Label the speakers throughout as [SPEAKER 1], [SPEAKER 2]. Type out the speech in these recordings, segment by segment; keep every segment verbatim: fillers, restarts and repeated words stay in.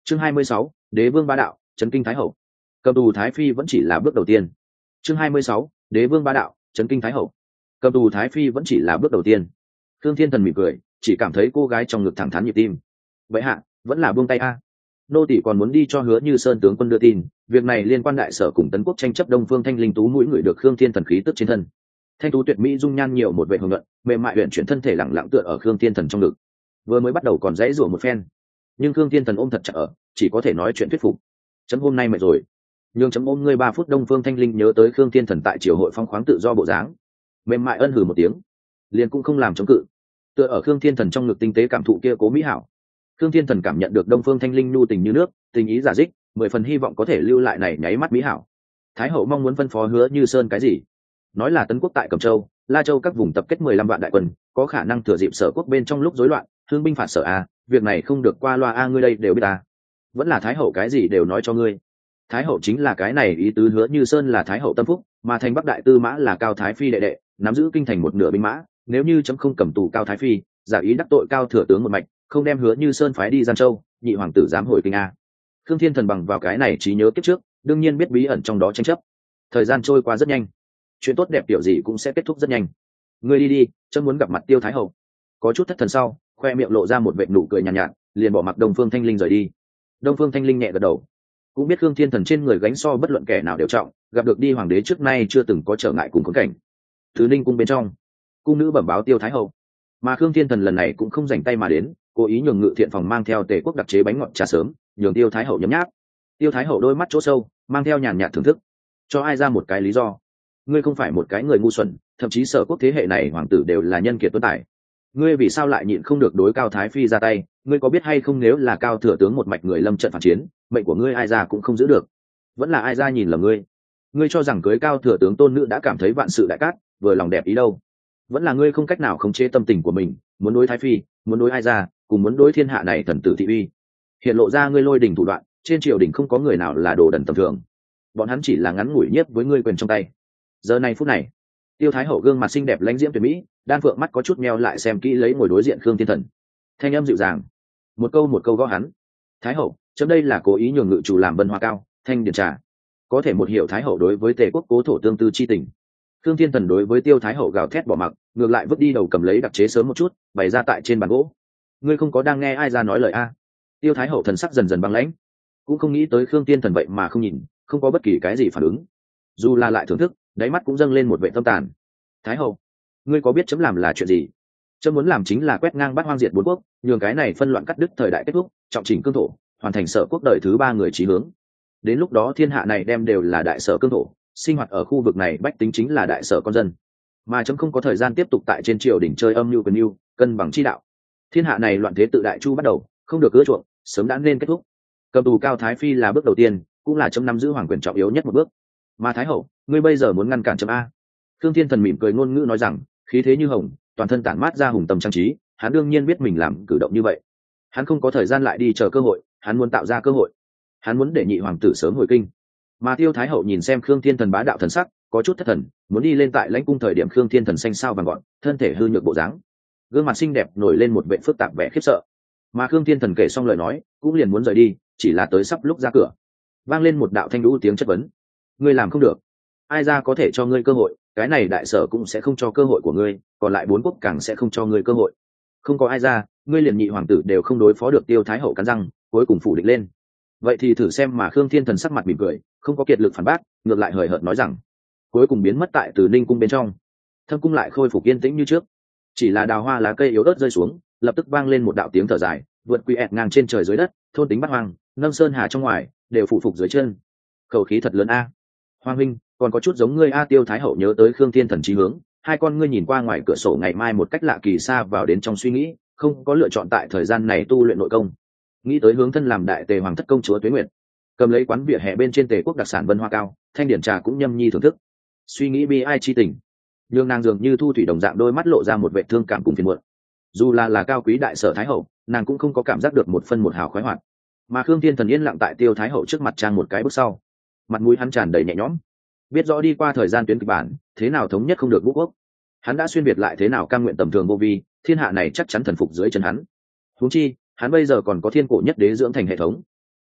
[SPEAKER 1] chương hai mươi sáu, đế vương bá đạo chấn kinh thái hậu. Cầm tù thái phi vẫn chỉ là bước đầu tiên. chương hai mươi sáu, đế vương bá đạo chấn kinh thái hậu. Cầm tù thái phi vẫn chỉ là bước đầu tiên. Khương Thiên Thần mỉm cười, chỉ cảm thấy cô gái trong ngực thẳng thắn nhịp tim. Vậy hạ, vẫn là buông tay a. Nô tỷ còn muốn đi cho Hứa Như Sơn tướng quân đưa tin, việc này liên quan đại sở cùng Tấn Quốc tranh chấp Đông Phương Thanh Linh Tú mũi người được Khương Thiên Thần khí tức trên thân. Thanh tú tuyệt mỹ dung nhan nhiều một vệ hồng nhuận, mềm mại huyền chuyển thân thể lẳng lặng tựa ở Khương Thiên Thần trong ngực. Vừa mới bắt đầu còn dãy rủa một phen, nhưng Khương Thiên Thần ôm thật chặt ở, chỉ có thể nói chuyện thuyết phục. Chấm hôm nay mệt rồi, nhưng chấm ôm ngươi ba phút. Đông Phương Thanh Linh nhớ tới Khương Thiên Thần tại triều hội phong khoáng tự do bộ dáng, mềm mại ân hừ một tiếng, liền cũng không làm chống cự, tựa ở Khương Thiên Thần trong ngực tinh tế cảm thụ kia cố mỹ hảo. Khương Thiên Thần cảm nhận được Đông Phương Thanh Linh nhu tình như nước, tình ý giả dích, mười phần hy vọng có thể lưu lại này nháy mắt mỹ hảo. Thái hậu mong muốn phân phó Hứa Như Sơn cái gì? Nói là Tấn Quốc tại Cẩm Châu, La Châu các vùng tập kết mười lăm vạn đại quân, có khả năng thừa dịp Sở Quốc bên trong lúc rối loạn, thương binh phạt Sở a, việc này không được qua loa a, ngươi đây đều biết ta. Vẫn là Thái hậu cái gì đều nói cho ngươi. Thái hậu chính là cái này ý tứ. Hứa Như Sơn là Thái hậu tâm phúc, mà thành Bắc đại tư mã là Cao Thái phi đệ đệ, nắm giữ kinh thành một nửa binh mã, nếu như chấm không cầm tù Cao Thái phi, giả ý đắc tội Cao thừa tướng một mạch, không đem Hứa Như Sơn phái đi Giang Châu, nhị hoàng tử dám hồi kinh a. Khương Thiên Thần bằng vào cái này trí nhớ kiếp trước, đương nhiên biết bí ẩn trong đó tranh chấp. Thời gian trôi qua rất nhanh, chuyện tốt đẹp kiểu gì cũng sẽ kết thúc rất nhanh. Ngươi đi đi, chấm muốn gặp mặt Tiêu Thái hậu. Có chút thất thần sau, khoe miệng lộ ra một vệt nụ cười nhàn nhạt, nhạt, liền bỏ mặc Đông Phương Thanh Linh rời đi. Đông Phương Thanh Linh nhẹ gật đầu, cũng biết Khương Thiên Thần trên người gánh so bất luận kẻ nào đều trọng, gặp được đi hoàng đế trước nay chưa từng có trở ngại cùng khốn cảnh. Thứ Ninh cung bên trong, cung nữ bẩm báo Tiêu Thái hậu, mà Khương Thiên Thần lần này cũng không rảnh tay mà đến, cố ý nhường ngự thiện phòng mang theo Tề Quốc đặc chế bánh ngọt trà sớm, nhường Tiêu Thái hậu nhấm nháp. Tiêu Thái hậu đôi mắt chỗ sâu, mang theo nhàn nhạt thưởng thức. Cho ai ra một cái lý do? Ngươi không phải một cái người ngu xuẩn, thậm chí Sở Quốc thế hệ này hoàng tử đều là nhân kiệt tuấn tài. Ngươi vì sao lại nhịn không được đối Cao Thái phi ra tay? Ngươi có biết hay không, nếu là Cao thừa tướng một mạch người lâm trận phản chiến, mệnh của ngươi ai ra cũng không giữ được. Vẫn là ai ra nhìn lầm ngươi? Ngươi cho rằng cưới Cao thừa tướng tôn nữ đã cảm thấy vạn sự đại cát, vừa lòng đẹp ý đâu? Vẫn là ngươi không cách nào khống chế tâm tình của mình, muốn đối Thái phi, muốn đối ai ra, cùng muốn đối thiên hạ này thần tử thị uy. Hiện lộ ra ngươi lôi đình thủ đoạn, trên triều đình không có người nào là đồ đần tầm thường, bọn hắn chỉ là ngắn ngủi nhiếp với ngươi quyền trong tay. Giờ này phút này, Tiêu Thái hậu gương mặt xinh đẹp lãnh diễm tuyệt mỹ, đan phượng mắt có chút meo lại xem kỹ lấy ngồi đối diện Khương Thiên Thần, thanh âm dịu dàng, một câu một câu gõ hắn. Thái hậu, chấm đây là cố ý nhường ngự chủ làm Vân Hoa Cao, thanh điển trà, có thể một hiểu Thái hậu đối với Tề Quốc cố thổ tương tư chi tình. Khương Thiên Thần đối với Tiêu Thái hậu gào thét bỏ mặc, ngược lại vứt đi đầu cầm lấy đặc chế sớm một chút, bày ra tại trên bàn gỗ. Ngươi không có đang nghe ai ra nói lời a? Tiêu Thái hậu thần sắc dần dần băng lãnh, cũng không nghĩ tới Khương Thiên Thần vậy mà không nhìn, không có bất kỳ cái gì phản ứng, dù là lại thưởng thức, đáy mắt cũng dâng lên một vệ tâm tàn. Thái hậu, ngươi có biết chấm làm là chuyện gì? Chấm muốn làm chính là quét ngang bát hoang diệt bốn quốc, nhường cái này phân loạn cắt đứt thời đại kết thúc, trọng chỉnh cương thổ, hoàn thành Sở Quốc đời thứ ba người chí hướng. Đến lúc đó thiên hạ này đem đều là đại sở cương thổ, sinh hoạt ở khu vực này bách tính chính là đại sở con dân, mà chấm không có thời gian tiếp tục tại trên triều đỉnh chơi âm mưu quyền mưu, cân bằng chi đạo. Thiên hạ này loạn thế tự đại chu bắt đầu, không được ưa chuộng, sớm đã nên kết thúc. Cầm tù Cao Thái phi là bước đầu tiên, cũng là chấm nắm giữ hoàng quyền trọng yếu nhất một bước. Mà Thái hậu, ngươi bây giờ muốn ngăn cản chấm a? Khương Thiên Thần mỉm cười ngôn ngữ nói rằng, khí thế như hồng, toàn thân tản mát ra hùng tâm trang trí. Hắn đương nhiên biết mình làm cử động như vậy, hắn không có thời gian lại đi chờ cơ hội, hắn muốn tạo ra cơ hội, hắn muốn để nhị hoàng tử sớm hồi kinh. Mà Tiêu Thái hậu nhìn xem Khương Thiên Thần bá đạo thần sắc, có chút thất thần, muốn đi lên tại lãnh cung thời điểm Khương Thiên Thần xanh sao vàng gọn, thân thể hư nhược bộ dáng, gương mặt xinh đẹp nổi lên một vẻ phức tạp vẻ khiếp sợ. Mà Khương Thiên Thần kể xong lời nói, cũng liền muốn rời đi, chỉ là tới sắp lúc ra cửa, vang lên một đạo thanh đũ tiếng chất vấn. Ngươi làm không được, ai ra có thể cho ngươi cơ hội, cái này đại sở cũng sẽ không cho cơ hội của ngươi, còn lại bốn quốc càng sẽ không cho ngươi cơ hội. Không có ai ra, ngươi liền nhị hoàng tử đều không đối phó được. Tiêu Thái hậu cắn răng, cuối cùng phủ định lên. Vậy thì thử xem. Mà Khương Thiên Thần sắc mặt mỉm cười, không có kiệt lực phản bác, ngược lại hời hợt nói rằng, cuối cùng biến mất tại Từ Ninh cung bên trong. Thâm cung lại khôi phục yên tĩnh như trước, chỉ là đào hoa lá cây yếu ớt rơi xuống, lập tức vang lên một đạo tiếng thở dài, vượt quy ẹt ngang trên trời dưới đất, thôn tính bát hoang, nâng sơn hà trong ngoài đều phủ phục dưới chân. Khẩu khí thật lớn a. Hoàng huynh, còn có chút giống ngươi a. Tiêu Thái hậu nhớ tới Khương Thiên Thần chí hướng, hai con ngươi nhìn qua ngoài cửa sổ ngày mai một cách lạ kỳ xa vào đến trong suy nghĩ, không có lựa chọn tại thời gian này tu luyện nội công. Nghĩ tới hướng thân làm đại tề hoàng thất công chúa Tuế Nguyệt, cầm lấy quán vỉa hè bên trên Tề Quốc đặc sản Vân Hoa Cao, thanh điển trà cũng nhâm nhi thưởng thức. Suy nghĩ bi ai chi tình, nhưng nàng dường như thu thủy đồng dạng, đôi mắt lộ ra một vẻ thương cảm cùng phiền muộn. Dù là là cao quý đại sở thái hậu, nàng cũng không có cảm giác được một phân một hào khoái hoạt. Mà Khương Thiên Thần yên lặng tại Tiêu Thái hậu trước mặt trang một cái bước sau, mặt mũi hắn tràn đầy nhẹ nhõm, biết rõ đi qua thời gian tuyến kịch bản, thế nào thống nhất không được vũ quốc, hắn đã xuyên việt lại thế nào cam nguyện tầm thường vô vi, thiên hạ này chắc chắn thần phục dưới chân hắn. Huống chi hắn bây giờ còn có thiên cổ nhất đế dưỡng thành hệ thống,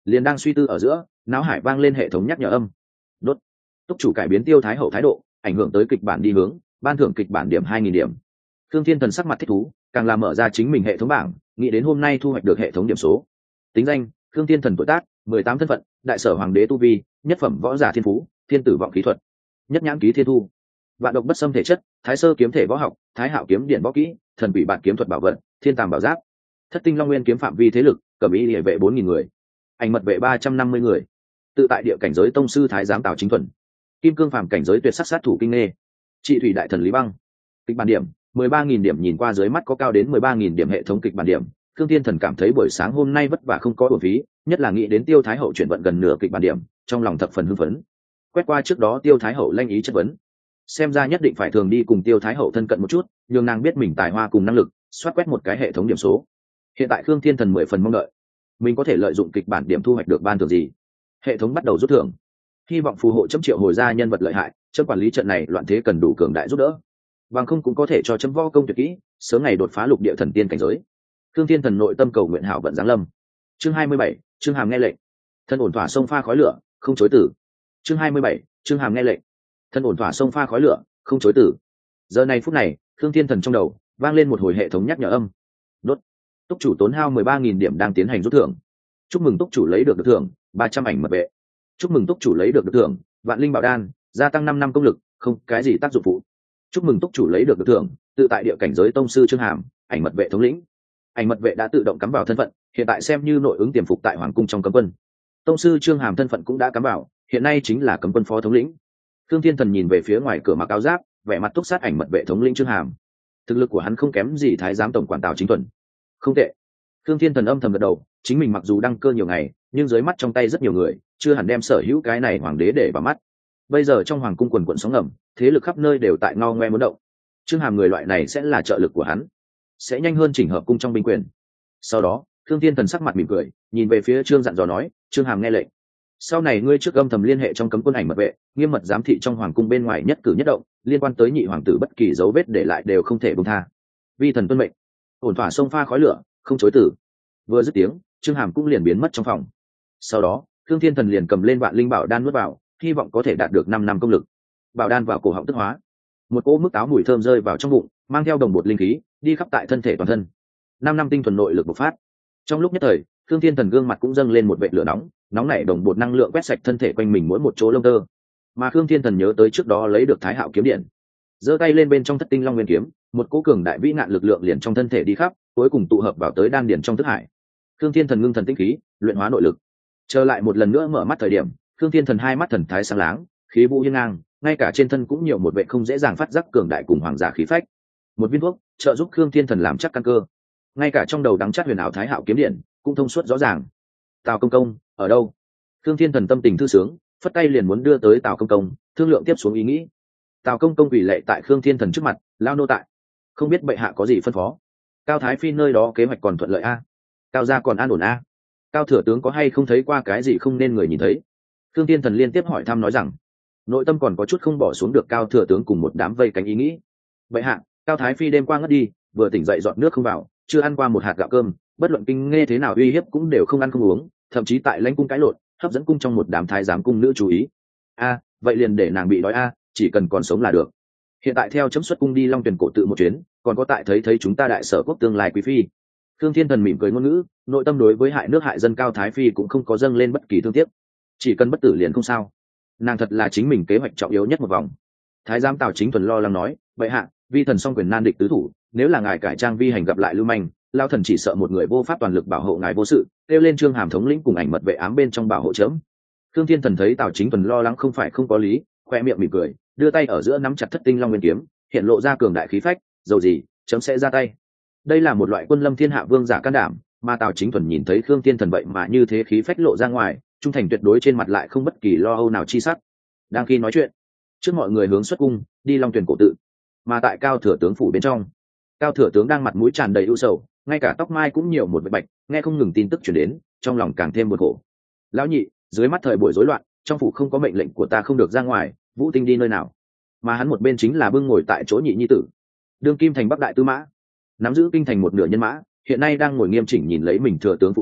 [SPEAKER 1] liền đang suy tư ở giữa, não hải vang lên hệ thống nhắc nhở âm. Đốt. Túc chủ cải biến Tiêu Thái Hậu thái độ, ảnh hưởng tới kịch bản đi hướng, ban thưởng kịch bản điểm hai nghìn điểm. Thương Thiên Thần sắc mặt thích thú, càng làm mở ra chính mình hệ thống bảng, nghĩ đến hôm nay thu hoạch được hệ thống điểm số. Tính danh: Thương Thiên Thần, tuổi tác mười tám, thân phận đại sở hoàng đế, tu vi nhất phẩm võ giả thiên phú, thiên tử vọng khí thuật, nhất nhãn ký thiên thu, vạn độc bất xâm thể chất, thái sơ kiếm thể võ học, thái hạo kiếm điện võ kỹ, thần quỷ bản kiếm thuật bảo vật, thiên tàm bảo giáp, thất tinh long nguyên kiếm phạm vi thế lực, cẩm y địa vệ bốn nghìn người, ảnh mật vệ ba trăm năm mươi người, tự tại địa cảnh giới tông sư thái giám Tào Chính Thuần, kim cương phàm cảnh giới tuyệt sắc sát thủ kinh nghê, trị thủy đại thần Lý Băng. Kịch bản điểm mười ba nghìn điểm, nhìn qua dưới mắt có cao đến mười ba nghìn điểm hệ thống kịch bản điểm, Thương Thiên Thần cảm thấy buổi sáng hôm nay vất vả không có uổng phí, nhất là nghĩ đến Tiêu Thái Hậu chuyển vận gần nửa kịch bản điểm, trong lòng thập phần hưng phấn. Quét qua trước đó Tiêu Thái Hậu lanh ý chất vấn, xem ra nhất định phải thường đi cùng Tiêu Thái Hậu thân cận một chút, nhường nàng biết mình tài hoa cùng năng lực, xoát quét một cái hệ thống điểm số. Hiện tại Thương Thiên Thần mười phần mong đợi, mình có thể lợi dụng kịch bản điểm thu hoạch được ban thưởng gì. Hệ thống bắt đầu rút thưởng, hy vọng phù hộ chấm triệu hồi ra nhân vật lợi hại, chấm quản lý trận này loạn thế cần đủ cường đại giúp đỡ, bằng không cũng có thể cho chấm võ công tuyệt kỹ, sớm ngày đột phá lục địa thần tiên cảnh giới. Thương Thiên Thần nội tâm cầu nguyện hảo vận giáng lâm. Chương hai mươi bảy, Trương Hàm nghe lệnh. Thân ổn thỏa sông pha khói lửa, không chối tử. Chương hai mươi bảy, Trương Hàm nghe lệnh. Thân ổn thỏa sông pha khói lửa, không chối tử. Giờ này phút này, Thương Thiên Thần trong đầu vang lên một hồi hệ thống nhắc nhở âm. Đốt. Túc chủ tốn hao mười ba nghìn điểm đang tiến hành rút thưởng. Chúc mừng túc chủ lấy được được thưởng ba trăm ảnh mật vệ. Chúc mừng túc chủ lấy được được thưởng vạn linh bảo đan, gia tăng năm năm công lực, không cái gì tác dụng phụ. Chúc mừng túc chủ lấy được được thưởng tự tại địa cảnh giới tông sư Trương Hàm, ảnh mật vệ thống lĩnh. Ảnh mật vệ đã tự động cắm vào thân phận, hiện tại xem như nội ứng tiềm phục tại hoàng cung trong cấm quân. Tông sư Trương Hàm thân phận cũng đã cắm vào, hiện nay chính là cấm quân phó thống lĩnh. Thương Thiên Thần nhìn về phía ngoài cửa mặc áo giáp, vẻ mặt túc sát ảnh mật vệ thống lĩnh Trương Hàm. Thực lực của hắn không kém gì thái giám tổng quản Tào Chính Thuần. Không tệ. Thương Thiên Thần âm thầm gật đầu, chính mình mặc dù đăng cơ nhiều ngày, nhưng dưới mắt trong tay rất nhiều người, chưa hẳn đem sở hữu cái này hoàng đế để vào mắt. Bây giờ trong hoàng cung quần quận sóng ngầm, thế lực khắp nơi đều tại ngao ngoe muốn động. Trương Hàm người loại này sẽ là trợ lực của hắn, sẽ nhanh hơn chỉnh hợp cung trong binh quyền. Sau đó, Thương Thiên Thần sắc mặt mỉm cười, nhìn về phía Trương dặn dò nói, Trương Hàm nghe lệnh. Sau này ngươi trước âm thầm liên hệ trong cấm quân ảnh mật vệ, nghiêm mật giám thị trong hoàng cung bên ngoài nhất cử nhất động, liên quan tới nhị hoàng tử bất kỳ dấu vết để lại đều không thể buông tha. Vi thần tuân mệnh. Ổn thỏa sông pha khói lửa, không chối tử. Vừa dứt tiếng, Trương Hàm cũng liền biến mất trong phòng. Sau đó, Thương Thiên Thần liền cầm lên vạn linh bảo đan nuốt vào, hy vọng có thể đạt được năm năm công lực. Bảo đan vào cổ họng tức hóa, một cỗ mức táo mùi thơm rơi vào trong bụng, mang theo đồng bột linh khí đi khắp tại thân thể toàn thân. Năm năm tinh thuần nội lực bộc phát. Trong lúc nhất thời, Thương Thiên Thần gương mặt cũng dâng lên một vệt lửa nóng, nóng nảy đồng bột năng lượng quét sạch thân thể quanh mình mỗi một chỗ lông tơ. Mà Thương Thiên Thần nhớ tới trước đó lấy được Thái Hạo kiếm điện, giơ tay lên bên trong thất tinh long nguyên kiếm, một cỗ cường đại vĩ nạn lực lượng liền trong thân thể đi khắp, cuối cùng tụ hợp vào tới đan điền trong thức hải. Thương Thiên Thần ngưng thần tinh khí, luyện hóa nội lực. Trở lại một lần nữa mở mắt thời điểm, Thương Thiên Thần hai mắt thần thái sáng láng, khí vũ hiên ngang, ngay cả trên thân cũng nhiều một vệ không dễ dàng phát giác cường đại cùng hoàng giả khí phách. Một viên thuốc trợ giúp Thương Thiên Thần làm chắc căn cơ, ngay cả trong đầu đắng chát huyền ảo Thái Hạo kiếm điện cũng thông suốt rõ ràng. Tào công công ở đâu? Thương Thiên Thần tâm tình thư sướng, phất tay liền muốn đưa tới Tào công công, thương lượng tiếp xuống ý nghĩ. Tào công công quỳ lệ tại Thương Thiên Thần trước mặt, lao nô tại, không biết bệ hạ có gì phân phó. Cao Thái Phi nơi đó kế hoạch còn thuận lợi a? Cao gia còn an ổn a? Cao thừa tướng có hay không thấy qua cái gì không nên người nhìn thấy? Thương Thiên Thần liên tiếp hỏi thăm, nói rằng nội tâm còn có chút không bỏ xuống được Cao thừa tướng cùng một đám vây cánh ý nghĩ. Bệ hạ, Cao Thái Phi đêm qua ngất đi, vừa tỉnh dậy dọn nước không vào, chưa ăn qua một hạt gạo cơm, bất luận kinh nghe thế nào uy hiếp cũng đều không ăn không uống, thậm chí tại lãnh cung cãi lộn, hấp dẫn cung trong một đám thái giám cung nữ chú ý. A, vậy liền để nàng bị đói a, chỉ cần còn sống là được. Hiện tại theo chấm xuất cung đi Long Tuyển cổ tự một chuyến, còn có tại thấy thấy chúng ta đại sở quốc tương lai quý phi. Thương Thiên Thần mỉm cười ngôn ngữ, nội tâm đối với hại nước hại dân Cao Thái Phi cũng không có dâng lên bất kỳ thương tiếc. Chỉ cần bất tử liền không sao. Nàng thật là chính mình kế hoạch trọng yếu nhất một vòng. Thái giám Tào Chính Thuần lo lắng nói, vậy hạ, vi thần song quyền nan địch tứ thủ, nếu là ngài cải trang vi hành gặp lại lưu manh, lao thần chỉ sợ một người vô pháp toàn lực bảo hộ ngài vô sự, kêu lên Trương Hàm thống lĩnh cùng ảnh mật vệ ám bên trong bảo hộ chớm. Thương Thiên Thần thấy Tào Chính Thuần lo lắng không phải không có lý, khoe miệng mỉm cười, đưa tay ở giữa nắm chặt thất tinh long nguyên kiếm, hiện lộ ra cường đại khí phách, dầu gì chấm sẽ ra tay. Đây là một loại quân lâm thiên hạ vương giả can đảm, mà Tào Chính Thuần nhìn thấy Thương Thiên Thần vậy mà như thế khí phách lộ ra ngoài, trung thành tuyệt đối trên mặt lại không bất kỳ lo âu nào chi sắc. Đang khi nói chuyện, trước mọi người hướng xuất cung đi Long Tuyển cổ tự, mà tại Cao thừa tướng phủ bên trong, Cao thừa tướng đang mặt mũi tràn đầy ưu sầu, ngay cả tóc mai cũng nhiều một vệt bạch, nghe không ngừng tin tức truyền đến, trong lòng càng thêm buồn khổ. Lão nhị, dưới mắt thời buổi rối loạn, trong phủ không có mệnh lệnh của ta không được ra ngoài, Vũ Tinh đi nơi nào? Mà hắn một bên chính là bưng ngồi tại chỗ nhị nhi tử, đương kim thành Bắc đại tư mã, nắm giữ kinh thành một nửa nhân mã, hiện nay đang ngồi nghiêm chỉnh nhìn lấy mình thừa tướng phụ thân,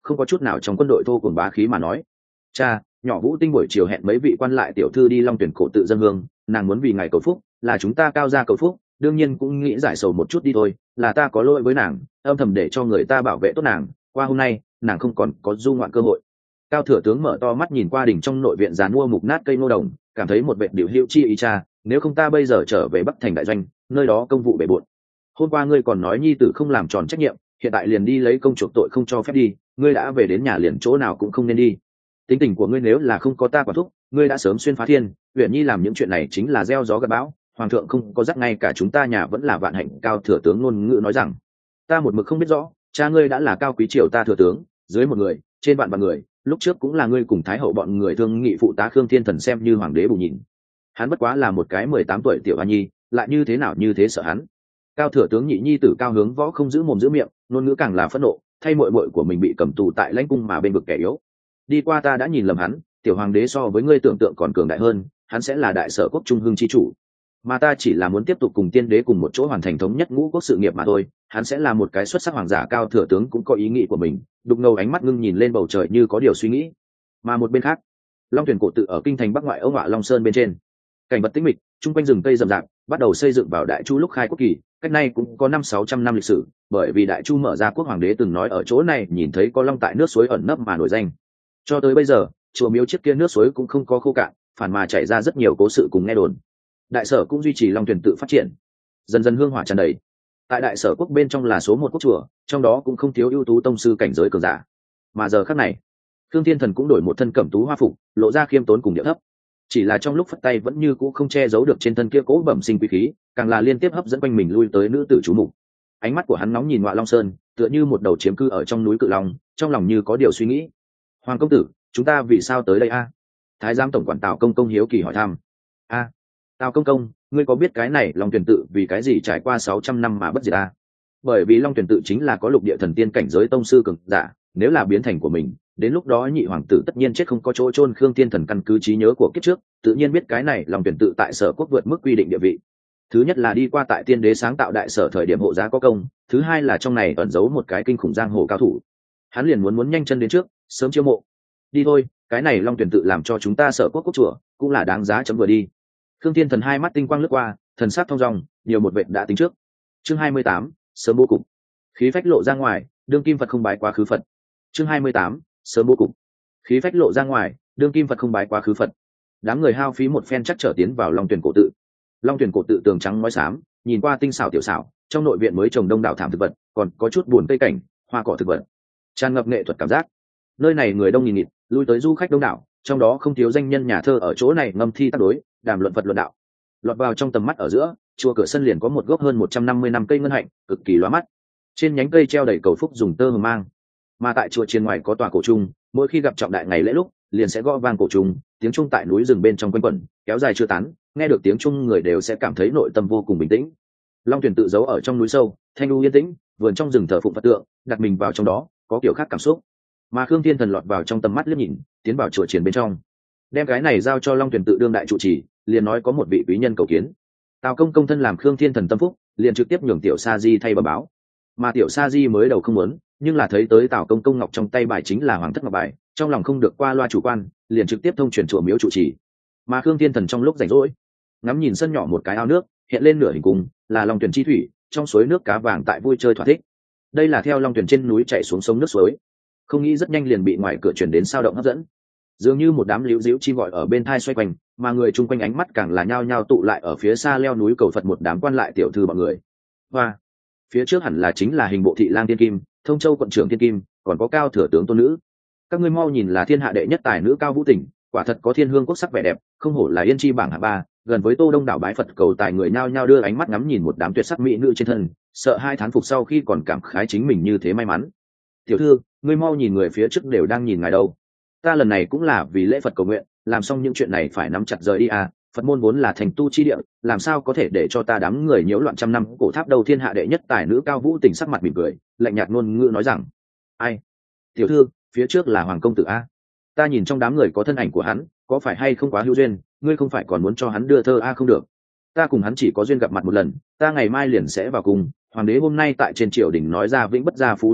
[SPEAKER 1] không có chút nào trong quân đội thô cuồng bá khí mà nói: cha, nhỏ Vũ Tinh buổi chiều hẹn mấy vị quan lại tiểu thư đi Long Tuyển cổ tự dân hương, nàng muốn vì ngài cầu phúc, là chúng ta Cao gia cầu phúc, đương nhiên cũng nghĩ giải sầu một chút đi thôi, là ta có lỗi với nàng, âm thầm để cho người ta bảo vệ tốt nàng, qua hôm nay nàng không còn có du ngoạn cơ hội. Cao thừa tướng mở to mắt nhìn qua đỉnh trong nội viện giàn mua mục nát cây ngô đồng, cảm thấy một vệ điều hữu chi ý cha, nếu không ta bây giờ trở về Bắc Thành đại doanh, nơi đó công vụ bể bộn. Hôm qua ngươi còn nói nhi tử không làm tròn trách nhiệm, hiện tại liền đi lấy công chuộc tội không cho phép đi, ngươi đã về đến nhà liền chỗ nào cũng không nên đi. Tính tình của ngươi nếu là không có ta quản thúc, ngươi đã sớm xuyên phá thiên, huyện nhi làm những chuyện này chính là gieo gió gặt bão, hoàng thượng không có dắt ngay cả chúng ta nhà vẫn là vạn hạnh. Cao thừa tướng ngôn ngữ nói rằng: ta một mực không biết rõ, cha ngươi đã là cao quý triều ta thừa tướng, dưới một người trên vạn vạn người, lúc trước cũng là ngươi cùng thái hậu bọn người thương nghị phụ tá Khương Thiên Thần xem như hoàng đế bù nhìn, hắn bất quá là một cái mười tám tuổi tiểu hoa nhi, lại như thế nào như thế sợ hắn. Cao thừa tướng nhị nhi tử Cao Hướng Võ không giữ mồm giữ miệng, ngôn ngữ càng là phẫn nộ, thay muội muội của mình bị cầm tù tại lãnh cung mà bên vực kẻ yếu. Đi qua ta đã nhìn lầm hắn, tiểu hoàng đế so với ngươi tưởng tượng còn cường đại hơn, hắn sẽ là đại sở quốc trung hưng chi chủ, mà ta chỉ là muốn tiếp tục cùng tiên đế cùng một chỗ hoàn thành thống nhất ngũ quốc sự nghiệp mà thôi. Hắn sẽ là một cái xuất sắc hoàng giả. Cao thừa tướng cũng có ý nghĩ của mình, đục ngầu ánh mắt ngưng nhìn lên bầu trời như có điều suy nghĩ. Mà một bên khác, Long Tuyển cổ tự ở kinh thành Bắc ngoại Âu Ngọa Long Sơn bên trên, cảnh vật tĩnh mịch, chung quanh rừng cây rậm rạp, bắt đầu xây dựng vào Đại Chu lúc khai quốc kỳ, cách nay cũng có năm sáu trăm năm lịch sử, bởi vì Đại Chu mở ra quốc hoàng đế từng nói ở chỗ này nhìn thấy có long tại nước suối ẩn nấp mà nổi danh. Cho tới bây giờ, chùa miếu chiếc kia nước suối cũng không có khô cạn, phản mà chảy ra rất nhiều cố sự cùng nghe đồn. Đại sở cũng duy trì Long Tuyển tự phát triển, dần dần hương hỏa tràn đầy. Tại Đại sở quốc bên trong là số một quốc chùa, trong đó cũng không thiếu ưu tú tông sư cảnh giới cường giả. Mà giờ khắc này, Khương Thiên Thần cũng đổi một thân cẩm tú hoa phục, lộ ra khiêm tốn cùng điệu thấp. Chỉ là trong lúc phất tay vẫn như cũ không che giấu được trên thân kia cố bẩm sinh quý khí, càng là liên tiếp hấp dẫn quanh mình lui tới nữ tử chú mục. Ánh mắt của hắn nóng nhìn Ngọa Long Sơn, tựa như một đầu chiếm cư ở trong núi Cự Long, trong lòng như có điều suy nghĩ. Hoàng công tử, chúng ta vì sao tới đây a? Thái giám tổng quản Tào công công hiếu kỳ hỏi thăm. A, Tào công công, ngươi có biết cái này Long Tuyển tự vì cái gì trải qua sáu trăm năm mà bất diệt a? Bởi vì Long Tuyển tự chính là có lục địa thần tiên cảnh giới tông sư cường giả, nếu là biến thành của mình, đến lúc đó nhị hoàng tử tất nhiên chết không có chỗ chôn. Khương Thiên Thần căn cứ trí nhớ của kiếp trước, tự nhiên biết cái này Long Tuyển tự tại sở quốc vượt mức quy định địa vị. Thứ nhất là đi qua tại tiên đế sáng tạo đại sở thời điểm hộ giá có công, thứ hai là trong này ẩn giấu một cái kinh khủng giang hồ cao thủ. Hắn liền muốn muốn nhanh chân đến trước, sớm chiêu mộ. Đi thôi, cái này Long Tuyển tự làm cho chúng ta sở quốc quốc chùa, cũng là đáng giá chấm vừa đi. Khương Thiên Thần hai mắt tinh quang lướt qua, thần sắc thong dong, nhiều một vệt đã tính trước. Chương hai mươi tám, sớm bố cục. Khí phách lộ ra ngoài, đương kim Phật không bái quá khứ Phật. Chương hai mươi tám, sớm bố cục. Khí phách lộ ra ngoài, đương kim Phật không bái quá khứ Phật. Đám người hao phí một phen chắc trở tiến vào Long Tuyển cổ tự. Long Tuyển cổ tự tường trắng ngói xám, nhìn qua tinh xảo tiểu xảo, trong nội viện mới trồng đông đảo thảm thực vật, còn có chút buồn cây cảnh, hoa cỏ thực vật, tràn ngập nghệ thuật cảm giác. Nơi này người đông nghìn nghịt, lui tới du khách đông đảo, trong đó không thiếu danh nhân nhà thơ ở chỗ này ngâm thi tác đối, đàm luận Phật luận đạo. Lọt vào trong tầm mắt ở giữa, chùa cửa sân liền có một gốc hơn một trăm năm mươi năm cây ngân hạnh, cực kỳ lóa mắt. Trên nhánh cây treo đầy cầu phúc dùng tơ hồng mang. Mà tại chùa trên ngoài có tòa cổ trung, mỗi khi gặp trọng đại ngày lễ lúc, liền sẽ gõ vang cổ trung, tiếng trung tại núi rừng bên trong quanh quẩn, kéo dài chưa tán, nghe được tiếng trung người đều sẽ cảm thấy nội tâm vô cùng bình tĩnh. Long Tuyển tự giấu ở trong núi sâu, thanh u yên tĩnh, vườn trong rừng thờ phụng Phật tượng, đặt mình vào trong đó, có kiểu khác cảm xúc. Mà Khương Thiên Thần lọt vào trong tầm mắt liếc nhìn, tiến vào chùa triển bên trong, đem cái này giao cho Long Tuyển tự đương đại trụ trì, liền nói có một vị quý nhân cầu kiến. Tào công công thân làm Khương Thiên Thần tâm phúc, liền trực tiếp nhường tiểu sa di thay bẩm báo. Mà tiểu sa di mới đầu không muốn, nhưng là thấy tới Tào công công ngọc trong tay bài chính là hoàng thất ngọc bài, trong lòng không được qua loa chủ quan, liền trực tiếp thông truyền chùa miếu trụ trì. Mà Khương Thiên Thần trong lúc rảnh rỗi, ngắm nhìn sân nhỏ một cái ao nước, hiện lên nửa hình cung, là Long Tuyển chi thủy, trong suối nước cá vàng tại vui chơi thỏa thích. Đây là theo Long Tuyển trên núi chảy xuống sông nước suối, không nghĩ rất nhanh liền bị ngoài cửa truyền đến sao động hấp dẫn, dường như một đám liễu diễu chim gọi ở bên thai xoay quanh, mà người chung quanh ánh mắt càng là nhao nhao tụ lại ở phía xa leo núi cầu Phật một đám quan lại tiểu thư bọn người. Và phía trước hẳn là chính là hình bộ thị lang Thiên Kim, Thông Châu quận trưởng Thiên Kim, còn có Cao thừa tướng tôn nữ. Các ngươi mau nhìn, là thiên hạ đệ nhất tài nữ Cao Vũ Tình, quả thật có thiên hương quốc sắc vẻ đẹp, không hổ là yên chi bảng hạ ba, gần với Tô Đông đảo bái Phật cầu tài người nhao nhao đưa ánh mắt ngắm nhìn một đám tuyệt sắc mỹ nữ trên thân, sợ hai thán phục sau khi còn cảm khái chính mình như thế may mắn. Tiểu thư, ngươi mau nhìn, người phía trước đều đang nhìn ngài đâu. Ta lần này cũng là vì lễ Phật cầu nguyện, làm xong những chuyện này phải nắm chặt rời đi à, Phật môn vốn là thành tu chi địa, làm sao có thể để cho ta đám người nhiễu loạn trăm năm cổ tháp đầu. Thiên hạ đệ nhất tài nữ Cao Vũ Tình sắc mặt mỉm cười, lạnh nhạt ngôn ngữ nói rằng: ai? Tiểu thư, phía trước là hoàng công tử a. Ta nhìn trong đám người có thân ảnh của hắn, có phải hay không quá hữu duyên, ngươi không phải còn muốn cho hắn đưa thơ a? Không được, ta cùng hắn chỉ có duyên gặp mặt một lần, ta ngày mai liền sẽ vào cùng. Hoàng đế hôm nay tại trên triều đình nói ra vĩnh bất gia phú lý niệm,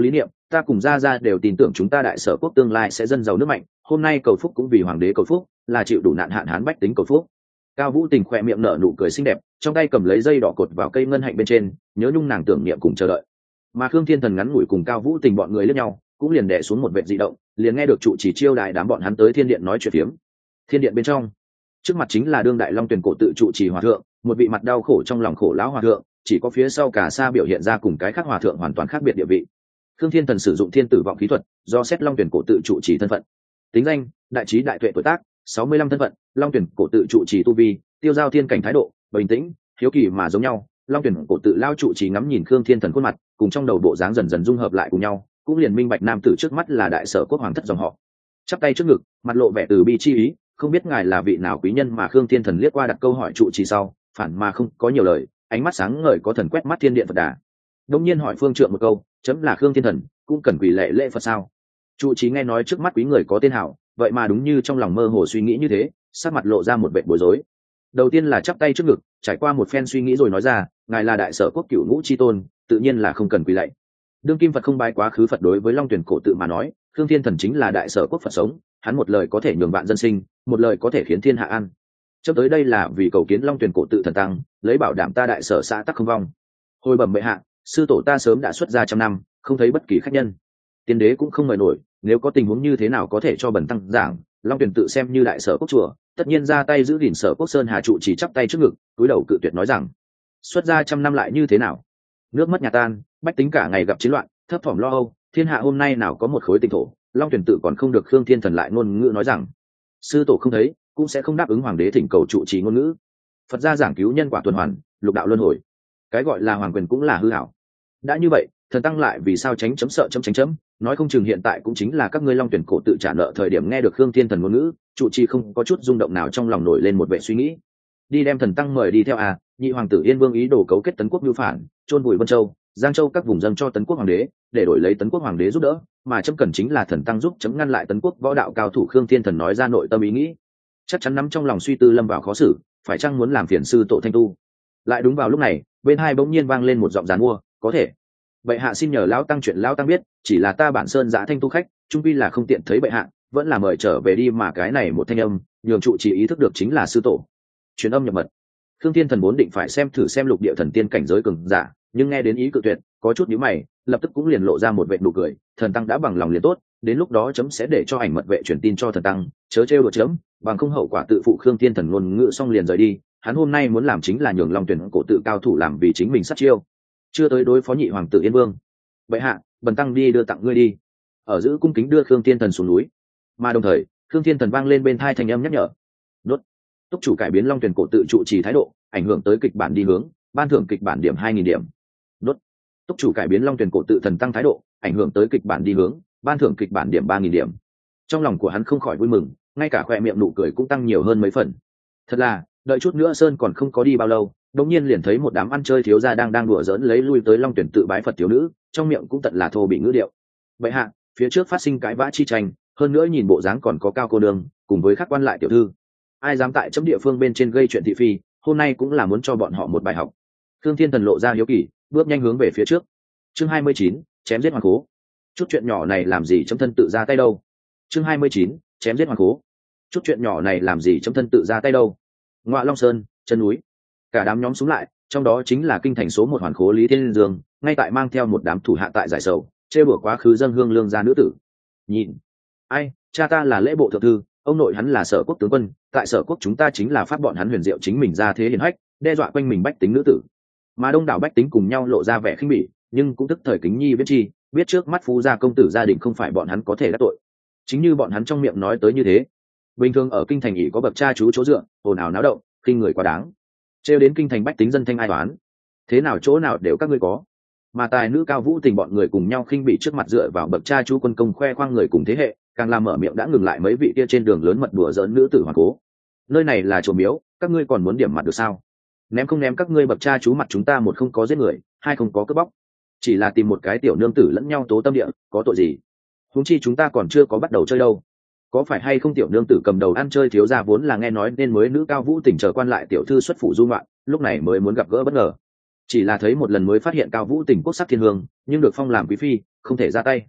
[SPEAKER 1] ta cùng gia gia đều tin tưởng chúng ta đại sở quốc tương lai sẽ dân giàu nước mạnh, hôm nay cầu phúc cũng vì hoàng đế cầu phúc, là chịu đủ nạn hạn hán bách tính cầu phúc. Cao Vũ Tình khỏe miệng nở nụ cười xinh đẹp, trong tay cầm lấy dây đỏ cột vào cây ngân hạnh bên trên, nhớ nhung nàng tưởng niệm cùng chờ đợi. Mà Khương Thiên Thần ngắn ngủi cùng Cao Vũ Tình bọn người liếc nhau, cũng liền đè xuống một vệt dị động, liền nghe được trụ trì chiêu đại đám bọn hắn tới thiên điện nói chuyện phiếm. Thiên điện bên trong, trước mặt chính là đương đại long tuyển cổ tự trụ trì hòa thượng, một vị mặt đau khổ trong lòng khổ lão hòa thượng, chỉ có phía sau cả xa biểu hiện ra cùng cái khác hòa thượng hoàn toàn khác biệt địa vị. Khương Thiên Thần sử dụng thiên tử vọng khí thuật, do xét long tuyển cổ tự trụ trì thân phận, tính danh, đại trí đại tuệ tuổi tác, sáu mươi lăm thân phận, long tuyển cổ tự trụ trì tu vi, tiêu giao thiên cảnh thái độ, bình tĩnh, hiếu kỳ mà giống nhau. Long tuyển cổ tự lao trụ trì ngắm nhìn Khương Thiên Thần khuôn mặt, cùng trong đầu bộ dáng dần dần dung hợp lại cùng nhau, cũng liền minh bạch nam tử trước mắt là đại sở quốc hoàng thất dòng họ. Chắp tay trước ngực, mặt lộ vẻ từ bi chi ý, không biết ngài là vị nào quý nhân. Mà Khương Thiên Thần liếc qua đặt câu hỏi trụ trì sau, phản mà không có nhiều lời, ánh mắt sáng ngời có thần quét mắt thiên điện Phật đà. Đông nhiên hỏi phương trượng một câu, chấm là Khương Thiên Thần, cũng cần quỳ lệ lễ Phật sao? Trụ trì nghe nói trước mắt quý người có tên hảo, vậy mà đúng như trong lòng mơ hồ suy nghĩ như thế, sắc mặt lộ ra một vẻ bối rối. Đầu tiên là chắp tay trước ngực, trải qua một phen suy nghĩ rồi nói ra, ngài là đại sở quốc cửu ngũ chi tôn, tự nhiên là không cần quỳ lạy. Đương kim Phật không bái quá khứ Phật, đối với long tuyển cổ tự mà nói, Khương Thiên Thần chính là đại sở quốc Phật sống, hắn một lời có thể nhường vạn dân sinh, một lời có thể khiến thiên hạ an. Chấm tới đây là vì cầu kiến long tuyển cổ tự thần tăng, lấy bảo đảm ta đại sở xã tắc không vong. Hồi bẩm bệ hạ, sư tổ ta sớm đã xuất gia trăm năm, không thấy bất kỳ khách nhân, tiên đế cũng không mời nổi, nếu có tình huống như thế nào có thể cho bần tăng giảng. Long tuyển tự xem như đại sở quốc chùa, tất nhiên ra tay giữ gìn sở quốc sơn hà trụ chỉ chắp tay trước ngực, cúi đầu cự tuyệt nói rằng, xuất gia trăm năm lại như thế nào? Nước mất nhà tan, bách tính cả ngày gặp chiến loạn, thấp thỏm lo âu, thiên hạ hôm nay nào có một khối tinh thổ. Long tuyển tự còn không được. Khương Thiên Thần lại ngôn ngữ nói rằng, sư tổ không thấy, cũng sẽ không đáp ứng hoàng đế thỉnh cầu trụ trì ngôn ngữ. Phật gia giảng cứu nhân quả tuần hoàn, lục đạo luân hồi, cái gọi là hoàng quyền cũng là hư ảo. Đã như vậy, thần tăng lại vì sao tránh chấm sợ chấm tránh chấm? Nói không chừng hiện tại cũng chính là các ngươi long tuyển cổ tự trả nợ thời điểm. Nghe được Khương Thiên Thần ngôn ngữ, trụ trì không có chút rung động nào, trong lòng nổi lên một vệ suy nghĩ. Đi đem thần tăng mời đi theo à? Nhị hoàng tử Yên Vương ý đồ cấu kết Tấn Quốc mưu phản, chôn vùi Vân Châu, Giang Châu các vùng dâng cho Tấn Quốc hoàng đế, để đổi lấy Tấn Quốc hoàng đế giúp đỡ, mà chấm cần chính là thần tăng giúp chấm ngăn lại Tấn Quốc võ đạo cao thủ. Khương Thiên Thần nói ra nội tâm ý nghĩ, chắc chắn nắm trong lòng suy tư lâm vào khó xử, phải chăng muốn làm phiền sư tổ thanh tu. Lại đúng vào lúc này, bên hai bỗng nhiên vang lên một giọng giàn mua, có thể. Bệ hạ xin nhờ lão tăng chuyện lão tăng biết, chỉ là ta bản sơn giã thanh tu khách, trung quy là không tiện thấy bệ hạ, vẫn là mời trở về đi. Mà cái này một thanh âm, nhường trụ chỉ ý thức được chính là sư tổ. Truyền âm nhập mật. Khương Thiên Thần vốn định phải xem thử xem lục địa thần tiên cảnh giới cường giả, nhưng nghe đến ý cự tuyệt, có chút nhíu mày, lập tức cũng liền lộ ra một vệt nụ cười. Thần tăng đã bằng lòng liền tốt, đến lúc đó chấm sẽ để cho ảnh mật vệ truyền tin cho thần tăng, chớ trêu đùa chấm, bằng không hậu quả tự phụ. Khương Thiên Thần ngôn ngữ xong liền rời đi. Hắn hôm nay muốn làm chính là nhường long tuyển cổ tự cao thủ làm vì chính mình sát chiêu, chưa tới đối phó nhị hoàng tử Yên Vương. Bệ hạ, bần tăng đi đưa tặng ngươi đi. Ở giữ cung kính đưa Khương Thiên Thần xuống núi, mà đồng thời Khương Thiên Thần vang lên bên thai thành âm nhắc nhở, nốt túc chủ cải biến long tuyển cổ tự trụ trì thái độ, ảnh hưởng tới kịch bản đi hướng, ban thưởng kịch bản điểm hai nghìn điểm. Nốt túc chủ cải biến long tuyển cổ tự thần tăng thái độ, ảnh hưởng tới kịch bản đi hướng, ban thưởng kịch bản điểm ba nghìn điểm. Trong lòng của hắn không khỏi vui mừng, ngay cả khoe miệng nụ cười cũng tăng nhiều hơn mấy phần. Thật là, đợi chút nữa sơn còn không có đi bao lâu, đống nhiên liền thấy một đám ăn chơi thiếu gia đang đang đùa giỡn lấy lui tới long tuyển tự bái Phật thiếu nữ, trong miệng cũng tận là thô bị ngữ điệu. Vậy hạ, phía trước phát sinh cãi vã chi tranh, hơn nữa nhìn bộ dáng còn có cao cô đường cùng với các quan lại tiểu thư, ai dám tại chấm địa phương bên trên gây chuyện thị phi, hôm nay cũng là muốn cho bọn họ một bài học. Khương Thiên Thần lộ ra hiếu kỳ, bước nhanh hướng về phía trước. Chương hai mươi chín, chém giết hoàng cố. Chút chuyện nhỏ này làm gì chấm thân tự ra tay đâu? Chương hai mươi chín, chém giết hoàng cố. Chút chuyện nhỏ này làm gì chấm thân tự ra tay đâu? Ngoại Long Sơn, chân núi, cả đám nhóm xuống lại, trong đó chính là kinh thành số một hoàn khố Lý Thiên Dương, ngay tại mang theo một đám thủ hạ tại giải sầu, trêu đùa quá khứ dâng hương lương gia nữ tử. Nhìn, ai, cha ta là lễ bộ thượng thư, ông nội hắn là sở quốc tướng quân, tại sở quốc chúng ta chính là phát bọn hắn huyền diệu chính mình ra thế hiển hách, đe dọa quanh mình bách tính nữ tử. Mà đông đảo bách tính cùng nhau lộ ra vẻ khinh bỉ, nhưng cũng tức thời kính nhi biết chi, biết trước mắt phú gia công tử gia đình không phải bọn hắn có thể đắc tội. Chính như bọn hắn trong miệng nói tới như thế, bình thường ở kinh thành ỷ có bậc cha chú chỗ dựa, ồn ào náo động, khinh người quá đáng, trêu đến kinh thành bách tính dân thanh ai toán, thế nào chỗ nào đều các ngươi có. Mà tài nữ Cao Vũ Tình bọn người cùng nhau khinh bỉ trước mặt dựa vào bậc cha chú quân công khoe khoang người cùng thế hệ, càng làm mở miệng đã ngừng lại mấy vị kia trên đường lớn mật đùa giỡn nữ tử hoàng cố. Nơi này là chùa miếu, các ngươi còn muốn điểm mặt được sao? Ném không ném các ngươi bậc cha chú mặt chúng ta, một không có giết người, hai không có cướp bóc, chỉ là tìm một cái tiểu nương tử lẫn nhau tố tâm địa, có tội gì? Huống chi chúng ta còn chưa có bắt đầu chơi đâu. Có phải hay không tiểu nương tử cầm đầu ăn chơi thiếu gia vốn là nghe nói nên mới nữ Cao Vũ Tình chờ quan lại tiểu thư xuất phủ du ngoạn, lúc này mới muốn gặp gỡ bất ngờ. Chỉ là thấy một lần mới phát hiện Cao Vũ Tình quốc sắc thiên hương, nhưng được phong làm quý phi, không thể ra tay.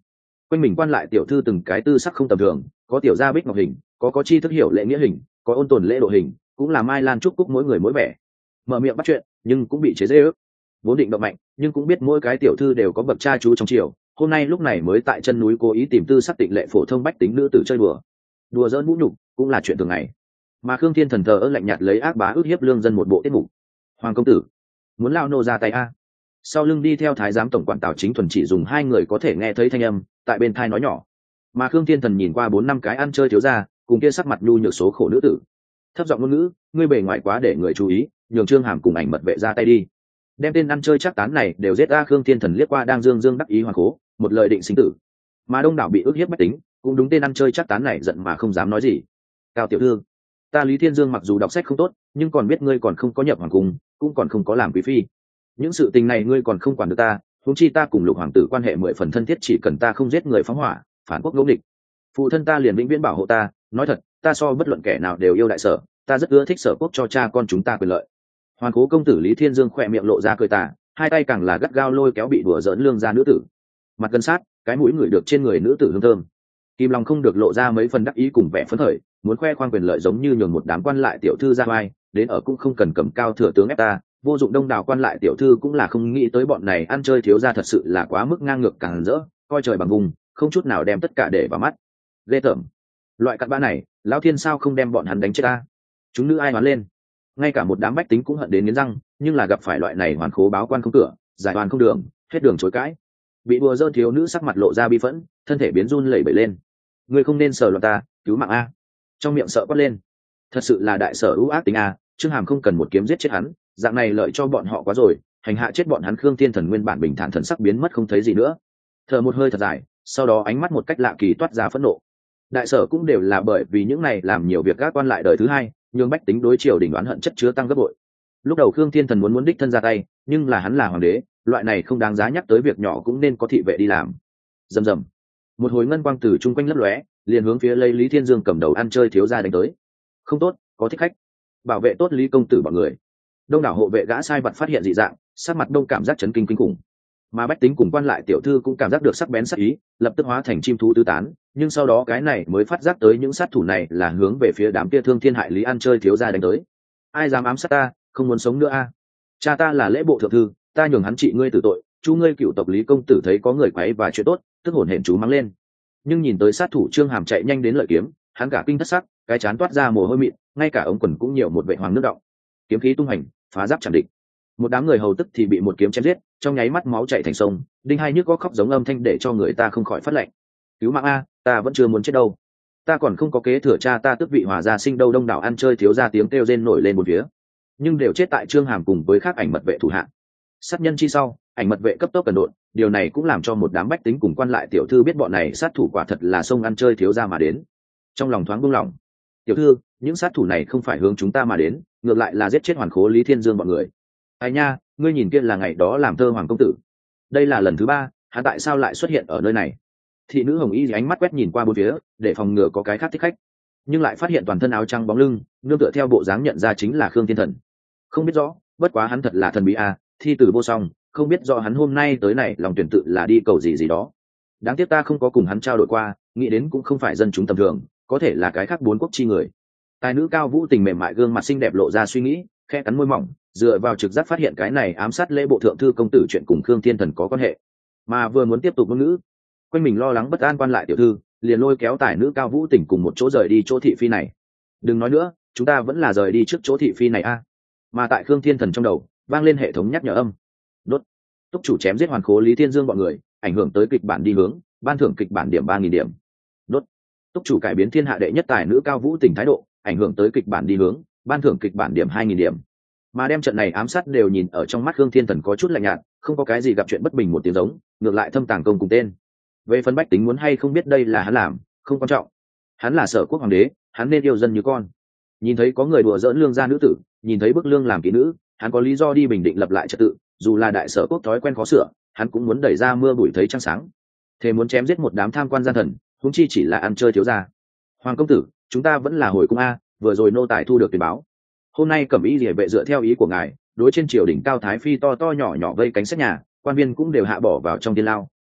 [SPEAKER 1] Quanh mình quan lại tiểu thư từng cái tư sắc không tầm thường, có tiểu gia bích ngọc hình, có có chi thức hiểu lễ nghĩa hình, có ôn tồn lễ độ hình, cũng là mai lan trúc cúc mỗi người mỗi vẻ. Mở miệng bắt chuyện nhưng cũng bị chế dễ ước, vốn định động mạnh nhưng cũng biết mỗi cái tiểu thư đều có bậc cha chú trong triều, hôm nay lúc này mới tại chân núi cố ý tìm tư sắc tịnh lệ phổ thông bách tính nữ tử chơi đùa đùa dỡn vũ nhục cũng là chuyện thường ngày. Mà Khương Thiên Thần thờ ơ lạnh nhạt lấy ác bá ức hiếp lương dân một bộ tiết mục. Hoàng công tử muốn lao nô ra tay a? Sau lưng đi theo thái giám tổng quản Tào Chính Thuần chỉ dùng hai người có thể nghe thấy thanh âm tại bên thai nói nhỏ. Mà Khương Thiên Thần nhìn qua bốn năm cái ăn chơi thiếu gia cùng kia sắc mặt nhu nhược số khổ nữ tử, thấp giọng ngôn ngữ, ngươi bề ngoài quá để người chú ý, nhường Trương Hàm cùng ảnh mật vệ ra tay đi, đem tên ăn chơi chắc tán này đều giết ra. Khương Thiên Thần liếc qua đang dương dương đắc ý hoàng cố, một lời định sinh tử. Mà đông đảo bị ức hiếp bách tính cũng đúng tên ăn chơi chắc tán này giận mà không dám nói gì. Cao tiểu thư, ta Lý Thiên Dương mặc dù đọc sách không tốt, nhưng còn biết ngươi còn không có nhập hoàng cung, cũng còn không có làm quý phi, những sự tình này ngươi còn không quản được ta, huống chi ta cùng Lục hoàng tử quan hệ mười phần thân thiết, chỉ cần ta không giết người phóng hỏa phản quốc ngẫu địch, phụ thân ta liền vĩnh viễn bảo hộ ta. Nói thật, ta so bất luận kẻ nào đều yêu đại sở, ta rất ưa thích sở quốc cho cha con chúng ta quyền lợi. Hoàn cố công tử Lý Thiên Dương khỏe miệng lộ ra cười tà, hai tay càng là gắt gao lôi kéo bị đùa giỡn lương gia nữ tử, mặt gần sát, cái mũi ngửi được trên người nữ tử hương thơm, kim long không được lộ ra mấy phần đắc ý cùng vẻ phấn khởi, muốn khoe khoang quyền lợi giống như nhường một đám quan lại tiểu thư ra vai, đến ở cũng không cần cầm cao thừa tướng ép ta. Vô dụng đông đảo quan lại tiểu thư cũng là không nghĩ tới bọn này ăn chơi thiếu gia thật sự là quá mức ngang ngược càng rỡ, coi trời bằng vùng, không chút nào đem tất cả để vào mắt. Ghê tởm, loại cặn bã này lão thiên sao không đem bọn hắn đánh chết ta? Chúng nữ ai hoán lên, ngay cả một đám bách tính cũng hận đến nghiến răng, nhưng là gặp phải loại này hoàn khố báo quan không cửa, giải oan không đường, hết đường chối cãi. Bị đùa dơ thiếu nữ sắc mặt lộ ra bi phẫn, thân thể biến run lẩy bẩy lên. Ngươi không nên sờ loạn ta, cứu mạng a! Trong miệng sợ quát lên. Thật sự là đại sở ưu ác tính a, Trương Hàm không cần một kiếm giết chết hắn, dạng này lợi cho bọn họ quá rồi, hành hạ chết bọn hắn. Khương Thiên Thần nguyên bản bình thản thần sắc biến mất không thấy gì nữa, thở một hơi thật dài, sau đó ánh mắt một cách lạ kỳ toát ra phẫn nộ. Đại sở cũng đều là bởi vì những này làm nhiều việc gác quan lại đời thứ hai, nhưng bách tính đối triều đình oán hận chất chứa tăng gấp bội. Lúc đầu Khương Thiên Thần muốn muốn đích thân ra tay, nhưng là hắn là hoàng đế, loại này không đáng giá nhắc tới việc nhỏ cũng nên có thị vệ đi làm. Rầm rầm, một hồi ngân quang từ chung quanh lấp lóe, liền hướng phía lấy Lý Thiên Dương cầm đầu ăn chơi thiếu gia đánh tới. Không tốt, có thích khách, bảo vệ tốt Lý công tử bọn người. Đông đảo hộ vệ gã sai vật phát hiện dị dạng, sắc mặt đông cảm giác chấn kinh kinh khủng. Mà bách tính cùng quan lại tiểu thư cũng cảm giác được sắc bén sắc ý, lập tức hóa thành chim thú tứ tán. Nhưng sau đó cái này mới phát giác tới những sát thủ này là hướng về phía đám kia thương thiên hại lý ăn chơi thiếu gia đánh tới. Ai dám ám sát ta, không muốn sống nữa a? Cha ta là lễ bộ thượng thư, ta nhường hắn trị ngươi tử tội. Chú ngươi cựu tộc Lý công tử thấy có người quấy và chuyện tốt, tức hổn hển chú mắng lên. Nhưng nhìn tới sát thủ Trương Hàm chạy nhanh đến lợi kiếm, hắn cả kinh thất sắc, cái chán toát ra mồ hôi mịn, ngay cả ống quần cũng nhiều một vệ hoàng nước đọng. Kiếm khí tung hành, phá giáp chạm địch. Một đám người hầu tức thì bị một kiếm chém giết, trong nháy mắt máu chảy thành sông, đinh hai nhức có khóc giống âm thanh để cho người ta không khỏi phát lệnh. Cứu mạng a, ta vẫn chưa muốn chết đâu, ta còn không có kế thừa cha ta tước vị hòa gia sinh đâu. Đông đảo ăn chơi thiếu gia tiếng kêu rên nổi lên một phía, nhưng đều chết tại Trương Hàm cùng với khác ảnh mật vệ thủ hạ. Sát nhân chi sau, ảnh mật vệ cấp tốc cần độn, điều này cũng làm cho một đám bách tính cùng quan lại tiểu thư biết bọn này sát thủ quả thật là xông ăn chơi thiếu gia mà đến. Trong lòng thoáng buông lỏng, tiểu thư, những sát thủ này không phải hướng chúng ta mà đến, ngược lại là giết chết hoàn khố Lý Thiên Dương bọn người. Ai nha, ngươi nhìn kia là ngày đó làm thơ hoàng công tử, đây là lần thứ ba, hắn tại sao lại xuất hiện ở nơi này? Thị nữ hồng y ánh mắt quét nhìn qua bốn phía, để phòng ngừa có cái khác thích khách, nhưng lại phát hiện toàn thân áo trắng bóng lưng, nương tựa theo bộ dáng nhận ra chính là Khương Thiên Thần. Không biết rõ, bất quá hắn thật là thần bí a, thi tử vô song, không biết rõ hắn hôm nay tới này lòng tuyển tự là đi cầu gì gì đó. Đáng tiếc ta không có cùng hắn trao đổi qua, nghĩ đến cũng không phải dân chúng tầm thường, có thể là cái khác bốn quốc chi người. Tài nữ cao vũ tình mềm mại gương mặt xinh đẹp lộ ra suy nghĩ, khẽ cắn môi mỏng, dựa vào trực giác phát hiện cái này ám sát lễ bộ thượng thư công tử chuyện cùng Khương Thiên Thần có quan hệ, mà vừa muốn tiếp tục ngôn ngữ, quanh mình lo lắng bất an quan lại tiểu thư liền lôi kéo tài nữ cao vũ tình cùng một chỗ rời đi chỗ thị phi này. Đừng nói nữa, chúng ta vẫn là rời đi trước chỗ thị phi này a. Mà tại Khương Thiên Thần trong đầu vang lên hệ thống nhắc nhở âm. Đốt. Túc chủ chém giết hoàn khố Lý Thiên Dương bọn người, ảnh hưởng tới kịch bản đi hướng, ban thưởng kịch bản điểm ba nghìn điểm. Đốt. Túc chủ cải biến thiên hạ đệ nhất tài nữ cao vũ tình thái độ, ảnh hưởng tới kịch bản đi hướng, ban thưởng kịch bản điểm hai nghìn điểm. Mà đem trận này ám sát đều nhìn ở trong mắt Khương Thiên Thần có chút lạnh nhạt, không có cái gì gặp chuyện bất bình một tiếng giống, ngược lại thâm tàng công cùng tên. Về phần bách tính muốn hay không biết đây là hắn làm, không quan trọng. Hắn là Sở quốc hoàng đế, hắn nên yêu dân như con. Nhìn thấy có người đùa giỡn lương gia nữ tử, nhìn thấy bức lương làm kỹ nữ, hắn có lý do đi bình định lập lại trật tự, dù là đại Sở quốc thói quen khó sửa, hắn cũng muốn đẩy ra mưa bụi thấy trăng sáng. Thế muốn chém giết một đám tham quan gian thần, huống chi chỉ là ăn chơi thiếu gia. Hoàng công tử, chúng ta vẫn là hồi cung a, vừa rồi nô tài thu được tuyên báo. Hôm nay cẩm y liễu vệ dựa theo ý của ngài, đối trên triều đỉnh cao thái phi to to nhỏ nhỏ vây cánh xét nhà, quan viên cũng đều hạ bỏ vào trong thiên lao,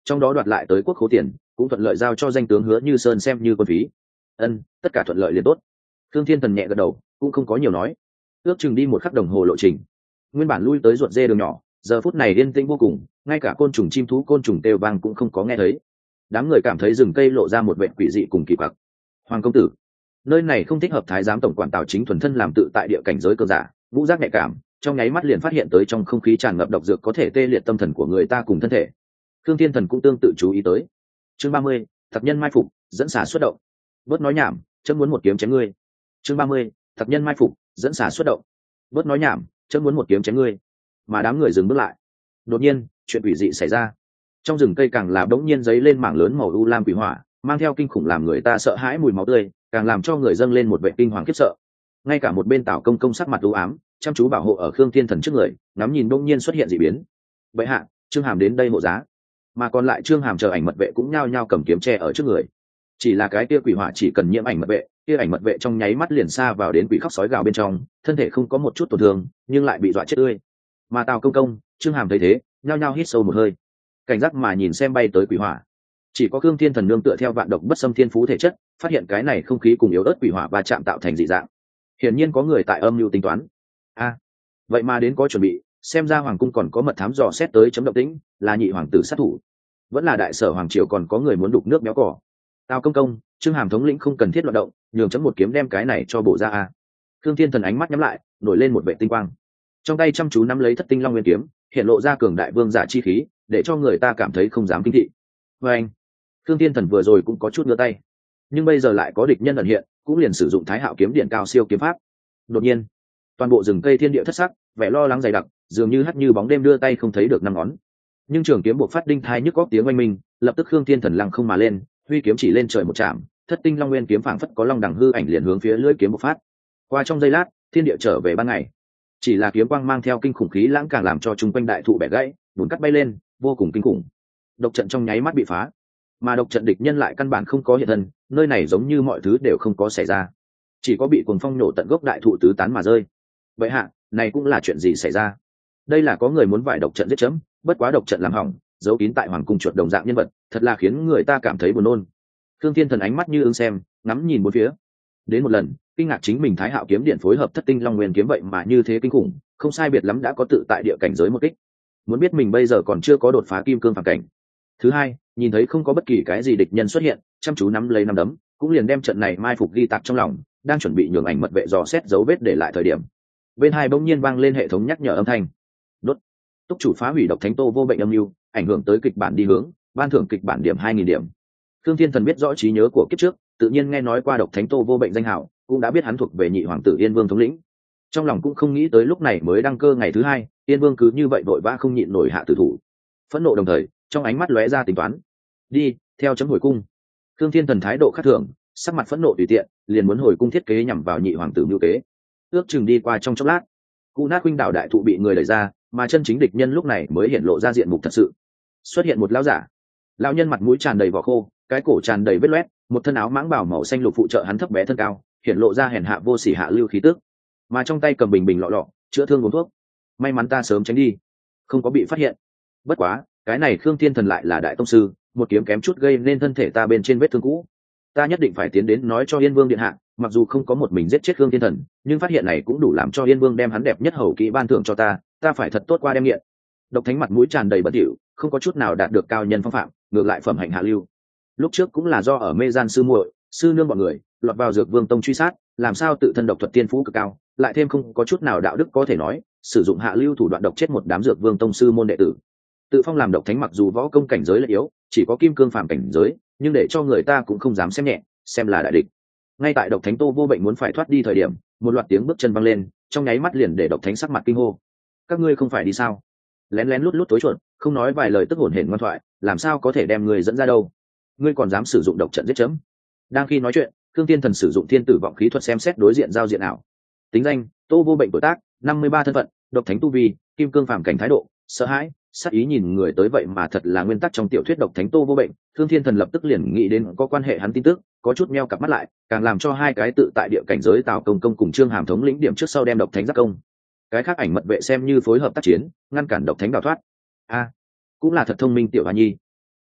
[SPEAKER 1] trong đó đoạt lại tới quốc khố tiền cũng thuận lợi giao cho danh tướng Hứa Như Sơn xem như quân phí. Ân, tất cả thuận lợi liền tốt. Thương Thiên Thần nhẹ gật đầu, cũng không có nhiều nói. Ước chừng đi một khắc đồng hồ lộ trình, nguyên bản lui tới ruột dê đường nhỏ giờ phút này yên tĩnh vô cùng, ngay cả côn trùng chim thú côn trùng kêu vang cũng không có nghe thấy. Đám người cảm thấy rừng cây lộ ra một vẻ quỷ dị cùng kỳ quặc. Hoàng công tử, nơi này không thích hợp. Thái giám tổng quản Tào Chính thuần thân làm tự tại địa cảnh giới cơ giả, ngũ giác nhạy cảm, trong nháy mắt liền phát hiện tới trong không khí tràn ngập độc dược có thể tê liệt tâm thần của người ta cùng thân thể. Thương Thiên Thần cũng tương tự chú ý tới. Chương ba mươi, thập nhân mai phục, dẫn xả xuất động. Bớt nói nhảm, chấm muốn một kiếm chém ngươi. Chương ba mươi, thập nhân mai phục, dẫn xả xuất động. Bớt nói nhảm, chấm muốn một kiếm chém ngươi. Mà đám người dừng bước lại. Đột nhiên, chuyện quỷ dị xảy ra. Trong rừng cây càng là bỗng nhiên giấy lên mảng lớn màu u lam quỷ hỏa, mang theo kinh khủng làm người ta sợ hãi mùi máu tươi, càng làm cho người dâng lên một vẻ kinh hoàng khiếp sợ. Ngay cả một bên Tào Công Công sắc mặt u ám, chăm chú bảo hộ ở Khương Thiên Thần trước người, ngắm nhìn bỗng nhiên xuất hiện dị biến. Bệ hạ, Trương Hàm đến đây hộ giá. Mà còn lại Trương Hàm chờ ảnh mật vệ cũng nhao nhao cầm kiếm che ở trước người. Chỉ là cái kia quỷ hỏa chỉ cần nhiễm ảnh mật vệ, kia ảnh mật vệ trong nháy mắt liền xa vào đến quỷ khóc sói gào bên trong, thân thể không có một chút tổn thương, nhưng lại bị dọa chết tươi. Mà Tào Công Công, Trương Hàm thấy thế, nhao nhao hít sâu một hơi, cảnh giác mà nhìn xem bay tới quỷ hỏa. Chỉ có Khương Thiên Thần nương tựa theo vạn độc bất xâm thiên phú thể chất, phát hiện cái này không khí cùng yếu ớt quỷ hỏa va chạm tạo thành dị dạng. Hiển nhiên có người tại âm mưu tính toán. A, à, vậy mà đến có chuẩn bị, xem ra hoàng cung còn có mật thám dò xét tới chấm động tĩnh, là nhị hoàng tử sát thủ, vẫn là đại sở hoàng triều còn có người muốn đục nước béo cỏ. Tào Công Công, Trương Hàm thống lĩnh không cần thiết loạn động, nhường chấm một kiếm đem cái này cho bổ ra a. Khương Thiên Thần ánh mắt nhắm lại, nổi lên một vệ tinh quang, trong tay chăm chú nắm lấy thất tinh long nguyên kiếm, hiện lộ ra cường đại vương giả chi khí, để cho người ta cảm thấy không dám kinh thị. Và anh, Khương Thiên Thần vừa rồi cũng có chút ngửa tay, nhưng bây giờ lại có địch nhân ẩn hiện, cũng liền sử dụng Thái Hạo kiếm điện cao siêu kiếm pháp. Đột nhiên, toàn bộ rừng cây thiên địa thất sắc, vẻ lo lắng dày đặc, dường như hắt như bóng đêm đưa tay không thấy được năm ngón. Nhưng trường kiếm buộc phát đinh thai nhức góc tiếng oanh minh, lập tức Khương Thiên Thần lăng không mà lên, huy kiếm chỉ lên trời một chạm, thất tinh long nguyên kiếm phảng phất có long đằng hư ảnh liền hướng phía lưỡi kiếm bộc phát. Qua trong giây lát, thiên địa trở về ban ngày. Chỉ là kiếm quang mang theo kinh khủng khí lãng càng làm cho chung quanh đại thụ bẻ gãy, bùn cắt bay lên, vô cùng kinh khủng. Độc trận trong nháy mắt bị phá, mà độc trận địch nhân lại căn bản không có hiện thân, nơi này giống như mọi thứ đều không có xảy ra, chỉ có bị cuồng phong nổ tận gốc đại thụ tứ tán mà rơi. Vậy hạ, này cũng là chuyện gì xảy ra? Đây là có người muốn vải độc trận giết chấm, bất quá độc trận làm hỏng, giấu kín tại hoàng cung chuột đồng dạng nhân vật, thật là khiến người ta cảm thấy buồn nôn. Thương Thiên Thần ánh mắt như ưng xem, ngắm nhìn bốn phía. Đến một lần, kinh ngạc chính mình Thái Hạo kiếm điện phối hợp thất tinh long nguyên kiếm vậy mà như thế kinh khủng, không sai biệt lắm đã có tự tại địa cảnh giới một kích. Muốn biết mình bây giờ còn chưa có đột phá kim cương phàm cảnh. Thứ hai, nhìn thấy không có bất kỳ cái gì địch nhân xuất hiện, chăm chú nắm lấy nắm đấm, cũng liền đem trận này mai phục ghi tạc trong lòng, đang chuẩn bị nhường ảnh mật vệ dò xét dấu vết để lại thời điểm. Bên hai bỗng nhiên vang lên hệ thống nhắc nhở âm thanh. Đốt. Túc chủ phá hủy độc thánh tô vô bệnh âm mưu, ảnh hưởng tới kịch bản đi hướng, ban thưởng kịch bản điểm hai nghìn điểm. Thương Thiên Thần biết rõ trí nhớ của kiếp trước, tự nhiên nghe nói qua độc thánh tô vô bệnh danh hảo, cũng đã biết hắn thuộc về nhị hoàng tử Yên Vương thống lĩnh. Trong lòng cũng không nghĩ tới lúc này mới đăng cơ ngày thứ hai, Yên Vương cứ như vậy vội vã không nhịn nổi hạ tử thủ. Phẫn nộ đồng thời, trong ánh mắt lóe ra tính toán. Đi, theo chấm hồi cung. Thương Thiên Thần thái độ khác thường, sắc mặt phẫn nộ tùy tiện, liền muốn hồi cung thiết kế nhằm vào nhị hoàng tử mưu kế. Ước chừng đi qua trong chốc lát, cụ nát huynh đảo đại thụ bị người đẩy ra, mà chân chính địch nhân lúc này mới hiện lộ ra diện mục thật sự. Xuất hiện một lão giả. Lão nhân mặt mũi tràn đầy vỏ khô, cái cổ tràn đầy vết loét, một thân áo mãng bảo màu xanh lục phụ trợ hắn thấp bé thân cao, hiện lộ ra hèn hạ vô sỉ hạ lưu khí tức, mà trong tay cầm bình bình lọ lọ chữa thương uống thuốc. May mắn ta sớm tránh đi, không có bị phát hiện. Bất quá, cái này Khương Thiên Thần lại là đại tông sư, một kiếm kém chút gây nên thân thể ta bên trên vết thương cũ. Ta nhất định phải tiến đến nói cho Yên Vương điện hạ, mặc dù không có một mình giết chết Khương Thiên Thần, nhưng phát hiện này cũng đủ làm cho Yên Vương đem hắn đẹp nhất hầu kỹ ban thưởng cho ta, ta phải thật tốt qua đem nghiện. Độc Thánh mặt mũi tràn đầy bẩn thỉu, không có chút nào đạt được cao nhân phong phạm, ngược lại phẩm hạnh hạ lưu. Lúc trước cũng là do ở mê gian sư muội, sư nương bọn người lọt vào Dược Vương tông truy sát, làm sao tự thân độc thuật tiên phú cực cao, lại thêm không có chút nào đạo đức có thể nói, sử dụng hạ lưu thủ đoạn độc chết một đám Dược Vương tông sư môn đệ tử. Tự phong làm Độc Thánh mặc dù võ công cảnh giới lại yếu, chỉ có kim cương phàm cảnh giới, nhưng để cho người ta cũng không dám xem nhẹ, xem là đại địch. Ngay tại Độc Thánh Tô vô bệnh muốn phải thoát đi thời điểm, một loạt tiếng bước chân văng lên, trong nháy mắt liền để Độc Thánh sắc mặt kinh hô. Các ngươi không phải đi sao? Lén lén lút lút tối chuột, không nói vài lời tức hổn hển ngoan thoại, làm sao có thể đem người dẫn ra đâu? Ngươi còn dám sử dụng độc trận giết chấm? Đang khi nói chuyện, Khương Thiên Thần sử dụng thiên tử vọng khí thuật xem xét đối diện giao diện ảo. Tính danh: Tô vô bệnh tuổi tác, năm mươi ba thân phận, Độc Thánh tu vi, kim cương phàm cảnh thái độ, sợ hãi, sát ý nhìn người tới vậy mà thật là nguyên tắc trong tiểu thuyết Độc Thánh Tô vô bệnh. Khương Thiên Thần lập tức liền nghĩ đến có quan hệ hắn tin tức, có chút meo cặp mắt lại, càng làm cho hai cái tự tại địa cảnh giới Tào Công Công cùng Trương Hàm thống lĩnh điểm trước sau đem Độc Thánh giác công. Cái khác ảnh mật vệ xem như phối hợp tác chiến, ngăn cản Độc Thánh đào thoát. A, cũng là thật thông minh tiểu hoa nhi.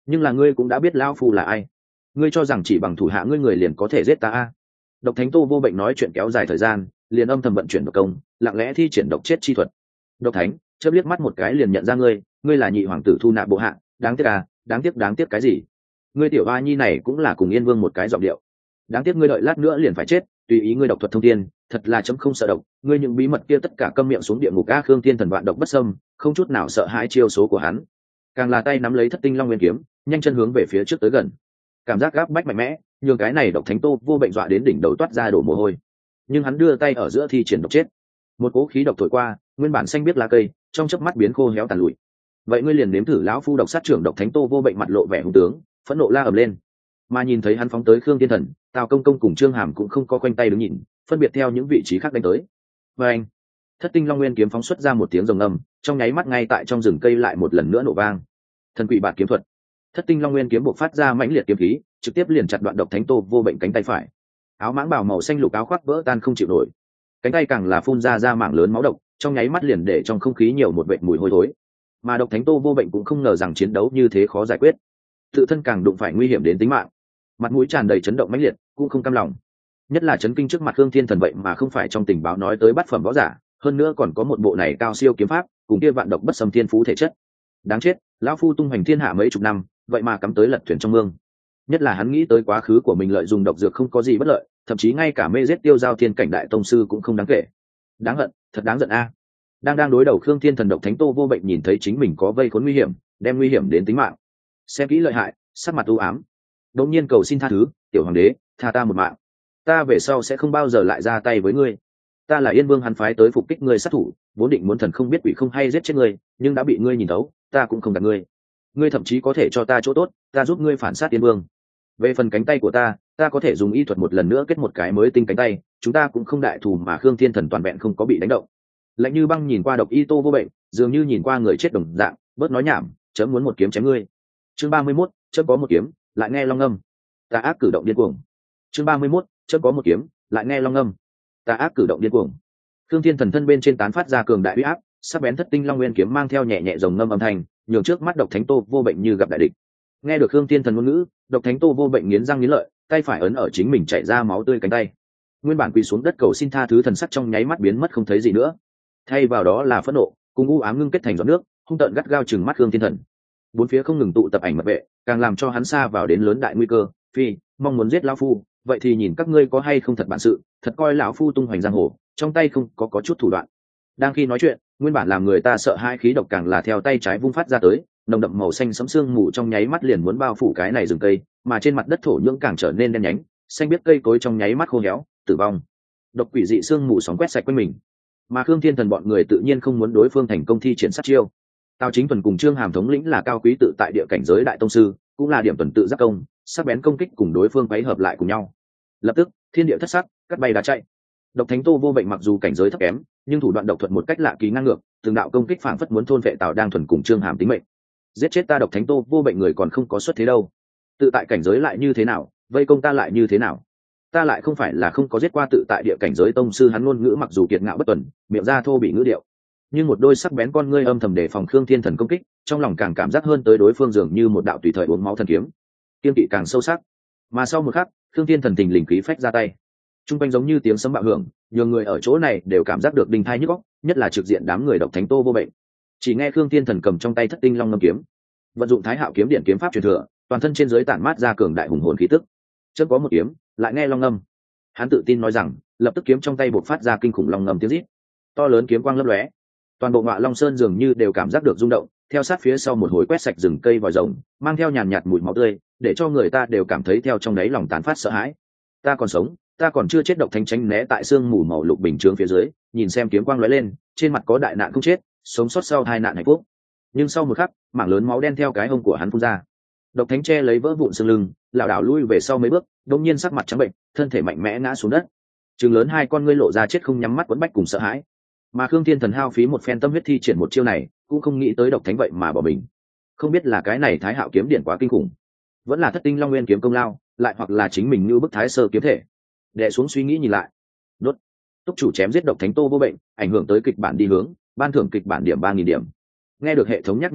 [SPEAKER 1] nhưng là ngươi cũng đã biết lão phu là ai, ngươi cho rằng chỉ bằng thủ hạ ngươi người liền có thể giết ta a? Độc Thánh Tô Vô Bệnh nói chuyện kéo dài thời gian, liền âm thầm vận chuyển độc công, lặng lẽ thi triển độc chết chi thuật. Độc Thánh chớp liếc mắt một cái liền nhận ra ngươi, ngươi là nhị hoàng tử thu nạp bộ hạ, đáng tiếc à, đáng tiếc đáng tiếc cái gì? Ngươi tiểu hoa nhi này cũng là cùng Yên Vương một cái giọng điệu. Đáng tiếc ngươi đợi lát nữa liền phải chết, tùy ý ngươi độc thuật thông thiên, thật là chấm không sợ độc, ngươi những bí mật kia tất cả câm miệng xuống địa ngục. A Khương Thiên Thần vạn độc bất xâm, không chút nào sợ hãi chiêu số của hắn, càng là tay nắm lấy Thất Tinh Long Nguyên kiếm, nhanh chân hướng về phía trước tới gần. Cảm giác gáp bách mạnh mẽ, nhường cái này Độc Thánh Tô Vô Bệnh dọa đến đỉnh đầu toát ra đổ mồ hôi. Nhưng hắn đưa tay ở giữa thi triển độc chết, một cỗ khí độc thổi qua, nguyên bản xanh biết lá cây trong chớp mắt biến khô héo tàn lụi. Vậy ngươi liền nếm thử lão phu độc sát trưởng. Độc Thánh Tô Vô Bệnh mặt lộ vẻ hung tướng, phẫn nộ la ầm lên. Mà nhìn thấy hắn phóng tới Khương Thiên Thần, Tào Công Công cùng Trương Hàm cũng không có khoanh tay đứng nhìn, phân biệt theo những vị trí khác đánh tới. Và anh, Thất Tinh Long Nguyên kiếm phóng xuất ra một tiếng rồng ngầm, trong nháy mắt ngay tại trong rừng cây lại một lần nữa nổ vang. Thần quỷ bạt kiếm thuật, Thất Tinh Long Nguyên kiếm bộc phát ra mãnh liệt kiếm khí, trực tiếp liền chặt đoạn Độc Thánh Tô Vô Bệnh cánh tay phải. Áo mãng bào màu xanh lục áo khoác vỡ tan không chịu nổi, cánh tay càng là phun ra ra mảng lớn máu độc, trong nháy mắt liền để trong không khí nhiều một vệt mùi hôi thối. Mà Độc Thánh Tô Vô Bệnh cũng không ngờ rằng chiến đấu như thế khó giải quyết, tự thân càng đụng phải nguy hiểm đến tính mạng, mặt mũi tràn đầy chấn động mãnh liệt, cũng không cam lòng. Nhất là chấn kinh trước mặt Khương Thiên Thần vậy mà không phải trong tình báo nói tới bát phẩm võ giả, hơn nữa còn có một bộ này cao siêu kiếm pháp, cùng kia vạn độc bất xâm thiên phú thể chất. Đáng chết, lão phu tung hoành thiên hạ mấy chục năm, vậy mà cắm tới lật thuyền trong mương. Nhất là hắn nghĩ tới quá khứ của mình lợi dụng độc dược không có gì bất lợi, thậm chí ngay cả mê giết tiêu giao thiên cảnh đại tông sư cũng không đáng kể. Đáng hận, thật đáng giận a. Đang đang đối đầu Khương Thiên Thần, Độc Thánh Tô Vô Bệnh nhìn thấy chính mình có vây khốn nguy hiểm, đem nguy hiểm đến tính mạng. Xem kỹ lợi hại, sắc mặt u ám. Đột nhiên cầu xin tha thứ, tiểu hoàng đế, tha ta một mạng. Ta về sau sẽ không bao giờ lại ra tay với ngươi. Ta là Yên Vương hắn phái tới phục kích ngươi sát thủ, vốn định muốn thần không biết quỷ không hay giết chết ngươi, nhưng đã bị ngươi nhìn thấu, ta cũng không gạt ngươi. Ngươi thậm chí có thể cho ta chỗ tốt, ta giúp ngươi phản sát Yên Vương. Về phần cánh tay của ta, ta có thể dùng y thuật một lần nữa kết một cái mới tinh cánh tay, chúng ta cũng không đại thù mà Khương Thiên Thần toàn vẹn không có bị đánh động. Lạnh như băng nhìn qua Độc Y Tô Vô Bệnh, dường như nhìn qua người chết đồng dạng, bớt nói nhảm, chấm muốn một kiếm chém ngươi. Chương ba mươi mốt, chấm có một kiếm, lại nghe long ngâm. Ta ác cử động điên cuồng. Chương ba mươi mốt, chấm có một kiếm, lại nghe long ngâm. Ta ác cử động điên cuồng. Khương Thiên Thần thân bên trên tán phát ra cường đại uy áp, sắc bén Thất Tinh Long Nguyên kiếm mang theo nhẹ nhẹ rồng ngâm âm thanh, nhường trước mắt Độc Thánh Tô Vô Bệnh như gặp đại địch. Nghe được Khương Thiên Thần ngôn ngữ, Độc Thánh Tô Vô Bệnh nghiến răng nghiến lợi, tay phải ấn ở chính mình chảy ra máu tươi cánh tay. Nguyên bản quỳ xuống đất cầu xin tha thứ thần sắc trong nháy mắt biến mất không thấy gì nữa. Thay vào đó là phẫn nộ, cùng u ám ngưng kết thành giọt nước, hung tợn gắt gao chừng mắt Khương Thiên Thần. Bốn phía không ngừng tụ tập ảnh mật vệ, càng làm cho hắn xa vào đến lớn đại nguy cơ. Phi, mong muốn giết lão phu, vậy thì nhìn các ngươi có hay không thật bản sự, thật coi lão phu tung hoành giang hồ, trong tay không có có chút thủ đoạn. Đang khi nói chuyện, nguyên bản làm người ta sợ hai khí độc càng là theo tay trái vung phát ra tới, nồng đậm màu xanh sẫm sương mù trong nháy mắt liền muốn bao phủ cái này rừng cây, mà trên mặt đất thổ nhưỡng càng trở nên đen nhánh, xanh biết cây cối trong nháy mắt khô héo, tử vong. Độc quỷ dị sương mù sóng quét sạch quanh mình, mà Khương Thiên Thần bọn người tự nhiên không muốn đối phương thành công thi triển sát chiêu. Tào Chính Thuần cùng Trương Hàm thống lĩnh là cao quý tự tại địa cảnh giới đại tông sư, cũng là điểm tuần tự giác công, sắc bén công kích cùng đối phương quấy hợp lại cùng nhau. Lập tức, thiên địa thất sắc, cắt bay đá chạy. Độc Thánh Tô Vô Bệnh mặc dù cảnh giới thấp kém, nhưng thủ đoạn độc thuật một cách lạ kỳ ngang ngược, từng đạo công kích phảng phất muốn thôn vệ Tào Đang Thuần cùng Trương Hàm tính mệnh. Giết chết ta Độc Thánh Tô Vô Bệnh người còn không có xuất thế đâu. Tự tại cảnh giới lại như thế nào, vây công ta lại như thế nào? Ta lại không phải là không có giết qua tự tại địa cảnh giới tông sư. Hắn ngôn ngữ mặc dù kiệt ngạo bất tuần, miệng ra thô bị ngữ điệu, nhưng một đôi sắc bén con ngươi âm thầm đề phòng Khương Thiên Thần công kích, trong lòng càng cảm giác hơn tới đối phương dường như một đạo tùy thời uống máu thần kiếm, kiên kỵ càng sâu sắc. Mà sau một khắc, Khương Thiên Thần tình lình khí phách ra tay, trung quanh giống như tiếng sấm bạo hưởng, nhiều người ở chỗ này đều cảm giác được đinh thai nhức óc, nhất là trực diện đám người Độc Thánh Tô Vô Bệnh. Chỉ nghe Khương Thiên Thần cầm trong tay Thất Tinh Long ngâm kiếm, vận dụng Thái Hạo kiếm điện kiếm pháp truyền thừa, toàn thân trên dưới tản mát ra cường đại hùng hồn khí tức. Chớp có một kiếm, lại nghe long ngâm. Hắn tự tin nói rằng, lập tức kiếm trong tay bộc phát ra kinh khủng long ngâm tiếng rít, to lớn kiếm quang lấp lóe, toàn bộ Ngọa Long Sơn dường như đều cảm giác được rung động, theo sát phía sau một hồi quét sạch rừng cây vòi rồng, mang theo nhàn nhạt mùi máu tươi, để cho người ta đều cảm thấy theo trong đáy lòng tán phát sợ hãi. Ta còn sống, ta còn chưa chết. Độc Thánh tránh né tại sương mù màu lục bình chướng phía dưới, nhìn xem kiếm quang lóe lên, trên mặt có đại nạn không chết, sống sót sau hai nạn hạnh phúc. Nhưng sau một khắc, mảng lớn máu đen theo cái hông của hắn phun ra. Độc Thánh che lấy vỡ vụn xương lưng, lảo đảo lui về sau mấy bước, đột nhiên sắc mặt trắng bệnh, thân thể mạnh mẽ ngã xuống đất. Trừng lớn hai con ngươi lộ ra chết không nhắm mắt quẫn bách cùng sợ hãi. Mà Khương Thiên Thần hao phí một phen tâm huyết thi triển một chiêu này, cũng không nghĩ tới Độc Thánh vậy mà bỏ mình. Không biết là cái này Thái Hạo kiếm điện quá kinh khủng, vẫn là Thất Tinh Long Nguyên kiếm công lao, lại hoặc là chính mình như bức Thái Sơ kiếm thể. Đè xuống suy nghĩ nhìn lại, đốt túc chủ chém giết Độc Thánh Tô Vô Bệnh, ảnh hưởng tới kịch bản đi hướng, ban thưởng kịch bản điểm ba nghìn điểm. Nghe được hệ thống nhắc nhở âm,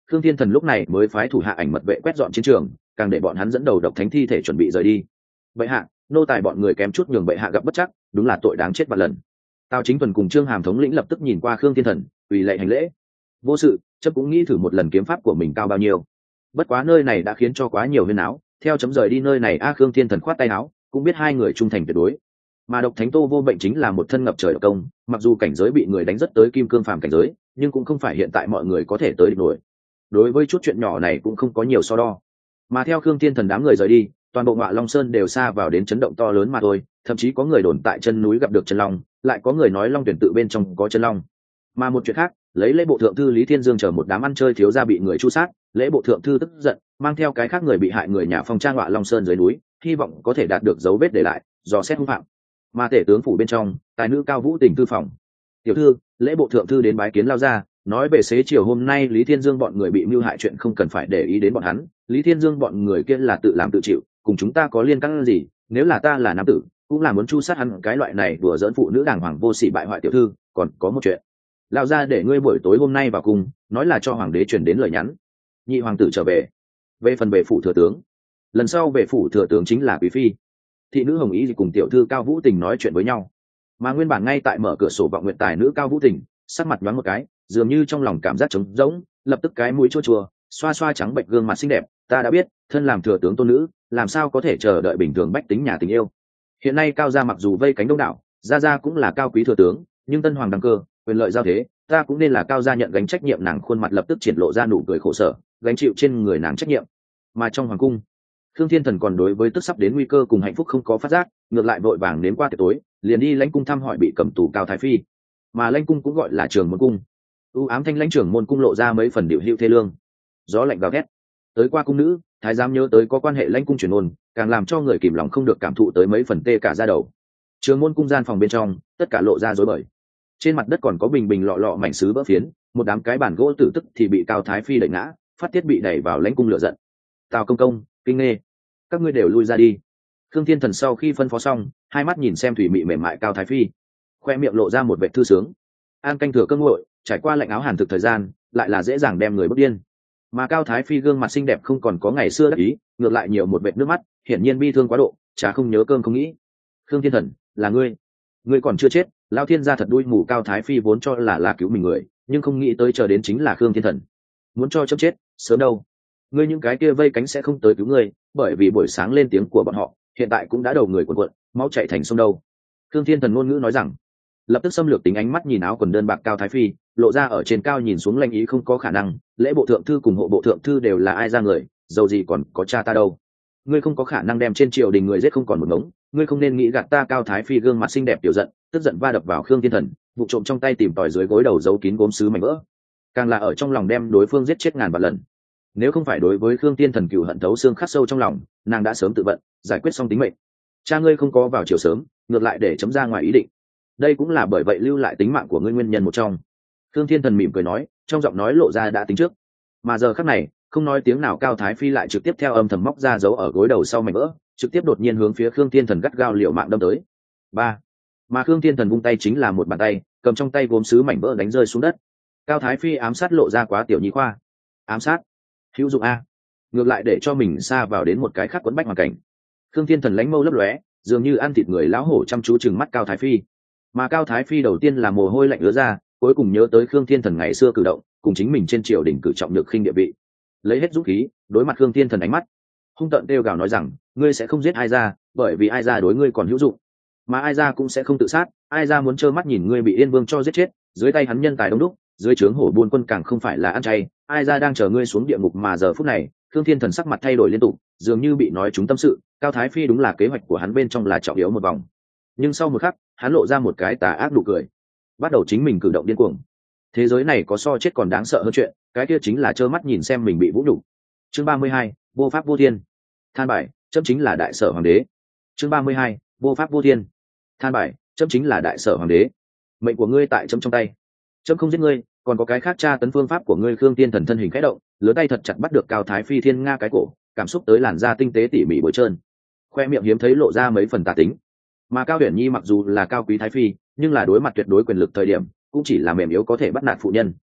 [SPEAKER 1] Khương Thiên Thần lúc này mới phái thủ hạ ảnh mật vệ quét dọn chiến trường, càng để bọn hắn dẫn đầu độc thánh thi thể chuẩn bị rời đi. Bệ hạ, nô tài bọn người kém chút nhường bệ hạ gặp bất chắc, đúng là tội đáng chết vạn lần. Tào Chính Thuần cùng Trương Hàm thống lĩnh lập tức nhìn qua Khương Thiên Thần, ủy lệ hành lễ. Vô sự, chấm cũng nghĩ thử một lần kiếm pháp của mình cao bao nhiêu. Bất quá nơi này đã khiến cho quá nhiều huyên áo, theo chấm rời đi nơi này a Khương Thiên Thần khoát tay áo, cũng biết hai người trung thành tuyệt đối. Mà độc thánh Tô Vô Bệnh chính là một thân ngập trời độc công, mặc dù cảnh giới bị người đánh rất tới kim cương phàm cảnh giới, nhưng cũng không phải hiện tại mọi người có thể tới địch nổi. Đối với chút chuyện nhỏ này cũng không có nhiều so đo. Mà theo Khương Thiên Thần đám người rời đi, toàn bộ Ngọa Long Sơn đều xa vào đến chấn động to lớn mà thôi, thậm chí có người đồn tại chân núi gặp được chân long, lại có người nói long tuyển tự bên trong có chân long. Mà một chuyện khác, lấy lễ bộ thượng thư Lý Thiên Dương chờ một đám ăn chơi thiếu gia bị người chu sát, lễ bộ thượng thư tức giận, mang theo cái khác người bị hại người nhà phong trang Ngọa Long Sơn dưới núi, hy vọng có thể đạt được dấu vết để lại, dò xét hung phạm. Mà tể tướng phủ bên trong, tài nữ Cao Vũ Tình thư phòng. Tiểu thư, lễ bộ thượng thư đến bái kiến lao ra, nói về xế chiều hôm nay Lý Thiên Dương bọn người bị mưu hại chuyện không cần phải để ý đến bọn hắn, Lý Thiên Dương bọn người kia là tự làm tự chịu, cùng chúng ta có liên can gì? Nếu là ta là nam tử, cũng là muốn chu sát hắn cái loại này đùa giỡn phụ nữ đàng hoàng vô sỉ bại hoại tiểu thư. Còn có một chuyện, lao ra để ngươi buổi tối hôm nay vào cung, nói là cho hoàng đế truyền đến lời nhắn. Nhị hoàng tử trở về. Về phần về phủ thừa tướng, lần sau về phủ thừa tướng chính là quý phi. Thị nữ Hồng Ý cùng tiểu thư Cao Vũ Tình nói chuyện với nhau, mà nguyên bản ngay tại mở cửa sổ vọng nguyện tài nữ Cao Vũ Tình sắc mặt nhoáng một cái, dường như trong lòng cảm giác trống rỗng, lập tức cái mũi chua chua, xoa xoa trắng bệnh gương mặt xinh đẹp. Ta đã biết, thân làm thừa tướng tôn nữ, làm sao có thể chờ đợi bình thường bách tính nhà tình yêu. Hiện nay Cao gia mặc dù vây cánh đông đảo, gia gia cũng là cao quý thừa tướng, nhưng tân hoàng đăng cơ, quyền lợi giao thế, ta cũng nên là Cao gia nhận gánh trách nhiệm. Nàng khuôn mặt lập tức triển lộ ra nụ cười khổ sở, gánh chịu trên người nàng trách nhiệm. Mà trong hoàng cung, Khương Thiên Thần còn đối với tức sắp đến nguy cơ cùng hạnh phúc không có phát giác, ngược lại vội vàng đến qua tiệc tối, liền đi lãnh cung thăm hỏi bị cầm tù Cao thái phi. Mà lãnh cung cũng gọi là trường môn cung, u ám thanh lãnh trưởng môn cung lộ ra mấy phần điệu hữu thê lương. Gió lạnh gào thét tới qua cung nữ, thái giám nhớ tới có quan hệ lãnh cung truyền ôn, càng làm cho người kìm lòng không được cảm thụ tới mấy phần tê cả da đầu. Trường môn cung gian phòng bên trong, tất cả lộ ra rối bời. Trên mặt đất còn có bình bình lọ lọ mảnh sứ vỡ phiến, một đám cái bàn gỗ tử tức thì bị Cao thái phi đẩy ngã, phát tiết bị đẩy vào lãnh cung lửa giận. Tào công công, Kinh Nghê, các ngươi đều lui ra đi. Khương Thiên Thần sau khi phân phó xong, hai mắt nhìn xem thủy mị mềm mại Cao thái phi, khoe miệng lộ ra một vẻ thư sướng. An canh thừa cơ nguội, trải qua lạnh áo hàn thực thời gian, lại là dễ dàng đem người bức điên. Mà Cao thái phi gương mặt xinh đẹp không còn có ngày xưa đắc ý, ngược lại nhiều một vệt nước mắt, hiển nhiên bi thương quá độ, chả không nhớ cơm không nghĩ. Khương Thiên Thần, là ngươi, ngươi còn chưa chết. Lao thiên gia thật đuôi mù. Cao thái phi vốn cho là là cứu mình người, nhưng không nghĩ tới chờ đến chính là Khương Thiên Thần. Muốn cho chấm chết sớm đâu, ngươi những cái kia vây cánh sẽ không tới cứu ngươi, bởi vì buổi sáng lên tiếng của bọn họ, hiện tại cũng đã đầu người cuộn cuộn, máu chảy thành sông đâu. Khương Thiên Thần ngôn ngữ nói rằng, lập tức xâm lược tính ánh mắt nhìn áo quần đơn bạc Cao thái phi, lộ ra ở trên cao nhìn xuống lanh ý không có khả năng. Lễ bộ thượng thư cùng hộ bộ thượng thư đều là ai ra người, dầu gì còn có cha ta đâu. Ngươi không có khả năng đem trên triều đình người giết không còn một ngống, ngươi không nên nghĩ gạt ta. Cao thái phi gương mặt xinh đẹp tiểu giận, tức giận va đập vào Khương Thiên Thần, vụ trộm trong tay tìm tòi dưới gối đầu giấu kín gốm sứ mảnh vỡ, càng là ở trong lòng đem đối phương giết chết ngàn vạn lần. Nếu không phải đối với Khương Thiên Thần cừu hận thấu xương khắc sâu trong lòng, nàng đã sớm tự vận giải quyết xong tính mệnh. Cha ngươi không có vào chiều sớm, ngược lại để chấm ra ngoài ý định, đây cũng là bởi vậy lưu lại tính mạng của ngươi nguyên nhân một trong. Khương Thiên Thần mỉm cười nói, trong giọng nói lộ ra đã tính trước. Mà giờ khắc này, không nói tiếng nào, Cao thái phi lại trực tiếp theo âm thầm móc ra dấu ở gối đầu sau mảnh vỡ, trực tiếp đột nhiên hướng phía Khương Thiên Thần gắt gao liều mạng đâm tới. Ba. Mà Khương Thiên Thần vung tay chính là một bàn tay, cầm trong tay gốm sứ mảnh vỡ đánh rơi xuống đất. Cao thái phi ám sát lộ ra quá tiểu nhi khoa. Ám sát hữu dụng a, ngược lại để cho mình xa vào đến một cái khác quấn bách hoàn cảnh. Khương Thiên Thần lánh mâu lấp lóe, dường như ăn thịt người lão hổ chăm chú chừng mắt Cao thái phi. Mà Cao thái phi đầu tiên là mồ hôi lạnh ứa ra, cuối cùng nhớ tới Khương Thiên Thần ngày xưa cử động, cùng chính mình trên triều đình cử trọng nhược khinh địa vị, lấy hết dũng khí đối mặt Khương Thiên Thần ánh mắt hung tợn kêu gào nói rằng, ngươi sẽ không giết ai ra, bởi vì ai ra đối ngươi còn hữu dụng, mà ai ra cũng sẽ không tự sát. Ai ra muốn trơ mắt nhìn ngươi bị Yên Vương cho giết chết, dưới tay hắn nhân tài đông đúc, dưới trướng hổ buôn quân càng không phải là ăn chay. Ai ra đang chờ ngươi xuống địa ngục. Mà giờ phút này Khương Thiên Thần sắc mặt thay đổi liên tục, dường như bị nói trúng tâm sự. Cao thái phi đúng là kế hoạch của hắn bên trong là trọng yếu một vòng, nhưng sau một khắc hắn lộ ra một cái tà ác nụ cười, bắt đầu chính mình cử động điên cuồng. Thế giới này có so chết còn đáng sợ hơn chuyện, cái kia chính là trơ mắt nhìn xem mình bị vũ nhục. Chương ba mươi hai, vô pháp vô thiên. Than bài, chấm chính là đại sở hoàng đế. Chương ba mươi hai, vô pháp vô thiên. Than bài, chấm chính là đại sở hoàng đế. Mệnh của ngươi tại chấm trong tay, chấm không giết ngươi, còn có cái khác tra tấn phương pháp của ngươi. Khương Thiên Thần thân hình khẽ động, lứa tay thật chặt bắt được Cao thái phi thiên nga cái cổ, cảm xúc tới làn da tinh tế tỉ mỉ bồi trơn, khoe miệng hiếm thấy lộ ra mấy phần tà tính. Mà Cao Uyển Nhi mặc dù là cao quý thái phi, nhưng là đối mặt tuyệt đối quyền lực thời điểm, cũng chỉ là mềm yếu có thể bắt nạt phụ nhân.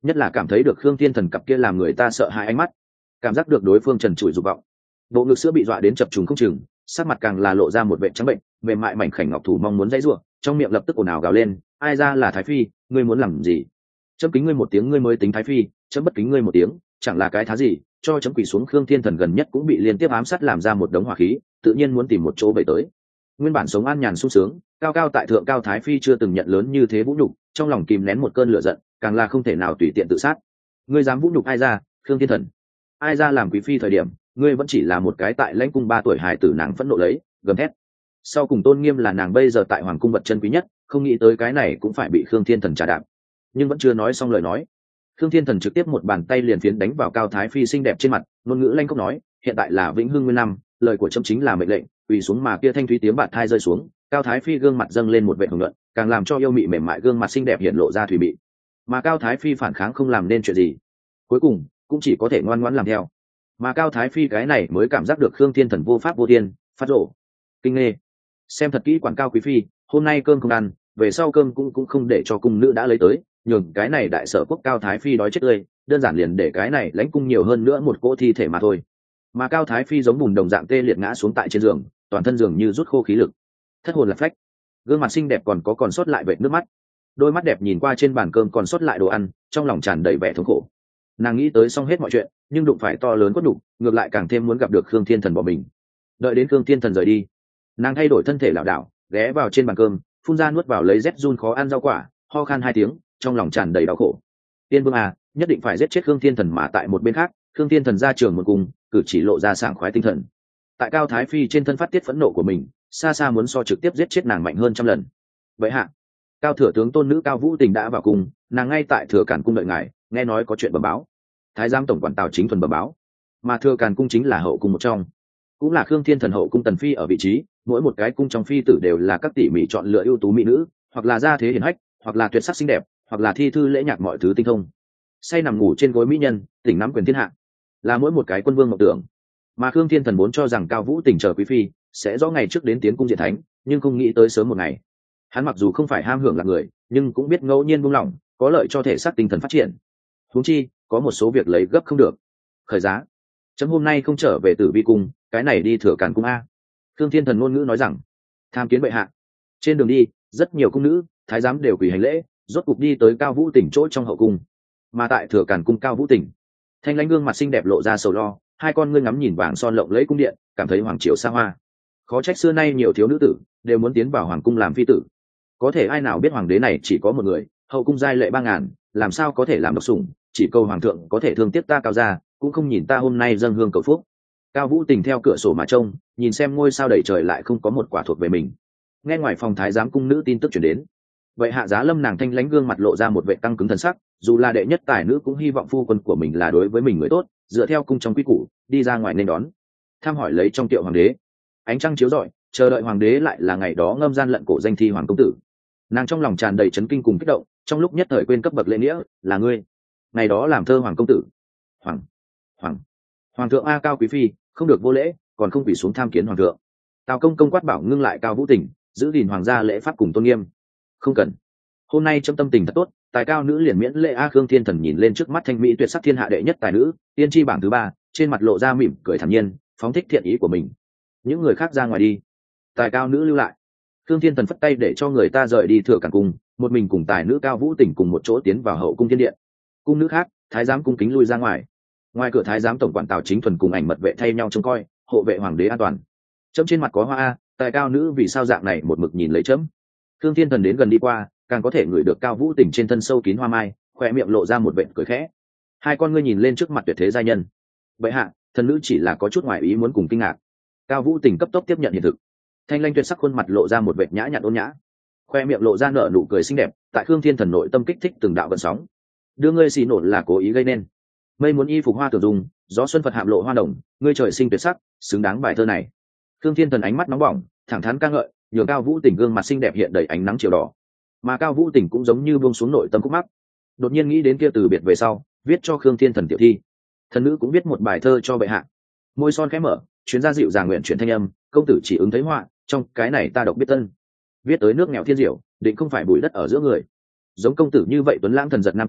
[SPEAKER 1] nhất là cảm thấy được khương thiên thần cặp kia làm người ta sợ hãi ánh mắt, cảm giác được đối phương trần trụi dục vọng, bộ ngực sữa bị dọa đến chập trùng không chừng, sắc mặt càng là lộ ra một vệ trắng bệnh, mềm mại mảnh khảnh ngọc thủ mong muốn dãy rủa, trong miệng lập tức ồn ào gào lên, ai ra là thái phi, ngươi muốn làm gì? Chấm kính ngươi một tiếng ngươi mới tính thái phi, chấm bất kính ngươi một tiếng chẳng là cái thá gì? Cho chấm quỳ xuống. Khương thiên thần gần nhất cũng bị liên tiếp ám sát làm ra một đống hỏa khí, tự nhiên muốn tìm một chỗ bày tới. Nguyên bản sống an nhàn sung sướng, cao cao tại thượng cao thái phi chưa từng nhận lớn như thế vũ nhục, trong lòng kìm nén một cơn lửa giận, càng là không thể nào tùy tiện tự sát. Ngươi dám vũ nhục ai ra? Khương thiên thần, ai ra làm quý phi thời điểm, ngươi vẫn chỉ là một cái tại lãnh cung ba tuổi hài tử, nàng phẫn nộ lấy gầm thét. Sau cùng tôn nghiêm là nàng bây giờ tại hoàng cung vật chân quý nhất, không nghĩ tới cái này cũng phải bị Khương thiên thần trả đạp. Nhưng vẫn chưa nói xong lời nói, Khương thiên thần trực tiếp một bàn tay liền phiến đánh vào cao thái phi xinh đẹp trên mặt, ngôn ngữ lanh cốc nói, hiện tại là vĩnh hưng nguyên năm, lời của chấm chính là mệnh lệnh. Quỳ xuống. Mà kia thanh thúy tiếng bạt thai rơi xuống, cao thái phi gương mặt dâng lên một vệ hồng nhuận, càng làm cho yêu mị mềm mại gương mặt xinh đẹp hiện lộ ra thủy mị. Mà cao thái phi phản kháng không làm nên chuyện gì, cuối cùng cũng chỉ có thể ngoan ngoãn làm theo. Mà cao thái phi cái này mới cảm giác được Khương thiên thần vô pháp vô thiên, phát rổ kinh nghê. Xem thật kỹ quản cao quý phi, hôm nay cơm không ăn, về sau cơm cũng cũng không để cho cung nữ đã lấy tới, nhường cái này đại sở quốc cao thái phi đói chết tươi, đơn giản liền để cái này lãnh cung nhiều hơn nữa một cỗ thi thể mà thôi. Mà cao thái phi giống bùn đồng dạng tê liệt ngã xuống tại trên giường, toàn thân giường như rút khô khí lực, thất hồn lạc phách, gương mặt xinh đẹp còn có còn sót lại vệt nước mắt, đôi mắt đẹp nhìn qua trên bàn cơm còn sót lại đồ ăn, trong lòng tràn đầy vẻ thống khổ. Nàng nghĩ tới xong hết mọi chuyện, nhưng đụng phải to lớn quất đục, ngược lại càng thêm muốn gặp được Khương thiên thần bỏ mình. Đợi đến Khương thiên thần rời đi, nàng thay đổi thân thể lảo đảo ghé vào trên bàn cơm, phun ra nuốt vào lấy rét run khó ăn rau quả, ho khan hai tiếng, trong lòng tràn đầy đau khổ. Tiên vương à, nhất định phải giết chết Khương thiên thần. Mà tại một bên khác, Khương thiên thần ra trường một cùng, cử chỉ lộ ra sảng khoái tinh thần. Tại cao thái phi trên thân phát tiết phẫn nộ của mình, xa xa muốn so trực tiếp giết chết nàng mạnh hơn trăm lần. Vậy hạ, cao thừa tướng tôn nữ Cao Vũ Tình đã vào cung, nàng ngay tại thừa cản cung đợi ngài, nghe nói có chuyện bẩm báo. Thái giám tổng quản Tào Chính Thuần bẩm báo. Mà thừa cản cung chính là hậu cung một trong, cũng là Khương thiên thần hậu cung tần phi ở vị trí, mỗi một cái cung trong phi tử đều là các tỉ mỉ chọn lựa ưu tú mỹ nữ, hoặc là gia thế hiển hách, hoặc là tuyệt sắc xinh đẹp, hoặc là thi thư lễ nhạc mọi thứ tinh thông. Say nằm ngủ trên gối mỹ nhân, tỉnh nắm quyền thiên hạ, là mỗi một cái quân vương mộng tưởng. Mà Khương thiên thần vốn cho rằng Cao Vũ Tình chờ quý phi sẽ rõ ngày trước đến tiến cung diện thánh, nhưng không nghĩ tới sớm một ngày. Hắn mặc dù không phải ham hưởng là người, nhưng cũng biết ngẫu nhiên buông lỏng có lợi cho thể xác tinh thần phát triển. Huống chi có một số việc lấy gấp không được. Khởi giá, chấm hôm nay không trở về Tử Vi cung, cái này đi thừa cản cung a. Khương thiên thần ngôn ngữ nói rằng, tham kiến bệ hạ. Trên đường đi, rất nhiều cung nữ, thái giám đều quỳ hành lễ, rốt cục đi tới Cao Vũ Tình chỗ trong hậu cung. Mà tại thừa cản cung, Cao Vũ Tình thanh lãnh gương mặt xinh đẹp lộ ra sầu lo, hai con ngươi ngắm nhìn vàng son lộng lẫy cung điện, cảm thấy hoàng triều xa hoa. Khó trách xưa nay nhiều thiếu nữ tử đều muốn tiến vào hoàng cung làm phi tử. Có thể ai nào biết hoàng đế này chỉ có một người, hậu cung giai lệ ba ngàn, làm sao có thể làm độc sủng, chỉ cầu hoàng thượng có thể thương tiếc ta Cao gia, cũng không nhìn ta hôm nay dâng hương cầu phúc. Cao Vũ Tình theo cửa sổ mà trông, nhìn xem ngôi sao đầy trời lại không có một quả thuộc về mình. Nghe ngoài phòng thái giám cung nữ tin tức chuyển đến, vậy hạ giá lâm nàng thanh lãnh gương mặt lộ ra một vệ căng cứng thần sắc, dù là đệ nhất tài nữ cũng hy vọng phu quân của mình là đối với mình người tốt, dựa theo cung trong quy củ đi ra ngoài nên đón tham hỏi lấy trong tiệu hoàng đế. Ánh trăng chiếu rọi, chờ đợi hoàng đế lại là ngày đó ngâm gian lận cổ danh thi hoàng công tử. Nàng trong lòng tràn đầy chấn kinh cùng kích động, trong lúc nhất thời quên cấp bậc lễ nghĩa, là ngươi ngày đó làm thơ hoàng công tử. Hoàng hoàng hoàng thượng a, Cao quý phi không được vô lễ, còn không quỳ xuống tham kiến hoàng thượng. Tào công công quát bảo ngưng lại Cao Vũ Tình, giữ gìn hoàng gia lễ pháp cùng tôn nghiêm. Không cần, hôm nay trong tâm tình thật tốt, tài cao nữ liền miễn lễ a. Khương thiên thần nhìn lên trước mắt thanh mỹ tuyệt sắc thiên hạ đệ nhất tài nữ, tiên tri bảng thứ ba, trên mặt lộ ra mỉm cười thản nhiên, phóng thích thiện ý của mình. Những người khác ra ngoài đi, tài cao nữ lưu lại. Khương thiên thần phất tay để cho người ta rời đi thừa cản cung, một mình cùng tài nữ Cao Vũ Tình cùng một chỗ tiến vào hậu cung thiên điện. Cung nữ khác, thái giám cung kính lui ra ngoài. Ngoài cửa thái giám tổng quản Tào Chính Thuần cùng ảnh mật vệ thay nhau trông coi, hộ vệ hoàng đế an toàn. Chấm trên mặt có hoa a, tài cao nữ vì sao dạng này một mực nhìn lấy chấm. Khương thiên thần đến gần đi qua, càng có thể ngửi được Cao Vũ Tình trên thân sâu kín hoa mai, khoe miệng lộ ra một vệt cười khẽ. Hai con ngươi nhìn lên trước mặt tuyệt thế giai nhân. Bệ hạ, thần nữ chỉ là có chút ngoài ý muốn cùng kinh ngạc. Cao Vũ Tình cấp tốc tiếp nhận hiện thực, thanh lanh tuyệt sắc khuôn mặt lộ ra một vệt nhã nhặn ôn nhã, khoe miệng lộ ra nở nụ cười xinh đẹp, tại Khương thiên thần nội tâm kích thích từng đạo gợn sóng. Đưa ngươi xì nổn là cố ý gây nên. Mây muốn y phục hoa tưởng dùng, gió xuân Phật hạm lộ hoa đồng, ngươi trời sinh tuyệt sắc, xứng đáng bài thơ này. Khương thiên thần ánh mắt nóng bỏng, thẳng thắn ca ngợi, nhường Cao Vũ Tình gương mặt xinh đẹp hiện đầy ánh nắng chiều đỏ. Mà Cao Vũ Tình cũng giống như buông xuống nội tâm khúc mắc, đột nhiên nghĩ đến kia từ biệt về sau viết cho Khương thiên thần tiểu thi, thần nữ cũng viết một bài thơ cho bệ hạ. Môi son khẽ mở, chuyến ra dịu dàng nguyện chuyển thanh âm, công tử chỉ ứng thấy họa, trong cái này ta độc biết tân. Viết tới nước nghèo thiên diệu, định không phải bụi đất ở giữa người. Giống công tử như vậy tuấn lãng thần giật nam tử,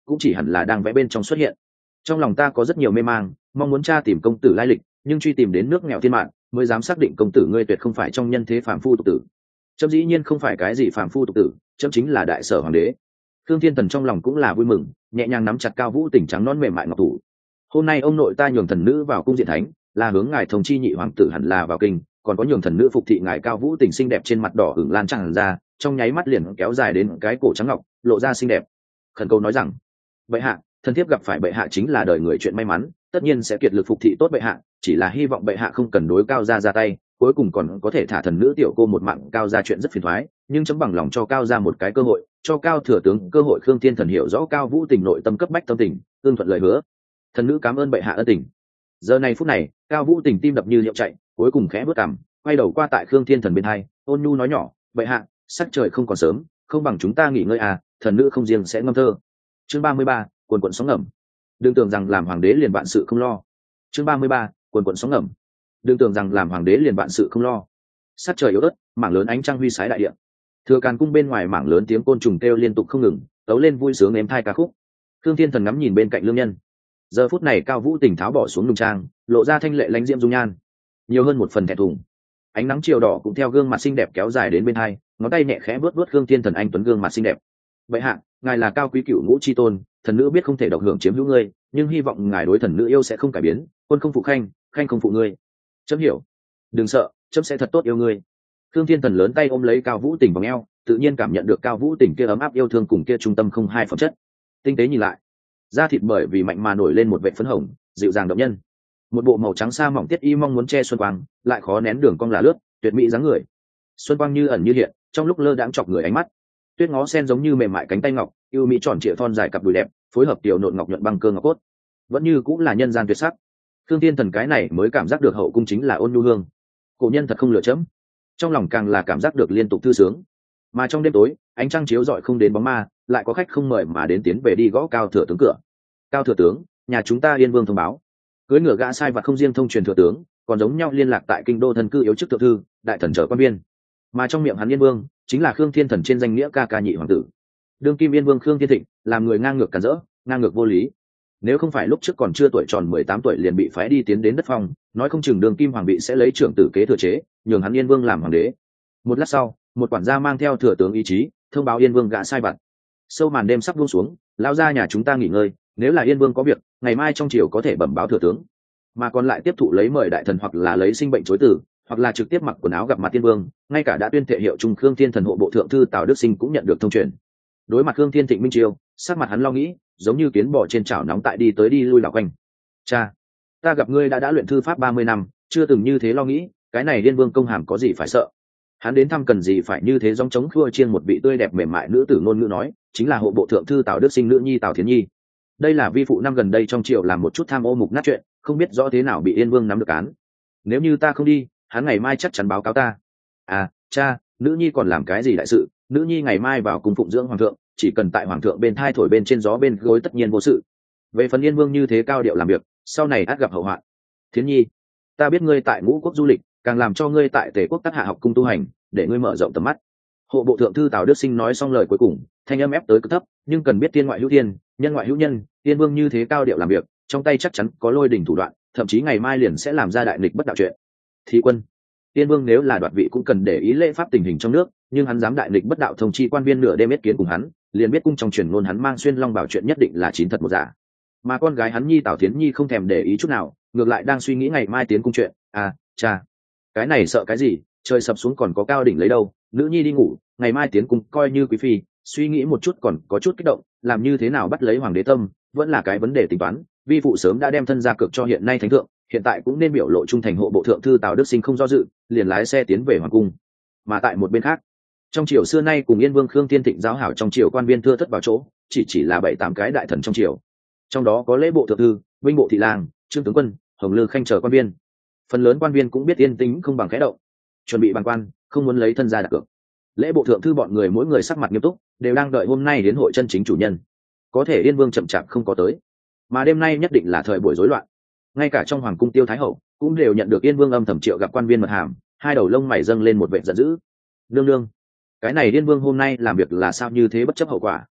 [SPEAKER 1] cũng chỉ hẳn là đang vẽ bên trong xuất hiện. Trong lòng ta có rất nhiều mê mang, mong muốn tra tìm công tử lai lịch, nhưng truy tìm đến nước nghèo thiên mạng mới dám xác định công tử ngươi tuyệt không phải trong nhân thế phàm phu tục tử. Chấm dĩ nhiên không phải cái gì phàm phu tục tử, chấm chính là đại sở hoàng đế. Thương Thiên Thần trong lòng cũng là vui mừng, nhẹ nhàng nắm chặt Cao Vũ Tình trắng non mềm mại ngọc thủ. Hôm nay ông nội ta nhường thần nữ vào cung diện thánh, là hướng ngài thông chi nhị hoàng tử hẳn là vào kinh, còn có nhường thần nữ phục thị ngài Cao Vũ Tình xinh đẹp trên mặt đỏ ửng lan tràn ra, trong nháy mắt liền kéo dài đến cái cổ trắng ngọc, lộ ra xinh đẹp. Khẩn cầu nói rằng: bệ hạ, thần thiếp gặp phải bệ hạ chính là đời người chuyện may mắn, tất nhiên sẽ kiệt lực phục thị tốt bệ hạ, chỉ là hy vọng bệ hạ không cần đối Cao gia ra tay, cuối cùng còn có thể thả thần nữ tiểu cô một mạng. Cao gia chuyện rất phiền toái, nhưng chấm bằng lòng cho Cao gia một cái cơ hội, cho Cao thừa tướng cơ hội. Khương Thiên Thần hiểu rõ Cao Vũ Tình nội tâm cấp bách tâm tình, tương thuận lời hứa. Thần nữ cảm ơn bệ hạ ân tình. Giờ này phút này, Cao Vũ Tình tim đập như liệu chạy, cuối cùng khẽ bước cằm, quay đầu qua tại Khương Thiên Thần bên hai, ôn nhu nói nhỏ: bệ hạ, sắc trời không còn sớm, không bằng chúng ta nghỉ ngơi à, thần nữ không riêng sẽ ngâm thơ. Chương ba mươi ba, cuồn cuộn sóng ngầm. Đừng tưởng rằng làm hoàng đế liền vạn sự không lo. Chương ba mươi ba, cuồn cuộn sóng ngầm. Đừng tưởng rằng làm hoàng đế liền vạn sự không lo. Sắc trời yếu ớt, mảng lớn ánh trăng huy sái đại địa. Thừa Càn cung bên ngoài mảng lớn tiếng côn trùng kêu liên tục không ngừng, tấu lên vui sướng êm thai ca khúc. Khương Thiên Thần ngắm nhìn bên cạnh lương nhân. Giờ phút này Cao Vũ Tình tháo bỏ xuống nùng trang, lộ ra thanh lệ lãnh diễm dung nhan, nhiều hơn một phần thẹn thùng. Ánh nắng chiều đỏ cũng theo gương mặt xinh đẹp kéo dài đến bên hai, ngón tay nhẹ khẽ vuốt vuốt Khương Thiên Thần anh tuấn gương mặt xinh đẹp. Vậy hạ, ngài là cao quý cựu ngũ chi tôn, thần nữ biết không thể độc hưởng chiếm hữu ngươi, nhưng hy vọng ngài đối thần nữ yêu sẽ không cải biến, quân không phụ khanh, khanh không phụ ngươi. Chấm hiểu. Đừng sợ, chấm sẽ thật tốt yêu ngươi. Khương Thiên Thần lớn tay ôm lấy Cao Vũ Tình vòng eo, tự nhiên cảm nhận được Cao Vũ Tình kia ấm áp yêu thương cùng kia trung tâm không hai phẩm chất. Tinh tế nhìn lại, da thịt bởi vì mạnh mà nổi lên một vệt phấn hồng, dịu dàng động nhân. Một bộ màu trắng sa mỏng tiết y mong muốn che xuân quang, lại khó nén đường cong là lướt, tuyệt mỹ dáng người. Xuân quang như ẩn như hiện, trong lúc lơ đãng chọc người ánh mắt. Tuyết ngó sen giống như mềm mại cánh tay ngọc, yêu mỹ tròn trịa thon dài cặp đùi đẹp, phối hợp tiểu nộn ngọc nhuận băng cơ ngọc cốt, vẫn như cũng là nhân gian tuyệt sắc. Khương Thiên Thần cái này mới cảm giác được hậu cung chính là ôn nhu hương. Cổ nhân thật không lừa chấm. Trong lòng càng là cảm giác được liên tục thư sướng. Mà trong đêm tối, ánh trăng chiếu rọi không đến bóng ma, lại có khách không mời mà đến tiến về đi gõ Cao thừa tướng cửa. Cao thừa tướng, nhà chúng ta Yên Vương thông báo, cưới ngựa gã sai vặt không riêng thông truyền thừa tướng, còn giống nhau liên lạc tại kinh đô thân cư yếu chức thượng thư, đại thần trở quan viên. Mà trong miệng hắn Yên Vương chính là Khương Thiên Thần trên danh nghĩa ca ca nhị hoàng tử. Đương kim Yên Vương Khương Thiên Thịnh làm người ngang ngược cản rỡ, ngang ngược vô lý. Nếu không phải lúc trước còn chưa tuổi tròn mười tám tuổi liền bị phái đi tiến đến đất phong, nói không chừng đương kim hoàng bị sẽ lấy trưởng tử kế thừa chế, nhường hắn Yên Vương làm hoàng đế. Một lát sau, một quản gia mang theo thừa tướng ý chí, thông báo Yên Vương gã sai vặt. Sâu màn đêm sắp buông xuống, lao ra nhà chúng ta nghỉ ngơi, nếu là Yên Vương có việc, ngày mai trong chiều có thể bẩm báo thừa tướng. Mà còn lại tiếp thụ lấy mời đại thần hoặc là lấy sinh bệnh chối từ, hoặc là trực tiếp mặc quần áo gặp mặt Tiên Vương, ngay cả đã tuyên thệ hiệu trung Khương Thiên Thần hộ bộ thượng thư Tào Đức Sinh cũng nhận được thông truyền. Đối mặt Khương Thiên Thịnh minh triều, sắc mặt hắn lo nghĩ, giống như kiến bò trên chảo nóng tại đi tới đi lui đảo quanh. Cha, ta gặp ngươi đã đã luyện thư pháp ba mươi năm, chưa từng như thế lo nghĩ, cái này Liên Vương công hàm có gì phải sợ? Hắn đến thăm cần gì phải như thế dòng chống khua chiên một vị tươi đẹp mềm mại nữ tử ngôn ngữ nói, chính là hộ bộ thượng thư Tào Đức Sinh nữ nhi Tào Thiến Nhi. Đây là vi phụ năm gần đây trong triều làm một chút tham ô mục nát chuyện, không biết rõ thế nào bị Yên Vương nắm được án. Nếu như ta không đi, hắn ngày mai chắc chắn báo cáo ta. À, cha, nữ nhi còn làm cái gì đại sự? Nữ nhi ngày mai vào cung phụng dưỡng hoàng thượng, chỉ cần tại hoàng thượng bên thai thổi bên trên gió bên gối tất nhiên vô sự. Về phần Yên Vương như thế cao điệu làm việc, sau này ắt gặp hậu hoạn. Thiến Nhi, ta biết ngươi tại ngũ quốc du lịch, càng làm cho ngươi tại Tề quốc tác hạ học cung tu hành, để ngươi mở rộng tầm mắt. Hộ bộ thượng thư Tào Đức Sinh nói xong lời cuối cùng, thanh âm ép tới cực thấp, nhưng cần biết tiên ngoại hữu tiên, nhân ngoại hữu nhân, Yên Vương như thế cao điệu làm việc, trong tay chắc chắn có lôi đỉnh thủ đoạn, thậm chí ngày mai liền sẽ làm ra đại nghịch bất đạo chuyện. Thị quân, Yên Vương nếu là đoạt vị cũng cần để ý lễ pháp tình hình trong nước, nhưng hắn dám đại nghịch bất đạo thông chi quan viên nửa đêm biết kiến cùng hắn, liền biết cung trong truyền ngôn hắn mang xuyên long bảo chuyện nhất định là chín thật một giả. Mà con gái hắn Nhi Tào Thiến Nhi không thèm để ý chút nào, ngược lại đang suy nghĩ ngày mai tiến cung chuyện. À, cha, cái này sợ cái gì, trời sập xuống còn có cao đỉnh lấy đâu, nữ nhi đi ngủ, ngày mai tiến cung coi như quý phi. Suy nghĩ một chút còn có chút kích động, làm như thế nào bắt lấy hoàng đế tâm vẫn là cái vấn đề tính toán. Vi phụ sớm đã đem thân ra cược cho hiện nay thánh thượng, hiện tại cũng nên biểu lộ trung thành. Hộ bộ thượng thư Tào Đức Sinh không do dự, liền lái xe tiến về hoàng cung. Mà tại một bên khác, trong triều xưa nay cùng Yên Vương Khương Thiên Thịnh giáo hảo trong triều quan viên thưa thất vào chỗ, chỉ chỉ là bảy tám cái đại thần trong triều, trong đó có lễ bộ thượng thư, binh bộ thị lang, trương tướng quân, hồng lư khanh chờ quan viên. Phần lớn quan viên cũng biết yên tĩnh không bằng khẽ động, chuẩn bị bàn quan, không muốn lấy thân ra đặt cược. Lễ bộ thượng thư bọn người mỗi người sắc mặt nghiêm túc, đều đang đợi hôm nay đến hội chân chính chủ nhân. Có thể Yên Vương chậm chạp không có tới, mà đêm nay nhất định là thời buổi rối loạn. Ngay cả trong hoàng cung Tiêu Thái hậu cũng đều nhận được Yên Vương âm thầm triệu gặp quan viên mật hàm, hai đầu lông mày dâng lên một vẻ giận dữ. Nương nương, cái này Yên Vương hôm nay làm việc là sao như thế bất chấp hậu quả?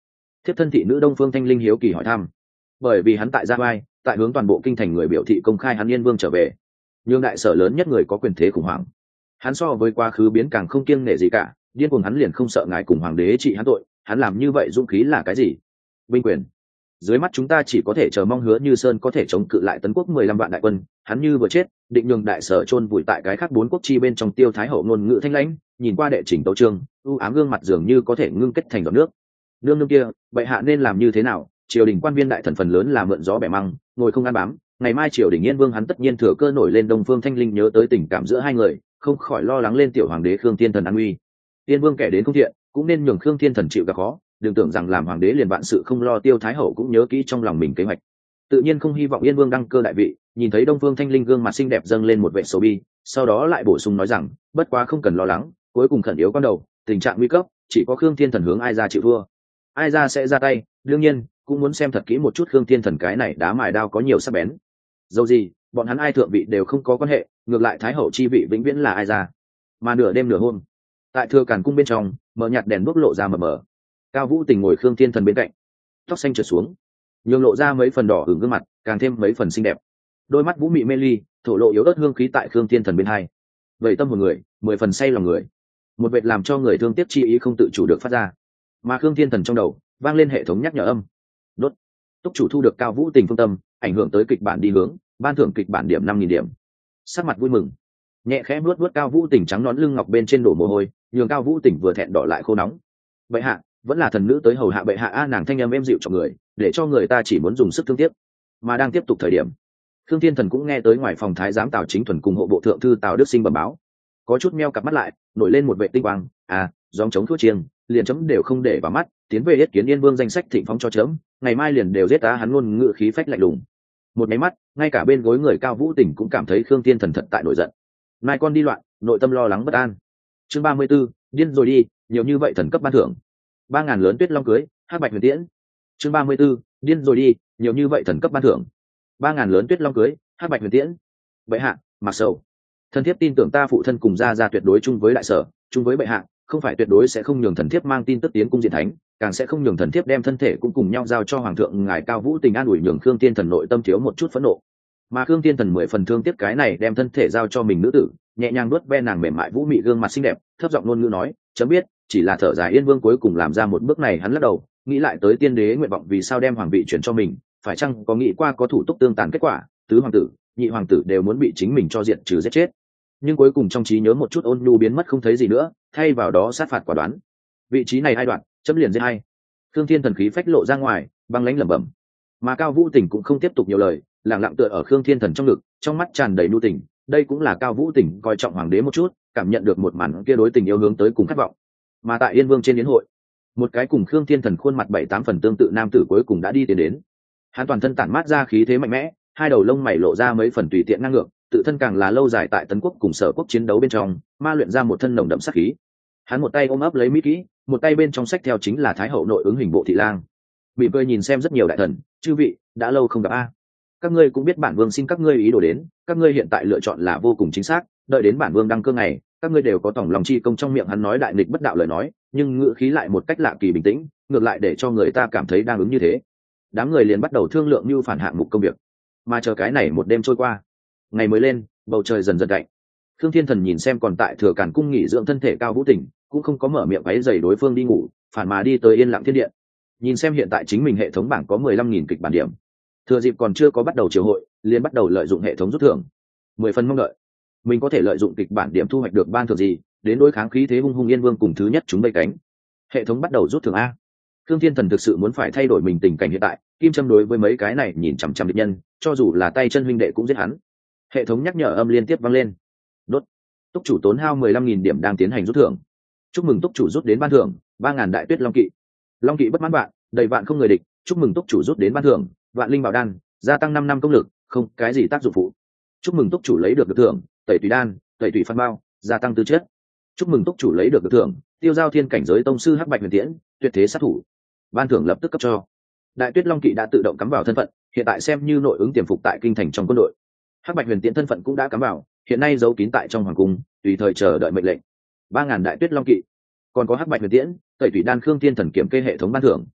[SPEAKER 1] Thiếp thân thị nữ Đông Phương Thanh Linh hiếu kỳ hỏi thăm, bởi vì hắn tại gia vai tại hướng toàn bộ kinh thành người biểu thị công khai hắn Yên Vương trở về, nhưng đại sở lớn nhất người có quyền thế khủng hoảng, hắn so với quá khứ biến càng không kiêng nể gì cả, điên cuồng hắn liền không sợ ngài cùng hoàng đế trị hắn tội, hắn làm như vậy dũng khí là cái gì? Binh quyền. Dưới mắt chúng ta chỉ có thể chờ mong Hứa Như Sơn có thể chống cự lại tấn quốc mười lăm vạn đại quân, hắn như vừa chết, định nhường đại sở chôn vùi tại cái khác bốn quốc chi bên trong. Tiêu Thái Hậu ngôn ngữ thanh lãnh, nhìn qua đệ chỉnh tấu chương, u ám gương mặt dường như có thể ngưng kết thành giọt nước. Nương nương kia, bệ hạ nên làm như thế nào? Triều đình quan viên đại thần phần lớn là mượn gió bẻ măng, ngồi không ăn bám, ngày mai triều đình Yên Vương hắn tất nhiên thừa cơ nổi lên. Đông Phương Thanh Linh nhớ tới tình cảm giữa hai người, không khỏi lo lắng lên tiểu hoàng đế Khương Thiên Thần an nguy. Yên Vương kẻ đến không thiện, cũng nên nhường Khương Thiên Thần chịu gặp khó, đừng tưởng rằng làm hoàng đế liền vạn sự không lo. Tiêu Thái Hậu cũng nhớ kỹ trong lòng mình kế hoạch, tự nhiên không hy vọng Yên Vương đăng cơ đại vị. Nhìn thấy Đông Phương Thanh Linh gương mặt xinh đẹp dâng lên một vẻ sầu bi, sau đó lại bổ sung nói rằng, bất quá không cần lo lắng, cuối cùng khẩn yếu quan đầu, tình trạng nguy cấp, chỉ có Khương Thiên Thần hướng ai ra chịu thua, ai ra sẽ ra tay. Đương nhiên cũng muốn xem thật kỹ một chút Khương Thiên Thần cái này đá mài đao có nhiều sắc bén. Dẫu gì bọn hắn ai thượng vị đều không có quan hệ, ngược lại Thái Hậu chi vị vĩnh viễn là ai ra. Mà nửa đêm nửa hôm, tại Thừa Càn cung bên trong, mở nhạt đèn đuốc lộ ra mờ mờ. Cao Vũ Tình ngồi Khương Thiên Thần bên cạnh, tóc xanh trượt xuống, nhường lộ ra mấy phần đỏ hửng gương mặt, càng thêm mấy phần xinh đẹp. Đôi mắt vũ mị mê ly, thổ lộ yếu ớt hương khí tại Khương Thiên Thần bên hai. Vậy tâm hồn người, mười phần say lòng người. Một vệt làm cho người thương tiếc chi ý không tự chủ được phát ra. Mà Khương Thiên Thần trong đầu vang lên hệ thống nhắc nhở âm. Đốt. Túc chủ thu được Cao Vũ Tình phương tâm, ảnh hưởng tới kịch bản đi hướng, ban thưởng kịch bản điểm năm nghìn điểm. Sắc mặt vui mừng, nhẹ khẽ nuốt nuốt Cao Vũ Tình trắng nón lưng ngọc bên trên đổ mồ hôi, nhường Cao Vũ Tình vừa thẹn đỏ lại khô nóng. Bệ hạ, vẫn là thần nữ tới hầu hạ bệ hạ a. Nàng thanh âm êm dịu cho người, để cho người ta chỉ muốn dùng sức thương tiếc. Mà đang tiếp tục thời điểm, Khương Thiên Thần cũng nghe tới ngoài phòng thái giám Tào Chính Thuần cùng hộ bộ thượng thư Tào Đức Sinh bẩm báo, có chút meo cặp mắt lại, nổi lên một vệ tinh quang. À, dòng chống thuốc chiêng, liền chấm đều không để vào mắt, tiến về yết kiến Yên Vương danh sách thịnh phóng cho chấm, ngày mai liền đều giết ta. Hắn luôn ngự khí phách lạnh lùng. Một máy mắt, ngay cả bên gối người Cao Vũ Tình cũng cảm thấy Khương Thiên Thần thật tại nổi giận. Mai con đi loạn, nội tâm lo lắng bất an. Chương ba mươi 34, điên rồi đi, nhiều như vậy thần cấp ban thưởng. Ba ngàn lớn tuyết long cưới, Hắc Bạch Huyền Tiễn. Chương ba mươi 34, điên rồi đi, nhiều như vậy thần cấp ban thưởng. Ba ngàn lớn tuyết long cưới, Hắc Bạch Huyền Tiễn. Bệ hạ, mặc sầu. Thần thiếp tin tưởng ta phụ thân cùng gia gia tuyệt đối chung với đại sở, chung với bệ hạ, không phải tuyệt đối sẽ không nhường thần thiếp mang tin tức tiến cung diện thánh, càng sẽ không nhường thần thiếp đem thân thể cũng cùng nhau giao cho hoàng thượng. Ngài Cao Vũ Tình an ủi nhường Khương Thiên Thần nội tâm thiếu một chút phẫn nộ, mà Khương Thiên Thần mười phần thương tiếc cái này đem thân thể giao cho mình nữ tử, nhẹ nhàng nuốt ve nàng mềm mại vũ mị gương mặt xinh đẹp, thấp giọng ngôn ngữ nói, chấm biết, chỉ là thở dài. Yên Vương cuối cùng làm ra một bước này. Hắn lắc đầu, nghĩ lại tới tiên đế nguyện vọng vì sao đem hoàng vị chuyển cho mình, phải chăng có nghĩ qua có thủ tục tương tàn kết quả, tứ hoàng tử, nhị hoàng tử đều muốn bị chính mình cho diện trừ giết chết. Nhưng cuối cùng trong trí nhớ một chút ôn nhu biến mất không thấy gì nữa, thay vào đó sát phạt quả đoán. Vị trí này ai đoạn, chấm liền giết hay. Khương Thiên Thần khí phách lộ ra ngoài, băng lãnh lẩm bẩm. Mà Cao Vũ Tình cũng không tiếp tục nhiều lời, lặng lặng tựa ở Khương Thiên Thần trong ngực, trong mắt tràn đầy nhu tình. Đây cũng là Cao Vũ Tình coi trọng hoàng đế một chút, cảm nhận được một màn kia đối tình yêu hướng tới cùng khát vọng. Mà tại Yên Vương trên yến hội, một cái cùng Khương Thiên Thần khuôn mặt bảy tám phần tương tự nam tử cuối cùng đã đi tiến đến. Hắn toàn thân tản mát ra khí thế mạnh mẽ, hai đầu lông mày lộ ra mấy phần tùy tiện ngang ngược, tự thân càng là lâu dài tại Tấn quốc cùng Sở quốc chiến đấu bên trong, ma luyện ra một thân nồng đậm sát khí. Hắn một tay ôm ấp lấy Mỹ kỹ, một tay bên trong sách theo chính là Thái Hậu nội ứng hình bộ thị lang. Bị cười nhìn xem rất nhiều đại thần, chư vị, đã lâu không gặp a. Các ngươi cũng biết bản vương xin các ngươi ý đồ đến, các ngươi hiện tại lựa chọn là vô cùng chính xác, đợi đến bản vương đăng cơ ngày, các ngươi đều có tổng lòng chi công. Trong miệng hắn nói đại nghịch bất đạo lời nói, nhưng ngữ khí lại một cách lạ kỳ bình tĩnh, ngược lại để cho người ta cảm thấy đang ứng như thế. Đám người liền bắt đầu thương lượng như phản hạng mục công việc, mà chờ cái này một đêm trôi qua, ngày mới lên, bầu trời dần dần lạnh. Khương Thiên Thần nhìn xem còn tại Thừa Càn cung nghỉ dưỡng thân thể Cao Vũ Tình, cũng không có mở miệng váy giày đối phương đi ngủ, phản mà đi tới Yên Lặng Thiên Điện. Nhìn xem hiện tại chính mình hệ thống bảng có mười lăm nghìn kịch bản điểm, thừa dịp còn chưa có bắt đầu triều hội, liền bắt đầu lợi dụng hệ thống rút thưởng. Mười phần mong đợi mình có thể lợi dụng kịch bản điểm thu hoạch được ban thưởng gì, đến đối kháng khí thế hung hung Yên Vương cùng thứ nhất chúng bay cánh. Hệ thống bắt đầu rút thưởng a. Khương Thiên Thần thực sự muốn phải thay đổi mình tình cảnh hiện tại, kim châm đối với mấy cái này nhìn chằm chằm địch nhân, cho dù là tay chân huynh đệ cũng giết hắn. Hệ thống nhắc nhở âm liên tiếp vang lên. Đốt. Túc chủ tốn hao mười lăm nghìn điểm đang tiến hành rút thưởng. Chúc mừng Túc chủ rút đến ban thưởng ba ngàn đại tuyết long kỵ. Long kỵ bất mãn vạn, đầy vạn không người địch. Chúc mừng Túc chủ rút đến ban thưởng vạn linh bảo đan, gia tăng năm năm công lực, không cái gì tác dụng phụ. Chúc mừng Túc chủ lấy được được thưởng tẩy tùy đan, tẩy tùy phan bao, gia tăng tư chất. Chúc mừng Túc chủ lấy được được thưởng tiêu giao thiên cảnh giới tông sư Hắc Bạch Huyền Tiễn, tuyệt thế sát thủ. Ban thưởng lập tức cấp cho. Đại tuyết long kỵ đã tự động cắm vào thân phận, hiện tại xem như nội ứng tiềm phục tại kinh thành trong quân đội. Hắc Bạch Huyền Tiễn thân phận cũng đã cắm vào, hiện nay giấu kín tại trong hoàng cung, tùy thời chờ đợi mệnh lệnh. Ba ngàn đại tuyết long kỵ, còn có Hắc Bạch Huyền Tiễn, tẩy tùy đan. Khương Thiên Thần kiểm kê hệ thống ban thưởng.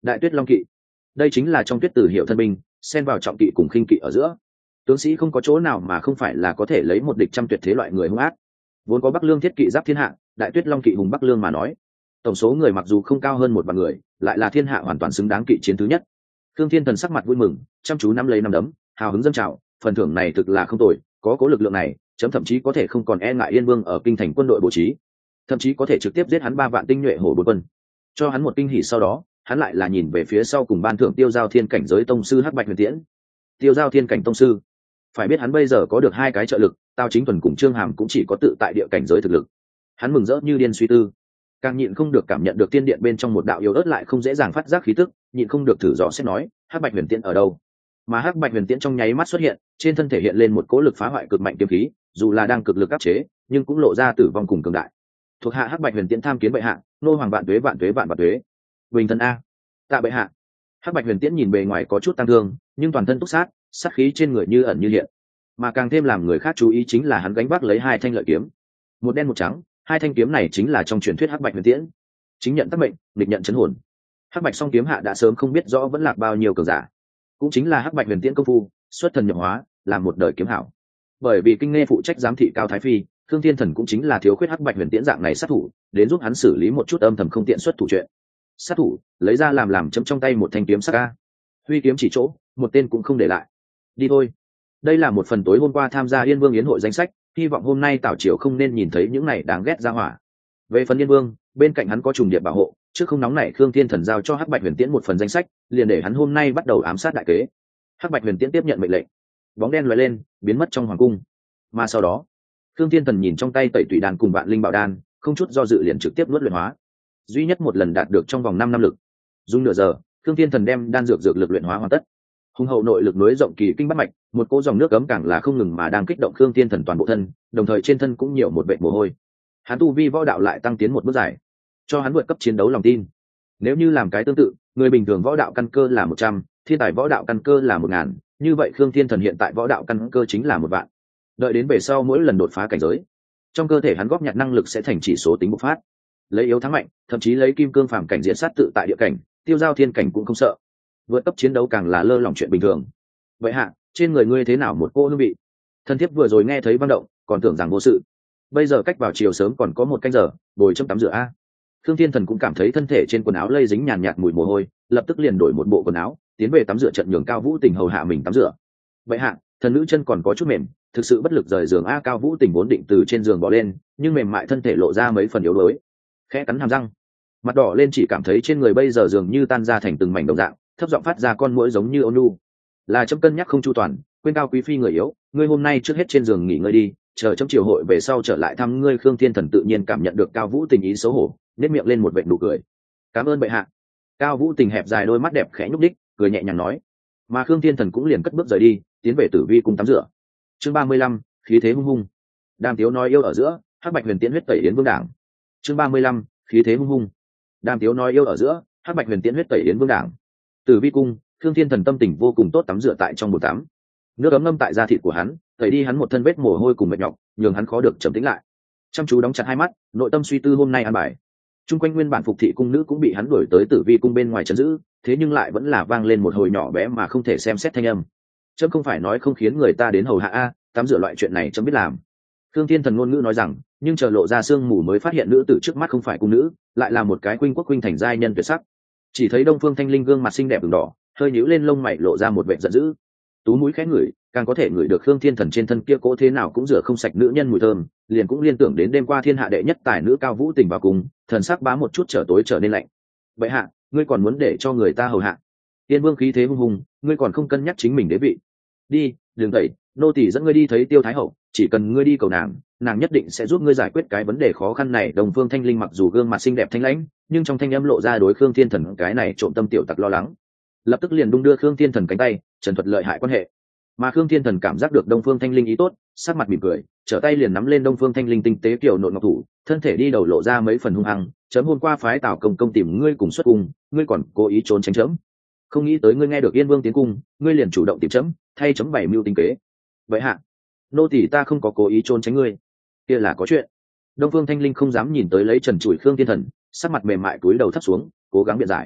[SPEAKER 1] Đại Tuyết Long Kỵ, đây chính là trong Tuyết Tử hiệu thân binh, xen vào trọng kỵ cùng khinh kỵ ở giữa. Tướng sĩ không có chỗ nào mà không phải là có thể lấy một địch trăm tuyệt thế loại người hung ác. Vốn có Bắc Lương thiết kỵ giáp thiên hạ, Đại Tuyết Long Kỵ hùng Bắc Lương mà nói, tổng số người mặc dù không cao hơn một vạn người, lại là thiên hạ hoàn toàn xứng đáng kỵ chiến thứ nhất. Thương Thiên Thần sắc mặt vui mừng, chăm chú nắm lấy nắm đấm, hào hứng dâng trào, phần thưởng này thực là không tồi, có cố lực lượng này, chấm thậm chí có thể không còn e ngại Yên Vương ở kinh thành quân đội bố trí, thậm chí có thể trực tiếp giết hắn ba vạn tinh nhuệ hổ bốn quân. Cho hắn một kinh hỉ sau đó, hắn lại là nhìn về phía sau cùng ban thưởng Tiêu Giao Thiên cảnh giới tông sư Hắc Bạch Huyền Tiễn. Tiêu Giao Thiên cảnh tông sư, phải biết hắn bây giờ có được hai cái trợ lực, Tào Chính Thuần cùng Trương Hàm cũng chỉ có tự tại địa cảnh giới thực lực. Hắn mừng rỡ như điên suy tư, càng nhịn không được cảm nhận được tiên điện bên trong một đạo yếu ớt lại không dễ dàng phát giác khí tức, nhịn không được thử dò xét nói, Hắc Bạch Huyền Tiễn ở đâu? Mà Hắc Bạch Huyền Tiễn trong nháy mắt xuất hiện, trên thân thể hiện lên một cỗ lực phá hoại cực mạnh kiếm khí, dù là đang cực lực áp chế, nhưng cũng lộ ra tử vong cùng cường đại. Thuộc hạ Hắc Bạch Huyền Tiễn tham kiến bệ hạ, nô hoàng vạn tuế vạn tuế vạn vạn tuế. Bình thân a. Tạ bệ hạ. Hắc Bạch Huyền Tiễn nhìn bề ngoài có chút tăng thương, nhưng toàn thân túc sát, sát khí trên người như ẩn như hiện. Mà càng thêm làm người khác chú ý chính là hắn gánh vác lấy hai thanh lợi kiếm, một đen một trắng, hai thanh kiếm này chính là trong truyền thuyết Hắc Bạch Huyền Tiễn, chính nhận tác mệnh, địch nhận chấn hồn. Hắc Bạch song kiếm hạ đã sớm không biết rõ vẫn lạc bao nhiêu cường giả, cũng chính là Hắc Bạch Huyền Tiễn công phu xuất thần nhập hóa, làm một đời kiếm hảo. Bởi vì kinh nghe phụ trách giám thị Cao Thái Phi, Thương Thiên Thần cũng chính là thiếu khuyết Hắc Bạch Huyền Tiễn dạng này sát thủ, đến giúp hắn xử lý một chút âm thầm không tiện xuất thủ chuyện. Sát thủ lấy ra làm làm chấm trong tay một thanh kiếm sắc ca, huy kiếm chỉ chỗ, một tên cũng không để lại. Đi thôi. Đây là một phần tối hôm qua tham gia Yên Vương yến hội danh sách, hy vọng hôm nay Tào Triều không nên nhìn thấy những này đáng ghét ra hỏa. Về phần Yên Vương, bên cạnh hắn có trùng điệp bảo hộ, trước không nóng nảy Khương Thiên Thần giao cho Hắc Bạch Huyền Tiễn một phần danh sách, liền để hắn hôm nay bắt đầu ám sát đại kế. Hắc Bạch Huyền Tiễn tiếp nhận mệnh lệnh, bóng đen lóe lên, biến mất trong hoàng cung. Mà sau đó, Khương Thiên Thần nhìn trong tay tẩy tủy đan cùng vạn linh bảo đan, không chút do dự liền trực tiếp nuốt luyện hóa. Duy nhất một lần đạt được trong vòng năm năm lực. Dùng nửa giờ, Khương Thiên Thần đem đan dược dược lực luyện hóa hoàn tất. Hùng hậu nội lực nối rộng kỳ kinh bát mạch, một cỗ dòng nước cấm càng là không ngừng mà đang kích động Khương Thiên Thần toàn bộ thân, đồng thời trên thân cũng nhiều một vệt mồ hôi. Hắn tu vi võ đạo lại tăng tiến một bước dài, cho hắn vượt cấp chiến đấu lòng tin. Nếu như làm cái tương tự, người bình thường võ đạo căn cơ là một trăm, thiên tài võ đạo căn cơ là một ngàn, như vậy Khương Thiên Thần hiện tại võ đạo căn cơ chính là một vạn. Đợi đến về sau mỗi lần đột phá cảnh giới, trong cơ thể hắn góp nhặt năng lực sẽ thành chỉ số tính bộc phát, lấy yếu thắng mạnh, thậm chí lấy kim cương phàm cảnh diễn sát tự tại địa cảnh, Tiêu Giao Thiên cảnh cũng không sợ. Vượt cấp chiến đấu càng là lơ lỏng chuyện bình thường. Vậy hạ, trên người ngươi thế nào một cô hương vị? Thân thiếp vừa rồi nghe thấy băng động, còn tưởng rằng vô sự. Bây giờ cách vào chiều sớm còn có một canh giờ, bồi châm tắm rửa a. Khương Thiên Thần cũng cảm thấy thân thể trên quần áo lây dính nhàn nhạt mùi mồ hôi, lập tức liền đổi một bộ quần áo, tiến về tắm rửa trận nhường Cao Vũ Tình hầu hạ mình tắm rửa. Vậy hạ, thần nữ chân còn có chút mềm, thực sự bất lực rời giường a. Cao Vũ Tình vốn định từ trên giường bỏ lên, nhưng mềm mại thân thể lộ ra mấy phần yếu đuối, khẽ cắn hàm răng, mặt đỏ lên, chỉ cảm thấy trên người bây giờ dường như tan ra thành từng mảnh đồng dạng, thấp giọng phát ra con muỗi giống như ôn nhu. Là chấm cân nhắc không chu toàn, quên Cao quý phi người yếu, ngươi hôm nay trước hết trên giường nghỉ ngơi đi, chờ chấm triều hội về sau trở lại thăm ngươi. Khương Thiên Thần tự nhiên cảm nhận được Cao Vũ Tình ý xấu hổ, nếp miệng lên một vệt nụ cười. Cảm ơn bệ hạ. Cao Vũ Tình hẹp dài đôi mắt đẹp khẽ nhúc đích, cười nhẹ nhàng nói. Mà Khương Thiên Thần cũng liền cất bước rời đi, tiến về Tử Vi cung tắm rửa. Chương ba mươi lăm, khí thế hung hung. Đàm Tiếu nói yêu ở giữa, Hắc Bạch Huyền Tiễn huyết tẩy yến vương đảng. Chương ba mươi lăm, khí thế hung hung. Đàm Tiếu nói yêu ở giữa, Hắc Bạch Huyền Tiễn huyết tẩy yến vương đảng. Tử Vi cung, Khương Thiên Thần tâm tình vô cùng tốt, tắm rửa tại trong bồn tắm. Nước ấm ngâm tại da thịt của hắn, tẩy đi hắn một thân vết mồ hôi cùng mệt nhọc, nhường hắn khó được trầm tĩnh lại. Chăm chú đóng chặt hai mắt, nội tâm suy tư hôm nay ăn bài. Trung quanh nguyên bản phục thị cung nữ cũng bị hắn đuổi tới Tử Vi cung bên ngoài trấn giữ, thế nhưng lại vẫn là vang lên một hồi nhỏ bé mà không thể xem xét thanh âm. Chấm không phải nói không khiến người ta đến hầu hạ a, tắm rửa loại chuyện này chấm biết làm. Khương Thiên Thần ngôn ngữ nói rằng, nhưng chờ lộ ra sương mù mới phát hiện nữ tử trước mắt không phải cung nữ, lại là một cái khuynh quốc khuynh thành giai nhân tuyệt sắc. Chỉ thấy Đông Phương Thanh Linh gương mặt xinh đẹp ửng đỏ, hơi nhíu lên lông mày lộ ra một vẻ giận dữ. Tú mũi khẽ ngửi, càng có thể ngửi được Khương Thiên Thần trên thân kia cố thế nào cũng rửa không sạch nữ nhân mùi thơm, liền cũng liên tưởng đến đêm qua thiên hạ đệ nhất tài nữ Cao Vũ Tình vào cùng, thần sắc bá một chút trở tối trở nên lạnh. Bệ hạ, ngươi còn muốn để cho người ta hầu hạ? Tiên vương khí thế hung hùng, ngươi còn không cân nhắc chính mình đế vị? Đi, đừng tẩy, nô tỳ dẫn ngươi đi thấy Tiêu Thái hậu, chỉ cần ngươi đi cầu nàng, nàng nhất định sẽ giúp ngươi giải quyết cái vấn đề khó khăn này. Đồng Phương Thanh Linh mặc dù gương mặt xinh đẹp thanh lãnh, nhưng trong thanh âm lộ ra đối Khương Thiên Thần cái này trộm tâm tiểu tặc lo lắng, lập tức liền đung đưa Khương Thiên Thần cánh tay, trần thuật lợi hại quan hệ. Mà Khương Thiên Thần cảm giác được Đông Phương Thanh Linh ý tốt, sắc mặt mỉm cười, trở tay liền nắm lên Đông Phương Thanh Linh tinh tế kiểu nộn ngọc thủ, thân thể đi đầu lộ ra mấy phần hung hăng. Chấm hôm qua phái Tào công công tìm ngươi cùng xuất cung, ngươi còn cố ý trốn tránh chấm, không nghĩ tới ngươi nghe được Yên Vương tiến cung, ngươi liền chủ động tìm chấm, thay chấm bày mưu tính kế. Vậy hạ, nô tỳ ta không có cố ý trốn tránh ngươi, kia là có chuyện. Đông Phương Thanh Linh không dám nhìn tới lấy trần trụi Khương Thiên Thần, sắc mặt mềm mại cúi đầu thấp xuống, cố gắng biện giải.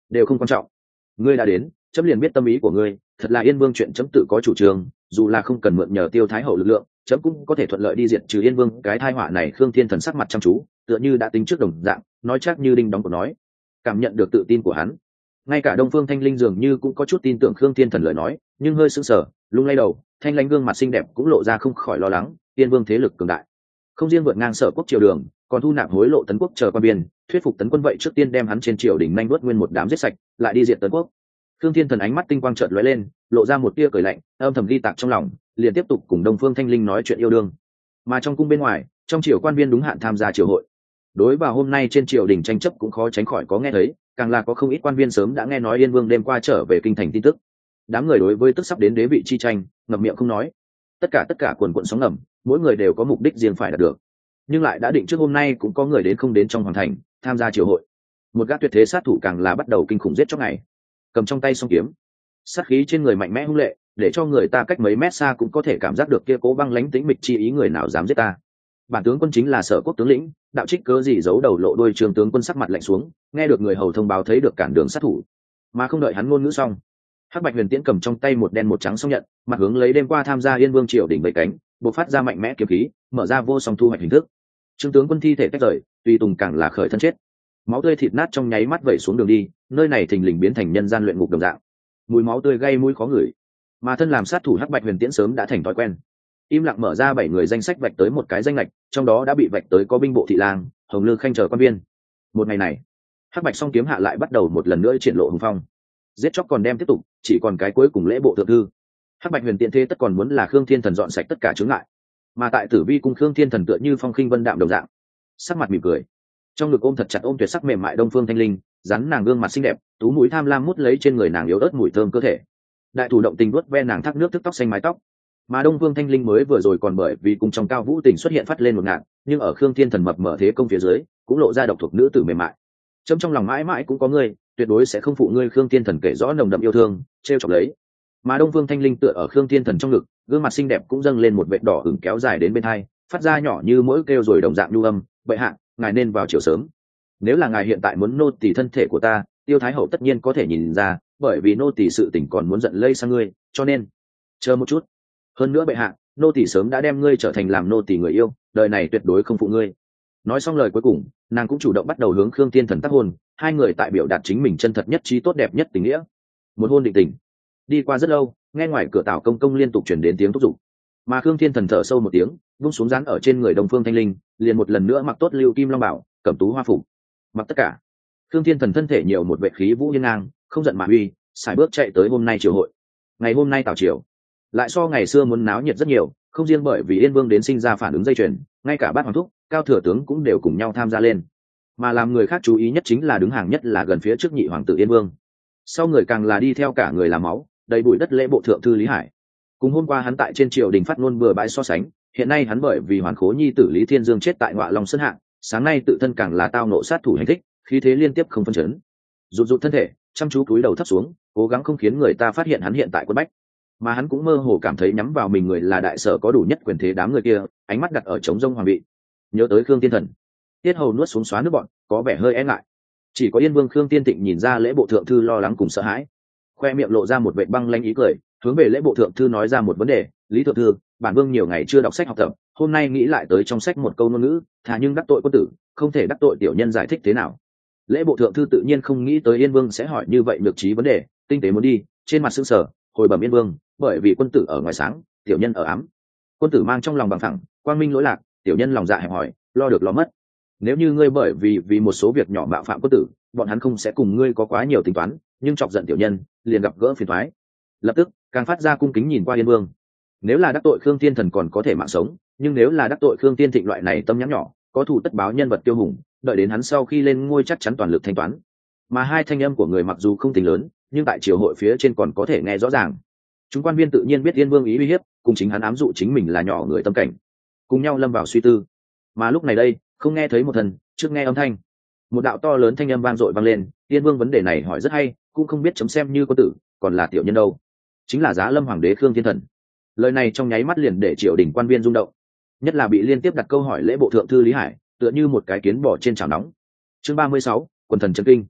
[SPEAKER 1] đều không quan trọng. Ngươi đã đến, chấm liền biết tâm ý của ngươi, thật là Yên Vương chuyện chấm tự có chủ trương, dù là không cần mượn nhờ Tiêu Thái hậu lực lượng, chấm cũng có thể thuận lợi đi diệt trừ Yên Vương cái tai họa này. Khương Thiên Thần sắc mặt chăm chú, tựa như đã tính trước đồng dạng, nói chắc như đinh đóng của nói. Cảm nhận được tự tin của hắn, ngay cả Đông Phương Thanh Linh dường như cũng có chút tin tưởng Khương Thiên Thần lời nói, nhưng hơi sững sờ, lung lay đầu, thanh lãnh gương mặt xinh đẹp cũng lộ ra không khỏi lo lắng. Yên Vương thế lực cường đại, không riêng vượt ngang Sở quốc triều đường, còn thu nạp hối lộ Tấn quốc chờ quan biên, thuyết phục Tấn quân vậy trước tiên đem hắn trên triều đình nhanh đuốt nguyên một đám giết sạch, lại đi diệt Tấn quốc. Khương Thiên Thần ánh mắt tinh quang chợt lóe lên, lộ ra một tia cười lạnh, âm thầm ghi tạc trong lòng, liền tiếp tục cùng Đông Phương Thanh Linh nói chuyện yêu đương. Mà trong cung bên ngoài, trong triều quan viên đúng hạn tham gia triều hội. Đối vào hôm nay trên triều đình tranh chấp cũng khó tránh khỏi có nghe thấy, càng là có không ít quan viên sớm đã nghe nói Yên Vương đêm qua trở về kinh thành tin tức. Đám người đối với tức sắp đến đế vị chi tranh, ngậm miệng không nói. Tất cả tất cả quần quần sóng ngầm, mỗi người đều có mục đích riêng phải đạt được. Nhưng lại đã định trước hôm nay cũng có người đến không đến trong hoàng thành tham gia triều hội. Một gã tuyệt thế sát thủ càng là bắt đầu kinh khủng giết chóc ngày, cầm trong tay song kiếm, sát khí trên người mạnh mẽ hung lệ, để cho người ta cách mấy mét xa cũng có thể cảm giác được kia cố băng lãnh tĩnh mịch chi ý. Người nào dám giết ta? Bản tướng quân chính là Sở quốc tướng lĩnh, đạo trích cớ gì giấu đầu lộ đuôi. Trường tướng quân sắc mặt lạnh xuống, nghe được người hầu thông báo thấy được cản đường sát thủ, mà không đợi hắn ngôn ngữ xong, Hắc Bạch Huyền Tiễn cầm trong tay một đen một trắng song nhận, mặt hướng lấy đêm qua tham gia Yên Vương triều đỉnh bảy cánh, bộc phát ra mạnh mẽ kiếm khí, mở ra vô song thu hoạch hình thức. Trương tướng quân thi thể tách rời, tùy tùng càng là khởi thân chết, máu tươi thịt nát trong nháy mắt vẩy xuống đường đi, nơi này thình lình biến thành nhân gian luyện ngục đồng dạng, mùi máu tươi gây mũi khó ngửi. Mà thân làm sát thủ Hắc Bạch Huyền Tiễn sớm đã thành thói quen, im lặng mở ra bảy người danh sách vạch tới một cái danh lệch, trong đó đã bị vạch tới có binh bộ thị lang, hồng lư khanh chờ quan viên. Một ngày này, Hắc Bạch song kiếm hạ lại bắt đầu một lần nữa triển lộ hùng phong, giết chóc còn đem tiếp tục, chỉ còn cái cuối cùng lễ bộ thượng thư. Hắc Bạch Huyền Tiễn thế tất còn muốn là Khương Thiên Thần dọn sạch tất cả chướng ngại, mà tại Tử Vi cung Khương Thiên Thần tựa như phong khinh vân đạm đồng dạng, sắc mặt mỉm cười, trong ngực ôm thật chặt ôm tuyệt sắc mềm mại Đông Phương Thanh Linh, rắn nàng gương mặt xinh đẹp, tú mũi tham lam mút lấy trên người nàng yếu ớt mùi thơm cơ thể, đại thủ động tình vuốt ve nàng thác nước thức tóc xanh mái tóc. Mà Đông Phương Thanh Linh mới vừa rồi còn bởi vì cùng trong cao vũ tình xuất hiện phát lên một ngạn, nhưng ở Khương Thiên Thần mập mở thế công phía dưới, cũng lộ ra độc thuộc nữ tử mềm mại. Trong trong lòng mãi mãi cũng có ngươi, tuyệt đối sẽ không phụ ngươi. Khương Thiên Thần kể rõ nồng đậm yêu thương, trêu chọc lấy. Mà Đông Phương Thanh Linh tựa ở Khương Thiên Thần trong ngực, gương mặt xinh đẹp cũng dâng lên một vệt đỏ ửng kéo dài đến bên hai, phát ra nhỏ như mỗi kêu rồi đồng dạng nhu âm, "Bệ hạ, ngài nên vào chiều sớm. Nếu là ngài hiện tại muốn nô tỳ thân thể của ta, Tiêu Thái hậu tất nhiên có thể nhìn ra, bởi vì nô tỳ sự tình còn muốn giận lây sang ngươi, cho nên chờ một chút. Hơn nữa bệ hạ, nô tỳ sớm đã đem ngươi trở thành làm nô tỳ người yêu, đời này tuyệt đối không phụ ngươi." Nói xong lời cuối cùng, nàng cũng chủ động bắt đầu hướng Khương Thiên Thần tác hôn, hai người tại biểu đạt chính mình chân thật nhất trí tốt đẹp nhất tình nghĩa. Một hôn định tình. Đi qua rất lâu, nghe ngoài cửa Tào công công liên tục truyền đến tiếng thúc giục, mà Khương Thiên Thần thở sâu một tiếng, vung xuống dán ở trên người Đông Phương Thanh Linh, liền một lần nữa mặc tốt lưu kim long bảo, cẩm tú hoa phục, mặc tất cả. Khương Thiên Thần thân thể nhiều một vệ khí vũ hiên ngang, không giận mà uy, sải bước chạy tới hôm nay triều hội. Ngày hôm nay Tào triều lại so ngày xưa muốn náo nhiệt rất nhiều, không riêng bởi vì Yên Vương đến sinh ra phản ứng dây chuyền, ngay cả bát hoàng thúc, cao thừa tướng cũng đều cùng nhau tham gia lên. Mà làm người khác chú ý nhất chính là đứng hàng nhất là gần phía trước nhị hoàng tử Yên Vương, sau người càng là đi theo cả người làm máu đầy bụi đất lễ bộ thượng thư Lý Hải. Cùng hôm qua hắn tại trên triều đình phát ngôn bừa bãi so sánh, hiện nay hắn bởi vì hoàn khố nhi tử Lý Thiên Dương chết tại Ngọa Long Sơn Hạng, sáng nay tự thân càng là tao nộ sát thủ hành thích, khí thế liên tiếp không phân chấn, rụt rụt thân thể, chăm chú cúi đầu thấp xuống, cố gắng không khiến người ta phát hiện hắn hiện tại quân bách. Mà hắn cũng mơ hồ cảm thấy nhắm vào mình người là đại sở có đủ nhất quyền thế đám người kia, ánh mắt đặt ở trống rông hoàng vị. Nhớ tới Khương Thiên Thần, tiết hầu nuốt xuống xóa nước bọn, có vẻ hơi e ngại. Chỉ có Yên Vương Khương Tiên Tịnh nhìn ra lễ bộ thượng thư lo lắng cùng sợ hãi, khoe miệng lộ ra một vệt băng lanh ý cười, hướng về lễ bộ thượng thư nói ra một vấn đề: "Lý thượng thư, bản vương nhiều ngày chưa đọc sách học tập, hôm nay nghĩ lại tới trong sách một câu ngôn ngữ, thà nhưng đắc tội quân tử, không thể đắc tội tiểu nhân, giải thích thế nào?" Lễ bộ thượng thư tự nhiên không nghĩ tới Yên Vương sẽ hỏi như vậy nhược trí vấn đề, tinh tế muốn đi, trên mặt sững sờ, hồi bẩm Yên Vương, bởi vì quân tử ở ngoài sáng, tiểu nhân ở ám. Quân tử mang trong lòng bằng phẳng, quang minh lỗi lạc, tiểu nhân lòng dạ hẹp hòi, lo được lo mất. Nếu như ngươi bởi vì vì một số việc nhỏ mạo phạm quân tử, bọn hắn không sẽ cùng ngươi có quá nhiều tính toán, nhưng chọc giận tiểu nhân, liền gặp gỡ phiền toái. Lập tức càng phát ra cung kính nhìn qua Yên Vương. Nếu là đắc tội Khương Thiên Thần còn có thể mạng sống, nhưng nếu là đắc tội Khương Thiên Thịnh loại này tâm nhắn nhỏ, có thủ tất báo nhân vật tiêu hùng, đợi đến hắn sau khi lên ngôi chắc chắn toàn lực thanh toán. Mà hai thanh âm của người mặc dù không tính lớn, nhưng tại triều hội phía trên còn có thể nghe rõ ràng. Chúng quan viên tự nhiên biết Yên Vương ý uy hiếp, cùng chính hắn ám dụ chính mình là nhỏ người tâm cảnh, cùng nhau lâm vào suy tư. Mà lúc này đây, không nghe thấy một thần, trước nghe âm thanh, một đạo to lớn thanh âm vang dội vang lên. Yên Vương vấn đề này hỏi rất hay, cũng không biết chấm xem như quân tử, còn là tiểu nhân đâu. Chính là Giá Lâm Hoàng đế Khương Thiên Thần. Lời này trong nháy mắt liền để triều đình quan viên rung động, nhất là bị liên tiếp đặt câu hỏi lễ bộ thượng thư Lý Hải, tựa như một cái kiến bò trên chảo nóng. Chương ba mươi sáu, quần thần chấn kinh.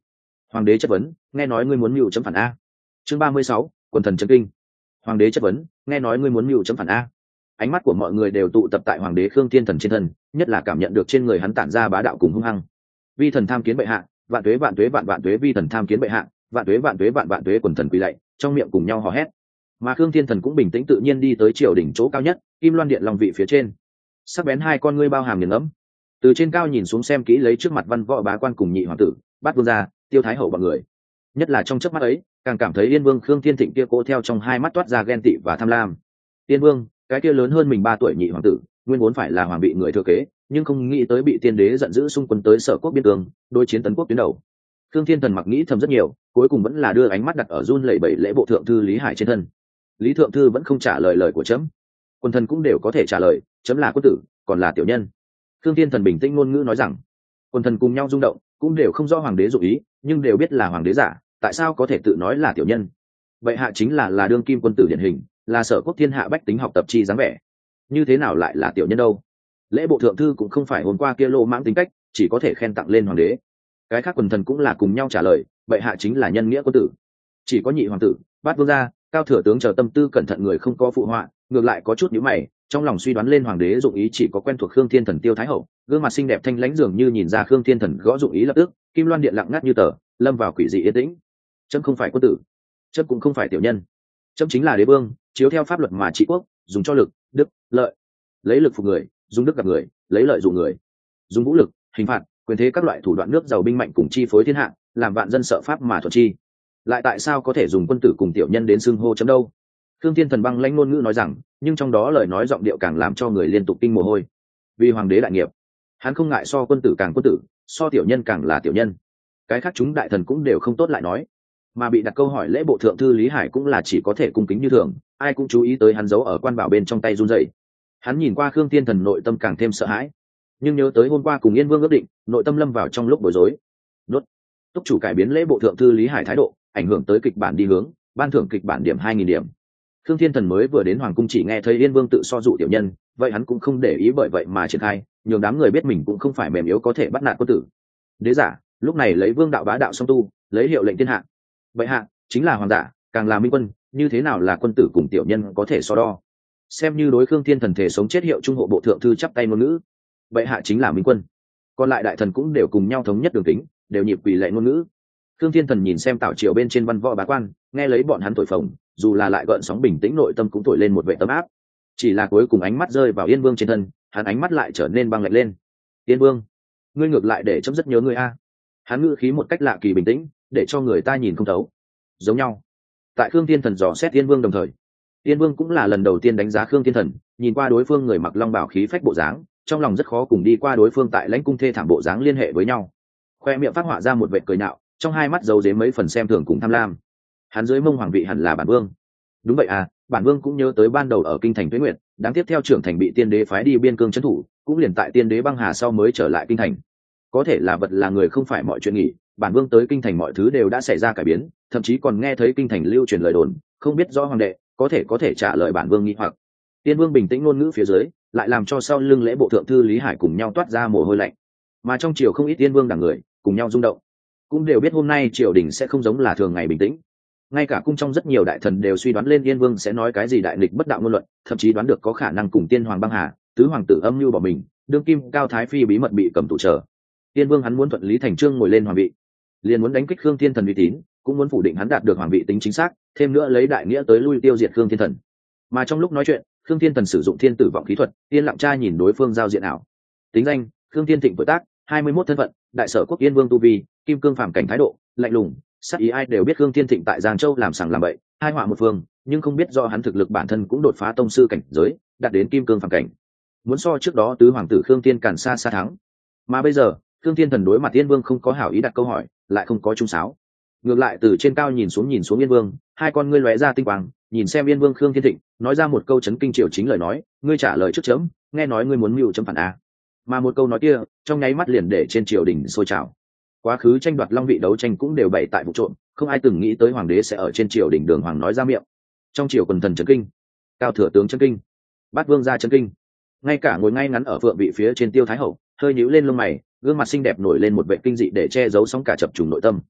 [SPEAKER 1] Hoàng đế chất vấn, nghe nói ngươi muốn mưu chấm phản a. Chương ba mươi sáu, quần thần chấn kinh. Hoàng đế chất vấn, nghe nói ngươi muốn mưu chấm phản a. Ánh mắt của mọi người đều tụ tập tại hoàng đế Khương Thiên Thần trên thân, nhất là cảm nhận được trên người hắn tản ra bá đạo cùng hung hăng. Vi thần tham kiến bệ hạ, vạn tuế vạn tuế vạn vạn tuế vi thần tham kiến bệ hạ, vạn tuế vạn tuế vạn vạn tuế quần thần quỳ lạy, trong miệng cùng nhau hò hét. Mà Khương Thiên Thần cũng bình tĩnh tự nhiên đi tới triều đỉnh chỗ cao nhất, Kim Loan Điện long vị phía trên. Sắc bén hai con ngươi bao hàm nghiền ngẫm, từ trên cao nhìn xuống xem kỹ lấy trước mặt văn võ bá quan cùng nhị hoàng tử, Bát Vương gia, Tiêu Thái hậu bọn người. Nhất là trong chớp mắt ấy, càng cảm thấy Yên Vương Khương Thiên Thịnh kia cô theo trong hai mắt toát ra ghen tị và tham lam. Yên Vương, cái kia lớn hơn mình ba tuổi nhị hoàng tử, nguyên vốn phải là hoàng vị người thừa kế, nhưng không nghĩ tới bị tiên đế giận dữ xung quân tới Sở quốc biên cương, đối chiến tấn quốc tuyến đầu. Khương Thiên Thần mặc nghĩ thầm rất nhiều, cuối cùng vẫn là đưa ánh mắt đặt ở run lẩy bẩy lễ bộ thượng thư Lý Hải trên thân. Lý thượng thư vẫn không trả lời lời của chấm. Quân thần cũng đều có thể trả lời, chấm là quân tử, còn là tiểu nhân. Khương Thiên Thần bình tĩnh ngôn ngữ nói rằng, quân thần cùng nhau rung động, cũng đều không rõ hoàng đế dụng ý, nhưng đều biết là hoàng đế giả, tại sao có thể tự nói là tiểu nhân. Bệ hạ chính là là đương kim quân tử điển hình, là Sở quốc thiên hạ bách tính học tập chi dáng vẻ, như thế nào lại là tiểu nhân đâu? Lễ bộ thượng thư cũng không phải hôm qua kia lô mãng tính cách, chỉ có thể khen tặng lên hoàng đế. Cái khác quần thần cũng là cùng nhau trả lời, bệ hạ chính là nhân nghĩa quân tử. Chỉ có nhị hoàng tử, Bát Vương gia, Cao thừa tướng chờ tâm tư cẩn thận người không có phụ họa, ngược lại có chút nhíu mày, trong lòng suy đoán lên hoàng đế dụng ý chỉ có quen thuộc Khương Thiên Thần Tiêu Thái hậu, gương mặt xinh đẹp thanh lãnh dường như nhìn ra Khương Thiên Thần gõ dụng ý lập tức, Kim Loan Điện lặng ngắt như tờ, lâm vào quỷ dị yên tĩnh. Chấm không phải quân tử, chấm cũng không phải tiểu nhân, chấm chính là đế vương, chiếu theo pháp luật mà trị quốc, dùng cho lực, đức, lợi, lấy lực phục người, dùng đức gặp người, lấy lợi dụ người, dùng vũ lực, hình phạt, quyền thế các loại thủ đoạn nước giàu binh mạnh cùng chi phối thiên hạ, làm vạn dân sợ pháp mà thuận chi. Lại tại sao có thể dùng quân tử cùng tiểu nhân đến xưng hô chấm đâu? Khương Thiên Thần băng lãnh ngôn ngữ nói rằng, nhưng trong đó lời nói giọng điệu càng làm cho người liên tục kinh mồ hôi. Vì hoàng đế đại nghiệp, hắn không ngại so quân tử càng quân tử, so tiểu nhân càng là tiểu nhân. Cái khác chúng đại thần cũng đều không tốt lại nói, mà bị đặt câu hỏi lễ bộ thượng thư Lý Hải cũng là chỉ có thể cung kính như thường, ai cũng chú ý tới hắn giấu ở quan bảo bên trong tay run rẩy. Hắn nhìn qua Khương Thiên Thần nội tâm càng thêm sợ hãi, nhưng nhớ tới hôm qua cùng Yên Vương ước định, nội tâm lâm vào trong lúc bối rối. Đốt. Túc chủ cải biến lễ bộ thượng thư Lý Hải thái độ, ảnh hưởng tới kịch bản đi hướng, ban thưởng kịch bản điểm hai nghìn điểm. Khương Thiên Thần mới vừa đến hoàng cung chỉ nghe thấy Yên Vương tự so dụ tiểu nhân, vậy hắn cũng không để ý bởi vậy mà triển khai, nhường đám người biết mình cũng không phải mềm yếu có thể bắt nạt quân tử. Đế giả, lúc này lấy vương đạo bá đạo song tu, lấy hiệu lệnh thiên hạ. Bệ hạ chính là hoàng giả, càng là minh quân, như thế nào là quân tử cùng tiểu nhân có thể so đo? Xem như đối Khương Thiên Thần thể sống chết hiệu trung hộ bộ thượng thư chắp tay ngôn ngữ. Bệ hạ chính là minh quân, còn lại đại thần cũng đều cùng nhau thống nhất đường tính, đều nhịp quỳ lệ ngôn ngữ. Khương Thiên Thần nhìn xem tảo triều bên trên văn võ bá quan, nghe lấy bọn hắn thổi phồng, dù là lại gợn sóng bình tĩnh nội tâm cũng thổi lên một vệ tấm áp. Chỉ là cuối cùng ánh mắt rơi vào Yên Vương trên thân, hắn ánh mắt lại trở nên băng lạnh lên. Yên Vương, ngươi ngược lại để chấm rất nhớ ngươi a. Hắn ngữ khí một cách lạ kỳ bình tĩnh, để cho người ta nhìn không thấu. Giống nhau. Tại Khương Thiên Thần dò xét Yên Vương đồng thời, Yên Vương cũng là lần đầu tiên đánh giá Khương Thiên Thần, nhìn qua đối phương người mặc long bào khí phách bộ dáng, trong lòng rất khó cùng đi qua đối phương tại lãnh cung thê thảm bộ dáng liên hệ với nhau. Khoe miệng phát họa ra một vệt cười nhạo, trong hai mắt giấu giếm mấy phần xem thường cùng tham lam. Hắn dưới mông hoàng vị hẳn là bản vương. Đúng vậy à, bản vương cũng nhớ tới ban đầu ở kinh thành Tuế Nguyệt, đáng tiếp theo trưởng thành bị tiên đế phái đi biên cương trấn thủ, cũng liền tại tiên đế băng hà sau mới trở lại kinh thành. Có thể là vật là người không phải mọi chuyện nghỉ, bản vương tới kinh thành mọi thứ đều đã xảy ra cải biến, thậm chí còn nghe thấy kinh thành lưu truyền lời đồn, không biết rõ hoàng đệ có thể có thể trả lời bản vương nghi hoặc. Tiên Vương bình tĩnh ngôn ngữ phía dưới, lại làm cho sau lưng lễ bộ thượng thư Lý Hải cùng nhau toát ra mồ hôi lạnh. Mà trong triều không ít Tiên Vương đẳng người cùng nhau rung động, cũng đều biết hôm nay triều đình sẽ không giống là thường ngày bình tĩnh. Ngay cả cung trong rất nhiều đại thần đều suy đoán lên Yên Vương sẽ nói cái gì đại nghịch bất đạo ngôn luận, thậm chí đoán được có khả năng cùng tiên hoàng băng hà, tứ hoàng tử âm mưu bỏ mình, đương kim cao thái phi bí mật bị cầm tù chờ. Yên Vương hắn muốn thuận lý thành chương ngồi lên hoàng vị, liền muốn đánh kích Khương Thiên Thần uy tín, cũng muốn phủ định hắn đạt được hoàng vị tính chính xác, thêm nữa lấy đại nghĩa tới lui tiêu diệt Khương Thiên Thần. Mà trong lúc nói chuyện, Khương Thiên Thần sử dụng thiên tử vọng khí thuật, yên lặng tra nhìn đối phương giao diện ảo. Tính danh: Khương Thiên Thịnh, tuổi tác hai mươi mốt, thân phận đại sở quốc Yên Vương tu vi, kim cương phàm cảnh, thái độ lạnh lùng sắc ý. Ai đều biết Khương Thiên Thịnh tại Giang Châu làm sằng làm bậy, hai họa một phương, nhưng không biết do hắn thực lực bản thân cũng đột phá tông sư cảnh giới, đạt đến kim cương phàm cảnh, muốn so trước đó tứ hoàng tử Khương Thiên Càn xa xa thắng. Mà bây giờ Khương Thiên Thần đối mặt Yên Vương không có hảo ý đặt câu hỏi, lại không có trung sáo, ngược lại từ trên cao nhìn xuống nhìn xuống Yên Vương, hai con ngươi lóe ra tinh quang, nhìn xem Yên Vương Khương Thiên Thịnh, nói ra một câu chấn kinh triều chính lời nói: ngươi trả lời trước chấm, nghe nói ngươi muốn mưu chấm phản a. Mà một câu nói kia trong nháy mắt liền để trên triều đình sôi trào. Quá khứ tranh đoạt long vị đấu tranh cũng đều bày tại vụ trộm, không ai từng nghĩ tới hoàng đế sẽ ở trên triều đình đường hoàng nói ra miệng. Trong triều quần thần chấn kinh, cao thừa tướng chấn kinh, bát vương gia chấn kinh, ngay cả ngồi ngay ngắn ở phượng vị phía trên Tiêu Thái hậu hơi nhíu lên lông mày, gương mặt xinh đẹp nổi lên một vẻ kinh dị để che giấu sóng cả chập trùng nội tâm.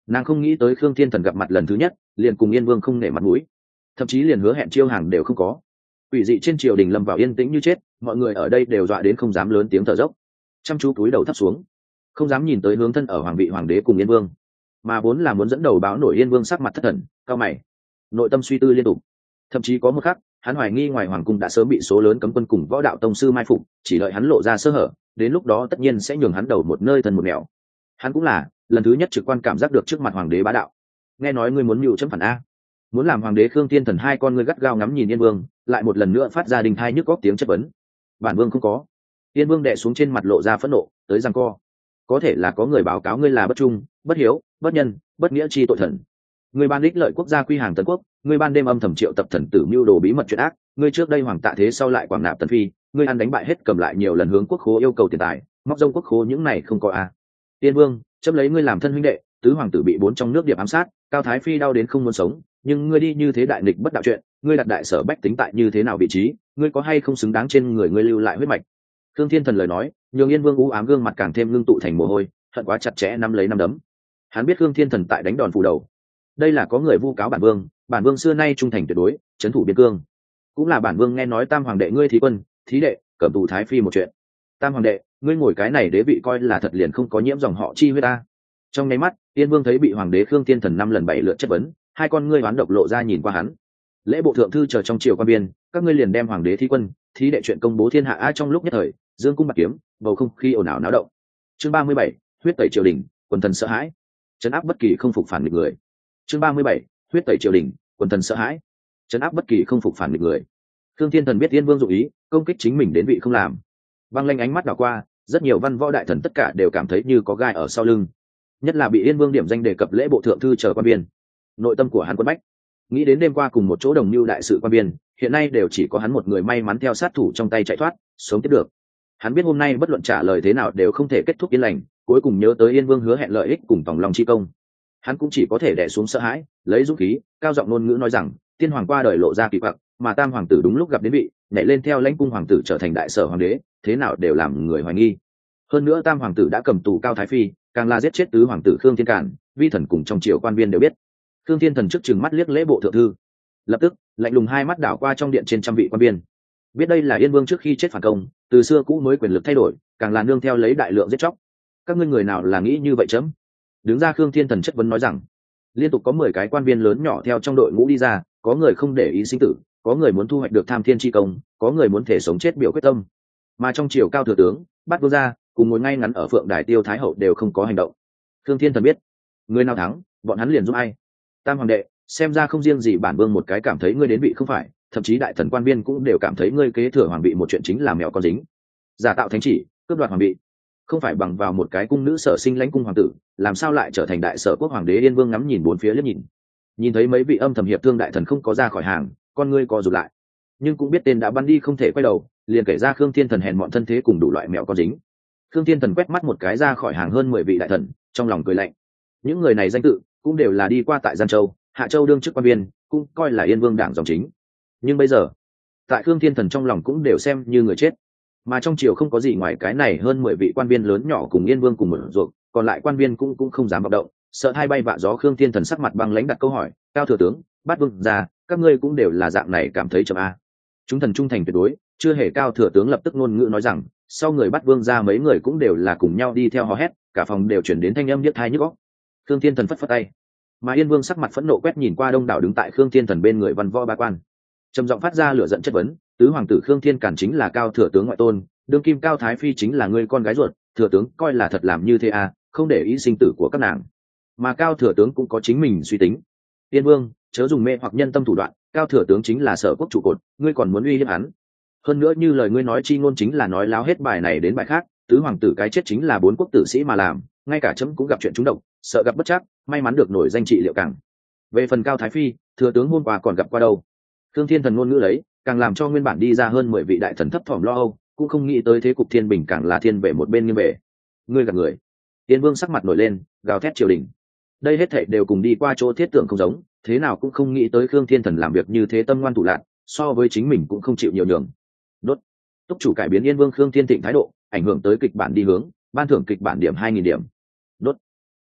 [SPEAKER 1] Nàng không nghĩ tới Khương Thiên Thần gặp mặt lần thứ nhất liền cùng Yên Vương không nể mặt mũi, thậm chí liền hứa hẹn chiêu hàng đều không có. Quỷ dị trên triều đình lâm vào yên tĩnh như chết, mọi người ở đây đều dọa đến không dám lớn tiếng thở dốc, chăm chú cúi đầu thấp xuống, không dám nhìn tới hướng thân ở hoàng vị hoàng đế cùng Yên Vương, mà vốn là muốn dẫn đầu báo nổi Yên Vương sắc mặt thất thần, cao mày, nội tâm suy tư liên tục. Thậm chí có một khắc, hắn hoài nghi ngoài hoàng cung đã sớm bị số lớn cấm quân cùng võ đạo tông sư mai phục, chỉ đợi hắn lộ ra sơ hở, đến lúc đó tất nhiên sẽ nhường hắn đầu một nơi thân một nẻo. Hắn cũng là lần thứ nhất trực quan cảm giác được trước mặt hoàng đế bá đạo. Nghe nói ngươi muốn mưu chấm phản a, muốn làm hoàng đế. Khương Thiên Thần hai con ngươi gắt gao ngắm nhìn Yên Vương, lại một lần nữa phát ra đình thai nhức góc tiếng chất vấn. Bản vương không có. Yên Vương đè xuống trên mặt lộ ra phẫn nộ, tới giằng co. Có thể là có người báo cáo ngươi là bất trung, bất hiếu, bất nhân, bất nghĩa chi tội thần. Ngươi ban đích lợi quốc gia quy hàng tần quốc, ngươi ban đêm âm thầm triệu tập thần tử mưu đồ bí mật chuyện ác, ngươi trước đây hoàng tạ thế sau lại quảng nạp tần phi, ngươi ăn đánh bại hết cầm lại nhiều lần hướng quốc khố yêu cầu tiền tài, móc rông quốc khố những này không có a. Tiên Vương, chấm lấy ngươi làm thân huynh đệ, tứ hoàng tử bị bốn trong nước điệp ám sát, cao thái phi đau đến không muốn sống, nhưng ngươi đi như thế đại nghịch bất đạo chuyện, ngươi đặt đại sở bách tính tại như thế nào vị trí, ngươi có hay không xứng đáng trên người ngươi lưu lại huyết mạch. Thương Thiên Thần lời nói nhường Yên Vương u ám gương mặt càng thêm ngưng tụ thành mồ hôi, hận quá chặt chẽ nắm lấy nắm đấm. Hắn biết Thương Thiên Thần tại đánh đòn phủ đầu, đây là có người vu cáo bản vương, bản vương xưa nay trung thành tuyệt đối, trấn thủ biên cương, cũng là bản vương nghe nói tam hoàng đệ ngươi thí quân thí đệ cẩm tù thái phi một chuyện. Tam hoàng đệ, ngươi ngồi cái này đế vị coi là thật liền không có nhiễm dòng họ chi huyết ta. Trong nháy mắt, Yên Vương thấy bị hoàng đế Khương Thiên Thần năm lần bảy lượt chất vấn, hai con ngươi hoán độc lộ ra nhìn qua hắn. Lễ bộ thượng thư chờ trong triều quan biên, các ngươi liền đem hoàng đế thí quân thí đệ chuyện công bố thiên hạ a. Trong lúc nhất thời, dương cung bạc kiếm, bầu không khí ồn ào náo động. Chương ba mươi bảy, huyết tẩy triều đình, quần thần sợ hãi, trấn áp bất kỳ không phục phản nghịch người. Chương ba mươi bảy, huyết tẩy triều đình, quần thần sợ hãi, trấn áp bất kỳ không phục phản nghịch người. Khương Thiên Thần biết Yên Vương dụng ý công kích chính mình đến vị không làm, băng lanh ánh mắt đảo qua, rất nhiều văn võ đại thần tất cả đều cảm thấy như có gai ở sau lưng, nhất là bị Yên Vương điểm danh đề cập lễ bộ thượng thư chờ quan biên, nội tâm của hắn quấn bách. Nghĩ đến đêm qua cùng một chỗ đồng mưu đại sự quan biên, hiện nay đều chỉ có hắn một người may mắn theo sát thủ trong tay chạy thoát, sống tiếp được. Hắn biết hôm nay bất luận trả lời thế nào đều không thể kết thúc yên lành, cuối cùng nhớ tới Yên Vương hứa hẹn lợi ích cùng tòng lòng chi công, hắn cũng chỉ có thể đè xuống sợ hãi, lấy dũng khí, cao giọng ngôn ngữ nói rằng, tiên hoàng qua đời lộ ra kỳ quặc, mà tam hoàng tử đúng lúc gặp đến vị, nhảy lên theo lãnh cung hoàng tử trở thành đại sở hoàng đế, thế nào đều làm người hoài nghi. Hơn nữa tam hoàng tử đã cầm tù cao thái phi, càng là giết chết tứ hoàng tử Khương Thiên Cản, vi thần cùng trong triều quan viên đều biết. Khương Thiên Thần trước chừng mắt liếc lễ bộ thượng thư, lập tức lạnh lùng hai mắt đảo qua trong điện trên trăm vị quan viên, biết đây là Yên Vương trước khi chết phản công, từ xưa cũ mới quyền lực thay đổi, càng là nương theo lấy đại lượng giết chóc. Các ngươi người nào là nghĩ như vậy chấm? Đứng ra Khương Thiên Thần chất vấn nói rằng, liên tục có mười cái quan viên lớn nhỏ theo trong đội ngũ đi ra, có người không để ý sinh tử, có người muốn thu hoạch được tham thiên chi công, có người muốn thể sống chết biểu quyết tâm. Mà trong triều cao thừa tướng, Bát Vương gia cùng ngồi ngay ngắn ở phượng đài Tiêu Thái hậu đều không có hành động. Khương Thiên Thần biết, người nào thắng, bọn hắn liền giúp ai. Tam hoàng đệ, xem ra không riêng gì bản vương một cái cảm thấy ngươi đến vị không phải, thậm chí đại thần quan viên cũng đều cảm thấy ngươi kế thừa hoàng vị một chuyện chính là mèo con dính, giả tạo thánh chỉ, cướp đoạt hoàng vị, không phải bằng vào một cái cung nữ sở sinh lãnh cung hoàng tử, làm sao lại trở thành đại sở quốc hoàng đế. Yên Vương ngắm nhìn bốn phía liếc nhìn, nhìn thấy mấy vị âm thầm hiệp thương đại thần không có ra khỏi hàng, con ngươi co rụt lại, nhưng cũng biết tên đã bắn đi không thể quay đầu, liền kể ra Khương Thiên Thần hèn mọn thân thế cùng đủ loại mèo con dính. Khương Thiên Thần quét mắt một cái ra khỏi hàng hơn mười vị đại thần, trong lòng cười lạnh. Những người này danh tự cũng đều là đi qua tại Giang Châu, Hạ Châu đương chức quan viên, cũng coi là Yên Vương đảng dòng chính. Nhưng bây giờ, tại Khương Thiên Thần trong lòng cũng đều xem như người chết. Mà trong triều không có gì ngoài cái này hơn mười vị quan viên lớn nhỏ cùng Yên Vương cùng một ruột, còn lại quan viên cũng cũng không dám vọng động, sợ hai bay vạ gió. Khương Thiên Thần sắc mặt băng lãnh đặt câu hỏi, cao thừa tướng, Bát Vương gia, các ngươi cũng đều là dạng này cảm thấy chậm a? Chúng thần trung thành tuyệt đối, chưa hề. Cao thừa tướng lập tức ngôn ngữ nói rằng, sau người Bát Vương gia mấy người cũng đều là cùng nhau đi theo hò hét, cả phòng đều chuyển đến thanh âm điếc tai nhức óc. Khương Thiên Thần phất phất tay, mà Yên Vương sắc mặt phẫn nộ quét nhìn qua đông đảo đứng tại Khương Thiên Thần bên người văn võ ba quan, trầm giọng phát ra lửa giận chất vấn, tứ hoàng tử Khương Thiên Cản chính là cao thừa tướng ngoại tôn, đương kim cao thái phi chính là người con gái ruột, thừa tướng coi là thật làm như thế à, không để ý sinh tử của các nàng. Mà cao thừa tướng cũng có chính mình suy tính. Tiên Vương, chớ dùng mê hoặc nhân tâm thủ đoạn, cao thừa tướng chính là sở quốc trụ cột, ngươi còn muốn uy hiếp hắn. Hơn nữa như lời ngươi nói chi ngôn chính là nói láo hết bài này đến bài khác, tứ hoàng tử cái chết chính là bốn quốc tử sĩ mà làm, ngay cả chấm cũng gặp chuyện trúng độc, sợ gặp bất trắc, may mắn được nổi danh trị liệu càng. Về phần cao thái phi, thừa tướng hôm qua còn gặp qua đâu. Khương Thiên Thần ngôn ngữ lấy, càng làm cho nguyên bản đi ra hơn mười vị đại thần thấp thỏm lo âu, cũng không nghĩ tới thế cục thiên bình càng là thiên về một bên như về. Ngươi gạt người. Tiên Vương sắc mặt nổi lên, gào thét triều đình. Đây hết thảy đều cùng đi qua chỗ thiết tưởng không giống, thế nào cũng không nghĩ tới Khương Thiên Thần làm việc như thế tâm ngoan thủ lạn, so với chính mình cũng không chịu nhiều nhường. Đốt. Túc chủ cải biến Yên Vương Khương Thiên Thịnh thái độ, ảnh hưởng tới kịch bản đi hướng, ban thưởng kịch bản điểm hai nghìn điểm. Đốt.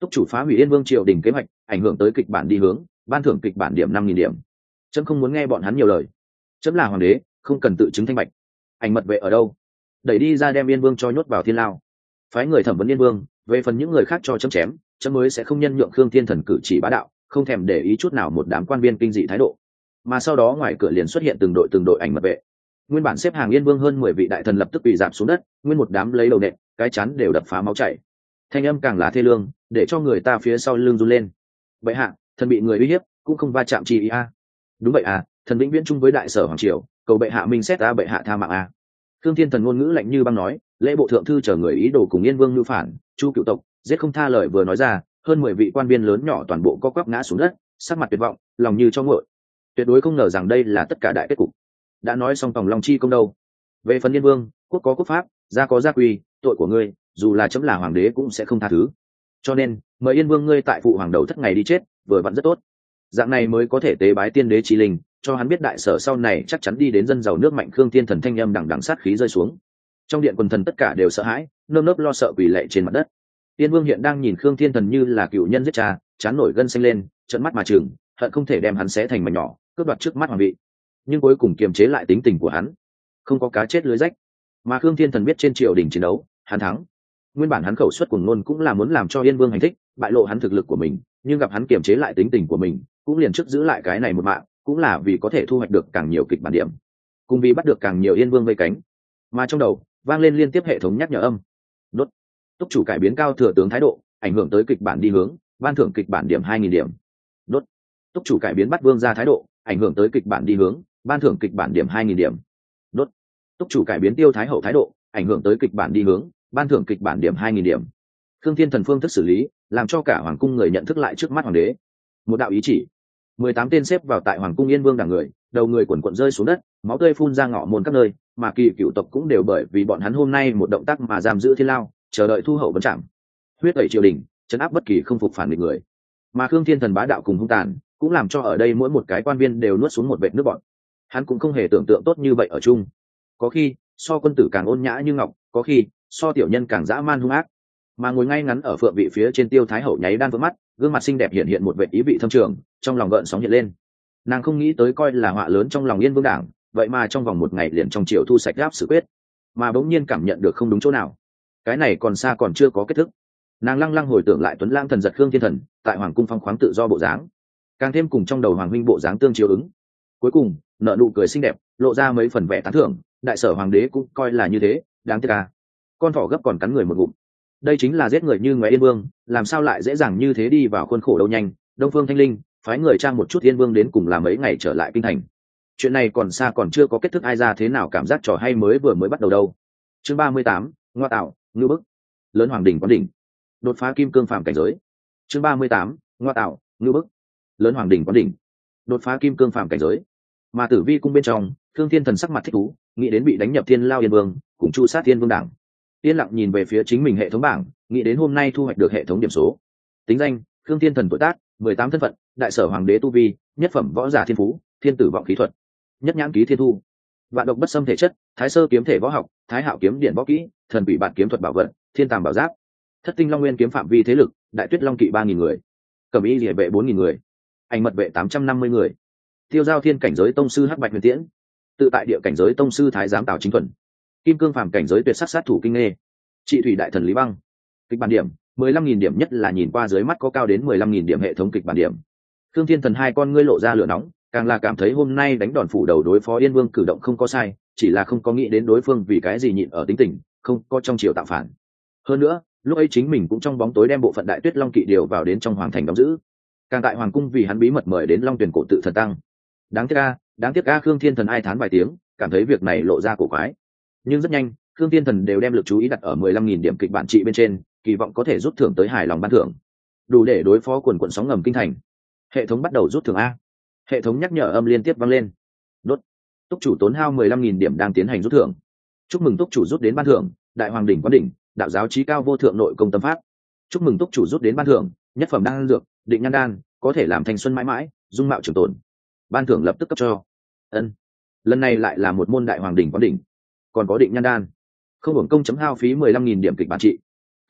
[SPEAKER 1] Túc chủ phá hủy Yên Vương triều đình kế hoạch, ảnh hưởng tới kịch bản đi hướng, ban thưởng kịch bản điểm năm nghìn điểm. Chấm không muốn nghe bọn hắn nhiều lời. Chấm là hoàng đế, không cần tự chứng thanh bạch. Ảnh mật vệ ở đâu? Đẩy đi ra đem Yên Vương cho nhốt vào thiên lao. Phái người thẩm vấn Yên Vương, về phần những người khác cho chấm chém, chấm mới sẽ không nhân nhượng Khương Thiên Thần cử chỉ bá đạo, không thèm để ý chút nào một đám quan viên kinh dị thái độ. Mà sau đó ngoài cửa liền xuất hiện từng đội từng đội ảnh mật vệ. Nguyên bản xếp hàng Yên Vương hơn mười vị đại thần lập tức bị giảm xuống đất, nguyên một đám lấy đầu nện, cái chắn đều đập phá máu chảy. Thanh âm càng là thê lương, để cho người ta phía sau lưng run lên. Bệ hạ, thần bị người uy hiếp, cũng không va chạm chi ý a. Đúng vậy à, thần vĩnh viễn chung với đại sở hoàng triều, cầu bệ hạ minh xét ta bệ hạ tha mạng a. Khương Thiên Thần ngôn ngữ lạnh như băng nói, lễ bộ thượng thư chờ người ý đồ cùng Yên Vương nhu phản, Chu cựu tộc, giết không tha lời vừa nói ra, hơn mười vị quan viên lớn nhỏ toàn bộ co quắp ngã xuống đất, sắc mặt tuyệt vọng, lòng như cho nguội. Tuyệt đối không ngờ rằng đây là tất cả đại kết cục. Đã nói xong tòng long chi công đâu. Về phần Yên Vương, quốc có quốc pháp, gia có gia quy, tội của ngươi, dù là chấm là hoàng đế cũng sẽ không tha thứ. Cho nên, mời Yên Vương ngươi tại phụ hoàng đầu thất ngày đi chết, vừa vặn rất tốt. Dạng này mới có thể tế bái tiên đế trí linh, cho hắn biết đại sở sau này chắc chắn đi đến dân giàu nước mạnh. Khương Thiên Thần thanh âm đằng đằng sát khí rơi xuống. Trong điện quần thần tất cả đều sợ hãi, nơm nớp lo sợ quỳ lạy trên mặt đất. Yên Vương hiện đang nhìn Khương Thiên Thần như là cựu nhân giết cha, chán nổi gân xanh lên, trợn mắt mà trừng, hận không thể đem hắn xé thành mảnh nhỏ, cướp đoạt trước mắt hoàng vị. Nhưng cuối cùng kiềm chế lại tính tình của hắn, không có cá chết lưới rách. Mà Khương Thiên Thần biết trên triều đình chiến đấu, hắn thắng. Nguyên bản hắn khẩu xuất cuồng ngôn cũng là muốn làm cho Yên Vương hành thích, bại lộ hắn thực lực của mình, nhưng gặp hắn kiềm chế lại tính tình của mình, cũng liền trước giữ lại cái này một mạng, cũng là vì có thể thu hoạch được càng nhiều kịch bản điểm, cùng vì bắt được càng nhiều Yên Vương vây cánh. Mà trong đầu vang lên liên tiếp hệ thống nhắc nhở âm. Đốt. Túc chủ cải biến cao thừa tướng thái độ, ảnh hưởng tới kịch bản đi hướng, ban thưởng kịch bản điểm hai nghìn điểm. Đốt. Túc chủ cải biến bắt vương ra thái độ, ảnh hưởng tới kịch bản đi hướng, ban thưởng kịch bản điểm hai nghìn điểm. Đốt. Túc chủ cải biến tiêu thái hậu thái độ, ảnh hưởng tới kịch bản đi hướng, ban thưởng kịch bản điểm hai nghìn điểm. Khương Thiên Thần phương thức xử lý, làm cho cả hoàng cung người nhận thức lại trước mắt hoàng đế. Một đạo ý chỉ, mười tám tên xếp vào tại hoàng cung Yên Vương đảng người, đầu người quần quần rơi xuống đất, máu tươi phun ra ngõ môn các nơi, mà kỳ cựu tộc cũng đều bởi vì bọn hắn hôm nay một động tác mà giam giữ thiên lao, chờ đợi thu hậu vấn trảm. Huyết tẩy triều đình, trấn áp bất kỳ không phục phản nghịch người. Mà Khương Thiên Thần bá đạo cùng hung tàn, cũng làm cho ở đây mỗi một cái quan viên đều nuốt xuống một vệt nước bọt. Hắn cũng không hề tưởng tượng tốt như vậy ở chung. Có khi so quân tử càng ôn nhã như ngọc, có khi so tiểu nhân càng dã man hung ác. Mà ngồi ngay ngắn ở phượng vị phía trên Tiêu Thái hậu nháy đan vỡ mắt, gương mặt xinh đẹp hiện hiện một vẻ ý vị thâm trường, trong lòng gợn sóng hiện lên. Nàng không nghĩ tới coi là họa lớn trong lòng Yên Vương đảng, vậy mà trong vòng một ngày liền trong triều thu sạch gáp xử quyết, mà bỗng nhiên cảm nhận được không đúng chỗ nào. Cái này còn xa còn chưa có kết thúc. Nàng lăng lăng hồi tưởng lại Tuấn Lãng thần giật Khương Thiên Thần tại hoàng cung phong khoáng tự do bộ dáng, càng thêm cùng trong đầu hoàng huynh bộ dáng tương chiếu ứng. Cuối cùng nợ nụ cười xinh đẹp, lộ ra mấy phần vẻ tán thưởng. Đại sở hoàng đế cũng coi là như thế, đáng tiếc à. Con thỏ gấp còn cắn người một ngụm. Đây chính là giết người như ngoé Yên Vương, làm sao lại dễ dàng như thế đi vào khuôn khổ đâu nhanh. Đông Phương Thanh Linh phái người trang một chút Yên Vương đến cùng làm mấy ngày trở lại kinh thành. Chuyện này còn xa còn chưa có kết thúc, ai ra thế nào cảm giác trò hay mới vừa mới bắt đầu đâu. Chương ba mươi tám, ngoa tạo, ngư bức. Lớn hoàng đỉnh quán đỉnh, đột phá kim cương phàm cảnh giới. Chương ba mươi tám, ngoa tạo, ngư bức. Lớn hoàng đỉnh quán đỉnh, đột phá kim cương phàm cảnh giới. Mà Tử Vi cung bên trong, Thương Thiên Thần sắc mặt thích thú, nghĩ đến bị đánh nhập thiên lao Yên Vương, cùng chu sát Thiên Vương đảng. Yên lặng nhìn về phía chính mình hệ thống bảng, nghĩ đến hôm nay thu hoạch được hệ thống điểm số. Tính danh: Thương Thiên Thần, tuổi tác mười tám, thân phận đại sở hoàng đế, tu vi nhất phẩm võ giả thiên phú, thiên tử vọng khí thuật, nhất nhãn ký thiên thu, vạn độc bất xâm thể chất, thái sơ kiếm thể võ học, thái hạo kiếm điện võ kỹ, thần bị bản kiếm thuật bảo vật, thiên tàm bảo giáp, thất tinh long nguyên kiếm phạm vi thế lực, đại tuyết long kỵ ba nghìn người, cẩm y liệt vệ bốn nghìn người, ảnh mật vệ tám trăm năm mươi người, tiêu giao thiên cảnh giới tông sư hắc bạch huyền tiễn, tự tại địa cảnh giới tông sư thái giám tào chính thuần, kim cương phàm cảnh giới tuyệt sắc sát thủ kinh nghê, trị thủy đại thần lý băng. Kịch bản điểm mười lăm nghìn điểm, nhất là nhìn qua dưới mắt có cao đến mười lăm nghìn điểm hệ thống kịch bản điểm. Thương Thiên Thần hai con ngươi lộ ra lửa nóng, càng là cảm thấy hôm nay đánh đòn phủ đầu đối phó Yên Vương cử động không có sai, chỉ là không có nghĩ đến đối phương vì cái gì nhịn ở tính tình, không có trong triều tạo phản. Hơn nữa, lúc ấy chính mình cũng trong bóng tối đem bộ phận đại tuyết long kỵ điều vào đến trong hoàng thành đóng giữ, càng tại hoàng cung vì hắn bí mật mời đến long tuyển cổ tự thần tăng. Đáng tiếc a, đáng tiếc a, Khương Thiên Thần ai thán vài tiếng, cảm thấy việc này lộ ra cổ quái. Nhưng rất nhanh, Khương Thiên Thần đều đem lực chú ý đặt ở mười lăm nghìn điểm kịch bản trị bên trên, kỳ vọng có thể rút thưởng tới hài lòng ban thưởng, đủ để đối phó quần quần sóng ngầm kinh thành. Hệ thống bắt đầu rút thưởng a. Hệ thống nhắc nhở âm liên tiếp vang lên. Đốt. Túc chủ tốn hao mười lăm nghìn điểm đang tiến hành rút thưởng. Chúc mừng túc chủ rút đến ban thưởng, đại hoàng đỉnh quán đỉnh, đạo giáo chí cao vô thượng nội công tâm pháp. Chúc mừng túc chủ rút đến ban thưởng, nhất phẩm đan dược, định nhan đan, có thể làm thanh xuân mãi mãi, dung mạo trường tồn. Ban thưởng lập tức cấp cho. Ân. Lần này lại là một môn đại hoàng đỉnh quán đỉnh, còn có định nhan đan. Không hưởng công chấm hao phí mười lăm nghìn điểm kịch bản trị.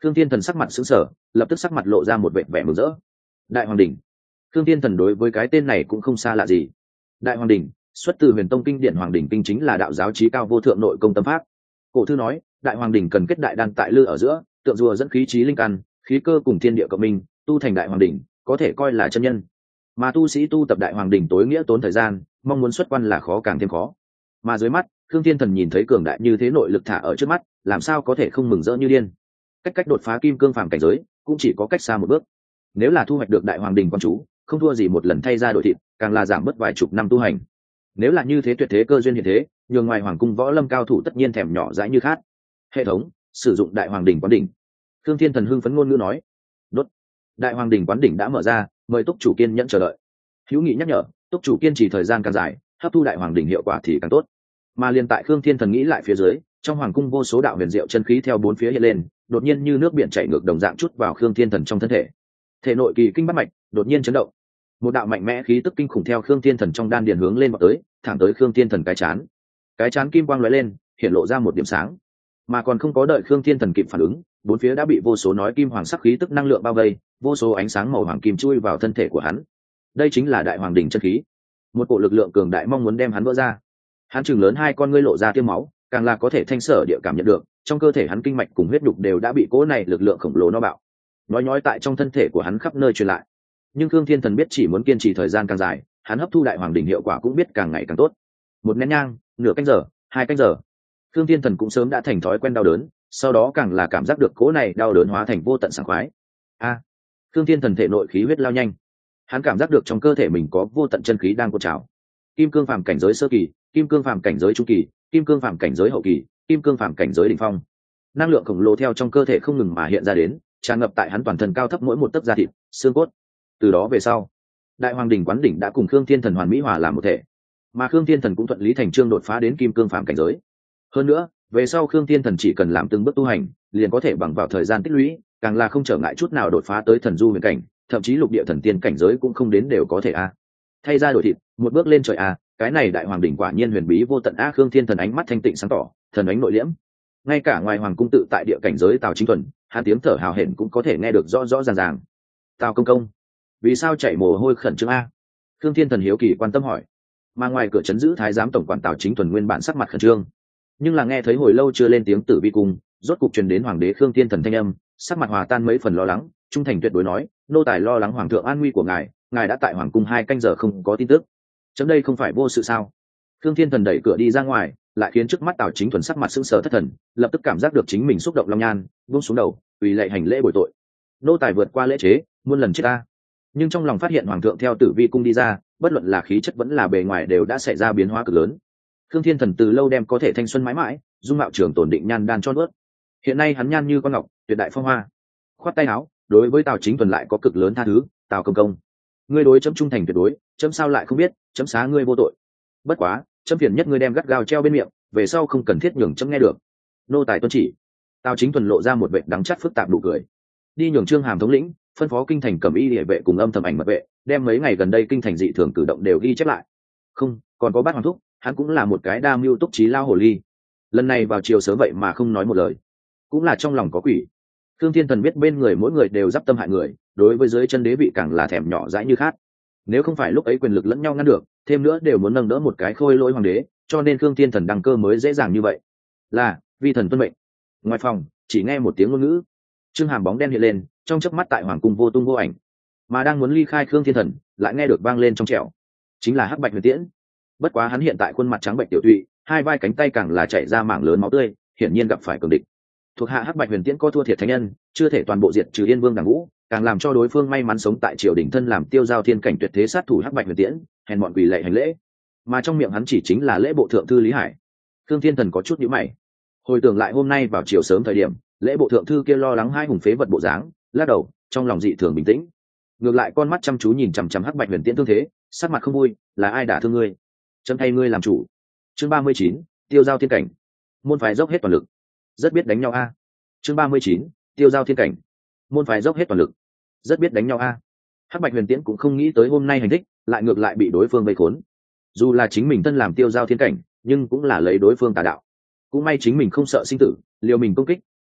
[SPEAKER 1] Khương Thiên Thần sắc mặt sững sờ, lập tức sắc mặt lộ ra một vẻ vẻ mừng rỡ. Đại Hoàng Đỉnh. Khương Thiên Thần đối với cái tên này cũng không xa lạ gì. Đại Hoàng Đỉnh, xuất từ Huyền Tông kinh điển Hoàng Đỉnh kinh, chính là đạo giáo chí cao vô thượng nội công tâm pháp. Cổ thư nói, Đại Hoàng Đỉnh cần kết đại đan tại lư ở giữa, tượng rùa dẫn khí trí linh căn, khí cơ cùng thiên địa cộng minh, tu thành Đại Hoàng Đỉnh, có thể coi là chân nhân. Mà tu sĩ tu tập Đại Hoàng Đỉnh tối nghĩa tốn thời gian, mong muốn xuất quan là khó càng thêm khó. Mà dưới mắt, Khương Thiên Thần nhìn thấy cường đại như thế nội lực thả ở trước mắt, làm sao có thể không mừng rỡ như điên. Cách cách đột phá kim cương phàm cảnh giới, cũng chỉ có cách xa một bước. Nếu là thu hoạch được Đại Hoàng Đỉnh quan chú, không thua gì một lần thay ra đổi thịt, càng là giảm bớt vài chục năm tu hành. Nếu là như thế tuyệt thế cơ duyên hiện thế, nhường ngoài hoàng cung võ lâm cao thủ tất nhiên thèm nhỏ dãi như khát. Hệ thống sử dụng Đại Hoàng Đỉnh quán đỉnh. Khương Thiên Thần hưng phấn ngôn ngữ nói. Đốt. Đại Hoàng Đỉnh quán đỉnh đã mở ra, mời túc chủ kiên nhẫn chờ đợi. Hữu Nghị nhắc nhở, túc chủ kiên trì thời gian càng dài, hấp thu Đại Hoàng Đỉnh hiệu quả thì càng tốt. Mà liên tại Khương Thiên Thần nghĩ lại phía dưới, trong hoàng cung vô số đạo huyền diệu chân khí theo bốn phía hiện lên, đột nhiên như nước biển chảy ngược đồng dạng chút vào Khương Thiên Thần trong thân thể. Thể nội kỳ kinh bát mạch đột nhiên chấn động, một đạo mạnh mẽ khí tức kinh khủng theo Khương Thiên Thần trong đan điền hướng lên vọt tới, thẳng tới Khương Thiên Thần cái chán. Cái chán kim quang lóe lên, hiện lộ ra một điểm sáng. Mà còn không có đợi Khương Thiên Thần kịp phản ứng, bốn phía đã bị vô số nói kim hoàng sắc khí tức năng lượng bao vây, vô số ánh sáng màu hoàng kim chui vào thân thể của hắn. Đây chính là Đại Hoàng Đỉnh chân khí, một cổ lực lượng cường đại mong muốn đem hắn vỡ ra. Hắn chừng lớn hai con ngươi lộ ra tiêm máu, càng là có thể thanh sở địa cảm nhận được, trong cơ thể hắn kinh mạch cùng huyết nhục đều đã bị cỗ này lực lượng khổng lồ no bạo. Nói nhói tại trong thân thể của hắn khắp nơi truyền lại. Nhưng Khương Thiên Thần biết chỉ muốn kiên trì thời gian càng dài, hắn hấp thu Đại Hoàng Đỉnh hiệu quả cũng biết càng ngày càng tốt. Một nén nhang, nửa canh giờ, hai canh giờ, Khương Thiên Thần cũng sớm đã thành thói quen đau đớn, sau đó càng là cảm giác được cỗ này đau đớn hóa thành vô tận sảng khoái. A, à, Khương Thiên Thần thể nội khí huyết lao nhanh, hắn cảm giác được trong cơ thể mình có vô tận chân khí đang cuộn trào. Kim cương phàm cảnh giới sơ kỳ, kim cương phàm cảnh giới trung kỳ, kim cương phàm cảnh giới hậu kỳ, kim cương phàm cảnh giới đỉnh phong. Năng lượng khổng lồ theo trong cơ thể không ngừng mà hiện ra đến, tràn ngập tại hắn toàn thân cao thấp mỗi một tấc da thịt, xương cốt. Từ đó về sau, Đại Hoàng Đỉnh quán đỉnh đã cùng Khương Thiên Thần hoàn mỹ hòa làm một thể, mà Khương Thiên Thần cũng thuận lý thành chương đột phá đến kim cương phàm cảnh giới. Hơn nữa, về sau Khương Thiên Thần chỉ cần làm từng bước tu hành, liền có thể bằng vào thời gian tích lũy, càng là không trở ngại chút nào đột phá tới thần du huyền cảnh, thậm chí lục địa thần tiên cảnh giới cũng không đến đều có thể a. Thay ra đổi thịt, một bước lên trời a, cái này Đại Hoàng Đỉnh quả nhiên huyền bí vô tận a. Khương Thiên Thần ánh mắt thanh tịnh sáng tỏ, thần ánh nội liễm. Ngay cả ngoài hoàng cung tự tại địa cảnh giới Tào Chính Thuần, hắn tiếng thở hào hển cũng có thể nghe được rõ rõ ràng ràng. Tào công công, vì sao chạy mồ hôi khẩn trương a? Khương Thiên Thần hiếu kỳ quan tâm hỏi. Mà ngoài cửa trấn giữ thái giám tổng quản Tào Chính Thuần nguyên bản sắc mặt khẩn trương, nhưng là nghe thấy hồi lâu chưa lên tiếng Tử Vi cung, rốt cục truyền đến hoàng đế Khương Thiên Thần thanh âm, sắc mặt hòa tan mấy phần lo lắng, trung thành tuyệt đối nói, nô tài lo lắng hoàng thượng an nguy của ngài, ngài đã tại hoàng cung hai canh giờ không có tin tức. Chấm đây không phải vô sự sao? Khương Thiên Thần đẩy cửa đi ra ngoài, lại khiến trước mắt Tào Chính Thuần sắc mặt sững sờ thất thần, lập tức cảm giác được chính mình xúc động long nhan, buông xuống đầu, quỳ lạy hành lễ bồi tội. Nô tài vượt qua lễ chế, muôn lần chết ta. Nhưng trong lòng phát hiện hoàng thượng theo Tử Vi cung đi ra, bất luận là khí chất vẫn là bề ngoài đều đã xảy ra biến hóa cực lớn. Khương Thiên Thần từ lâu đem có thể thanh xuân mãi mãi, dung mạo trường tồn định nhan đan cho nuốt. Hiện nay hắn nhan như con ngọc, tuyệt đại phong hoa. Khoát tay áo, đối với Tào Chính Thuần lại có cực lớn tha thứ, "Tào công công, ngươi đối chấm trung thành tuyệt đối, chấm sao lại không biết, chấm xá ngươi vô tội. Bất quá, chấm phiền nhất ngươi đem gắt gao treo bên miệng, về sau không cần thiết nhường chấm nghe được." Nô tài tuân chỉ. Tào Chính Thuần lộ ra một vệt đắng chát phức tạp nụ cười. Đi nhường Trương Hàm thống lĩnh, phân phó kinh thành cẩm y liề vệ cùng âm thầm ảnh mật vệ, đem mấy ngày gần đây kinh thành dị thường cử động đều ghi chép lại. Không, còn có Bát Hoàng thúc, hắn cũng là một cái đa mưu túc trí lao hồ ly. Lần này vào chiều sớm vậy mà không nói một lời, cũng là trong lòng có quỷ. Khương Thiên Thần biết bên người mỗi người đều giáp tâm hại người, đối với dưới chân đế vị càng là thèm nhỏ dãi như khát. Nếu không phải lúc ấy quyền lực lẫn nhau ngăn được, thêm nữa đều muốn nâng đỡ một cái khôi lỗi hoàng đế, cho nên Khương Thiên Thần đăng cơ mới dễ dàng như vậy. Là vi thần tuân mệnh. Ngoài phòng chỉ nghe một tiếng ngôn ngữ, Trương Hàm bóng đen hiện lên, trong chớp mắt tại hoàng cung vô tung vô ảnh. Mà đang muốn ly khai Khương Thiên Thần, lại nghe được vang lên trong trẻo, chính là Hắc Bạch Huyền Tiễn. Bất quá hắn hiện tại khuôn mặt trắng bệnh tiểu tụy, hai vai cánh tay càng là chảy ra mảng lớn máu tươi, hiển nhiên gặp phải cường địch. Thuộc hạ Hắc Bạch Huyền Tiễn có thua thiệt thánh nhân, chưa thể toàn bộ diệt trừ Yên Vương Đằng Vũ, càng làm cho đối phương may mắn sống tại triều đình thân làm tiêu giao thiên cảnh tuyệt thế sát thủ Hắc Bạch Huyền Tiễn, hèn mọn quỳ lạy hành lễ. Mà trong miệng hắn chỉ chính là lễ bộ thượng thư Lý Hải. Khương Thiên Thần có chút nhíu mày, hồi tưởng lại hôm nay vào chiều sớm thời điểm, lễ bộ thượng thư kia lo lắng hai hùng phế vật bộ dáng, lắc đầu, trong lòng dị thường bình tĩnh. Ngược lại con mắt chăm chú nhìn chằm chằm Hắc Bạch Huyền Tiễn thương thế, sắc mặt không vui, là ai đả thương ngươi? Chấm thay ngươi làm chủ. Chương ba mươi chín, tiêu giao thiên cảnh. Môn phái dốc hết toàn lực, rất biết đánh nhau a. Chương ba mươi chín, tiêu giao thiên cảnh. Môn phái dốc hết toàn lực, rất biết đánh nhau a. Hắc Bạch Huyền Tiễn cũng không nghĩ tới hôm nay hành thích, lại ngược lại bị đối phương vây khốn. Dù là chính mình thân làm tiêu giao thiên cảnh, nhưng cũng là lấy đối phương tà đạo. Cũng may chính mình không sợ sinh tử, liều mình công kích,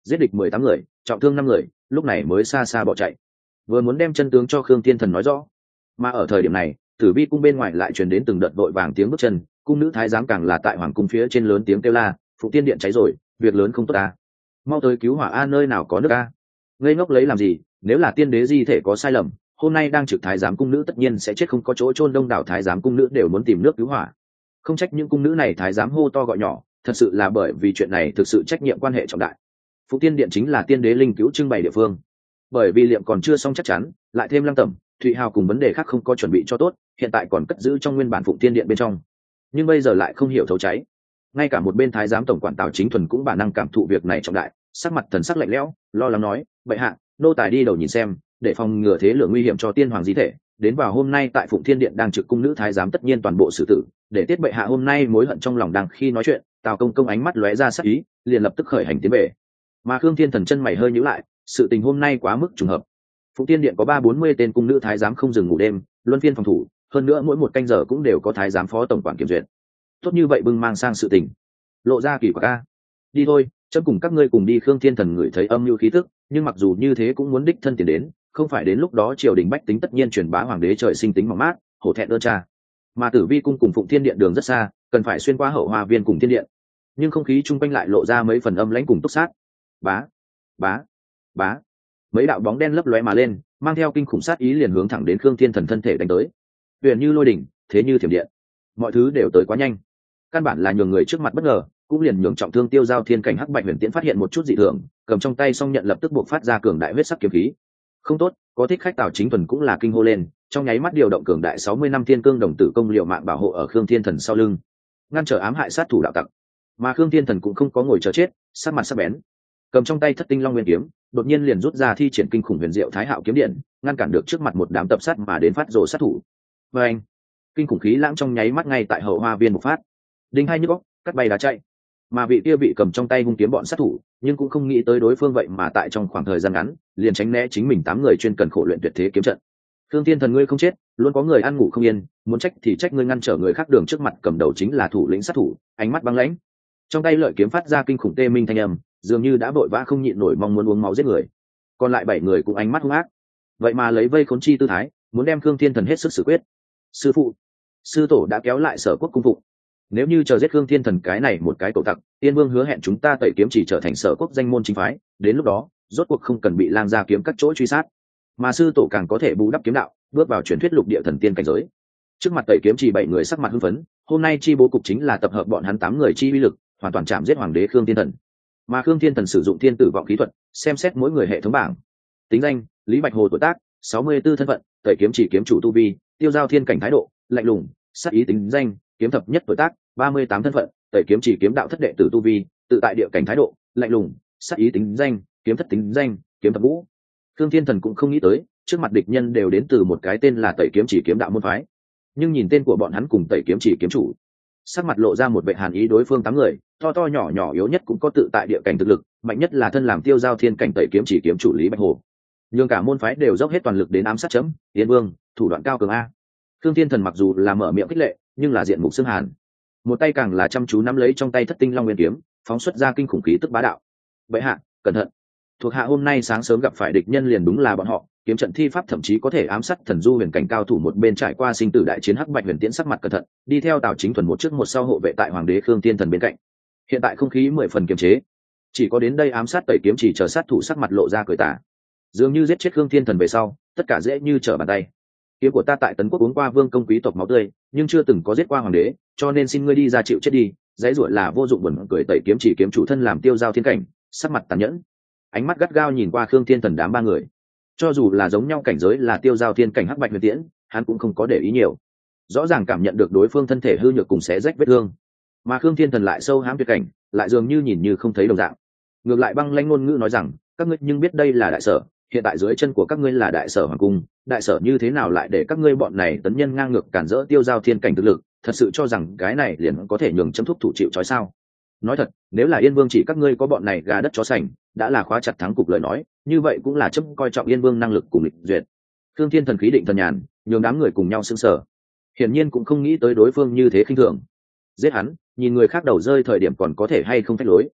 [SPEAKER 1] giết địch mười tám người, trọng thương năm người, lúc này mới xa xa bỏ chạy, vừa muốn đem chân tướng cho Khương Thiên Thần nói rõ. Mà ở thời điểm này, Tử Vi cung bên ngoài lại truyền đến từng đợt vội vàng tiếng bước chân, cung nữ thái giám càng là tại hoàng cung phía trên lớn tiếng kêu la, Phụng Tiên điện cháy rồi, việc lớn không tốt a, mau tới cứu hỏa a, nơi nào có nước a. Ngây ngốc lấy làm gì, nếu là tiên đế di thể có sai lầm, hôm nay đang trực thái giám cung nữ tất nhiên sẽ chết không có chỗ chôn, đông đảo thái giám cung nữ đều muốn tìm nước cứu hỏa. Không trách những cung nữ này thái giám hô to gọi nhỏ, thật sự là bởi vì chuyện này thực sự trách nhiệm quan hệ trọng đại. Phụng Tiên điện chính là tiên đế linh cứu trưng bày địa phương, bởi vì liệm còn chưa xong chắc chắn, lại thêm Lăng Tẩm, Thụy Hào cùng vấn đề khác không có chuẩn bị cho tốt, hiện tại còn cất giữ trong nguyên bản Phụng Tiên điện bên trong, nhưng bây giờ lại không hiểu thấu cháy. Ngay cả một bên thái giám tổng quản Tào Chính Thuần cũng bản năng cảm thụ việc này trọng đại, sắc mặt thần sắc lạnh lẽo, lo lắng nói, bệ hạ, nô tài đi đầu nhìn xem, để phòng ngừa thế lửa nguy hiểm cho tiên hoàng di thể, đến vào hôm nay tại Phụng Thiên điện đang trực cung nữ thái giám tất nhiên toàn bộ xử tử, để tiết bệ hạ hôm nay mối hận trong lòng đang khi nói chuyện. Tào công công ánh mắt lóe ra sắc ý, liền lập tức khởi hành tiến về. Mà Khương Thiên Thần chân mày hơi nhíu lại, sự tình hôm nay quá mức trùng hợp. Phụng Thiên điện có ba bốn mươi tên cung nữ thái giám không dừng ngủ đêm, luân phiên phòng thủ, hơn nữa mỗi một canh giờ cũng đều có thái giám phó tổng quản kiểm duyệt. Tốt như vậy bưng mang sang sự tình, lộ ra kỳ quặc a. Đi thôi, chấm cùng các ngươi cùng đi. Khương Thiên Thần ngửi thấy âm mưu khí tức, nhưng mặc dù như thế cũng muốn đích thân tiền đến, không phải đến lúc đó triều đình bách tính tất nhiên truyền bá hoàng đế trời sinh tính mỏng mát, hổ thẹn ơn cha. Mà Tử Vi cung cùng Phụng Thiên điện đường rất xa, cần phải xuyên qua Hậu Hoa viên cùng Thiên điện, nhưng không khí chung quanh lại lộ ra mấy phần âm lãnh cùng túc sát. Bá, bá, bá, mấy đạo bóng đen lấp lóe mà lên, mang theo kinh khủng sát ý liền hướng thẳng đến Khương Thiên Thần thân thể đánh tới. Huyền như lôi đỉnh, thế như thiểm điện, mọi thứ đều tới quá nhanh, căn bản là nhường người trước mặt bất ngờ, cũng liền nhường trọng thương Tiêu Giao Thiên cảnh Hắc Bạch Huyền Tiễn phát hiện một chút dị thường, cầm trong tay song nhận lập tức buộc phát ra cường đại huyết sắc kiếm khí. Không tốt, có thích khách Tào Chính Thuần cũng là kinh hô lên, trong nháy mắt điều động cường đại sáu mươi năm Thiên Cương Đồng Tử công liệu mạng bảo hộ ở Khương Thiên Thần sau lưng, ngăn trở ám hại sát thủ đạo tặc. Mà Khương Thiên Thần cũng không có ngồi chờ chết, sát mặt sắc bén, cầm trong tay Thất Tinh Long Nguyên kiếm, đột nhiên liền rút ra thi triển kinh khủng huyền diệu Thái Hạo kiếm điện, ngăn cản được trước mặt một đám tập sát mà đến phát rồ sát thủ. Và anh, kinh khủng khí lãng trong nháy mắt ngay tại Hậu Hoa viên bộc phát, đinh hai nhức óc, cắt bay đá chạy. Mà vị kia bị cầm trong tay hung kiếm bọn sát thủ, nhưng cũng không nghĩ tới đối phương vậy mà tại trong khoảng thời gian ngắn liền tránh né chính mình tám người chuyên cần khổ luyện tuyệt thế kiếm trận. Khương Thiên Thần ngươi không chết, luôn có người ăn ngủ không yên, muốn trách thì trách ngươi ngăn trở người khác đường, trước mặt cầm đầu chính là thủ lĩnh sát thủ, ánh mắt băng lãnh, trong tay lợi kiếm phát ra kinh khủng tê minh thanh âm, dường như đã vội vã không nhịn nổi mong muốn uống máu giết người. Còn lại bảy người cũng ánh mắt hung ác, vậy mà lấy vây khốn chi tư thái, muốn đem Khương Thiên Thần hết sức xử quyết. Sư phụ, sư tổ đã kéo lại Sở Quốc cung phụng, nếu như chờ giết Khương Thiên Thần cái này một cái cậu tặc, Tiên Vương hứa hẹn chúng ta Tẩy Kiếm chỉ trở thành Sở Quốc danh môn chính phái, đến lúc đó rốt cuộc không cần bị lang gia kiếm các chỗ truy sát, mà sư tổ càng có thể bù đắp kiếm đạo, bước vào truyền thuyết lục địa thần tiên cảnh giới. Trước mặt Tẩy Kiếm chỉ bảy người sắc mặt hưng phấn, hôm nay chi bố cục chính là tập hợp bọn hắn tám người chi uy lực, hoàn toàn chạm giết hoàng đế Khương Thiên Thần. Mà Khương Thiên Thần sử dụng thiên tử vọng khí thuật, xem xét mỗi người hệ thống bảng, tính danh: Lý Bạch Hồ, tuổi tác sáu mươi 64, thân phận Tẩy Kiếm chỉ kiếm chủ, tu vi Tiêu Giao Thiên cảnh, thái độ lạnh lùng sát ý, tính danh: Kiếm thập nhất, tuổi tác ba mươi tám, thân phận Tẩy Kiếm chỉ kiếm đạo thất đệ tử, tu vi tự tại địa cảnh, thái độ lạnh lùng sát ý, tính danh: Kiếm thất, tính danh: Kiếm thập ngũ. Khương Thiên Thần cũng không nghĩ tới, trước mặt địch nhân đều đến từ một cái tên là Tẩy Kiếm chỉ kiếm đạo môn phái, nhưng nhìn tên của bọn hắn cùng Tẩy Kiếm chỉ kiếm chủ, sắc mặt lộ ra một vẻ hàn ý. Đối phương tám người, to to nhỏ nhỏ yếu nhất cũng có tự tại địa cảnh thực lực, mạnh nhất là thân làm Tiêu Giao Thiên cảnh Tẩy Kiếm chỉ kiếm chủ Lý Bạch Hồ, nhưng cả môn phái đều dốc hết toàn lực đến ám sát chấm Yên Vương, thủ đoạn cao cường a. Khương Thiên Thần mặc dù là mở miệng khích lệ, nhưng là diện mục xương hàn, một tay càng là chăm chú nắm lấy trong tay Thất Tinh Long Nguyên kiếm, phóng xuất ra kinh khủng khí tức bá đạo. Bệ hạ, cẩn thận! Thuộc hạ hôm nay sáng sớm gặp phải địch nhân liền đúng là bọn họ, kiếm trận thi pháp thậm chí có thể ám sát thần du huyền cảnh cao thủ. Một bên trải qua sinh tử đại chiến Hắc Bạch Huyền Tiễn sắc mặt cẩn thận, đi theo Tào Chính Thuần một trước một sau hộ vệ tại hoàng đế Khương Thiên Thần bên cạnh. Hiện tại không khí mười phần kiềm chế, chỉ có đến đây ám sát Tẩy Kiếm chỉ chờ sát thủ sắc mặt lộ ra cười tà, dường như giết chết Khương Thiên Thần về sau, tất cả dễ như trở bàn tay. Kiếm của ta tại Tấn Quốc uống qua vương công quý tộc máu tươi, nhưng chưa từng có giết qua hoàng đế, cho nên xin ngươi đi ra chịu chết đi. Dãy ruột là vô dụng, buồn cười. Tẩy Kiếm chỉ kiếm chủ thân làm Tiêu Giao Thiên cảnh, sắc mặt tàn nhẫn, ánh mắt gắt gao nhìn qua Khương Thiên Thần đám ba người. Cho dù là giống nhau cảnh giới là Tiêu Giao Thiên cảnh Hắc Bạch Huyền Tiễn, hắn cũng không có để ý nhiều, rõ ràng cảm nhận được đối phương thân thể hư nhược cùng xé rách vết thương, mà Khương Thiên Thần lại sâu hãm tuyệt cảnh, lại dường như nhìn như không thấy đồng dạng. Ngược lại băng lãnh ngôn ngữ nói rằng, các ngươi nhưng biết đây là đại sở, hiện tại dưới chân của các ngươi là đại sở hoàng cung, đại sở như thế nào lại để các ngươi bọn này tấn nhân ngang ngược cản rỡ Tiêu Giao Thiên cảnh thực lực, thật sự cho rằng cái này liền có thể nhường chấm thúc thủ chịu trói sao? Nói thật, nếu là Yên Vương chỉ các ngươi có bọn này gà đất chó sành, đã là khóa chặt thắng cục lời nói, như vậy cũng là chấm coi trọng Yên Vương năng lực cùng lịch duyệt. Khương Thiên Thần khí định thần nhàn, nhường đám người cùng nhau sững sờ, hiển nhiên cũng không nghĩ tới đối phương như thế khinh thường. Giết hắn, nhìn người khác đầu rơi thời điểm còn có thể hay không phách lối.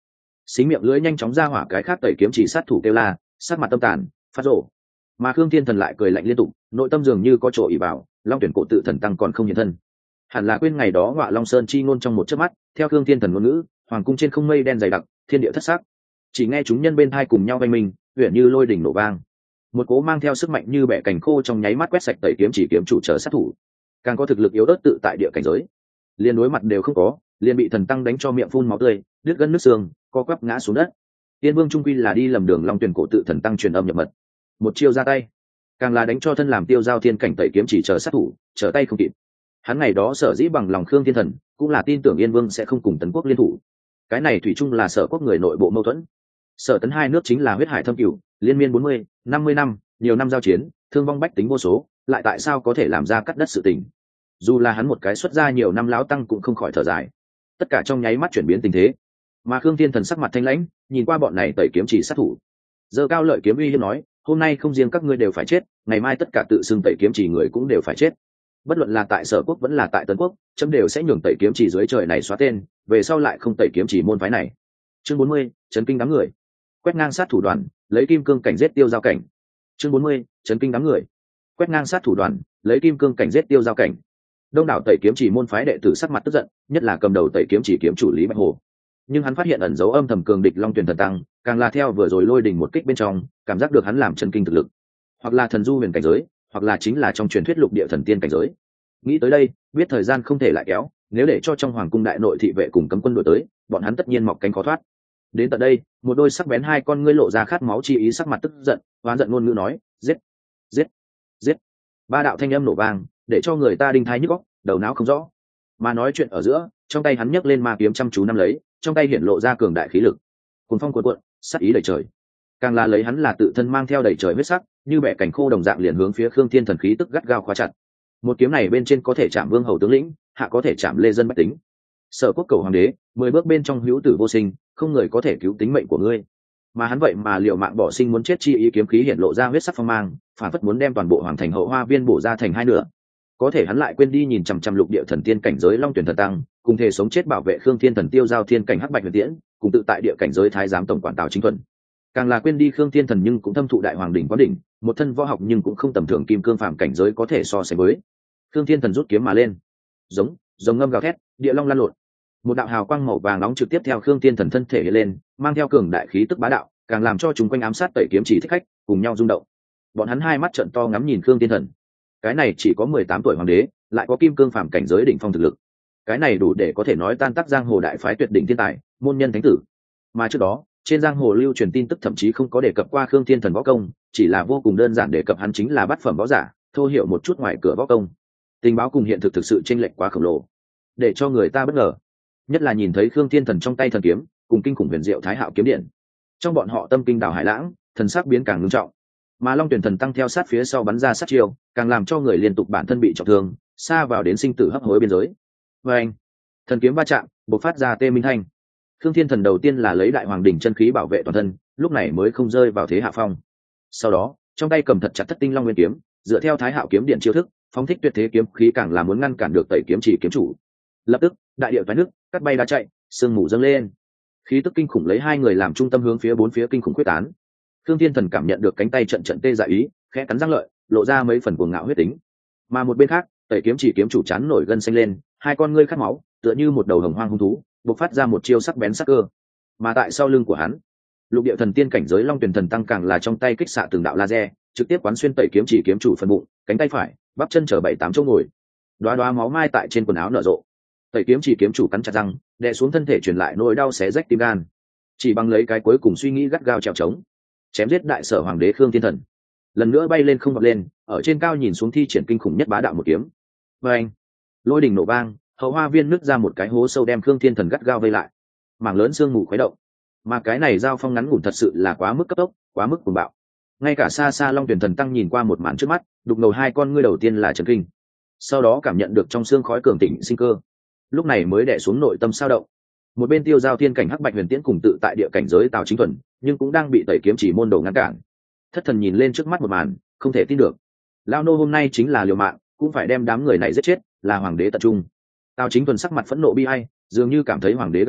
[SPEAKER 1] xính miệng lưỡi nhanh chóng ra hỏa cái khác tẩy kiếm chỉ sát thủ kêu la, sát mặt tâm tàn phát rộ. Mà Khương Thiên Thần lại cười lạnh liên tục, nội tâm dường như có chỗ ỷ vào, Long Tuyển cổ tự thần tăng còn không hiện thân. Hẳn là quên ngày đó Ngọa Long Sơn chi ngôn trong một chớp mắt, theo Khương Thiên Thần ngôn ngữ, hoàng cung trên không mây đen dày đặc, thiên địa thất sắc. Chỉ nghe chúng nhân bên thai cùng nhau vang mình, huyền như lôi đỉnh nổ vang. Một cố mang theo sức mạnh như bẻ cành khô trong nháy mắt quét sạch tẩy kiếm chỉ kiếm chủ chờ sát thủ. Càng có thực lực yếu ớt tự tại địa cảnh giới, liền đối mặt đều không có, liền bị thần tăng đánh cho miệng phun máu tươi, đứt gân nước xương, co quắp ngã xuống đất. Tiên Vương trung quy là đi lầm đường, Long Tuyển cổ tự thần tăng truyền âm nhập mật, một chiêu ra tay, càng là đánh cho thân làm tiêu giao thiên cảnh tẩy kiếm chỉ chờ sát thủ trở tay không kịp. Hắn ngày đó sở dĩ bằng lòng Khương Thiên Thần, cũng là tin tưởng Yên Vương sẽ không cùng Tấn Quốc liên thủ. Cái này thủy chung là Sở Quốc người nội bộ mâu thuẫn. Sở Tấn hai nước chính là huyết hải thâm cửu, liên miên bốn mươi, năm mươi năm, nhiều năm giao chiến, thương vong bách tính vô số, lại tại sao có thể làm ra cắt đất sự tình? Dù là hắn một cái xuất gia nhiều năm lão tăng cũng không khỏi thở dài. Tất cả trong nháy mắt chuyển biến tình thế. Mà Khương Thiên Thần sắc mặt thanh lãnh, nhìn qua bọn này tẩy kiếm chỉ sát thủ, giơ cao lợi kiếm uy hiếp nói, hôm nay không riêng các ngươi đều phải chết, ngày mai tất cả tự xưng tẩy kiếm chỉ người cũng đều phải chết. Bất luận là tại Sở Quốc vẫn là tại Tấn Quốc, chấm đều sẽ nhường tẩy kiếm chỉ dưới trời này xóa tên, về sau lại không tẩy kiếm chỉ môn phái này. Chương bốn mươi, chấn kinh đám người. Quét ngang sát thủ đoàn, lấy kim cương cảnh giết tiêu giao cảnh. Chương bốn mươi, chấn kinh đám người. Quét ngang sát thủ đoàn, lấy kim cương cảnh giết tiêu giao cảnh. Đông đảo tẩy kiếm chỉ môn phái đệ tử sắc mặt tức giận, nhất là cầm đầu tẩy kiếm chỉ kiếm chủ Lý Bạch Hồ. Nhưng hắn phát hiện ẩn dấu âm thầm cường địch Long Tuyển thần tăng, càng là theo vừa rồi lôi đình một kích bên trong, cảm giác được hắn làm chấn kinh thực lực, hoặc là thần du huyền cảnh giới, hoặc là chính là trong truyền thuyết lục địa thần tiên cảnh giới. Nghĩ tới đây, biết thời gian không thể lại kéo, nếu để cho trong hoàng cung đại nội thị vệ cùng cấm quân đội tới, bọn hắn tất nhiên mọc cánh khó thoát. Đến tận đây, một đôi sắc bén hai con ngươi lộ ra khát máu chi ý, sắc mặt tức giận, oán giận ngôn ngữ nói, giết, giết, giết. Ba đạo thanh âm nổ vang, để cho người ta đinh thái nhức óc, đầu não không rõ. Mà nói chuyện ở giữa, trong tay hắn nhấc lên ma kiếm chăm chú nắm lấy, trong tay hiển lộ ra cường đại khí lực, cuồng phong cuộn cuộn, sát ý đầy trời. Càng là lấy hắn là tự thân mang theo đầy trời huyết sắc, như bẻ cảnh khô đồng dạng liền hướng phía Khương Thiên Thần khí tức gắt gao khóa chặt. Một kiếm này bên trên có thể chạm vương hầu tướng lĩnh, hạ có thể chạm lê dân bách tính. Sở Quốc cầu hoàng đế, mười bước bên trong hữu tử vô sinh, không người có thể cứu tính mệnh của ngươi. Mà hắn vậy mà liều mạng bỏ sinh muốn chết chi ý, kiếm khí hiện lộ ra huyết sắc phong mang, phản phất muốn đem toàn bộ hoàng thành hậu hoa viên bổ ra thành hai nửa. Có thể hắn lại quên đi nhìn chằm chằm lục địa thần tiên cảnh giới Long Tuyển thần tăng, cùng thể sống chết bảo vệ Khương Thiên Thần tiêu giao thiên cảnh hắc bạch huyền tiễn, cùng tự tại địa cảnh giới thái giám tổng quản Tào Chính Thuần. Càng là quên đi Khương Thiên Thần nhưng cũng thâm thụ đại hoàng đỉnh quán đỉnh, một thân võ học nhưng cũng không tầm thường kim cương phàm cảnh giới có thể so sánh với. Khương Thiên Thần rút kiếm mà lên, giống giống ngâm gào thét, địa long lan lộn, một đạo hào quang màu vàng nóng trực tiếp theo Khương Thiên Thần thân thể hiện lên, mang theo cường đại khí tức bá đạo, càng làm cho chúng quanh ám sát tẩy kiếm chỉ thích khách cùng nhau rung động. Bọn hắn hai mắt trợn to ngắm nhìn Khương Thiên Thần. Cái này chỉ có mười tám tuổi hoàng đế, lại có kim cương phàm cảnh giới đỉnh phong thực lực. Cái này đủ để có thể nói tan tác giang hồ đại phái tuyệt đỉnh thiên tài, môn nhân thánh tử. Mà trước đó, trên giang hồ lưu truyền tin tức thậm chí không có đề cập qua Khương Thiên Thần võ công, chỉ là vô cùng đơn giản đề cập hắn chính là bát phẩm võ giả, thô hiểu một chút ngoài cửa võ công. Tình báo cùng hiện thực thực sự chênh lệch quá khổng lồ, để cho người ta bất ngờ. Nhất là nhìn thấy Khương Thiên Thần trong tay thần kiếm, cùng kinh khủng huyền diệu Thái Hạo kiếm điện, trong bọn họ tâm kinh đảo hải lãng, thần sắc biến càng nghiêm trọng. Mà Long Tuyển thần tăng theo sát phía sau bắn ra sát chiêu, càng làm cho người liên tục bản thân bị trọng thương, xa vào đến sinh tử hấp hối biên giới. Và anh, thần kiếm va chạm, bộc phát ra tê minh thanh. Khương Thiên Thần đầu tiên là lấy đại hoàng đỉnh chân khí bảo vệ toàn thân, lúc này mới không rơi vào thế hạ phong. Sau đó, trong tay cầm thật chặt Thất Tinh Long Nguyên kiếm, dựa theo Thái Hạo kiếm điện chiêu thức, phóng thích tuyệt thế kiếm khí, càng là muốn ngăn cản được tẩy kiếm chỉ kiếm chủ. Lập tức, đại địa toái nước, cắt bay đá chạy, sương mù dâng lên. Khí tức kinh khủng lấy hai người làm trung tâm hướng phía bốn phía kinh khủng quyết tán. Khương Thiên Thần cảm nhận được cánh tay trận trận tê dại ý, khẽ cắn răng lợi, lộ ra mấy phần cuồng ngạo huyết tính. Mà một bên khác, tẩy kiếm chỉ kiếm chủ chán nổi gân xanh lên, hai con ngươi khát máu, tựa như một đầu hồng hoang hung thú, bộc phát ra một chiêu sắc bén sắc cơ. Mà tại sau lưng của hắn, lục địa thần tiên cảnh giới Long Tuyển thần tăng càng là trong tay kích xạ từng đạo laser, trực tiếp quán xuyên tẩy kiếm chỉ kiếm chủ phần bụng, cánh tay phải, bắp chân chở bảy tám chỗ ngồi. Đóa đóa máu mai tại trên quần áo nở rộ. Tẩy kiếm chỉ kiếm chủ cắn chặt răng, đè xuống thân thể truyền lại nỗi đau xé rách tim gan. Chỉ bằng lấy cái cuối cùng suy nghĩ gắt gao trèo trống, chém giết đại sở hoàng đế Khương Thiên Thần. Lần nữa bay lên không vọt lên, ở trên cao nhìn xuống thi triển kinh khủng nhất bá đạo một kiếm. Và anh, lôi đình nổ vang, hậu hoa viên nứt ra một cái hố sâu đem Khương Thiên Thần gắt gao vây lại. Mảng lớn sương mù khuấy động. Mà cái này giao phong ngắn ngủn thật sự là quá mức cấp tốc, quá mức cuồng bạo. Ngay cả xa xa Long Tuyển thần tăng nhìn qua một màn trước mắt, đục ngầu hai con ngươi đầu tiên là chấn kinh, sau đó cảm nhận được trong xương khói cường tỉnh sinh cơ, lúc này mới đè xuống nội tâm sao động. Một bên Tiêu Giao thiên cảnh hắc bạch huyền tiễn cùng tự tại địa cảnh giới Tào Chính Thuần, nhưng cũng đang bị tẩy kiếm chỉ môn đồ ngăn cản. Thất thần nhìn lên trước mắt một màn, không thể tin được. Lao nô hôm nay chính là liều mạng, cũng phải đem đám người này giết chết, là hoàng đế tận trung. Tào Chính Thuần sắc mặt phẫn nộ bi ai, dường như cảm thấy hoàng đế gặp nạn,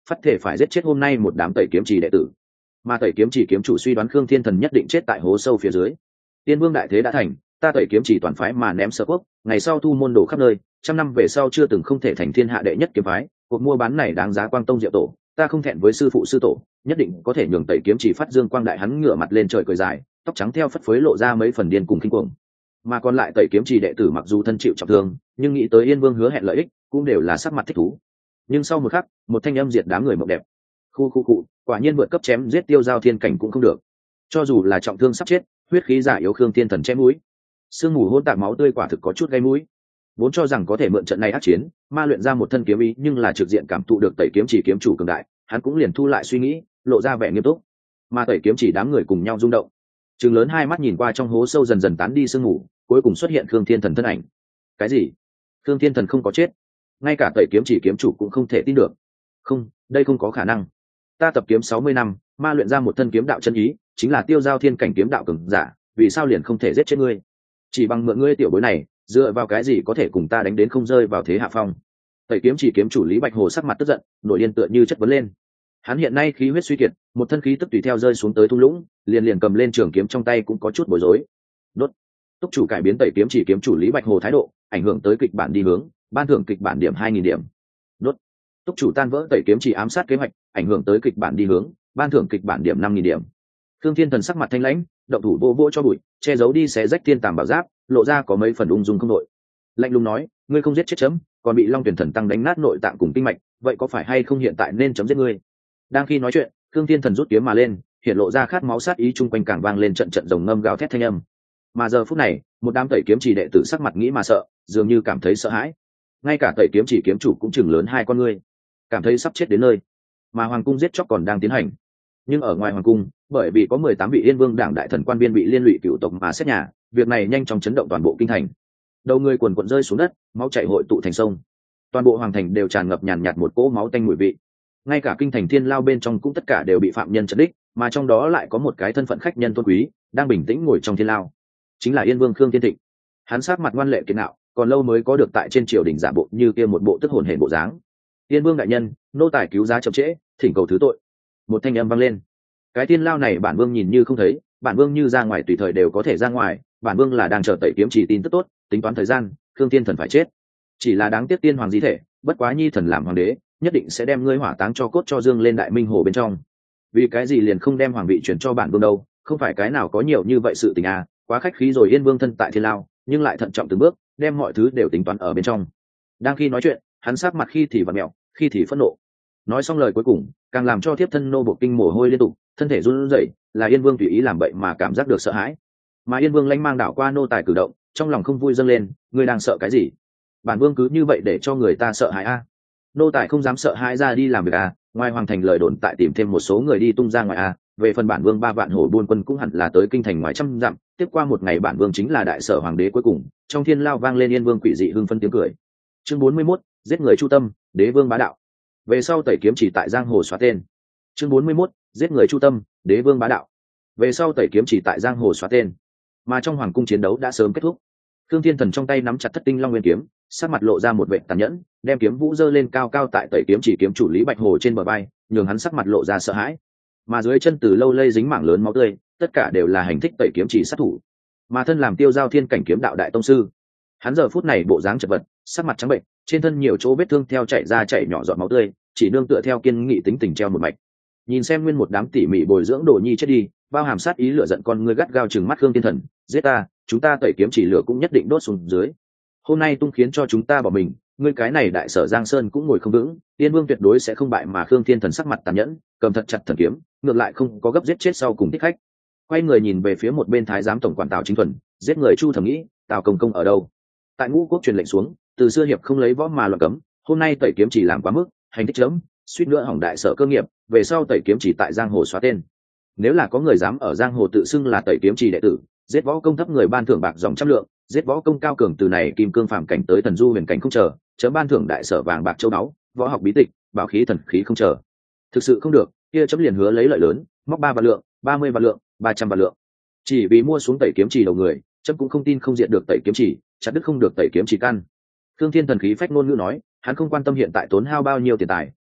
[SPEAKER 1] phát thể phải giết chết hôm nay một đám tẩy kiếm chỉ đệ tử. Mà tẩy kiếm chỉ kiếm chủ suy đoán Khương Thiên Thần nhất định chết tại hố sâu phía dưới. Tiên Vương đại thế đã thành, ta tẩy kiếm chỉ toàn phái mà ném Sở Quốc, ngày sau thu môn đồ khắp nơi, trăm năm về sau chưa từng không thể thành thiên hạ đệ nhất kiếm phái, cuộc mua bán này đáng giá Quang Tông Diệu Tổ, ta không thẹn với sư phụ sư tổ, nhất định có thể nhường tẩy kiếm chỉ phát dương quang đại. Hắn ngửa mặt lên trời cười dài, tóc trắng theo phất phới lộ ra mấy phần điên cùng kinh cuồng. Mà còn lại tẩy kiếm chỉ đệ tử mặc dù thân chịu trọng thương, nhưng nghĩ tới Yên Vương hứa hẹn lợi ích, cũng đều là sắc mặt thích thú. Nhưng sau một khắc, một thanh âm diệt đám người mộng đẹp. Khu khu cụ, quả nhiên vượt cấp chém giết tiêu giao thiên cảnh cũng không được. Cho dù là trọng thương sắp chết, huyết khí giả yếu Khương Thiên Thần chém mũi. Sương mù hỗn tạp máu tươi quả thực có chút gây mũi. Vốn cho rằng có thể mượn trận này ác chiến, ma luyện ra một thân kiếm ý, nhưng là trực diện cảm thụ được tẩy kiếm chỉ kiếm chủ cường đại, hắn cũng liền thu lại suy nghĩ, lộ ra vẻ nghiêm túc. Mà tẩy kiếm chỉ đám người cùng nhau rung động, trừng lớn hai mắt nhìn qua trong hố sâu dần dần tán đi sương mù, cuối cùng xuất hiện Khương Thiên Thần thân ảnh. Cái gì? Khương Thiên Thần không có chết? Ngay cả tẩy kiếm chỉ kiếm chủ cũng không thể tin được. Không, đây không có khả năng. Ta tập kiếm sáu mươi năm, ma luyện ra một thân kiếm đạo chân ý, chính là tiêu giao thiên cảnh kiếm đạo cường giả, vì sao liền không thể giết chết ngươi? Chỉ bằng mượn ngươi tiểu bối này, dựa vào cái gì có thể cùng ta đánh đến không rơi vào thế hạ phong? Tẩy kiếm chỉ kiếm chủ Lý Bạch Hồ sắc mặt tức giận, nổi điên tựa như chất vấn lên. Hắn hiện nay khí huyết suy kiệt, một thân khí tức tùy theo rơi xuống tới thung lũng, liền liền cầm lên trường kiếm trong tay cũng có chút bối rối. Đốt. Túc chủ cải biến tẩy kiếm chỉ kiếm chủ Lý Bạch Hồ thái độ, ảnh hưởng tới kịch bản đi hướng, ban thưởng kịch bản điểm hai nghìn điểm. Đốt. Túc chủ tan vỡ tẩy kiếm chỉ ám sát kế hoạch, ảnh hưởng tới kịch bản đi hướng, ban thưởng kịch bản điểm năm nghìn điểm. Thương Thiên Thần sắc mặt thanh lãnh, động thủ vô vô cho bụi, che giấu đi xé rách thiên tàm bảo giáp, lộ ra có mấy phần ung dung không đội. Lạnh lùng nói, ngươi không giết chết chấm, còn bị Long Tuyển Thần tăng đánh nát nội tạng cùng kinh mạch, vậy có phải hay không hiện tại nên chấm giết ngươi? Đang khi nói chuyện, Thương Thiên Thần rút kiếm mà lên, hiện lộ ra khát máu sát ý, chung quanh càng vang lên trận trận rồng ngâm gào thét thanh âm. Mà giờ phút này, một đám tẩy kiếm chỉ đệ tử sắc mặt nghĩ mà sợ, dường như cảm thấy sợ hãi. Ngay cả tẩy kiếm chỉ kiếm chủ cũng chừng lớn hai con ngươi, cảm thấy sắp chết đến nơi. Mà hoàng cung giết chóc còn đang tiến hành, nhưng ở ngoài hoàng cung, bởi vì có mười tám vị Yên Vương đảng đại thần quan viên bị liên lụy cựu tộc mà xét nhà, việc này nhanh chóng chấn động toàn bộ kinh thành. Đầu người quần quần rơi xuống đất, máu chảy hội tụ thành sông, toàn bộ hoàng thành đều tràn ngập nhàn nhạt một cỗ máu tanh mùi vị. Ngay cả kinh thành thiên lao bên trong cũng tất cả đều bị phạm nhân chấn đích, mà trong đó lại có một cái thân phận khách nhân tôn quý đang bình tĩnh ngồi trong thiên lao, chính là Yên Vương Khương Thiên Thịnh. Hắn sát mặt ngoan lệ kiên nạo, còn lâu mới có được tại trên triều đình giả bộ như kia một bộ tức hồn hển bộ dáng. Yên Vương đại nhân, nô tài cứu giá chậm trễ, thỉnh cầu thứ tội. Một thanh âm vang lên. Cái thiên lao này bản vương nhìn như không thấy, bản vương như ra ngoài tùy thời đều có thể ra ngoài, bản vương là đang chờ tẩy kiếm chỉ tin tức tốt, tính toán thời gian, Khương Thiên Thần phải chết. Chỉ là đáng tiếc tiên hoàng di thể, bất quá nhi thần làm hoàng đế, nhất định sẽ đem ngươi hỏa táng cho cốt cho dương lên đại minh hồ bên trong. Vì cái gì liền không đem hoàng vị chuyển cho bản vương đâu? Không phải cái nào có nhiều như vậy sự tình à? Quá khách khí rồi. Yên Vương thân tại thiên lao, nhưng lại thận trọng từng bước, đem mọi thứ đều tính toán ở bên trong. Đang khi nói chuyện, hắn sát mặt khi thì vặn mẹo, khi thì phẫn nộ. Nói xong lời cuối cùng, càng làm cho thiếp thân nô bộ kinh mồ hôi liên tục, thân thể run rẩy, là Yên Vương tùy ý làm bậy mà cảm giác được sợ hãi. Mà Yên Vương lanh mang đảo qua nô tài cử động, trong lòng không vui dâng lên, ngươi đang sợ cái gì? Bản vương cứ như vậy để cho người ta sợ hãi a? À? Nô tài không dám sợ hãi ra đi làm việc à? Ngoài hoàng thành lời đồn tại tìm thêm một số người đi tung ra ngoài à? Về phần bản vương ba vạn hổ buôn quân cũng hẳn là tới kinh thành ngoài trăm dặm, tiếp qua một ngày bản vương chính là đại sở hoàng đế cuối cùng. Trong thiên lao vang lên Yên Vương quỷ dị hưng phân tiếng cười. Chương bốn mươi mốt, giết người chu tâm, đế vương bá đạo. Về sau tẩy kiếm chỉ tại giang hồ xóa tên. Chương bốn mươi mốt, giết người chu tâm, đế vương bá đạo. Về sau tẩy kiếm chỉ tại giang hồ xóa tên. Mà trong hoàng cung chiến đấu đã sớm kết thúc. Thương Thiên Thần trong tay nắm chặt Thất Tinh Long Nguyên kiếm, sắc mặt lộ ra một vẻ tàn nhẫn, đem kiếm vũ giơ lên cao cao tại tẩy kiếm chỉ kiếm chủ Lý Bạch Hồ trên bờ vai, nhường hắn sắc mặt lộ ra sợ hãi. Mà dưới chân từ lâu lây dính mảng lớn máu tươi, tất cả đều là hành thích tẩy kiếm chỉ sát thủ. Mà thân làm tiêu giao thiên cảnh kiếm đạo đại tông sư, hắn giờ phút này bộ dáng chật vật, sắc mặt trắng bệnh, trên thân nhiều chỗ vết thương theo chảy ra chảy nhỏ giọt máu tươi, chỉ nương tựa theo kiên nghị tính tình treo một mạch. Nhìn xem nguyên một đám tỉ mỉ bồi dưỡng đồ nhi chết đi, bao hàm sát ý lửa giận con ngươi gắt gao chừng mắt Khương Thiên Thần, giết ta, chúng ta tẩy kiếm chỉ lửa cũng nhất định đốt xuống dưới. Hôm nay tung khiến cho chúng ta bỏ mình, ngươi cái này đại sở Giang Sơn cũng ngồi không vững, Tiên Vương tuyệt đối sẽ không bại. Mà Khương Thiên Thần sắc mặt tàn nhẫn, cầm thật chặt thần kiếm, ngược lại không có gấp giết chết sau cùng thích khách. Quay người nhìn về phía một bên thái giám tổng quản Tào Chính Thuần, giết người Chu Thẩm Nghĩ, Tào Công Công ở đâu? Tại Ngũ Quốc truyền lệnh xuống, từ xưa hiệp không lấy võ mà loạn cấm, hôm nay tẩy kiếm chỉ làm quá mức, hành thích chấm, suýt nữa hỏng đại sở cơ nghiệp, về sau tẩy kiếm chỉ tại giang hồ xóa tên. Nếu là có người dám ở giang hồ tự xưng là tẩy kiếm chỉ đệ tử, giết võ công thấp người ban thưởng bạc dòng trăm lượng, giết võ công cao cường từ này kim cương phàm cảnh tới thần du huyền cảnh không chờ, chấm ban thưởng đại sở vàng bạc châu báu, võ học bí tịch, bảo khí thần khí không chờ. Thực sự không được, kia chấm liền hứa lấy lợi lớn, móc ba vạn lượng, ba mươi vạn lượng, ba trăm vạn lượng. Chỉ vì mua xuống tẩy kiếm chỉ đầu người, chấm cũng không tin không diệt được tẩy kiếm chỉ, chặt đứt không được tẩy kiếm chỉ căn. Thương Thiên Thần khí phách ngôn ngữ nói, hắn không quan tâm hiện tại tốn hao bao nhiêu tiền tài,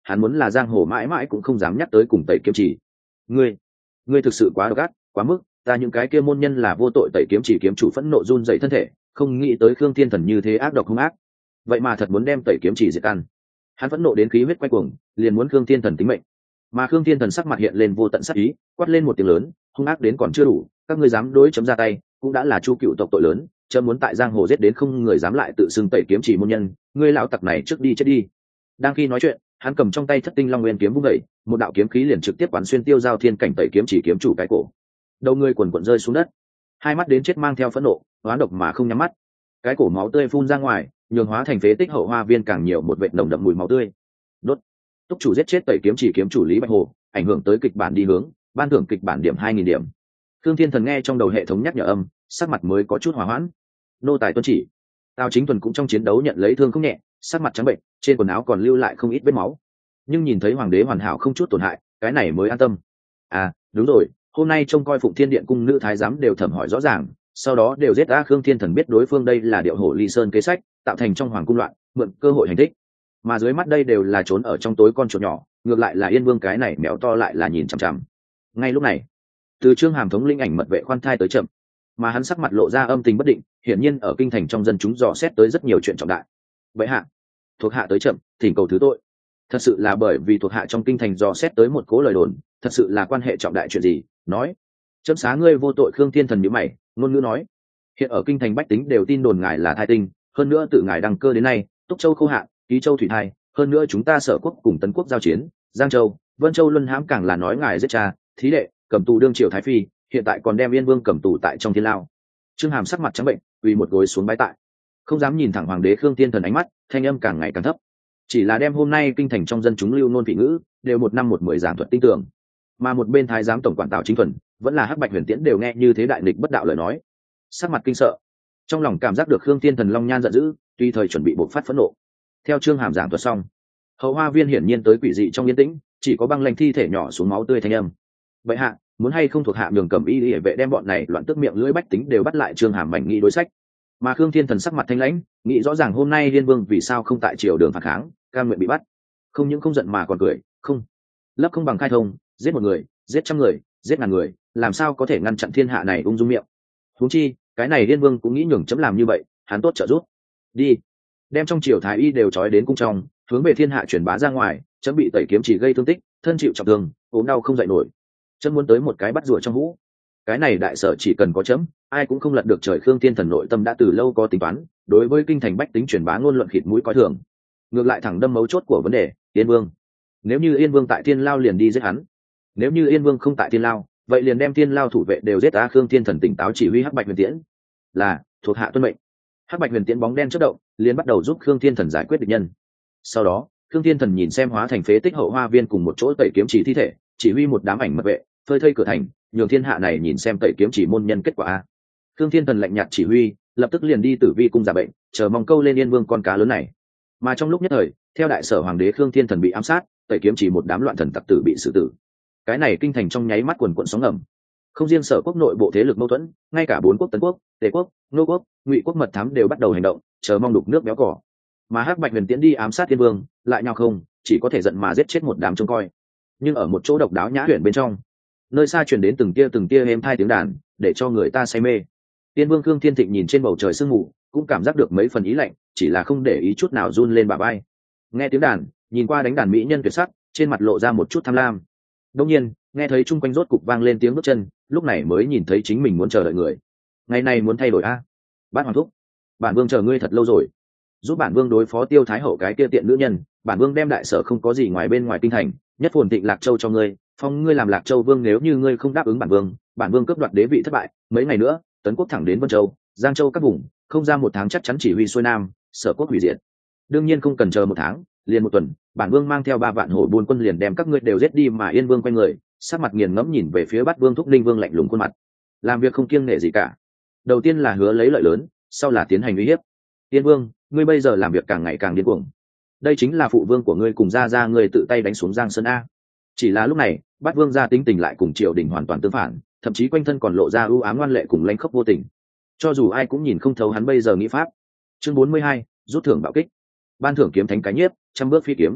[SPEAKER 1] hắn muốn là giang hồ mãi mãi cũng không dám nhắc tới cùng tẩy kiếm chỉ. Ngươi, ngươi thực sự quá độc ác, quá mức, ta những cái kia môn nhân là vô tội, tẩy kiếm chỉ kiếm chủ phẫn nộ run dậy thân thể, không nghĩ tới Khương Thiên Thần như thế ác độc hung ác, vậy mà thật muốn đem tẩy kiếm chỉ diệt căn. Hắn phẫn nộ đến khí huyết quay cuồng, liền muốn Khương Thiên Thần tính mệnh. Mà Khương Thiên Thần sắc mặt hiện lên vô tận sát ý, quát lên một tiếng lớn, hung ác đến còn chưa đủ, các ngươi dám đối chấm ra tay, cũng đã là chu cựu tộc tội lớn, chấm muốn tại giang hồ giết đến không người dám lại tự xưng tẩy kiếm chỉ môn nhân, ngươi lão tặc này trước đi chết đi. Đang khi nói chuyện, hắn cầm trong tay thất tinh long nguyên kiếm vung đẩy, một đạo kiếm khí liền trực tiếp quán xuyên tiêu giao thiên cảnh tẩy kiếm chỉ kiếm chủ cái cổ. Đầu người quần quần rơi xuống đất, hai mắt đến chết mang theo phẫn nộ, oán độc mà không nhắm mắt. Cái cổ máu tươi phun ra ngoài, nhường hóa thành phế tích hậu hoa viên càng nhiều một vệt nồng đậm mùi máu tươi. Đốt. Túc chủ giết chết tẩy kiếm chỉ kiếm chủ Lý Bạch Hồ, ảnh hưởng tới kịch bản đi hướng, ban thưởng kịch bản điểm hai nghìn điểm. Khương Thiên Thần nghe trong đầu hệ thống nhắc nhở âm, sắc mặt mới có chút hòa hoãn. Nô tài tuân chỉ. Tào Chính Thuần cũng trong chiến đấu nhận lấy thương không nhẹ, sắc mặt trắng bệnh, trên quần áo còn lưu lại không ít vết máu. Nhưng nhìn thấy hoàng đế hoàn hảo không chút tổn hại, cái này mới an tâm. À, đúng rồi, hôm nay trông coi Phụng Thiên Điện cung nữ thái giám đều thẩm hỏi rõ ràng, sau đó đều giết ra Khương Thiên Thần biết đối phương đây là điệu hổ ly sơn kế sách, tạo thành trong hoàng cung loạn, mượn cơ hội hành thích. Mà dưới mắt đây đều là trốn ở trong tối con chuột nhỏ, ngược lại là Yên Vương cái này mèo to lại là nhìn chằm chằm. Ngay lúc này, từ Trương Hàm thống linh ảnh mật vệ khoan thai tới chậm, mà hắn sắc mặt lộ ra âm tình bất định, hiển nhiên ở kinh thành trong dân chúng dò xét tới rất nhiều chuyện trọng đại. Vậy hạ, thuộc hạ tới chậm, thỉnh cầu thứ tội. Thật sự là bởi vì thuộc hạ trong kinh thành dò xét tới một cố lời đồn, thật sự là quan hệ trọng đại chuyện gì? Nói, chấm xá ngươi vô tội. Khương Thiên Thần nhíu mày, ngôn ngữ nói, hiện ở kinh thành bách tính đều tin đồn ngài là thai tinh, hơn nữa tự ngài đăng cơ đến nay, Túc Châu khô hạn, Ký Châu thủy thai, hơn nữa chúng ta Sở Quốc cùng Tấn Quốc giao chiến, Giang Châu, Vân Châu luân hãm, càng là nói ngài giết cha, thí đệ, cầm tù đương triều thái phi, hiện tại còn đem Yên Vương cầm tù tại trong thiên lao. Trương Hàm sắc mặt trắng bệnh, quỳ một gối xuống bái tại, không dám nhìn thẳng hoàng đế Khương Thiên Thần ánh mắt, thanh âm càng ngày càng thấp. Chỉ là đem hôm nay kinh thành trong dân chúng lưu nôn vị ngữ, đều một năm một mười giảng thuật tinh tường. Mà một bên thái giám tổng quản Tào Chính Thuần, vẫn là Hắc Bạch Huyền Tiễn đều nghe như thế đại nghịch bất đạo lời nói, sắc mặt kinh sợ, trong lòng cảm giác được Khương Thiên Thần long nhan giận dữ, tùy thời chuẩn bị bộc phát phẫn nộ. Theo Trương Hàm giảng thuật xong, hậu hoa viên hiển nhiên tới quỷ dị trong yên tĩnh, chỉ có băng lanh thi thể nhỏ xuống máu tươi thanh âm. Vậy hạ, muốn hay không thuộc hạ nhường Cẩm Y Liễu vệ đem bọn này loạn tức miệng lưỡi bách tính đều bắt lại. Trương Hàm mảnh nghĩ đối sách, mà Khương Thiên Thần sắc mặt thanh lãnh, nghĩ rõ ràng hôm nay Liên Vương vì sao không tại triều đường phản kháng, cam nguyện bị bắt, không những không giận mà còn cười, không lấp không bằng khai thông, giết một người, giết trăm người, giết ngàn người, làm sao có thể ngăn chặn thiên hạ này ung dung miệng. Huống chi, cái này Liên Vương cũng nghĩ nhường chấm làm như vậy, hắn tốt trợ giúp. Đi, đem trong triều thái y đều trói đến cung trong, hướng về thiên hạ truyền bá ra ngoài, chấm bị tẩy kiếm chỉ gây thương tích, thân chịu trọng thương, ốm đau không dậy nổi, chấm muốn tới một cái bắt rùa trong hũ. Cái này đại sở chỉ cần có chấm, ai cũng không lật được trời. Khương Thiên Thần nội tâm đã từ lâu có tính toán, đối với kinh thành bách tính truyền bá ngôn luận khịt mũi coi thường, ngược lại thẳng đâm mấu chốt của vấn đề. Yên Vương, nếu như Yên Vương tại thiên lao liền đi giết hắn, nếu như Yên Vương không tại thiên lao, vậy liền đem thiên lao thủ vệ đều giết. Ta Khương Thiên Thần tỉnh táo chỉ huy Hắc Bạch Huyền Tiễn, là thuộc hạ tuân mệnh. Hắc Bạch Huyền Tiễn bóng đen chớp động, liền bắt đầu giúp Khương Thiên Thần giải quyết địch nhân. Sau đó, Khương Thiên Thần nhìn xem hóa thành phế tích hậu hoa viên cùng một chỗ tẩy kiếm chỉ thi thể, chỉ huy một đám ảnh mật vệ phơi thây cửa thành, nhường thiên hạ này nhìn xem tẩy kiếm chỉ môn nhân kết quả a. Khương Thiên Thần lạnh nhạt chỉ huy, lập tức liền đi Tử Vi cung giả bệnh, chờ mong câu lên Yên Vương con cá lớn này. Mà trong lúc nhất thời, theo đại sở hoàng đế Khương Thiên Thần bị ám sát, tẩy kiếm chỉ một đám loạn thần tặc tử bị xử tử. Cái này kinh thành trong nháy mắt quần quần sóng ngầm. Không riêng sở quốc nội bộ thế lực mâu thuẫn, ngay cả bốn quốc Tấn quốc, Tề quốc, Nô quốc, Ngụy quốc mật thám đều bắt đầu hành động, chờ mong đục nước béo cỏ. Mà Hắc Bạch Huyền Tiễn đi ám sát Yên Vương, lại nhau không, chỉ có thể giận mà giết chết một đám trông coi. Nhưng ở một chỗ độc đáo nhã huyền bên trong, nơi xa truyền đến từng tia từng tia êm thai tiếng đàn, để cho người ta say mê. Tiên Vương Khương Thiên Thịnh nhìn trên bầu trời sương mù, cũng cảm giác được mấy phần ý lạnh, chỉ là không để ý chút nào run lên bả vai. Nghe tiếng đàn, nhìn qua đánh đàn mỹ nhân tuyệt sắc, trên mặt lộ ra một chút tham lam. Đương nhiên, nghe thấy chung quanh rốt cục vang lên tiếng bước chân, lúc này mới nhìn thấy chính mình muốn chờ đợi người. Ngày này muốn thay đổi a? Bát Hoàng thúc, bản vương chờ ngươi thật lâu rồi. Giúp bản vương đối phó Tiêu Thái hậu cái kia tiện nữ nhân, bản vương đem đại sở không có gì ngoài bên ngoài kinh thành, nhất phồn thịnh Lạc Châu cho ngươi, phong ngươi làm Lạc Châu vương. Nếu như ngươi không đáp ứng bản vương, bản vương cướp đoạt đế vị thất bại, mấy ngày nữa Tấn quốc thẳng đến Vân Châu, Giang Châu các vùng, không ra một tháng chắc chắn chỉ huy xuôi nam, Sở quốc hủy diệt. Đương nhiên không cần chờ một tháng, liền một tuần, bản vương mang theo ba vạn hổ buôn quân liền đem các ngươi đều giết đi. Mà Yên Vương quay người, sắc mặt nghiền ngẫm nhìn về phía Bát Vương thúc Ninh Vương lạnh lùng khuôn mặt, làm việc không kiêng nể gì cả. Đầu tiên là hứa lấy lợi lớn, sau là tiến hành uy hiếp. Yên Vương, ngươi bây giờ làm việc càng ngày càng điên cuồng. Đây chính là phụ vương của ngươi cùng gia gia ngươi tự tay đánh xuống Giang Sơn a. Chỉ là lúc này, Bát Vương gia tính tình lại cùng triều đình hoàn toàn tương phản, thậm chí quanh thân còn lộ ra ưu ám ngoan lệ cùng lanh khốc vô tình. Cho dù ai cũng nhìn không thấu hắn bây giờ nghĩ pháp. Chương bốn mươi hai, rút thưởng bạo kích. Ban thưởng kiếm thánh cái nhiếp, trăm bước phi kiếm.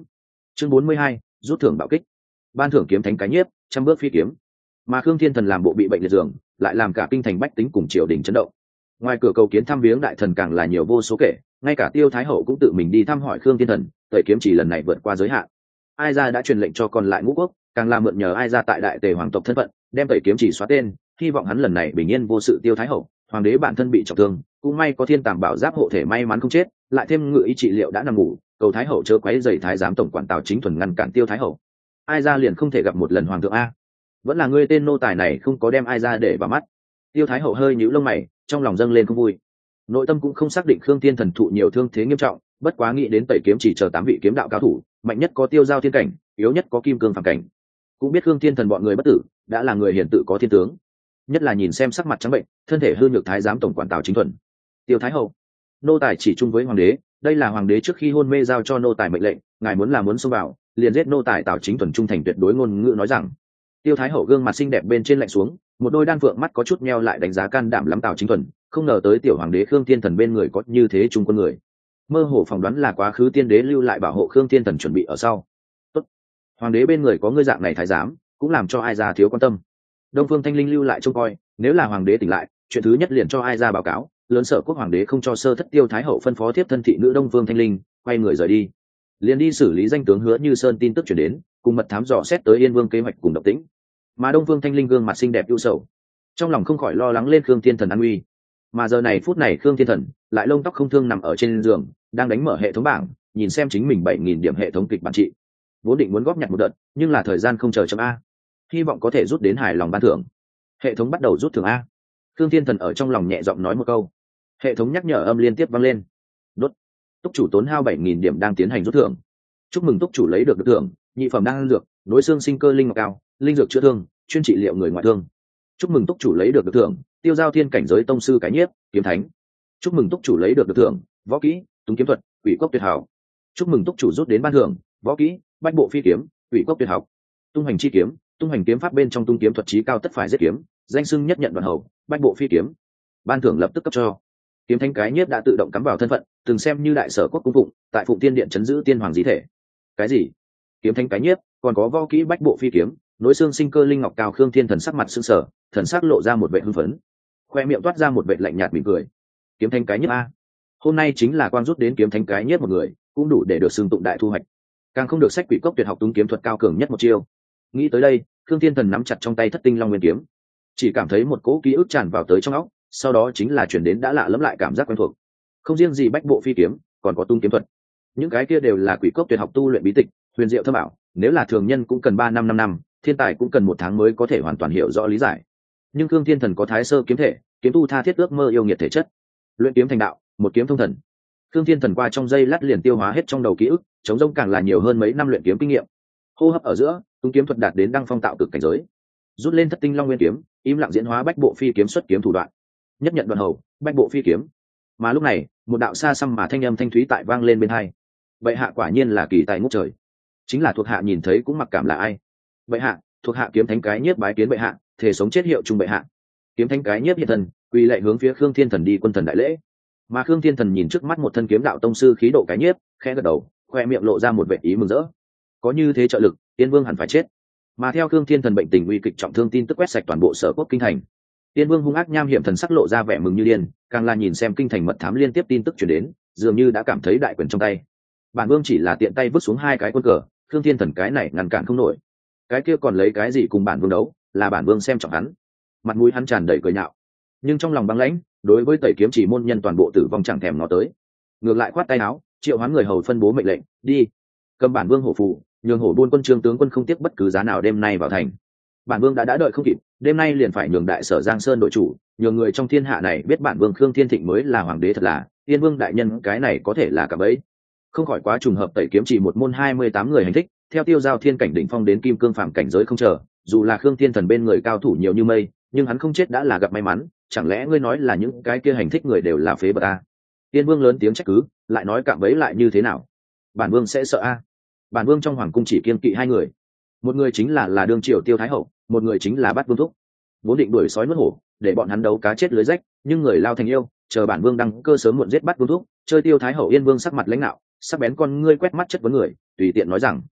[SPEAKER 1] chương bốn mươi hai, rút thưởng bạo kích. Ban thưởng kiếm thánh cái nhiếp, trăm bước phi kiếm. Mà Khương Thiên Thần làm bộ bị bệnh liệt giường, lại làm cả kinh thành bách tính cùng triều đình chấn động. Ngoài cửa cầu kiến thăm viếng đại thần càng là nhiều vô số kể, ngay cả Tiêu Thái Hậu cũng tự mình đi thăm hỏi Khương Thiên Thần, tẩy kiếm chỉ lần này vượt qua giới hạn. Ai ra đã truyền lệnh cho còn lại ngũ quốc, càng là mượn nhờ ai ra tại đại tề hoàng tộc thân phận, đem tẩy kiếm chỉ xóa tên, hy vọng hắn lần này bình yên vô sự. Tiêu Thái Hậu, hoàng đế bản thân bị trọng thương, cũng may có thiên tàm bảo giáp hộ thể may mắn không chết, lại thêm ngự y trị liệu đã nằm ngủ, cầu Thái Hậu chớ quấy rầy thái giám tổng quản Tào Chính Thuần ngăn cản Tiêu Thái Hậu. Ai ra liền không thể gặp một lần hoàng thượng a? Vẫn là ngươi tên nô tài này không có đem ai ra để vào mắt. Tiêu Thái Hậu hơi nhíu lông mày, trong lòng dâng lên không vui. Nội tâm cũng không xác định Khương Thiên Thần thụ nhiều thương thế nghiêm trọng, bất quá nghĩ đến tẩy kiếm chỉ chờ tám vị kiếm đạo cao thủ, mạnh nhất có Tiêu Giao thiên cảnh, yếu nhất có Kim Cương phàm cảnh. Cũng biết Khương Thiên Thần bọn người bất tử, đã là người hiển tự có thiên tướng. Nhất là nhìn xem sắc mặt trắng bệnh, thân thể hư nhược thái giám tổng quản Tào Chính Thuần. Tiêu Thái Hậu, nô tài chỉ chung với hoàng đế, đây là hoàng đế trước khi hôn mê giao cho nô tài mệnh lệnh, ngài muốn làm muốn xông vào, liền giết nô tài. Tào Chính Thuần trung thành tuyệt đối ngôn ngữ nói rằng. Tiêu Thái Hậu gương mặt xinh đẹp bên trên lạnh xuống, một đôi đan phượng mắt có chút meo lại đánh giá can đảm lắm Tào Chính Thuần, không ngờ tới tiểu hoàng đế Khương Thiên Thần bên người có như thế trung quân người. Mơ hồ phỏng đoán là quá khứ tiên đế lưu lại bảo hộ Khương Thiên Thần chuẩn bị ở sau. Tốt, hoàng đế bên người có ngươi dạng này thái giám, cũng làm cho ai ra thiếu quan tâm. Đông Phương Thanh Linh lưu lại trông coi, nếu là hoàng đế tỉnh lại, chuyện thứ nhất liền cho ai ra báo cáo, lớn sở quốc hoàng đế không cho sơ thất. Tiêu Thái Hậu phân phó tiếp thân thị nữ Đông Phương Thanh Linh, quay người rời đi, liền đi xử lý danh tướng Hứa Như Sơn tin tức truyền đến, cùng mật thám dò xét tới Yên Vương kế hoạch cùng động tĩnh. Mà Đông Phương Thanh Linh gương mặt xinh đẹp ưu sầu, trong lòng không khỏi lo lắng lên Khương Thiên Thần an nguy. Mà giờ này phút này Khương Thiên Thần lại lông tóc không thương nằm ở trên giường, đang đánh mở hệ thống bảng, nhìn xem chính mình bảy nghìn điểm hệ thống kịch bản trị. Vốn định muốn góp nhặt một đợt, nhưng là thời gian không chờ chấm a, hy vọng có thể rút đến hài lòng ban thưởng. Hệ thống bắt đầu rút thưởng a. Khương Thiên Thần ở trong lòng nhẹ giọng nói một câu. Hệ thống nhắc nhở âm liên tiếp vang lên. Đốt. Túc chủ tốn hao bảy nghìn điểm đang tiến hành rút thưởng. Chúc mừng túc chủ lấy được được thưởng, nhị phẩm đan dược, nối xương sinh cơ linh ngọc cao, linh dược chữa thương, chuyên trị liệu người ngoại thương. Chúc mừng túc chủ lấy được được thưởng, Tiêu Giao thiên cảnh giới tông sư cái nhiếp, kiếm thánh. Chúc mừng túc chủ lấy được được thưởng, võ kỹ, túng kiếm thuật, quỷ cốc tuyệt hảo. Chúc mừng túc chủ rút đến ban thưởng, võ kỹ, bách bộ phi kiếm, quỷ cốc tuyệt học, tung hành chi kiếm, tung hành kiếm pháp bên trong tung kiếm thuật trí cao tất phải giết kiếm, danh xưng nhất nhận đoạn hậu, bách bộ phi kiếm. Ban thưởng lập tức cấp cho. Kiếm thánh cái nhiếp đã tự động cắm vào thân phận, từng xem như đại sở quốc cung phụng, tại Phụng Tiên điện trấn giữ tiên hoàng di thể. Cái gì? Kiếm thánh cái nhiếp, còn có võ kỹ bách bộ phi kiếm, nối xương sinh cơ linh ngọc cao. Khương Thiên Thần sắc mặt sưng sờ, thần sắc lộ ra một vẻ hưng phấn, khoe miệng toát ra một vẻ lạnh nhạt mỉm cười. Kiếm thánh cái nhiếp a, hôm nay chính là quang rút đến kiếm thánh cái nhiếp một người, cũng đủ để được xưng tụng đại thu hoạch. Càng không được sách quỷ cốc tuyệt học tung kiếm thuật cao cường nhất một chiêu. Nghĩ tới đây, Khương Thiên Thần nắm chặt trong tay thất tinh long nguyên kiếm, chỉ cảm thấy một cỗ ký ức tràn vào tới trong óc, sau đó chính là chuyển đến đã lạ lẫm lại cảm giác quen thuộc. Không riêng gì bách bộ phi kiếm, còn có tung kiếm thuật, những cái kia đều là quỷ cốc tuyệt học tu luyện bí tịch, huyền diệu thâm ảo, nếu là thường nhân cũng cần ba năm năm năm, thiên tài cũng cần một tháng mới có thể hoàn toàn hiểu rõ lý giải. Nhưng Khương Thiên Thần có thái sơ kiếm thể, kiếm tu tha thiết ước mơ yêu nghiệt thể chất, luyện kiếm thành đạo, một kiếm thông thần. Khương Thiên Thần qua trong giây lát liền tiêu hóa hết trong đầu ký ức, chống rông càng là nhiều hơn mấy năm luyện kiếm kinh nghiệm. Hô hấp ở giữa, tung kiếm thuật đạt đến đăng phong tạo cực cảnh giới. Rút lên thất tinh long nguyên kiếm, im lặng diễn hóa bách bộ phi kiếm xuất kiếm thủ đoạn, nhất nhận đoạn hầu, bách bộ phi kiếm. Mà lúc này, một đạo xa xăm mà thanh âm thanh thúy tại vang lên bên tai. Vậy hạ quả nhiên là kỳ tài ngút trời, chính là thuộc hạ nhìn thấy cũng mặc cảm là ai. Vậy hạ, thuộc hạ kiếm thánh cái nhiếp bái kiến bệ hạ, thể sống chết hiệu trung bệ hạ. Kiếm thánh cái nhiếp hiện thần, quỳ lạy hướng phía Khương Thiên Thần đi quân thần đại lễ. Mà Khương Thiên Thần nhìn trước mắt một thân kiếm đạo tông sư khí độ cái nhiếp, khẽ gật đầu, khoe miệng lộ ra một vẻ ý mừng rỡ. Có như thế trợ lực, Tiên Vương hẳn phải chết. Mà theo Khương Thiên Thần bệnh tình nguy kịch trọng thương tin tức quét sạch toàn bộ sở quốc kinh thành, Tiên Vương hung ác nham hiểm thần sắc lộ ra vẻ mừng như điên, càng là nhìn xem kinh thành mật thám liên tiếp tin tức truyền đến, dường như đã cảm thấy đại quyền trong tay. Bản Vương chỉ là tiện tay vứt xuống hai cái quân cờ, Khương Thiên Thần cái này ngăn cản không nổi, cái kia còn lấy cái gì cùng bản Vương đấu, là bản Vương xem trọng hắn. Mặt mũi hắn tràn đầy cười nhạo, nhưng trong lòng băng lãnh, đối với tẩy kiếm chỉ môn nhân toàn bộ tử vong chẳng thèm nó tới, ngược lại khoát tay áo, triệu hoán người hầu phân bố mệnh lệnh, đi, cầm bản Vương hổ phù, nhường hổ buôn quân trương tướng quân không tiếc bất cứ giá nào đêm nay vào thành. Bản Vương đã đã đợi không kịp, đêm nay liền phải nhường đại sở Giang Sơn đội chủ, nhường người trong thiên hạ này biết bản Vương Khương Thiên Thịnh mới là hoàng đế thật là. Yên Vương đại nhân, cái này có thể là cả bấy. Không khỏi quá trùng hợp, tẩy kiếm chỉ một môn hai mươi tám người hành thích, theo Tiêu Giao thiên cảnh đỉnh phong đến kim cương phàm cảnh giới không chờ, dù là Khương Thiên Thần bên người cao thủ nhiều như mây, nhưng hắn không chết đã là gặp may mắn. Chẳng lẽ ngươi nói là những cái kia hành thích người đều là phế vật a? Yên Vương lớn tiếng trách cứ, lại nói cạm bấy lại như thế nào? Bản Vương sẽ sợ a? Bản Vương trong hoàng cung chỉ kiên kỵ hai người, một người chính là là đương triều Tiêu Thái Hậu, một người chính là Bát Vương Thúc. Vốn định đuổi sói nuốt hổ, để bọn hắn đấu cá chết lưới rách, nhưng người lao thành yêu, chờ bản Vương đăng cơ sớm muộn giết Bát Vương Thúc. Chơi Tiêu Thái Hậu. Yên Vương sắc mặt lãnh đạo, sắc bén con ngươi quét mắt chất vấn người, tùy tiện nói rằng,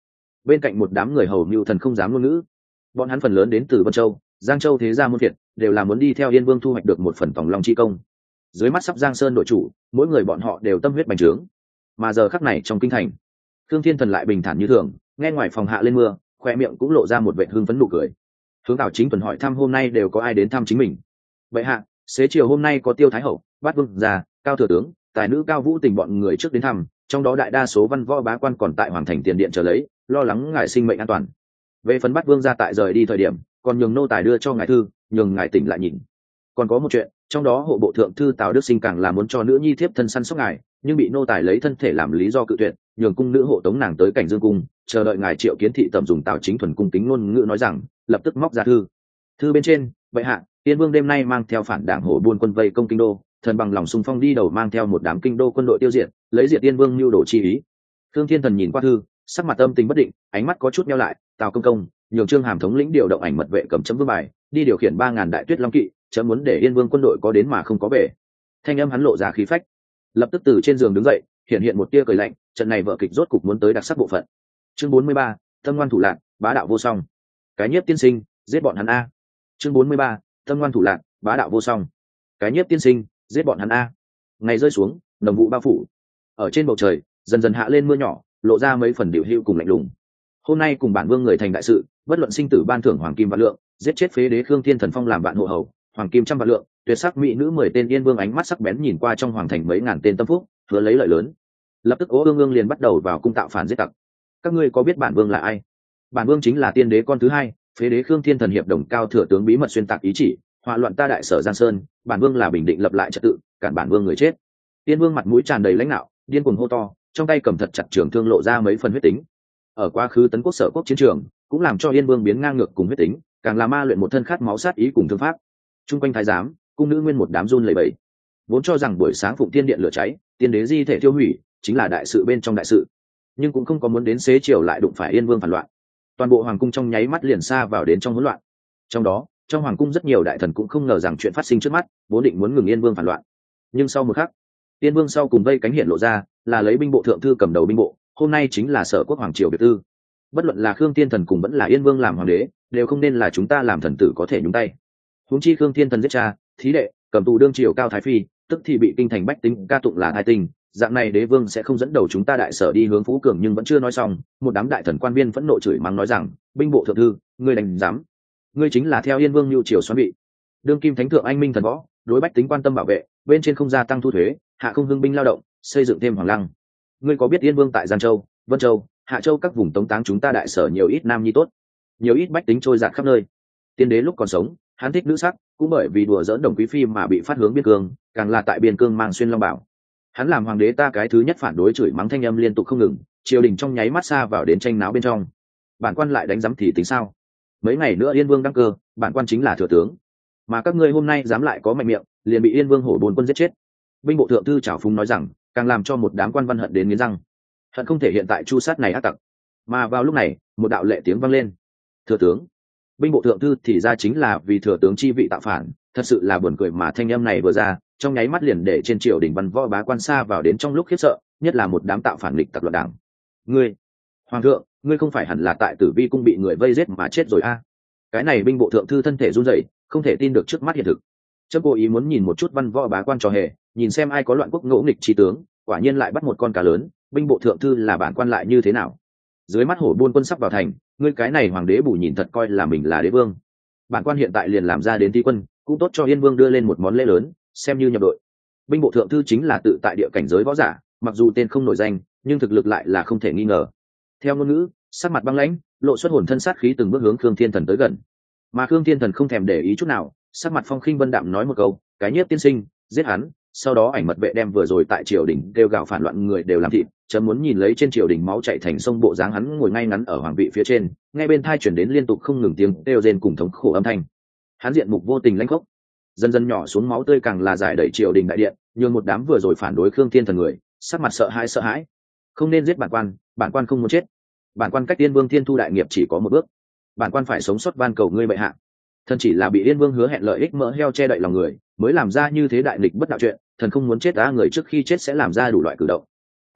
[SPEAKER 1] bên cạnh một đám người hầu mưu thần không dám ngôn ngữ. Bọn hắn phần lớn đến từ Vân Châu, Giang Châu thế gia môn phiệt, đều là muốn đi theo Yên Vương thu hoạch được một phần tòng long chi công. Dưới mắt sắp Giang Sơn đội chủ, mỗi người bọn họ đều tâm huyết bành trướng. Mà giờ khắc này trong kinh thành, Thương Thiên Thần lại bình thản như thường, nghe ngoài phòng hạ lên mưa, khoe miệng cũng lộ ra một vẻ hưng phấn nụ cười. Hướng Tào Chính Thuần hỏi thăm hôm nay đều có ai đến thăm chính mình. Vậy hạ, xế chiều hôm nay có Tiêu Thái Hậu, Bát Vương gia, Cao Thừa tướng, tài nữ Cao Vũ Tình bọn người trước đến thăm, trong đó đại đa số văn võ bá quan còn tại hoàng thành tiền điện chờ lấy, lo lắng ngài sinh mệnh an toàn. Về phần Bát Vương gia tại rời đi thời điểm, còn nhường nô tài đưa cho ngài thư, nhường ngài tỉnh lại nhìn. Còn có một chuyện, trong đó hộ bộ thượng thư Tào Đức Sinh càng là muốn cho nữ nhi thiếp thân săn sóc ngài, nhưng bị nô tài lấy thân thể làm lý do cự tuyệt, nhường cung nữ hộ tống nàng tới cảnh Dương cung, chờ đợi ngài Triệu Kiến thị tầm dùng Tào Chính Thuần cung kính ngôn ngữ nói rằng, lập tức móc ra thư. Thư bên trên, vậy hạ, Tiên Vương đêm nay mang theo phản đảng hổ buôn quân vây công kinh đô, thần bằng lòng xung phong đi đầu mang theo một đám kinh đô quân đội tiêu diệt, lấy diệt Tiên Vương mưu đồ chi ý. Thương Thiên Thần nhìn qua thư, sắc mặt âm tình bất định, ánh mắt có chút nheo lại, Tào công công, nhường Trương Hàm thống lĩnh điều động ảnh mật vệ cầm chấm vương bài, đi điều khiển ba ngàn đại tuyết long kỵ, chấm muốn để Yên Vương quân đội có đến mà không có về. Thanh âm hắn lộ ra khí phách, lập tức từ trên giường đứng dậy, hiện hiện một tia cười lạnh, trận này vở kịch rốt cục muốn tới đặc sắc bộ phận. Chương bốn mươi ba, tâm ngoan thủ lạn, bá đạo vô song. Cái nhiếp tiên sinh, giết bọn hắn a. Chương bốn mươi ba, tâm ngoan thủ lạn, bá đạo vô song. Cái nhiếp tiên sinh, giết bọn hắn a. Ngày rơi xuống, nồng vụ bao phủ. Ở trên bầu trời, dần dần hạ lên mưa nhỏ, lộ ra mấy phần điều hưu cùng lạnh lùng. Hôm nay cùng bản vương người thành đại sự, bất luận sinh tử ban thưởng hoàng kim vạn lượng, giết chết phế đế Khương Thiên Thần Phong làm vạn hộ hầu, hoàng kim trăm vạn lượng, tuyệt sắc mỹ nữ mười tên Yên Vương ánh mắt sắc bén nhìn qua trong hoàng thành mấy ngàn tên tâm phúc, hứa lấy lợi lớn. Lập tức Ô Ương Ương liền bắt đầu vào cung tạo phản giết tặc. Các ngươi có biết bản vương là ai? Bản vương chính là tiên đế con thứ hai, phế đế Khương Thiên Thần hiệp đồng Cao Thừa tướng bí mật xuyên tạc ý chỉ, họa loạn ta đại sở Giang Sơn, bản vương là bình định lập lại trật tự, cản bản vương người chết. Yên Vương mặt mũi tràn đầy lãnh nạo, điên cuồng hô to, trong tay cầm thật chặt trường thương lộ ra mấy phần huyết tính. Ở quá khứ tấn quốc sở quốc chiến trường, cũng làm cho Yên Vương biến ngang ngược cùng huyết tính, càng là ma luyện một thân khát máu sát ý cùng thương pháp. Trung quanh thái giám, cung nữ nguyên một đám run lẩy bẩy, vốn cho rằng buổi sáng phụng tiên điện lửa cháy, tiên đế di thể tiêu hủy, chính là đại sự bên trong đại sự, nhưng cũng không có muốn đến xế chiều lại đụng phải Yên Vương phản loạn. Toàn bộ hoàng cung trong nháy mắt liền xa vào đến trong hỗn loạn. Trong đó, trong hoàng cung rất nhiều đại thần cũng không ngờ rằng chuyện phát sinh trước mắt, vốn định muốn ngừng Yên Vương phản loạn, nhưng sau một khắc, Yên Vương sau cùng vây cánh hiện lộ ra, là lấy binh bộ thượng thư cầm đầu binh bộ, hôm nay chính là sở quốc hoàng triều biệt tư. Bất luận là Khương Thiên Thần cùng vẫn là Yên Vương làm hoàng đế, đều không nên là chúng ta làm thần tử có thể nhúng tay. Huống chi Khương Thiên Thần giết cha, thí đệ, cầm tù đương triều Cao Thái Phi, tức thì bị kinh thành bách tính ca tụng là thái tình, dạng này đế vương sẽ không dẫn đầu chúng ta đại sở đi hướng phú cường. Nhưng vẫn chưa nói xong, một đám đại thần quan viên phẫn nộ chửi mắng nói rằng, binh bộ thượng thư, ngươi đánh dám, ngươi chính là theo Yên Vương nhu triều xoắn bị. Đương kim thánh thượng anh minh thần võ, đối bách tính quan tâm bảo vệ, bên trên không gia tăng thu thuế, hạ không hưng binh lao động, xây dựng thêm hoàng lăng. Ngươi có biết Yên Vương tại Giang Châu, Vân Châu, Hạ Châu các vùng tống táng chúng ta đại sở nhiều ít nam nhi tốt, nhiều ít bách tính trôi dạt khắp nơi. Tiên đế lúc còn sống, hắn thích nữ sắc, cũng bởi vì đùa dỡn đồng quý phi mà bị phát hướng biên cương, càng là tại biên cương mang xuyên long bảo. Hắn làm hoàng đế ta cái thứ nhất phản đối chửi mắng thanh âm liên tục không ngừng, triều đình trong nháy mắt xa vào đến tranh náo bên trong. Bản quan lại đánh giám thì tính sao? Mấy ngày nữa Yên Vương đăng cơ, bản quan chính là thừa tướng, mà các ngươi hôm nay dám lại có mạnh miệng, liền bị Yên Vương hổ bồn quân giết chết. Binh bộ thượng thư Trảo Phúng nói rằng, càng làm cho một đám quan văn hận đến nghiến răng, hận không thể hiện tại chu sát này ác tặc. Mà vào lúc này, một đạo lệ tiếng vang lên, thừa tướng. Binh bộ thượng thư thì ra chính là vì thừa tướng chi vị tạo phản, thật sự là buồn cười mà thanh âm này vừa ra, trong nháy mắt liền để trên triều đình văn võ bá quan xa vào đến trong lúc khiếp sợ, nhất là một đám tạo phản nghịch tặc loạn đảng. Ngươi, hoàng thượng, ngươi không phải hẳn là tại Tử Vi cung bị người vây giết mà chết rồi a? À? Cái này binh bộ thượng thư thân thể run rẩy, không thể tin được trước mắt hiện thực. Chấm cố ý muốn nhìn một chút văn võ bá quan trò hề, nhìn xem ai có loạn quốc ngỗ nghịch chi tướng, quả nhiên lại bắt một con cá lớn. Binh bộ thượng thư là bản quan lại như thế nào? Dưới mắt hổ buôn quân sắp vào thành, ngươi cái này hoàng đế bù nhìn thật coi là mình là đế vương. Bản quan hiện tại liền làm ra đến thi quân, cũng tốt cho Yên Vương đưa lên một món lễ lớn, xem như nhập đội. Binh bộ thượng thư chính là tự tại địa cảnh giới võ giả, mặc dù tên không nổi danh, nhưng thực lực lại là không thể nghi ngờ. Theo ngôn ngữ, sắc mặt băng lãnh, lộ xuất hồn thân sát khí từng bước hướng Khương Thiên Thần tới gần. Mà Khương Thiên Thần không thèm để ý chút nào, sắc mặt phong khinh vân đạm nói một câu, cái nhiếp tiên sinh, giết hắn. Sau đó ảnh mật vệ đem vừa rồi tại triều đình kêu gào phản loạn người đều làm thịt, chấm muốn nhìn lấy trên triều đình máu chảy thành sông bộ dáng hắn ngồi ngay ngắn ở hoàng vị phía trên, nghe bên thai chuyển đến liên tục không ngừng tiếng kêu rên cùng thống khổ âm thanh. Hắn diện mục vô tình lãnh khốc, dần dần nhỏ xuống máu tươi càng là giải đẩy triều đình đại điện, nhường một đám vừa rồi phản đối Khương Thiên Thần người sắc mặt sợ hãi sợ hãi. Không nên giết bản quan, bản quan không muốn chết. Bản quan cách Yên Vương thiên thu đại nghiệp chỉ có một bước, bản quan phải sống sót van cầu ngươi bệ hạ. Thần chỉ là bị Yên Vương hứa hẹn lợi ích mỡ heo che đậy lòng người, mới làm ra như thế đại nghịch bất đạo chuyện. Thần không muốn chết, đã người trước khi chết sẽ làm ra đủ loại cử động.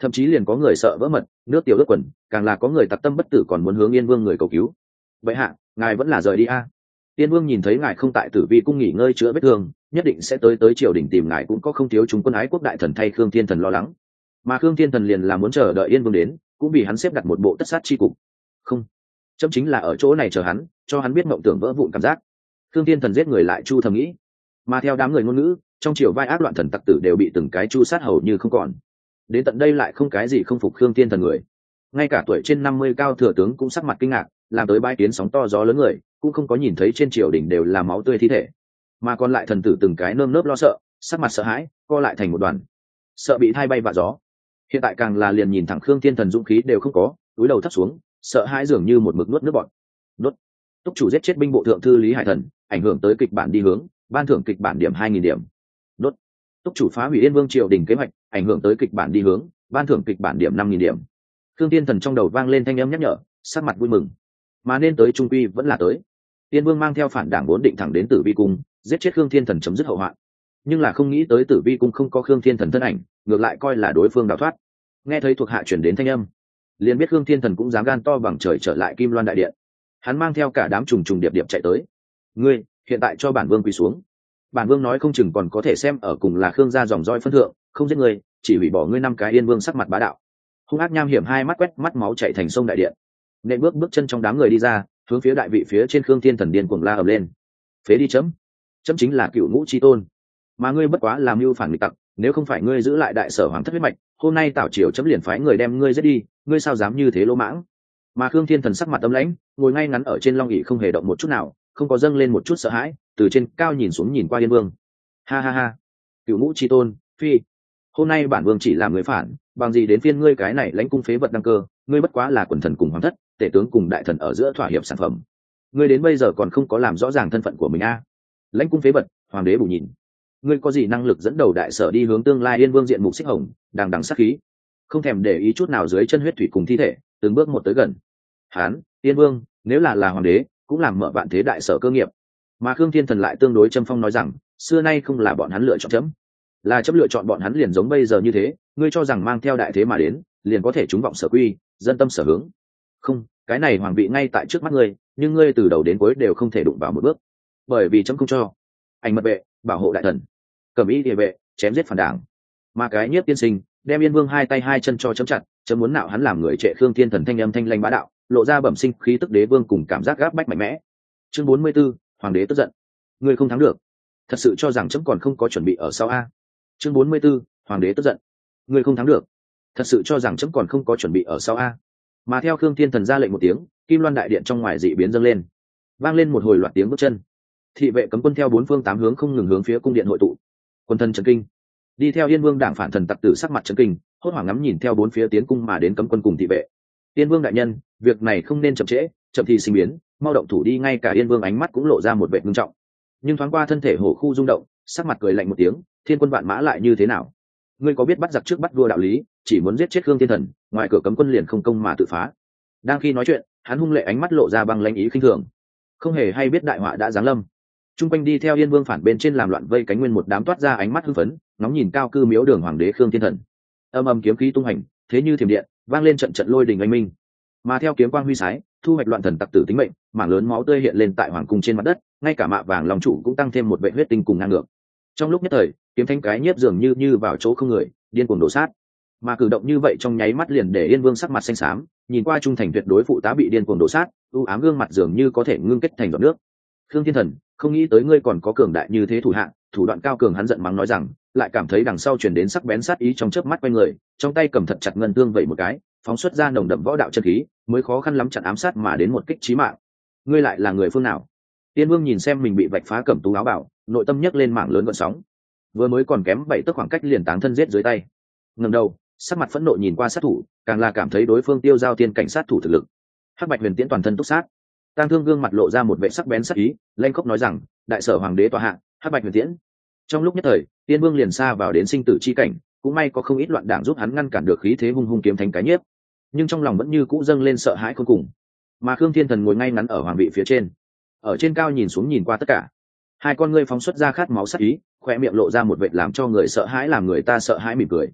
[SPEAKER 1] thậm chí liền có người sợ vỡ mật nước tiểu ướt quần, càng là có người tặc tâm bất tử còn muốn hướng Yên Vương người cầu cứu. Vậy hạ ngài vẫn là rời đi a. Yên Vương nhìn thấy ngài không tại Tử Vi cung nghỉ ngơi chữa vết thương, nhất định sẽ tới tới triều đình tìm ngài, cũng có không thiếu chúng quân ái quốc đại thần thay Khương Thiên Thần lo lắng. Mà Khương Thiên Thần liền là muốn chờ đợi Yên Vương đến, cũng vì hắn xếp đặt một bộ tất sát chi cục. Không, chấm chính là ở chỗ này chờ hắn, cho hắn biết mộng tưởng vỡ vụn cảm giác. Khương Thiên Thần giết người lại chu thầm nghĩ. Mà theo đám người ngôn ngữ, trong triều vai ác loạn thần tặc tử đều bị từng cái chu sát hầu như không còn. Đến tận đây lại không cái gì không phục Khương Thiên Thần người. Ngay cả tuổi trên năm mươi cao thừa tướng cũng sắc mặt kinh ngạc, làm tới bãi kiến sóng to gió lớn người, cũng không có nhìn thấy trên triều đình đều là máu tươi thi thể, mà còn lại thần tử từng cái nơm nớp lo sợ, sắc mặt sợ hãi, co lại thành một đoàn, sợ bị thay bay vạ gió. Hiện tại càng là liền nhìn thẳng Khương Thiên Thần dũng khí đều không có, túi đầu thấp xuống, sợ hãi dường như một mực nuốt nước bọt. Đốt. Túc chủ giết chết binh bộ thượng thư Lý Hải Thần, ảnh hưởng tới kịch bản đi hướng, ban thưởng kịch bản điểm hai nghìn điểm. Đốt. Túc chủ phá hủy Yên Vương triều đình kế hoạch, ảnh hưởng tới kịch bản đi hướng, ban thưởng kịch bản điểm năm nghìn điểm. Khương Thiên Thần trong đầu vang lên thanh âm nhắc nhở, sắc mặt vui mừng. Mà nên tới trung quy vẫn là tới. Yên Vương mang theo phản đảng vốn định thẳng đến Tử Vi cung, giết chết Khương Thiên Thần chấm dứt hậu hoạn. Nhưng là không nghĩ tới Tử Vi cung không có Khương Thiên Thần thân ảnh, ngược lại coi là đối phương đào thoát. Nghe thấy thuộc hạ chuyển đến thanh âm, liền biết Khương Thiên Thần cũng dám gan to bằng trời trở lại Kim Loan đại điện. Hắn mang theo cả đám trùng trùng điệp điệp chạy tới. Ngươi, hiện tại cho bản vương quỳ xuống. Bản vương nói không chừng còn có thể xem ở cùng là Khương gia dòng dõi phân thượng, không giết ngươi, chỉ hủy bỏ ngươi năm cái. Yên Vương sắc mặt bá đạo, hung ác nham hiểm, hai mắt quét mắt máu chảy thành sông đại điện. Nện bước bước chân trong đám người đi ra, hướng phía đại vị phía trên Khương Thiên Thần điên cuồng la ầm lên. Phế đi chấm, chấm chính là cựu ngũ chi tôn, mà ngươi bất quá làm mưu phản nghịch tặc, nếu không phải ngươi giữ lại đại sở hoàng thất huyết mạch, hôm nay tảo triều chấm liền phái người đem ngươi giết đi, ngươi sao dám như thế lỗ mãng. Mà Khương Thiên Thần sắc mặt âm lãnh, ngồi ngay ngắn ở trên long ỷ không hề động một chút nào, không có dâng lên một chút sợ hãi, từ trên cao nhìn xuống nhìn qua Yên Vương. Ha ha ha, cựu ngũ chi tôn, phi, hôm nay bản vương chỉ làm người phản, bằng gì đến phiên ngươi cái này lãnh cung phế vật đăng cơ, ngươi bất quá là quần thần cùng hoàng thất, tể tướng cùng đại thần ở giữa thỏa hiệp sản phẩm, ngươi đến bây giờ còn không có làm rõ ràng thân phận của mình a. À. Lãnh cung phế vật, hoàng đế bù nhìn, ngươi có gì năng lực dẫn đầu đại sở đi hướng tương lai. Yên Vương diện mục xích hồng, đằng đằng sát khí, không thèm để ý chút nào dưới chân huyết thủy cùng thi thể, từng bước một tới gần. Hán, Yên Vương, nếu là là hoàng đế, cũng làm mở vạn thế đại sở cơ nghiệp. Mà Khương Thiên Thần lại tương đối châm phong nói rằng, xưa nay không là bọn hắn lựa chọn chấm, là chấm lựa chọn bọn hắn, liền giống bây giờ như thế. Ngươi cho rằng mang theo đại thế mà đến, liền có thể trúng vọng sở quy, dân tâm sở hướng? Không, cái này hoàng vị ngay tại trước mắt ngươi, nhưng ngươi từ đầu đến cuối đều không thể đụng vào một bước, bởi vì chấm không cho. Ảnh mật vệ bảo hộ đại thần, cẩm y địa vệ chém giết phản đảng, mà cái nhiếp tiên sinh đem Yên Vương hai tay hai chân cho chấm chặt, chấm muốn nạo hắn làm người trệ. Khương Thiên Thần thanh âm thanh lanh bá đạo, lộ ra bẩm sinh khí tức đế vương cùng cảm giác gáp bách mạnh mẽ. Chương bốn mươi 44, hoàng đế tức giận. Ngươi không thắng được, thật sự cho rằng chấm còn không có chuẩn bị ở sau a? Chương bốn mươi 44, hoàng đế tức giận. Ngươi không thắng được, thật sự cho rằng chấm còn không có chuẩn bị ở sau a? Mà theo Khương Thiên Thần ra lệnh một tiếng, Kim Loan đại điện trong ngoài dị biến dâng lên, vang lên một hồi loạt tiếng bước chân. Thị vệ cấm quân theo bốn phương tám hướng không ngừng hướng phía cung điện hội tụ. Quân thân chấn kinh, đi theo Yên Vương đảng phản thần tặc tử sắc mặt chấn kinh, hốt hoảng ngắm nhìn theo bốn phía tiến cung mà đến cấm quân cùng thị vệ. Yên Vương đại nhân, việc này không nên chậm trễ, chậm thì sinh biến, mau động thủ đi. Ngay cả Yên Vương ánh mắt cũng lộ ra một vẻ nghiêm trọng, nhưng thoáng qua thân thể hổ khu rung động, sắc mặt cười lạnh một tiếng. Thiên quân vạn mã lại như thế nào? Ngươi có biết bắt giặc trước bắt vua đạo lý, chỉ muốn giết chết Khương Thiên Thần, ngoài cửa cấm quân liền không công mà tự phá. Đang khi nói chuyện, hắn hung lệ ánh mắt lộ ra băng lãnh ý khinh thường, không hề hay biết đại họa đã giáng lâm. Trung quanh đi theo Yên Vương phản bên trên làm loạn vây cánh nguyên một đám toát ra ánh mắt hưng phấn, ngóng nhìn cao cư miếu đường hoàng đế Khương Thiên Thần. Âm âm kiếm khí tung hành, thế như thiểm điện, vang lên trận trận lôi đình oanh minh. Mà theo kiếm quang huy sái, thu hoạch loạn thần tặc tử tính mệnh, mảng lớn máu tươi hiện lên tại hoàng cung trên mặt đất, ngay cả mạ vàng lòng chủ cũng tăng thêm một vệ huyết tinh cùng ngang ngược. Trong lúc nhất thời, kiếm thanh cái nhiếp dường như như vào chỗ không người, điên cuồng đổ sát. Mà cử động như vậy trong nháy mắt liền để Yên Vương sắc mặt xanh xám, nhìn qua trung thành tuyệt đối phụ tá bị điên cuồng đổ sát, u ám gương mặt dường như có thể ngưng kết thành giọt nước. Khương Thiên Thần, không nghĩ tới ngươi còn có cường đại như thế thủ hạ, thủ đoạn cao cường. Hắn giận mắng nói rằng, lại cảm thấy đằng sau truyền đến sắc bén sát ý trong chớp mắt quanh người, trong tay cầm thật chặt ngân tương vậy một cái, phóng xuất ra nồng đậm võ đạo chân khí, mới khó khăn lắm chặn ám sát mà đến một kích chí mạng. Ngươi lại là người phương nào? Tiên Vương nhìn xem mình bị vạch phá cẩm tú áo bảo, nội tâm nhấc lên mảng lớn gợn sóng. Vừa mới còn kém bảy tấc khoảng cách liền táng thân giết dưới tay. Ngẩng đầu, sắc mặt phẫn nộ nhìn qua sát thủ, càng là cảm thấy đối phương tiêu giao tiên cảnh sát thủ thực lực. Hắc Bạch Huyền Tiễn toàn thân túc sát, Tang Thương gương mặt lộ ra một vẻ sắc bén sắc ý, lanh khóc nói rằng, đại sở hoàng đế tọa hạ, Hắc Bạch Huyền Tiễn. Trong lúc nhất thời, Tiên Vương liền xa vào đến sinh tử chi cảnh, cũng may có không ít loạn đảng giúp hắn ngăn cản được khí thế hung hung kiếm thánh cái nhiếp, nhưng trong lòng vẫn như cũ dâng lên sợ hãi khôn cùng. Mà Khương Thiên Thần ngồi ngay ngắn ở hoàng vị phía trên, ở trên cao nhìn xuống nhìn qua tất cả, hai con ngươi phóng xuất ra khát máu sắc ý, khoe miệng lộ ra một vệt làm cho người sợ hãi, làm người ta sợ hãi mỉm cười.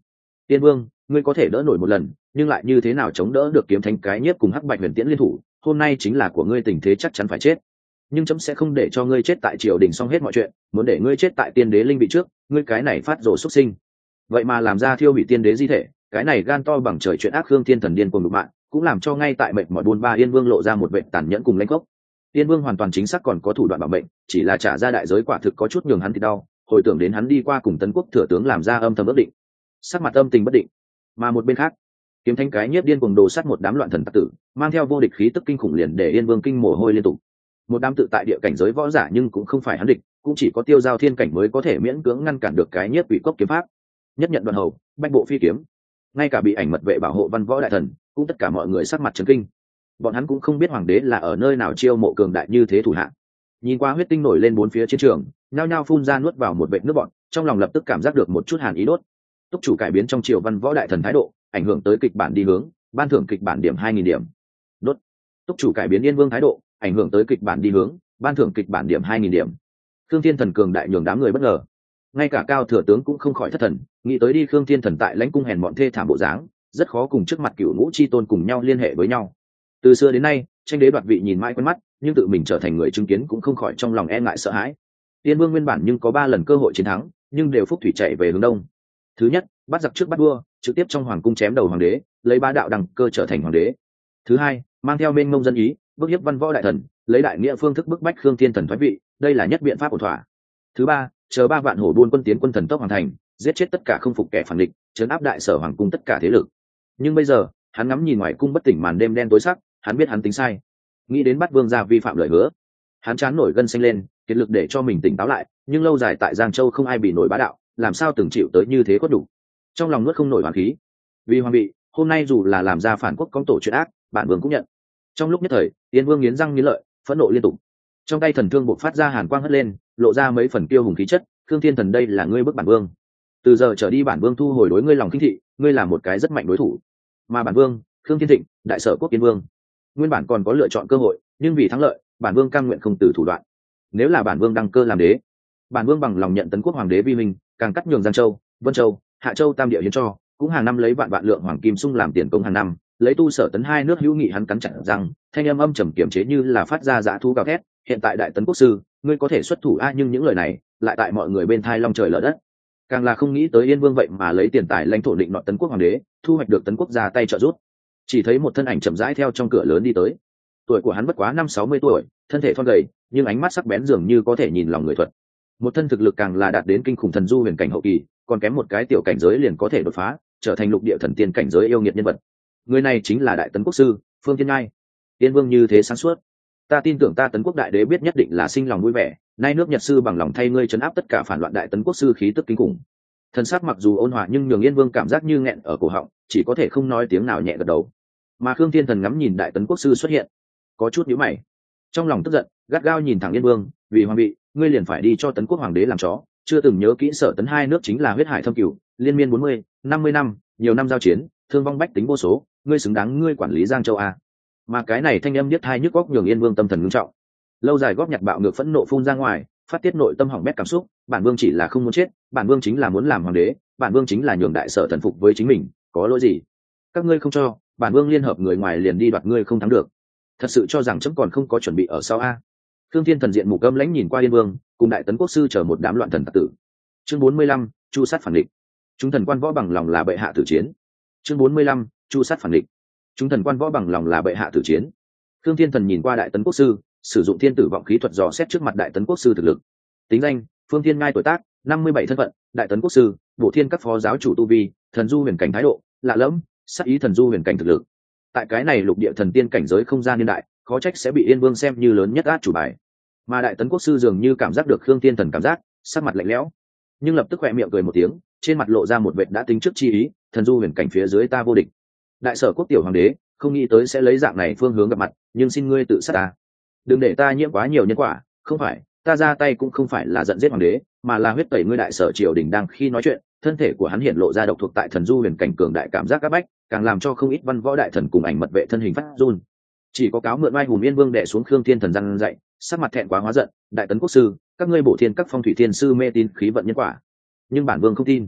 [SPEAKER 1] Tiên vương, ngươi có thể đỡ nổi một lần, nhưng lại như thế nào chống đỡ được kiếm thánh cái nhiếp cùng hắc bạch huyền tiễn liên thủ, hôm nay chính là của ngươi tình thế chắc chắn phải chết. Nhưng chấm sẽ không để cho ngươi chết tại triều đình xong hết mọi chuyện, muốn để ngươi chết tại tiên đế linh vị trước, ngươi cái này phát rồ xuất sinh. Vậy mà làm ra thiêu hủy tiên đế di thể, cái này gan to bằng trời chuyện ác Khương Thiên Thần điên cuồng đục mạng, cũng làm cho ngay tại mệnh mọi buôn ba Yên Vương lộ ra một vệ tàn nhẫn cùng lãnh gốc. Yên Vương hoàn toàn chính xác còn có thủ đoạn bảo mệnh, chỉ là trả ra đại giới quả thực có chút nhường hắn thì đau, hồi tưởng đến hắn đi qua cùng Tấn Quốc thừa tướng làm ra âm thầm ước định, sắc mặt âm tình bất định. Mà một bên khác, kiếm thánh cái nhiếp điên cuồng đồ sát một đám loạn thần tặc tử, mang theo vô địch khí tức kinh khủng liền để Yên Vương kinh mồ hôi liên tục. Một đám tự tại địa cảnh giới võ giả nhưng cũng không phải hắn địch, cũng chỉ có tiêu giao thiên cảnh mới có thể miễn cưỡng ngăn cản được cái nhiếp quỷ cốc kiếm pháp. Nhất nhận đoạn hầu, bách bộ phi kiếm, ngay cả bị ảnh mật vệ bảo hộ văn võ đại thần, cũng tất cả mọi người sắc mặt chấn kinh. Bọn hắn cũng không biết hoàng đế là ở nơi nào chiêu mộ cường đại như thế thủ hạ. Nhìn qua huyết tinh nổi lên bốn phía chiến trường, nhao nhao phun ra nuốt vào một vệt nước bọt, trong lòng lập tức cảm giác được một chút hàn ý đốt. Túc chủ cải biến trong triều văn võ đại thần thái độ, ảnh hưởng tới kịch bản đi hướng, ban thưởng kịch bản điểm hai nghìn điểm. Đốt. Túc chủ cải biến Yên Vương thái độ, ảnh hưởng tới kịch bản đi hướng, ban thưởng kịch bản điểm hai nghìn điểm. Khương Thiên Thần cường đại nhường đám người bất ngờ. Ngay cả Cao thừa tướng cũng không khỏi thất thần, nghĩ tới đi Khương Thiên Thần tại lãnh cung hèn mọn thê thảm bộ dáng, rất khó cùng trước mặt cửu ngũ chi tôn cùng nhau liên hệ với nhau. Từ xưa đến nay, tranh đế đoạt vị nhìn mãi quen mắt, nhưng tự mình trở thành người chứng kiến cũng không khỏi trong lòng e ngại sợ hãi. Tiên Vương nguyên bản nhưng có ba lần cơ hội chiến thắng, nhưng đều phúc thủy chạy về hướng đông. Thứ nhất, bắt giặc trước bắt vua, trực tiếp trong hoàng cung chém đầu hoàng đế, lấy bá đạo đẳng cơ trở thành hoàng đế. Thứ hai, mang theo mênh mông dân ý, bức hiếp văn võ đại thần, lấy đại nghĩa phương thức bức bách Khương Thiên Thần thoái vị, đây là nhất biện pháp ổn thỏa. Thứ ba, chờ ba vạn hổ buôn quân tiến quân thần tốc hoàn thành, giết chết tất cả không phục kẻ phản địch, trấn áp đại sở hoàng cung tất cả thế lực. Nhưng bây giờ, hắn ngắm nhìn ngoài cung bất tỉnh màn đêm đen tối sắc, hắn biết hắn tính sai, nghĩ đến bắt vương gia vi phạm lời hứa, hắn chán nổi gân xanh lên, kiệt lực để cho mình tỉnh táo lại. Nhưng lâu dài tại Giang Châu không ai bị nổi bá đạo, làm sao từng chịu tới như thế có đủ, trong lòng nuốt không nổi hoàng khí. Vì hoàng bị, hôm nay dù là làm ra phản quốc công tổ chuyện ác, bản vương cũng nhận. Trong lúc nhất thời, Yên Vương nghiến răng nghiến lợi, phẫn nộ liên tục, trong tay thần thương bộc phát ra hàn quang hất lên, lộ ra mấy phần kiêu hùng khí chất. Khương Thiên Thần, đây là ngươi bức bản vương, từ giờ trở đi bản vương thu hồi đối ngươi lòng khinh thị, ngươi là một cái rất mạnh đối thủ. Mà bản vương Khương Thiên Thịnh, đại sở quốc Yên Vương, nguyên bản còn có lựa chọn cơ hội, nhưng vì thắng lợi, bản vương cam nguyện không từ thủ đoạn. Nếu là bản vương đăng cơ làm đế, bản vương bằng lòng nhận Tấn Quốc hoàng đế vi minh, càng cắt nhường Giang Châu, Vân Châu, Hạ Châu tam địa hiến cho, cũng hàng năm lấy vạn vạn lượng hoàng kim sung làm tiền công hàng năm, lấy tu sở Tấn hai nước hữu nghị. Hắn cắn chặt răng, thanh âm âm trầm kiềm chế như là phát ra dã thú gào thét. Hiện tại đại Tấn Quốc sư, ngươi có thể xuất thủ a, nhưng những lời này lại tại mọi người bên thai long trời lở đất. Càng là không nghĩ tới Yên Vương vậy mà lấy tiền tài lãnh thổ định nọ Tấn Quốc hoàng đế, thu hoạch được Tấn Quốc ra tay trợ giúp. Chỉ thấy một thân ảnh chậm rãi theo trong cửa lớn đi tới. Tuổi của hắn bất quá năm sáu mươi tuổi, thân thể thon gầy, nhưng ánh mắt sắc bén dường như có thể nhìn lòng người thuật. Một thân thực lực càng là đạt đến kinh khủng thần du huyền cảnh hậu kỳ, còn kém một cái tiểu cảnh giới liền có thể đột phá, trở thành lục địa thần tiên cảnh giới yêu nghiệt nhân vật. Người này chính là đại Tấn Quốc sư Phương Thiên Ngai. Yên Vương như thế sáng suốt, ta tin tưởng ta Tấn Quốc đại đế biết nhất định là sinh lòng vui vẻ. Nay nước Nhật sư bằng lòng thay ngươi trấn áp tất cả phản loạn đại Tấn Quốc sư khí tức kinh khủng. Thần sắc mặc dù ôn hòa nhưng nhường Yên Vương cảm giác như nghẹn ở cổ họng, chỉ có thể không nói tiếng nào nhẹ gật đầu. Mà Khương Thiên Thần ngắm nhìn đại Tấn Quốc sư xuất hiện, có chút nhíu mày, trong lòng tức giận, gắt gao nhìn thẳng Yên Vương. Vì hoàng bị, ngươi liền phải đi cho Tấn Quốc hoàng đế làm chó, chưa từng nhớ kỹ sở Tấn hai nước chính là huyết hải thâm cửu, liên miên bốn mươi, năm mươi năm, nhiều năm giao chiến, thương vong bách tính vô số, ngươi xứng đáng ngươi quản lý Giang Châu a. Mà cái này thanh âm điếc tai nhức óc nhường Yên Vương tâm thần ngưng trọng, lâu dài góp nhặt bạo ngược phẫn nộ phun ra ngoài, phát tiết nội tâm hỏng bét cảm xúc. Bản vương chỉ là không muốn chết, bản vương chính là muốn làm hoàng đế, bản vương chính là nhường đại sở thần phục với chính mình, có lỗi gì các ngươi không cho, bản vương liên hợp người ngoài liền đi đoạt ngươi không thắng được. Thật sự cho rằng chấm còn không có chuẩn bị ở sau a? Khương Thiên Thần diện mục âm lãnh nhìn qua Yên Vương, cùng đại Tấn Quốc sư chờ một đám loạn thần tặc tử. Chương bốn mươi lăm, chu sát phản địch. Chúng thần quan võ bằng lòng là bệ hạ tử chiến. Chương bốn mươi lăm, chu sát phản địch. Chúng thần quan võ bằng lòng là bệ hạ tử chiến. Khương Thiên Thần nhìn qua đại Tấn Quốc sư, sử dụng thiên tử vọng khí thuật dò xét trước mặt đại Tấn Quốc sư thực lực. Tính danh: Phương Thiên Ngai, tuổi tác năm mươi bảy, thân phận đại Tấn Quốc sư, Bộ Thiên các phó giáo chủ tu vi, thần du huyền cảnh thái độ lạ lẫm, sát ý thần du huyền cảnh thực lực. Tại cái này lục địa thần tiên cảnh giới không gian niên đại, khó trách sẽ bị Yên Vương xem như lớn nhất át chủ bài. Mà đại Tấn Quốc sư dường như cảm giác được Khương Thiên Thần cảm giác, sắc mặt lạnh lẽo, nhưng lập tức khỏe miệng cười một tiếng, trên mặt lộ ra một vệt đã tính trước chi ý. Thần du huyền cảnh phía dưới ta vô địch. Đại sở quốc tiểu hoàng đế không nghĩ tới sẽ lấy dạng này phương hướng gặp mặt, nhưng xin ngươi tự sát ta, đừng để ta nhiễm quá nhiều nhân quả. Không phải, ta ra tay cũng không phải là giận giết hoàng đế, mà là huyết tẩy ngươi đại sở triều đình. Đang khi nói chuyện, thân thể của hắn hiện lộ ra độc thuộc tại thần du huyền cảnh cường đại cảm giác áp bách, càng làm cho không ít văn võ đại thần cùng ảnh mật vệ thân hình phát run. Chỉ có cáo mượn oai hùng Yên Vương đè xuống Khương Thiên Thần răn dậy, sắc mặt thẹn quá hóa giận. Đại Tấn Quốc sư, các ngươi Bổ Thiên các phong thủy thiên sư mê tín khí vận nhân quả, nhưng bản vương không tin.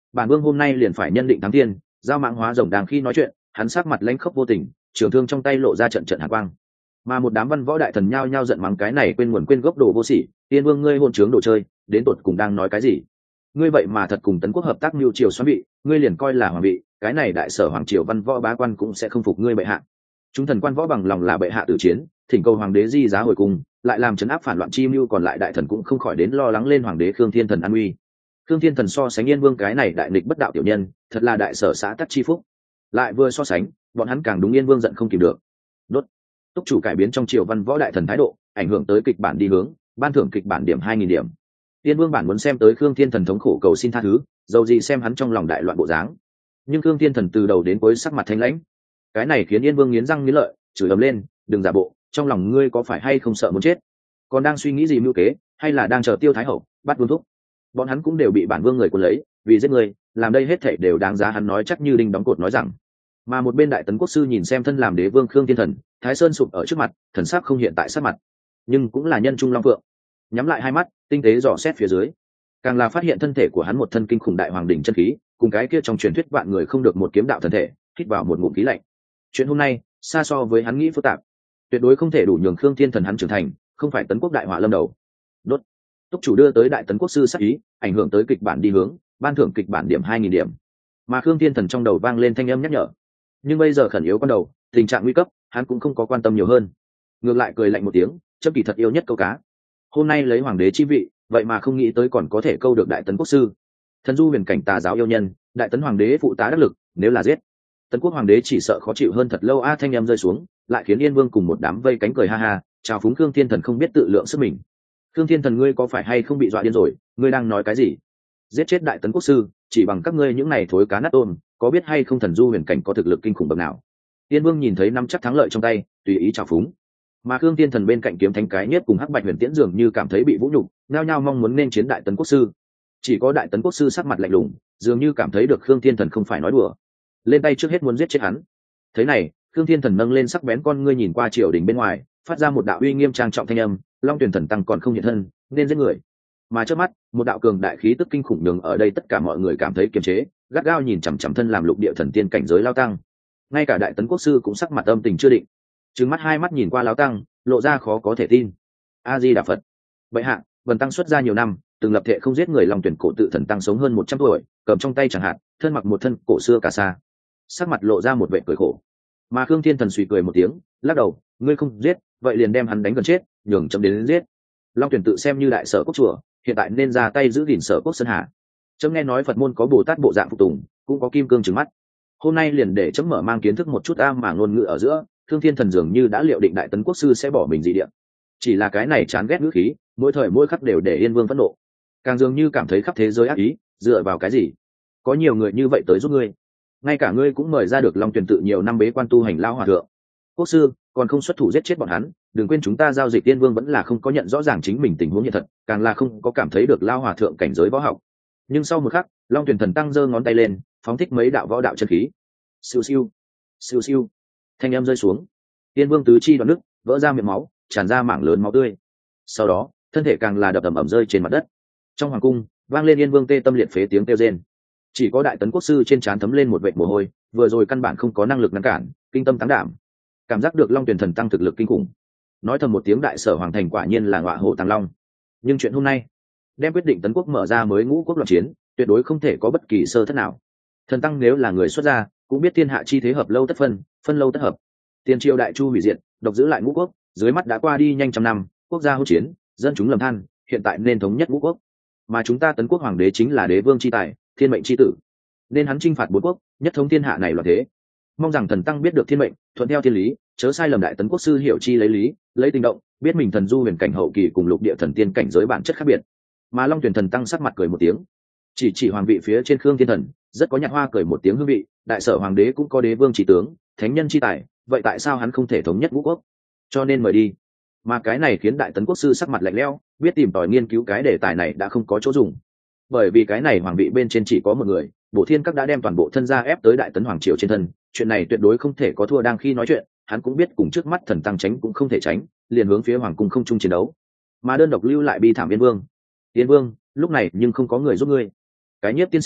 [SPEAKER 1] Bản vương hôm nay liền phải nhân định thắng thiên. Giao Mãng Hóa Rồng đang khi nói chuyện, hắn sắc mặt lãnh khốc vô tình, trường thương trong tay lộ ra trận trận hàn quang. Mà một đám văn võ đại thần nhao nhao giận mắng cái này quên nguồn quên gốc đồ vô sỉ, Tiên Vương ngươi hôn trướng đồ chơi, đến tột cùng đang nói cái gì? Ngươi vậy mà thật cùng Tấn Quốc hợp tác mưu triều xoán vị, ngươi liền coi là hoàng vị, cái này đại sở hoàng triều văn võ bá quan cũng sẽ không phục ngươi bệ hạ. Chúng thần quan võ bằng lòng là bệ hạ tử chiến, thỉnh cầu hoàng đế di giá hồi cung, lại làm trấn áp phản loạn chi mưu, còn lại đại thần cũng không khỏi đến lo lắng lên hoàng đế Khương Thiên Thần an uy. Khương Thiên Thần so sánh Yên Vương cái này đại nghịch bất đạo tiểu nhân, thật là đại sở xã tắc chi phúc. Lại vừa so sánh, bọn hắn càng đúng Yên Vương giận không kìm được. Đốt. Túc chủ cải biến trong triều văn võ đại thần thái độ, ảnh hưởng tới kịch bản đi hướng, ban thưởng kịch bản điểm hai nghìn điểm. Yên Vương bản muốn xem tới Khương Thiên Thần thống khổ cầu xin tha thứ, dầu gì xem hắn trong lòng đại loạn bộ dáng. Nhưng Khương Thiên Thần từ đầu đến cuối sắc mặt thanh lãnh, cái này khiến Yên Vương nghiến răng nghiến lợi, chửi ầm lên, đừng giả bộ, trong lòng ngươi có phải hay không sợ muốn chết? Còn đang suy nghĩ gì mưu kế, hay là đang chờ Tiêu Thái Hậu bắt Vương thúc? Bọn hắn cũng đều bị bản vương người cuốn lấy, vì giết người, làm đây hết thảy đều đáng giá. Hắn nói chắc như đinh đóng cột nói rằng. Mà một bên đại tấn quốc sư nhìn xem thân làm đế vương Khương Thiên Thần, Thái Sơn sụp ở trước mặt, thần sắc không hiện tại sát mặt, nhưng cũng là nhân trung long phượng, nhắm lại hai mắt, tinh tế dò xét phía dưới, càng là phát hiện thân thể của hắn một thân kinh khủng đại hoàng đỉnh chân khí, cùng cái kia trong truyền thuyết vạn người không được một kiếm đạo thân thể, hít vào một ngụm khí lạnh. Chuyện hôm nay xa so với hắn nghĩ phức tạp, tuyệt đối không thể đủ nhường Khương Thiên Thần hắn trưởng thành, không phải tấn quốc đại họa lâm đầu. Đốt. Túc chủ đưa tới đại tấn quốc sư sắc ý, ảnh hưởng tới kịch bản đi hướng, ban thưởng kịch bản điểm hai nghìn điểm. Mà Khương Thiên Thần trong đầu vang lên thanh âm nhắc nhở, nhưng bây giờ khẩn yếu con đầu, tình trạng nguy cấp, hắn cũng không có quan tâm nhiều hơn, ngược lại cười lạnh một tiếng, chấm kỳ thật yêu nhất câu cá, hôm nay lấy hoàng đế chi vị, vậy mà không nghĩ tới còn có thể câu được đại tấn quốc sư. Thần du huyền cảnh tà giáo yêu nhân, đại tấn hoàng đế phụ tá đắc lực, nếu là giết tấn quốc hoàng đế chỉ sợ khó chịu hơn thật lâu. A thanh em rơi xuống, lại khiến Yên Vương cùng một đám vây cánh cười ha ha, chào phúng Khương Thiên Thần không biết tự lượng sức mình. Khương Thiên Thần ngươi có phải hay không bị dọa điên rồi, ngươi đang nói cái gì? Giết chết đại tấn quốc sư chỉ bằng các ngươi những này thối cá nát tôm, có biết hay không thần du huyền cảnh có thực lực kinh khủng bậc nào? Yên Vương nhìn thấy năm chắc thắng lợi trong tay, tùy ý chào phúng. Mà Khương Thiên Thần bên cạnh kiếm thánh cái nhất cùng hắc bạch huyền tiễn dường như cảm thấy bị vũ nhục, nhao nhao mong muốn nên chiến đại tấn quốc sư. Chỉ có đại tấn quốc sư sắc mặt lạnh lùng, dường như cảm thấy được Khương Thiên Thần không phải nói đùa, lên tay trước hết muốn giết chết hắn. Thế này, Khương Thiên Thần nâng lên sắc bén con ngươi nhìn qua triều đình bên ngoài, phát ra một đạo uy nghiêm trang trọng thanh âm, Long Tuyển Thần tăng còn không hiện thân, nên giết người. Mà trước mắt, một đạo cường đại khí tức kinh khủng nhường ở đây tất cả mọi người cảm thấy kiềm chế, gắt gao nhìn chằm chằm thân làm lục địa thần tiên cảnh giới lao tăng. Ngay cả đại tấn quốc sư cũng sắc mặt âm tình chưa định, trừng mắt hai mắt nhìn qua lao tăng, lộ ra khó có thể tin. A Di Đà Phật. Bệ hạ, Vân tăng xuất gia nhiều năm, từng lập thệ không giết người. Long Tuyển cổ tự thần tăng sống hơn một trăm tuổi, cầm trong tay chẳng hạn, thân mặc một thân cổ xưa cà sa, sắc mặt lộ ra một vẻ cười khổ. Mà Khương Thiên Thần suy cười một tiếng, lắc đầu, ngươi không giết, vậy liền đem hắn đánh gần chết, nhường chấm đến, đến giết. Long Tuyển tự xem như đại sở quốc chùa, hiện tại nên ra tay giữ gìn sở quốc sơn hà. Chấm nghe nói Phật môn có Bồ Tát bộ dạng phục tùng, cũng có kim cương trừng mắt, hôm nay liền để chấm mở mang kiến thức một chút. A mà ngôn ngữ ở giữa, Khương Thiên Thần dường như đã liệu định đại tấn quốc sư sẽ bỏ mình dị địa. Chỉ là cái này chán ghét ngữ khí, mỗi thời mỗi khắc đều để Yên Vương phẫn nộ, càng dường như cảm thấy khắp thế giới ác ý. Dựa vào cái gì? Có nhiều người như vậy tới giúp ngươi, ngay cả ngươi cũng mời ra được Long Tuyển tự nhiều năm bế quan tu hành lao hòa thượng. Quốc sư còn không xuất thủ giết chết bọn hắn, đừng quên chúng ta giao dịch. Yên Vương vẫn là không có nhận rõ ràng chính mình tình huống hiện thật, càng là không có cảm thấy được lao hòa thượng cảnh giới võ học. Nhưng sau một khắc, Long Tuyển Thần tăng giơ ngón tay lên, phóng thích mấy đạo võ đạo chân khí. Siêu siêu, siêu siêu, thanh âm rơi xuống, Yên Vương tứ chi đoạn nứt, vỡ ra miệng máu, tràn ra mảng lớn máu tươi. Sau đó, thân thể càng là đập ầm ầm rơi trên mặt đất. Trong hoàng cung, vang lên Yên Vương tê tâm liệt phế tiếng kêu rên. Chỉ có đại tấn quốc sư trên trán thấm lên một vệt mồ hôi, vừa rồi căn bản không có năng lực ngăn cản, kinh tâm táng đảm, cảm giác được Long Tuyển Thần tăng thực lực kinh khủng, nói thầm một tiếng đại sở hoàng thành quả nhiên là ngọa hổ tàng long. Nhưng chuyện hôm nay đem quyết định tấn quốc mở ra mới ngũ quốc loạn chiến, tuyệt đối không thể có bất kỳ sơ thất nào. Thần tăng nếu là người xuất gia, cũng biết thiên hạ chi thế hợp lâu tất phân, phân lâu tất hợp. Tiền triều đại chu hủy diệt, độc giữ lại ngũ quốc, dưới mắt đã qua đi nhanh trăm năm, quốc gia hỗn chiến, dân chúng lầm than, hiện tại nên thống nhất ngũ quốc. Mà chúng ta tấn quốc hoàng đế chính là đế vương chi tài, thiên mệnh chi tử, nên hắn chinh phạt bốn quốc, nhất thống thiên hạ này loạn thế. Mong rằng thần tăng biết được thiên mệnh, thuận theo thiên lý, chớ sai lầm. Đại tấn quốc sư hiểu chi lấy lý, lấy tình động, biết mình thần du huyền cảnh hậu kỳ cùng lục địa thần tiên cảnh giới bản chất khác biệt. Mà Long Tuyển Thần tăng sắc mặt cười một tiếng, chỉ chỉ hoàng vị phía trên Khương Thiên Thần, rất có nhạc hoa cười một tiếng hương vị. Đại sở hoàng đế cũng có đế vương chỉ tướng, thánh nhân chi tài, vậy tại sao hắn không thể thống nhất ngũ quốc? Cho nên mời đi. Mà cái này khiến đại tấn quốc sư sắc mặt lạnh lẽo, biết tìm tòi nghiên cứu cái đề tài này đã không có chỗ dùng, bởi vì cái này hoàng vị bên trên chỉ có một người. Bổ Thiên Các đã đem toàn bộ thân gia ép tới đại tấn hoàng triều trên thân, chuyện này tuyệt đối không thể có thua. Đang khi nói chuyện, hắn cũng biết cùng trước mắt thần tăng tránh cũng không thể tránh, liền hướng phía hoàng cung không chung chiến đấu, mà đơn độc lưu lại bi thảm Yên Vương. Yên Vương, lúc này nhưng không có người giúp ngươi. Cái nhiếp tiên sinh,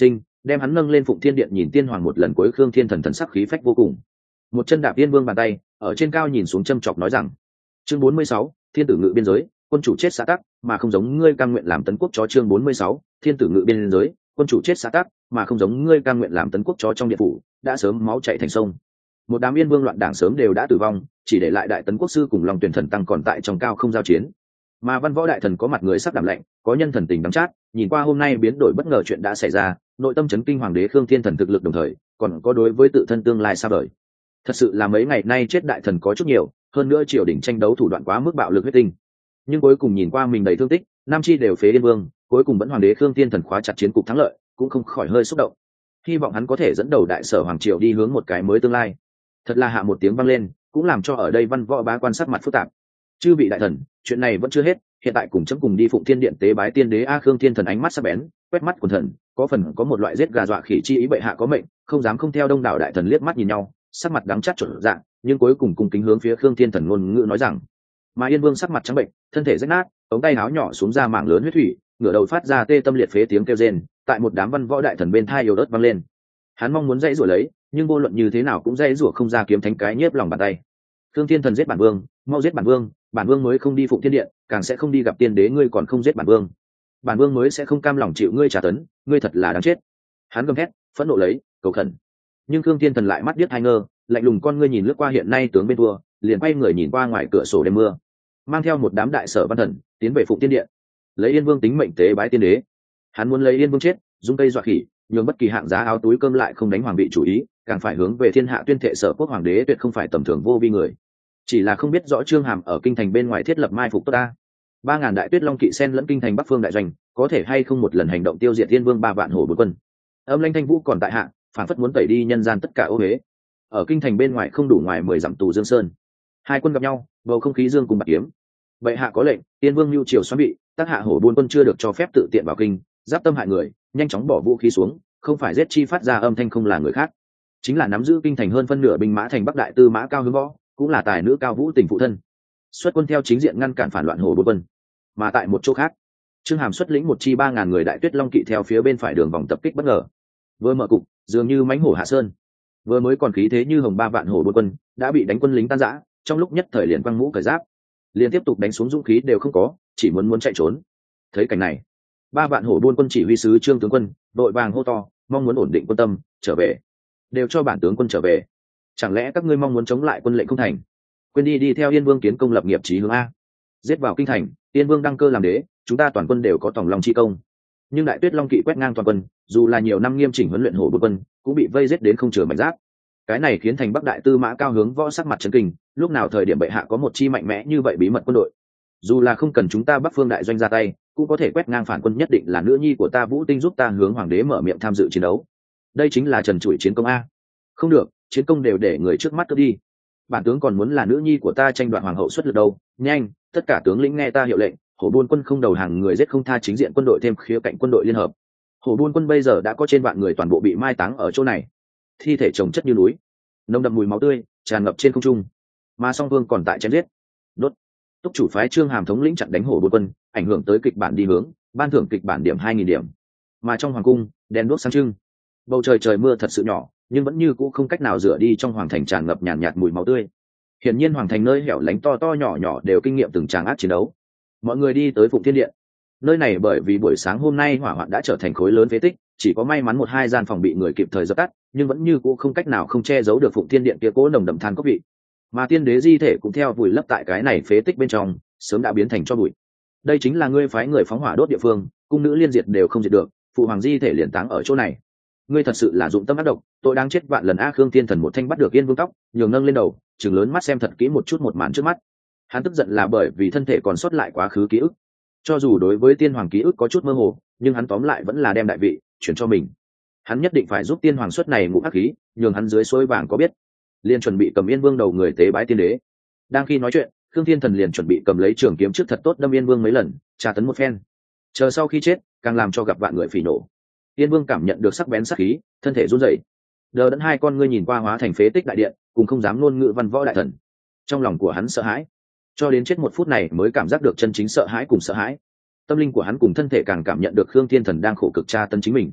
[SPEAKER 1] đem hắn nâng lên phụng thiên điện nhìn tiên hoàng một lần cuối. Khương Thiên Thần thần sắc khí phách vô cùng, một chân đạp Yên Vương bàn tay, ở trên cao nhìn xuống châm chọc nói rằng: chương bốn mươi sáu, thiên tử ngự biên giới, quân chủ chết xã tắc mà không giống ngươi cam nguyện làm tấn quốc chó. Chương bốn mươi sáu, thiên tử ngự biên giới, quân chủ chết xã tắc mà không giống ngươi cam nguyện làm tấn quốc chó. Trong điện phủ đã sớm máu chảy thành sông, một đám Yên Vương loạn đảng sớm đều đã tử vong, chỉ để lại đại tấn quốc sư cùng Long Tuyển Thần tăng còn tại trong cao không giao chiến. Mà văn võ đại thần có mặt người sắc đảm lạnh, có nhân thần tình đắng chát, nhìn qua hôm nay biến đổi bất ngờ chuyện đã xảy ra, nội tâm chấn kinh hoàng đế Khương Thiên Thần thực lực, đồng thời còn có đối với tự thân tương lai sao đời. Thật sự là mấy ngày nay chết đại thần có chút nhiều, hơn nữa triều đình tranh đấu thủ đoạn quá mức bạo lực huyết tinh. Nhưng cuối cùng nhìn qua mình đầy thương tích, nam chi đều phế Yên Vương, cuối cùng vẫn hoàng đế Khương Thiên Thần khóa chặt chiến cục thắng lợi, cũng không khỏi hơi xúc động. Hy vọng hắn có thể dẫn đầu đại sở hoàng triều đi hướng một cái mới tương lai. Thật là hạ một tiếng vang lên, cũng làm cho ở đây văn võ bá quan sắc mặt phức tạp. Chư vị đại thần, chuyện này vẫn chưa hết, hiện tại cùng chấm cùng đi Phụng Thiên Điện tế bái tiên đế. A Khương Thiên Thần ánh mắt sắc bén, quét mắt quần thần, có phần có một loại giết gà dọa khỉ chi ý. Bệ hạ có mệnh, không dám không theo. Đông đảo đại thần liếc mắt nhìn nhau, sắc mặt đắng chát trở dạng, nhưng cuối cùng cùng kính hướng phía Khương Thiên Thần ngôn ngữ nói rằng. Mà Yên Vương sắc mặt trắng bệnh, thân thể rách nát, ống tay áo nhỏ xuống ra mảng lớn huyết thủy, ngửa đầu phát ra tê tâm liệt phế tiếng kêu rên, tại một đám văn võ đại thần bên thai yếu ớt vang lên. Hắn mong muốn dãy rủa lấy, nhưng vô luận như thế nào cũng dãy rủa không ra, kiếm thánh cái nhiếp lòng bàn tay. Khương Thiên Thần giết bản vương, mau giết bản vương, bản vương mới không đi Phụng Thiên Điện, càng sẽ không đi gặp tiên đế. Ngươi còn không giết bản vương, bản vương mới sẽ không cam lòng chịu ngươi trả tấn. Ngươi thật là đáng chết. Hắn gầm thét, phẫn nộ lấy, cầu khẩn. Nhưng Khương Thiên Thần lại mắt điếc hai ngơ, lạnh lùng con ngươi nhìn lướt qua hiện nay tướng bên thua, liền quay người nhìn qua ngoài cửa sổ đêm mưa, mang theo một đám đại sở văn thần tiến về Phụng Thiên Điện, lấy Yên Vương tính mệnh tế bái tiên đế. Hắn muốn lấy Yên Vương chết, dung cây dọa khỉ, nhường bất kỳ hạng giá áo túi cơm lại không đánh hoàng vị chủ ý, càng phải hướng về thiên hạ tuyên thệ sở quốc hoàng đế tuyệt không phải tầm thường vô vi người. Chỉ là không biết rõ Trương Hàm ở kinh thành bên ngoài thiết lập mai phục tốt ta. Ba ngàn đại tuyết long kỵ sen lẫn kinh thành bắc phương đại doanh, có thể hay không một lần hành động tiêu diệt Yên Vương ba vạn hổ bốn quân. Âm Lanh Thanh Vũ còn tại hạ, phản phất muốn tẩy đi nhân gian tất cả ô huế. Ở kinh thành bên ngoài không đủ ngoài mười dặm tù Dương Sơn, hai quân gặp nhau, bầu không khí dương cùng bạc kiếm. Bệ hạ có lệnh, Yên Vương lưu triều xoắn bị, tác hạ hổ buôn quân chưa được cho phép tự tiện vào kinh, giáp tâm hại người, nhanh chóng bỏ vũ khí xuống, không phải giết chi phát ra âm thanh không là người khác, chính là nắm giữ kinh thành hơn phân nửa binh mã thành Bắc đại tư mã Cao Hướng Võ, cũng là tài nữ Cao Vũ tình phụ thân, xuất quân theo chính diện ngăn cản phản loạn hổ buôn quân. Mà tại một chỗ khác, Trương Hàm xuất lĩnh một chi ba ngàn người đại tuyết long kỵ theo phía bên phải đường vòng tập kích bất ngờ, vừa mở cục dường như mãnh hổ hạ sơn, vừa mới còn khí thế như hồng ba vạn hổ buôn quân đã bị đánh quân lính tan rã, trong lúc nhất thời liền quăng mũ cởi giáp, liền tiếp tục đánh xuống dũng khí đều không có, chỉ muốn muốn chạy trốn. Thấy cảnh này, ba vạn hổ buôn quân chỉ huy sứ Trương tướng quân đội vàng hô to, mong muốn ổn định quân tâm, trở về, đều cho bản tướng quân trở về. Chẳng lẽ các ngươi mong muốn chống lại quân lệnh không thành, quên đi đi theo Yên Vương kiến công lập nghiệp chí hướng a? Giết vào kinh thành, Yên Vương đăng cơ làm đế, chúng ta toàn quân đều có tòng lòng chi công. Nhưng đại tuyết long kỵ quét ngang toàn quân, dù là nhiều năm nghiêm chỉnh huấn luyện hổ buôn quân, cũng bị vây giết đến không chừa mảnh giáp. Cái này khiến thành Bắc đại tư mã Cao Hướng Võ sắc mặt chấn kinh, lúc nào thời điểm bệ hạ có một chi mạnh mẽ như vậy bí mật quân đội, dù là không cần chúng ta Bắc phương đại doanh ra tay, cũng có thể quét ngang phản quân. Nhất định là nữ nhi của ta Vũ Tinh giúp ta hướng hoàng đế mở miệng tham dự chiến đấu. Đây chính là trần trụi chiến công a. Không được, chiến công đều để người trước mắt cướp đi. Bản tướng còn muốn là nữ nhi của ta tranh đoạt hoàng hậu xuất lực đâu. Nhanh, tất cả tướng lĩnh nghe ta hiệu lệnh, hổ buôn quân không đầu hàng, người giết không tha, chính diện quân đội thêm khía cạnh quân đội liên hợp. Hổ buôn quân bây giờ đã có trên vạn người toàn bộ bị mai táng ở chỗ này, thi thể chồng chất như núi, nồng đậm mùi máu tươi tràn ngập trên không trung, mà song vương còn tại chém giết đốt. Túc chủ phái Trương Hàm thống lĩnh chặn đánh hổ buôn quân, ảnh hưởng tới kịch bản đi hướng, ban thưởng kịch bản điểm hai nghìn điểm. Mà trong hoàng cung đèn đuốc sáng trưng, bầu trời trời mưa thật sự nhỏ, nhưng vẫn như cũ không cách nào rửa đi trong hoàng thành tràn ngập nhàn nhạt, nhạt mùi máu tươi. Hiển nhiên hoàng thành nơi hẻo lánh to to nhỏ nhỏ đều kinh nghiệm từng tràng ác chiến đấu. Mọi người đi tới Phụng Thiên Điện, nơi này bởi vì buổi sáng hôm nay hỏa hoạn đã trở thành khối lớn phế tích, chỉ có may mắn một hai gian phòng bị người kịp thời dập tắt, nhưng vẫn như cũ không cách nào không che giấu được Phụng Thiên Điện kia cố nồng đậm than cốc vị. Mà tiên đế di thể cũng theo vùi lấp tại cái này phế tích bên trong, sớm đã biến thành tro bụi. Đây chính là ngươi phái người phóng hỏa đốt địa phương, cung nữ liên diệt đều không diệt được, phụ hoàng di thể liền táng ở chỗ này. Ngươi thật sự là dụng tâm ác độc, tội đáng chết vạn lần. A Khương Thiên Thần một thanh bắt được Yên Vương tóc, nhường nâng lên đầu, trừng lớn mắt xem thật kỹ một chút một màn trước mắt. Hắn tức giận là bởi vì thân thể còn sót lại quá khứ ký ức, cho dù đối với tiên hoàng ký ức có chút mơ hồ, nhưng hắn tóm lại vẫn là đem đại vị chuyển cho mình. Hắn nhất định phải giúp tiên hoàng xuất này ngũ ác khí, nhường hắn dưới suối vàng có biết, liền chuẩn bị cầm Yên Vương đầu người tế bái tiên đế. Đang khi nói chuyện, Khương Thiên Thần liền chuẩn bị cầm lấy trường kiếm trước thật tốt đâm Yên Vương mấy lần, tra tấn một phen, chờ sau khi chết càng làm cho gặp vạn người phỉ nổ. Yên Vương cảm nhận được sắc bén sát khí, thân thể run rẩy, đờ đẫn hai con ngươi nhìn qua hóa thành phế tích đại điện, cùng không dám ngôn ngữ văn võ đại thần. Trong lòng của hắn sợ hãi, cho đến chết một phút này mới cảm giác được chân chính sợ hãi cùng sợ hãi. Tâm linh của hắn cùng thân thể càng cảm nhận được Khương Thiên Thần đang khổ cực tra tấn chính mình.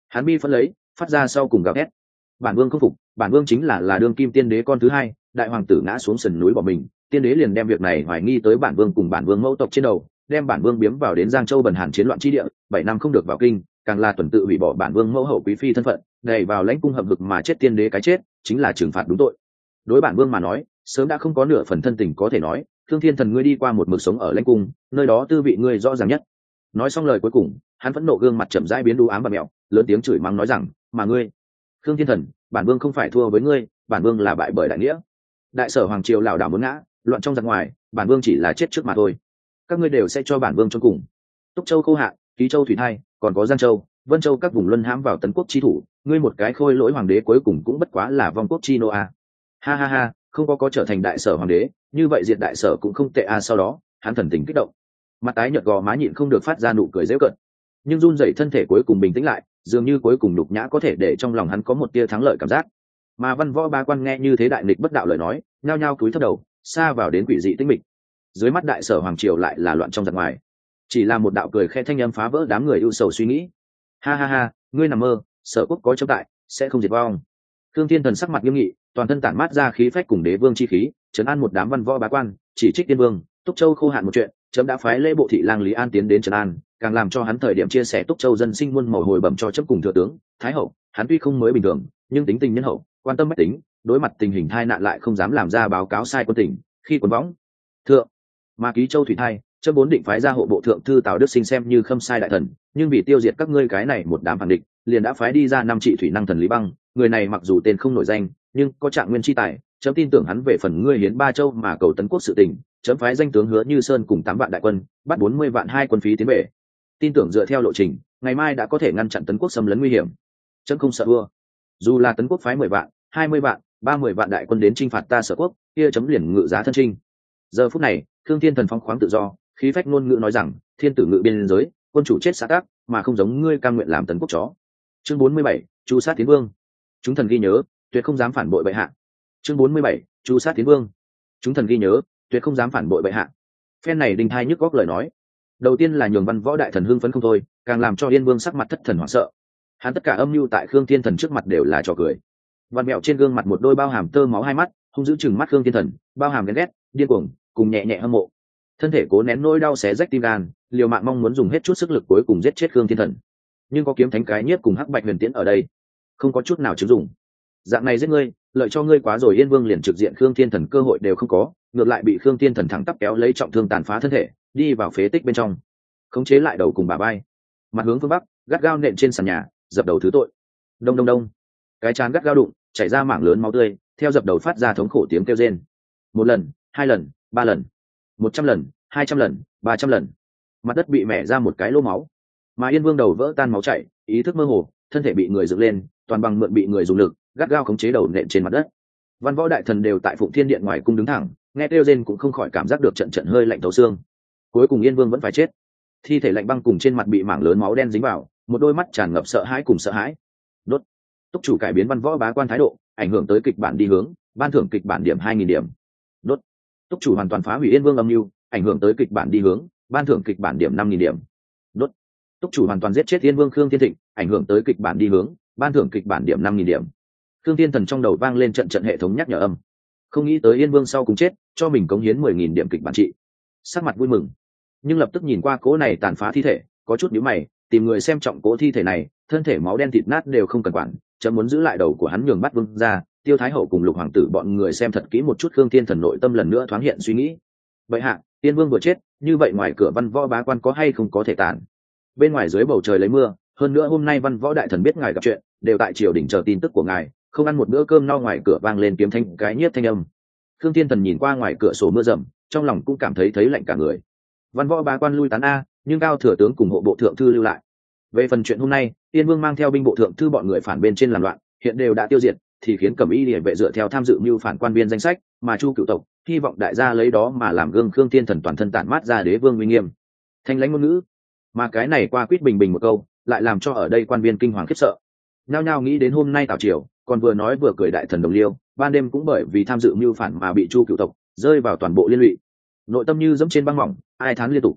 [SPEAKER 1] Hắn bi phẫn lấy, phát ra sau cùng gào thét. Bản vương không phục, bản vương chính là là đương kim tiên đế con thứ hai, đại hoàng tử ngã xuống sườn núi bỏ mình, tiên đế liền đem việc này hoài nghi tới bản vương cùng bản vương mẫu tộc trên đầu, đem bản vương biếm vào đến Giang Châu bần hàn chiến loạn chi địa, bảy năm không được vào kinh, càng là tuần tự hủy bỏ bản vương mẫu hậu quý phi thân phận, đẩy vào lãnh cung hợp vực mà chết tiên đế cái chết, chính là trừng phạt đúng tội. Đối bản vương mà nói, sớm đã không có nửa phần thân tình có thể nói, Thương Thiên Thần ngươi đi qua một mực sống ở lãnh cung, nơi đó tư vị ngươi rõ ràng nhất. Nói xong lời cuối cùng, hắn phẫn nộ gương mặt chậm rãi biến đu ám và mèo, lớn tiếng chửi mắng nói rằng, mà ngươi, Thương Thiên Thần, bản vương không phải thua với ngươi, bản vương là bại bởi đại nghĩa. Đại sở hoàng triều lảo đảo muốn ngã, loạn trong giặc ngoài, bản vương chỉ là chết trước mà thôi. Các ngươi đều sẽ cho bản vương cho cùng. Túc Châu khô hạn, Ký Châu thủy thai, còn có Giang Châu, Vân Châu các vùng luân hãm vào tấn quốc chi thủ, ngươi một cái khôi lỗi hoàng đế cuối cùng cũng bất quá là vong quốc chi nô a. Ha ha ha, không có có trở thành đại sở hoàng đế, như vậy diệt đại sở cũng không tệ a. Sau đó, hắn thần tình kích động, mặt tái nhợt gò má nhịn không được phát ra nụ cười giễu cợt, nhưng run rẩy thân thể cuối cùng bình tĩnh lại, dường như cuối cùng nhục nhã có thể để trong lòng hắn có một tia thắng lợi cảm giác. Mà văn võ ba quan nghe như thế đại nghịch bất đạo lời nói, nhao nhao cúi thấp đầu, xa vào đến quỷ dị tĩnh mịch. Dưới mắt đại sở hoàng triều lại là loạn trong giặc ngoài, chỉ là một đạo cười khẽ thanh âm phá vỡ đám người ưu sầu suy nghĩ. Ha ha ha, ngươi nằm mơ, sở quốc có chống tại sẽ không diệt vong. Thương Thiên Thần sắc mặt nghiêm nghị, toàn thân tản mát ra khí phách cùng đế vương chi khí, trấn an một đám văn võ bá quan, chỉ trích tiên vương Túc Châu khô hạn một chuyện, chấm đã phái lễ bộ thị lang Lý An tiến đến trấn an, càng làm cho hắn thời điểm chia sẻ Túc Châu dân sinh muôn màu hồi bẩm cho chấm cùng thừa tướng thái hậu. Hắn tuy không mới bình thường, nhưng tính tình nhân hậu, quan tâm bách tính, đối mặt tình hình tai nạn lại không dám làm ra báo cáo sai quân tình. Khi quần võng thượng mà Ký Châu thủy thai, chấm bốn định phái ra hộ bộ thượng thư Tào Đức Sinh xem như khâm sai đại thần, nhưng vì tiêu diệt các ngươi cái này một đám phản địch, liền đã phái đi ra năm trị thủy năng thần Lý Băng. Người này mặc dù tên không nổi danh, nhưng có trạng nguyên chi tài, chấm tin tưởng hắn về phần ngươi hiến ba châu mà cầu tấn quốc sự tình, chấm phái danh tướng Hứa Như Sơn cùng tám vạn đại quân, bắt bốn mươi vạn hai quân phí tiến về. Tin tưởng dựa theo lộ trình, ngày mai đã có thể ngăn chặn tấn quốc xâm lấn nguy hiểm. Chấm không sợ thua, dù là tấn quốc phái mười vạn, hai mươi vạn, ba mươi vạn đại quân đến chinh phạt ta Sở quốc, kia chấm liền ngự giá thân trinh. Giờ phút này, Thương Thiên Thần phong khoáng tự do, khí phách ngôn ngữ nói rằng, thiên tử ngự biên giới, quân chủ chết xã tác, mà không giống ngươi cam nguyện làm tấn quốc chó. Chương bốn mươi bảy, Chu sát tiến vương. Chúng thần ghi nhớ, tuyệt không dám phản bội bệ hạ. Chương bốn mươi bảy, Chu sát tiến vương. Chúng thần ghi nhớ, tuyệt không dám phản bội bệ hạ. Phen này đinh thai nhức góc lời nói, đầu tiên là nhường văn võ đại thần hưng phấn không thôi, càng làm cho Yên Vương sắc mặt thất thần hoảng sợ. Hắn tất cả âm mưu tại Khương Thiên Thần trước mặt đều là trò cười. Văn mẹo trên gương mặt một đôi bao hàm tơ máu hai mắt, hung dữ chừng mắt Khương Thiên Thần, bao hàm ghen ghét, điên cuồng, cùng nhẹ nhẹ hâm mộ. Thân thể cố nén nỗi đau xé rách tim gan, liều mạng mong muốn dùng hết chút sức lực cuối cùng giết chết Khương Thiên Thần. Nhưng có kiếm thánh cái nhiếp cùng hắc bạch huyền tiễn ở đây, không có chút nào chứng dụng. Dạng này giết ngươi, lợi cho ngươi quá rồi. Yên Vương liền trực diện Khương Thiên Thần cơ hội đều không có, ngược lại bị Khương Thiên Thần thẳng tắp kéo lấy trọng thương tàn phá thân thể, đi vào phế tích bên trong, khống chế lại đầu cùng bà bay, mặt hướng phương bắc, gắt gao nện trên sàn nhà, dập đầu thứ tội. Đông đông đông, cái chán gắt gao đụng, chảy ra mảng lớn máu tươi, theo dập đầu phát ra thống khổ tiếng kêu rên. Một lần, hai lần, ba lần, một trăm lần, hai trăm lần, ba trăm lần, mặt đất bị mẻ ra một cái lỗ máu, mà Yên Vương đầu vỡ tan máu chảy, ý thức mơ hồ, thân thể bị người dựng lên, toàn bằng mượn bị người dùng lực, gắt gao khống chế đầu nện trên mặt đất. Văn võ đại thần đều tại Phụng Thiên điện ngoài cung đứng thẳng, nghe kêu rên cũng không khỏi cảm giác được trận trận hơi lạnh thấu xương. Cuối cùng Yên Vương vẫn phải chết, thi thể lạnh băng cùng trên mặt bị mảng lớn máu đen dính vào, một đôi mắt tràn ngập sợ hãi cùng sợ hãi. Đốt. Túc chủ cải biến văn võ bá quan thái độ, ảnh hưởng tới kịch bản đi hướng, ban thưởng kịch bản điểm hai nghìn điểm. Đốt. Túc chủ hoàn toàn phá hủy Yên Vương âm mưu, ảnh hưởng tới kịch bản đi hướng, ban thưởng kịch bản điểm năm nghìn điểm. Đốt. Túc chủ hoàn toàn giết chết Yên Vương Khương Thiên Thịnh, ảnh hưởng tới kịch bản đi hướng, ban thưởng kịch bản điểm năm nghìn điểm. Khương Thiên Thần trong đầu vang lên trận trận hệ thống nhắc nhở âm. Không nghĩ tới Yên Vương sau cùng chết, cho mình cống hiến mười nghìn điểm kịch bản trị. Sắc mặt vui mừng, nhưng lập tức nhìn qua cố này tàn phá thi thể, có chút nhíu mày, tìm người xem trọng cố thi thể này, thân thể máu đen thịt nát đều không cần quản, chấm muốn giữ lại đầu của hắn nhường bắt Vương ra. Tiêu Thái hậu cùng Lục hoàng tử bọn người xem thật kỹ một chút. Khương Thiên Thần nội tâm lần nữa thoáng hiện suy nghĩ. Vậy hạ, Yên Vương vừa chết, như vậy ngoài cửa văn võ bá quan có hay không có thể tàn? Bên ngoài dưới bầu trời lấy mưa, hơn nữa hôm nay văn võ đại thần biết ngài gặp chuyện, đều tại triều đình chờ tin tức của ngài, không ăn một bữa cơm no. Ngoài cửa vang lên kiếm thanh cái nhiếp thanh âm. Khương Thiên Thần nhìn qua ngoài cửa sổ mưa rầm, trong lòng cũng cảm thấy thấy lạnh cả người. Văn võ bá quan lui tán a, nhưng cao thừa tướng cùng hộ bộ thượng thư lưu lại. Về phần chuyện hôm nay, Yên Vương mang theo binh bộ thượng thư bọn người phản bên trên làm loạn, hiện đều đã tiêu diệt, thì khiến Cẩm Y Liễu vệ dựa theo tham dự mưu phản quan viên danh sách, mà Chu cựu tộc hy vọng đại gia lấy đó mà làm gương. Khương Thiên Thần toàn thân tản mát ra đế vương uy nghiêm, thanh lãnh ngôn ngữ, mà cái này qua quýt bình bình một câu, lại làm cho ở đây quan viên kinh hoàng khiếp sợ, nhao nhao nghĩ đến hôm nay tào triều, còn vừa nói vừa cười đại thần đồng liêu, ban đêm cũng bởi vì tham dự mưu phản mà bị Chu cựu tộc rơi vào toàn bộ liên lụy, nội tâm như dẫm trên băng mỏng, ai thán liên tục.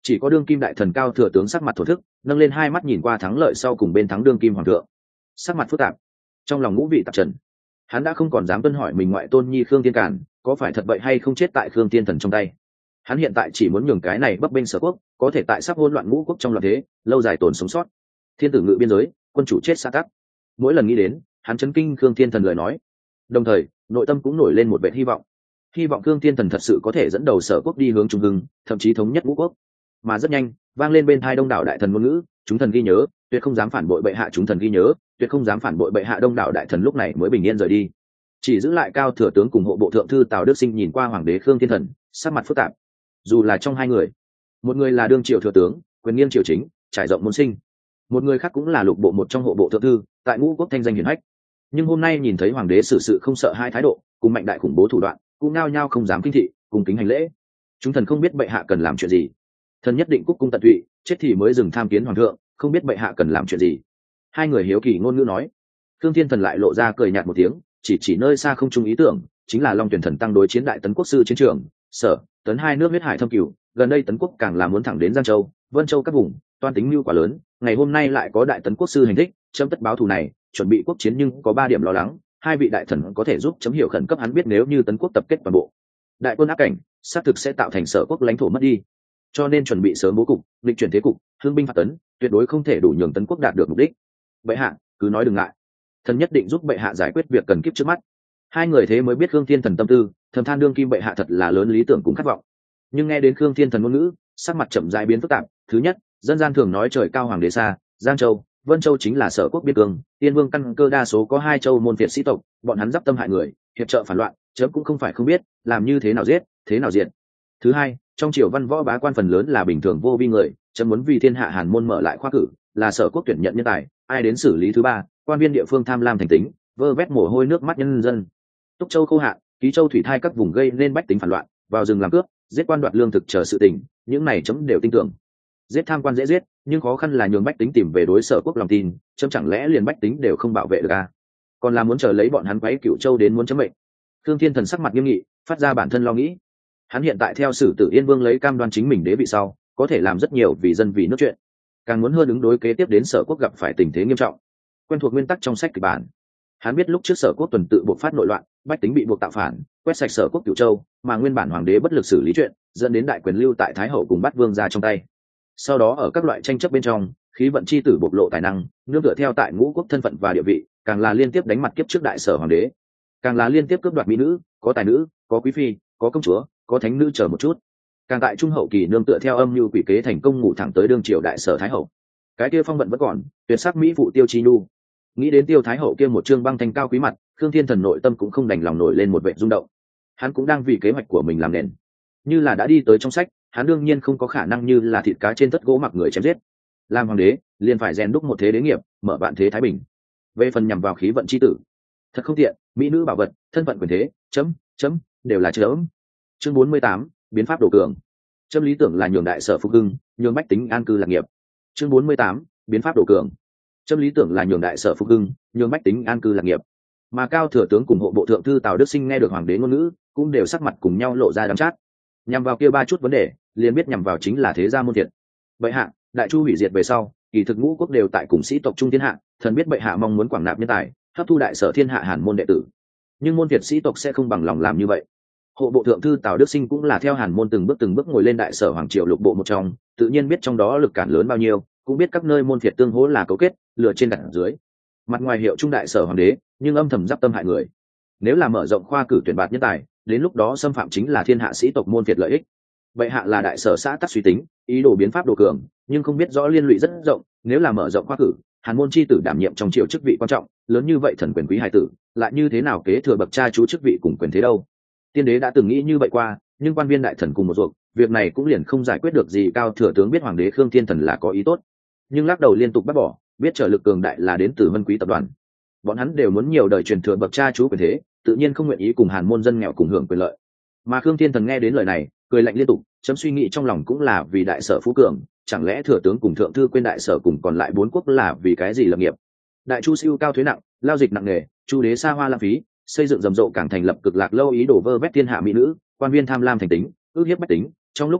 [SPEAKER 1] Chỉ có đương kim đại thần cao thừa tướng sắc mặt thổ thức, nâng lên hai mắt nhìn qua thắng lợi sau cùng bên thắng đương kim hoàng thượng, sắc mặt phức tạp, trong lòng ngũ vị tạp trần. Hắn đã không còn dám tuân hỏi mình ngoại tôn nhi Khương Thiên Cản có phải thật vậy hay không chết tại Khương Thiên Thần trong tay. Hắn hiện tại chỉ muốn nhường cái này bấp bênh Sở quốc có thể tại sắp hỗn loạn ngũ quốc trong loạn thế lâu dài tồn sống sót. Thiên tử ngự biên giới, quân chủ chết xã tắc. Mỗi lần nghĩ đến, hắn chấn kinh Khương Thiên Thần lời nói, đồng thời nội tâm cũng nổi lên một vẻ hy vọng. Hy vọng Khương Thiên Thần thật sự có thể dẫn đầu Sở quốc đi hướng trung hưng, thậm chí thống nhất ngũ quốc. Mà rất nhanh, vang lên bên tai đông đảo đại thần ngôn ngữ, chúng thần ghi nhớ, tuyệt không dám phản bội bệ hạ, chúng thần ghi nhớ, tuyệt không dám phản bội bệ hạ. Đông đảo đại thần lúc này mới bình yên rời đi, chỉ giữ lại cao thừa tướng cùng hộ bộ thượng thư Tào Đức Sinh nhìn qua hoàng đế Khương Thiên Thần, sắc mặt phức tạp. Dù là trong hai người, một người là đương triều thừa tướng, quyền nghiêng triều chính, trải rộng môn sinh, một người khác cũng là lục bộ một trong hộ bộ thượng thư, tại ngũ quốc thanh danh hiển hách. Nhưng hôm nay nhìn thấy hoàng đế xử sự không sợ hai thái độ, cùng mạnh đại khủng bố thủ đoạn, cũng nao nhao không dám kinh thị, cùng kính hành lễ. Chúng thần không biết bệ hạ cần làm chuyện gì, thần nhất định cúc cung tận tụy, chết thì mới dừng tham kiến hoàng thượng, không biết bệ hạ cần làm chuyện gì. Hai người hiếu kỳ ngôn ngữ nói. Khương Thiên Thần lại lộ ra cười nhạt một tiếng, chỉ chỉ nơi xa không trung ý tưởng, chính là Long Tuyển Thần tăng đối chiến đại tấn quốc sư chiến trường, Sở, Tấn hai nước huyết hải thâm cửu, gần đây tấn quốc càng là muốn thẳng đến Giang Châu, Vân Châu các vùng, toan tính mưu quả lớn, ngày hôm nay lại có đại tấn quốc sư hành thích, chấm tất báo thù này, chuẩn bị quốc chiến nhưng có ba điểm lo lắng, hai vị đại thần có thể giúp chấm hiểu khẩn cấp. Hắn biết nếu như tấn quốc tập kết toàn bộ đại quân áp cảnh, xác thực sẽ tạo thành Sở quốc lãnh thổ mất đi, cho nên chuẩn bị sớm bố cục, lịch chuyển thế cục, hương binh phạt tấn, tuyệt đối không thể đủ nhường tấn quốc đạt được mục đích. Bệ hạ cứ nói đừng ngại, thần nhất định giúp bệ hạ giải quyết việc cần kiếp trước mắt. Hai người thế mới biết Khương Thiên Thần tâm tư, thầm than đương kim bệ hạ thật là lớn lý tưởng cùng khát vọng. Nhưng nghe đến Khương Thiên Thần ngôn ngữ, sắc mặt chậm rãi biến phức tạp. Thứ nhất, dân gian thường nói trời cao hoàng đế xa, Giang Châu, Vân Châu chính là Sở quốc biên cương, Tiên Vương căn cơ đa số có hai châu môn phiệt sĩ tộc, bọn hắn giáp tâm hại người, hiệp trợ phản loạn, chấm cũng không phải không biết, làm như thế nào giết, thế nào diệt. Thứ hai, trong triều văn võ bá quan phần lớn là bình thường vô vi người, chấm muốn vì thiên hạ Hàn môn mở lại khoa cử, là Sở quốc tuyển nhận nhân tài, ai đến xử lý. Thứ ba, quan viên địa phương tham lam thành tính, vơ vét mồ hôi nước mắt nhân dân. Túc Châu khô hạn, Ký Châu thủy thai các vùng gây nên bách tính phản loạn, vào rừng làm cướp, giết quan đoạt lương thực chờ sự tình, những này chấm đều tin tưởng. Giết tham quan dễ giết, nhưng khó khăn là nhường bách tính tìm về đối Sở quốc lòng tin, chấm chẳng lẽ liền bách tính đều không bảo vệ được à? Còn là muốn chờ lấy bọn hắn quấy Cửu Châu đến muốn chấm mệnh. Khương Thiên Thần sắc mặt nghiêm nghị, phát ra bản thân lo nghĩ. Hắn hiện tại theo Sử Tử Yên Vương lấy cam đoan chính mình đế vị sau, có thể làm rất nhiều vì dân vì nước chuyện, càng muốn hơn ứng đối kế tiếp đến Sở quốc gặp phải tình thế nghiêm trọng. Quen thuộc nguyên tắc trong sách kịch bản, hắn biết lúc trước Sở quốc tuần tự buộc phát nội loạn, bách tính bị buộc tạo phản, quét sạch Sở quốc Cửu Châu, mà nguyên bản hoàng đế bất lực xử lý chuyện, dẫn đến đại quyền lưu tại Thái hậu cùng Bát Vương ra trong tay. Sau đó ở các loại tranh chấp bên trong, khí vận chi tử bộc lộ tài năng, nương tựa theo tại ngũ quốc thân phận và địa vị, càng là liên tiếp đánh mặt kiếp trước đại Sở hoàng đế, càng là liên tiếp cướp đoạt mỹ nữ, có tài nữ, có quý phi, có công chúa, có thánh nữ chờ một chút. Càng tại trung hậu kỳ nương tựa theo âm mưu quỷ kế thành công ngủ thẳng tới đương triều đại Sở Thái hậu. Cái kia phong vận vẫn còn, tuyệt sắc mỹ phụ Tiêu Chi Nhu. Nghĩ đến Tiêu Thái hậu kia một trương băng thanh cao quý mặt, Khương Thiên Thần nội tâm cũng không đành lòng nổi lên một vẻ rung động. Hắn cũng đang vì kế hoạch của mình làm nền. Như là đã đi tới trong sách, hắn đương nhiên không có khả năng như là thịt cá trên tất gỗ mặc người chém giết. Làm hoàng đế, liền phải rèn đúc một thế đế nghiệp, mở vạn thế thái bình. Về phần nhằm vào khí vận chi tử, thật không tiện, mỹ nữ bảo vật, thân phận quyền thế, chấm, chấm, đều là chấm. Chương bốn mươi tám, biến pháp đồ cường. Chấm lý tưởng là nhường đại Sở phục hưng, nhường bách tính an cư lạc nghiệp. Chương bốn mươi tám, biến pháp đồ cường. Chấm lý tưởng là nhường đại Sở phục hưng, nhường bách tính an cư lạc nghiệp. Mà cao thừa tướng cùng hộ bộ thượng thư Tào Đức Sinh nghe được hoàng đế ngôn ngữ, cũng đều sắc mặt cùng nhau lộ ra đắng chát. Nhằm vào kia ba chút vấn đề, liền biết nhằm vào chính là thế gia môn thiệt. Bệ hạ, đại chu hủy diệt về sau, kỳ thực ngũ quốc đều tại cùng sĩ tộc trung thiên hạ, thần biết bệ hạ mong muốn quảng nạp nhân tài, hấp thu đại Sở thiên hạ Hàn môn đệ tử. Nhưng môn thiệt sĩ tộc sẽ không bằng lòng làm như vậy. Hộ bộ thượng thư Tào Đức Sinh cũng là theo Hàn môn từng bước từng bước ngồi lên đại Sở hoàng triều lục bộ một trong, tự nhiên biết trong đó lực cản lớn bao nhiêu, cũng biết các nơi môn phiệt tương hỗ là cấu kết, lừa trên đặt dưới. Mặt ngoài hiệu trung đại Sở hoàng đế, nhưng âm thầm giáp tâm hại người. Nếu là mở rộng khoa cử tuyển bạt nhân tài, đến lúc đó xâm phạm chính là thiên hạ sĩ tộc môn phiệt lợi ích. Bệ hạ là đại Sở xã tắc suy tính, ý đồ biến pháp đồ cường, nhưng không biết rõ liên lụy rất rộng. Nếu là mở rộng khoa cử, Hàn môn chi tử đảm nhiệm trong triều chức vị quan trọng, lớn như vậy thần quyền quý hài tử, lại như thế nào kế thừa bậc cha chú chức vị cùng quyền thế đâu? Tiên đế đã từng nghĩ như vậy qua, nhưng quan viên đại thần cùng một ruột, việc này cũng liền không giải quyết được gì. Cao thừa tướng biết hoàng đế Khương Thiên Thần là có ý tốt, nhưng lắc đầu liên tục bác bỏ, biết trở lực cường đại là đến từ Vân Quý tập đoàn. Bọn hắn đều muốn nhiều đời truyền thừa bậc cha chú quyền thế, tự nhiên không nguyện ý cùng Hàn môn dân nghèo cùng hưởng quyền lợi. Mà Khương Thiên Thần nghe đến lời này, cười lạnh liên tục, chấm suy nghĩ trong lòng cũng là vì đại Sở phú cường, chẳng lẽ thừa tướng cùng thượng thư quên đại Sở cùng còn lại bốn quốc là vì cái gì lập nghiệp? Đại chu siêu cao thuế nặng, lao dịch nặng nề, chu đế xa hoa lãng phí, xây dựng rầm rộ càng thành lập cực lạc lâu ý đồ vơ vét thiên hạ mỹ nữ, quan viên tham lam thành tính, ước hiếp bách tính, trong lúc nhất thời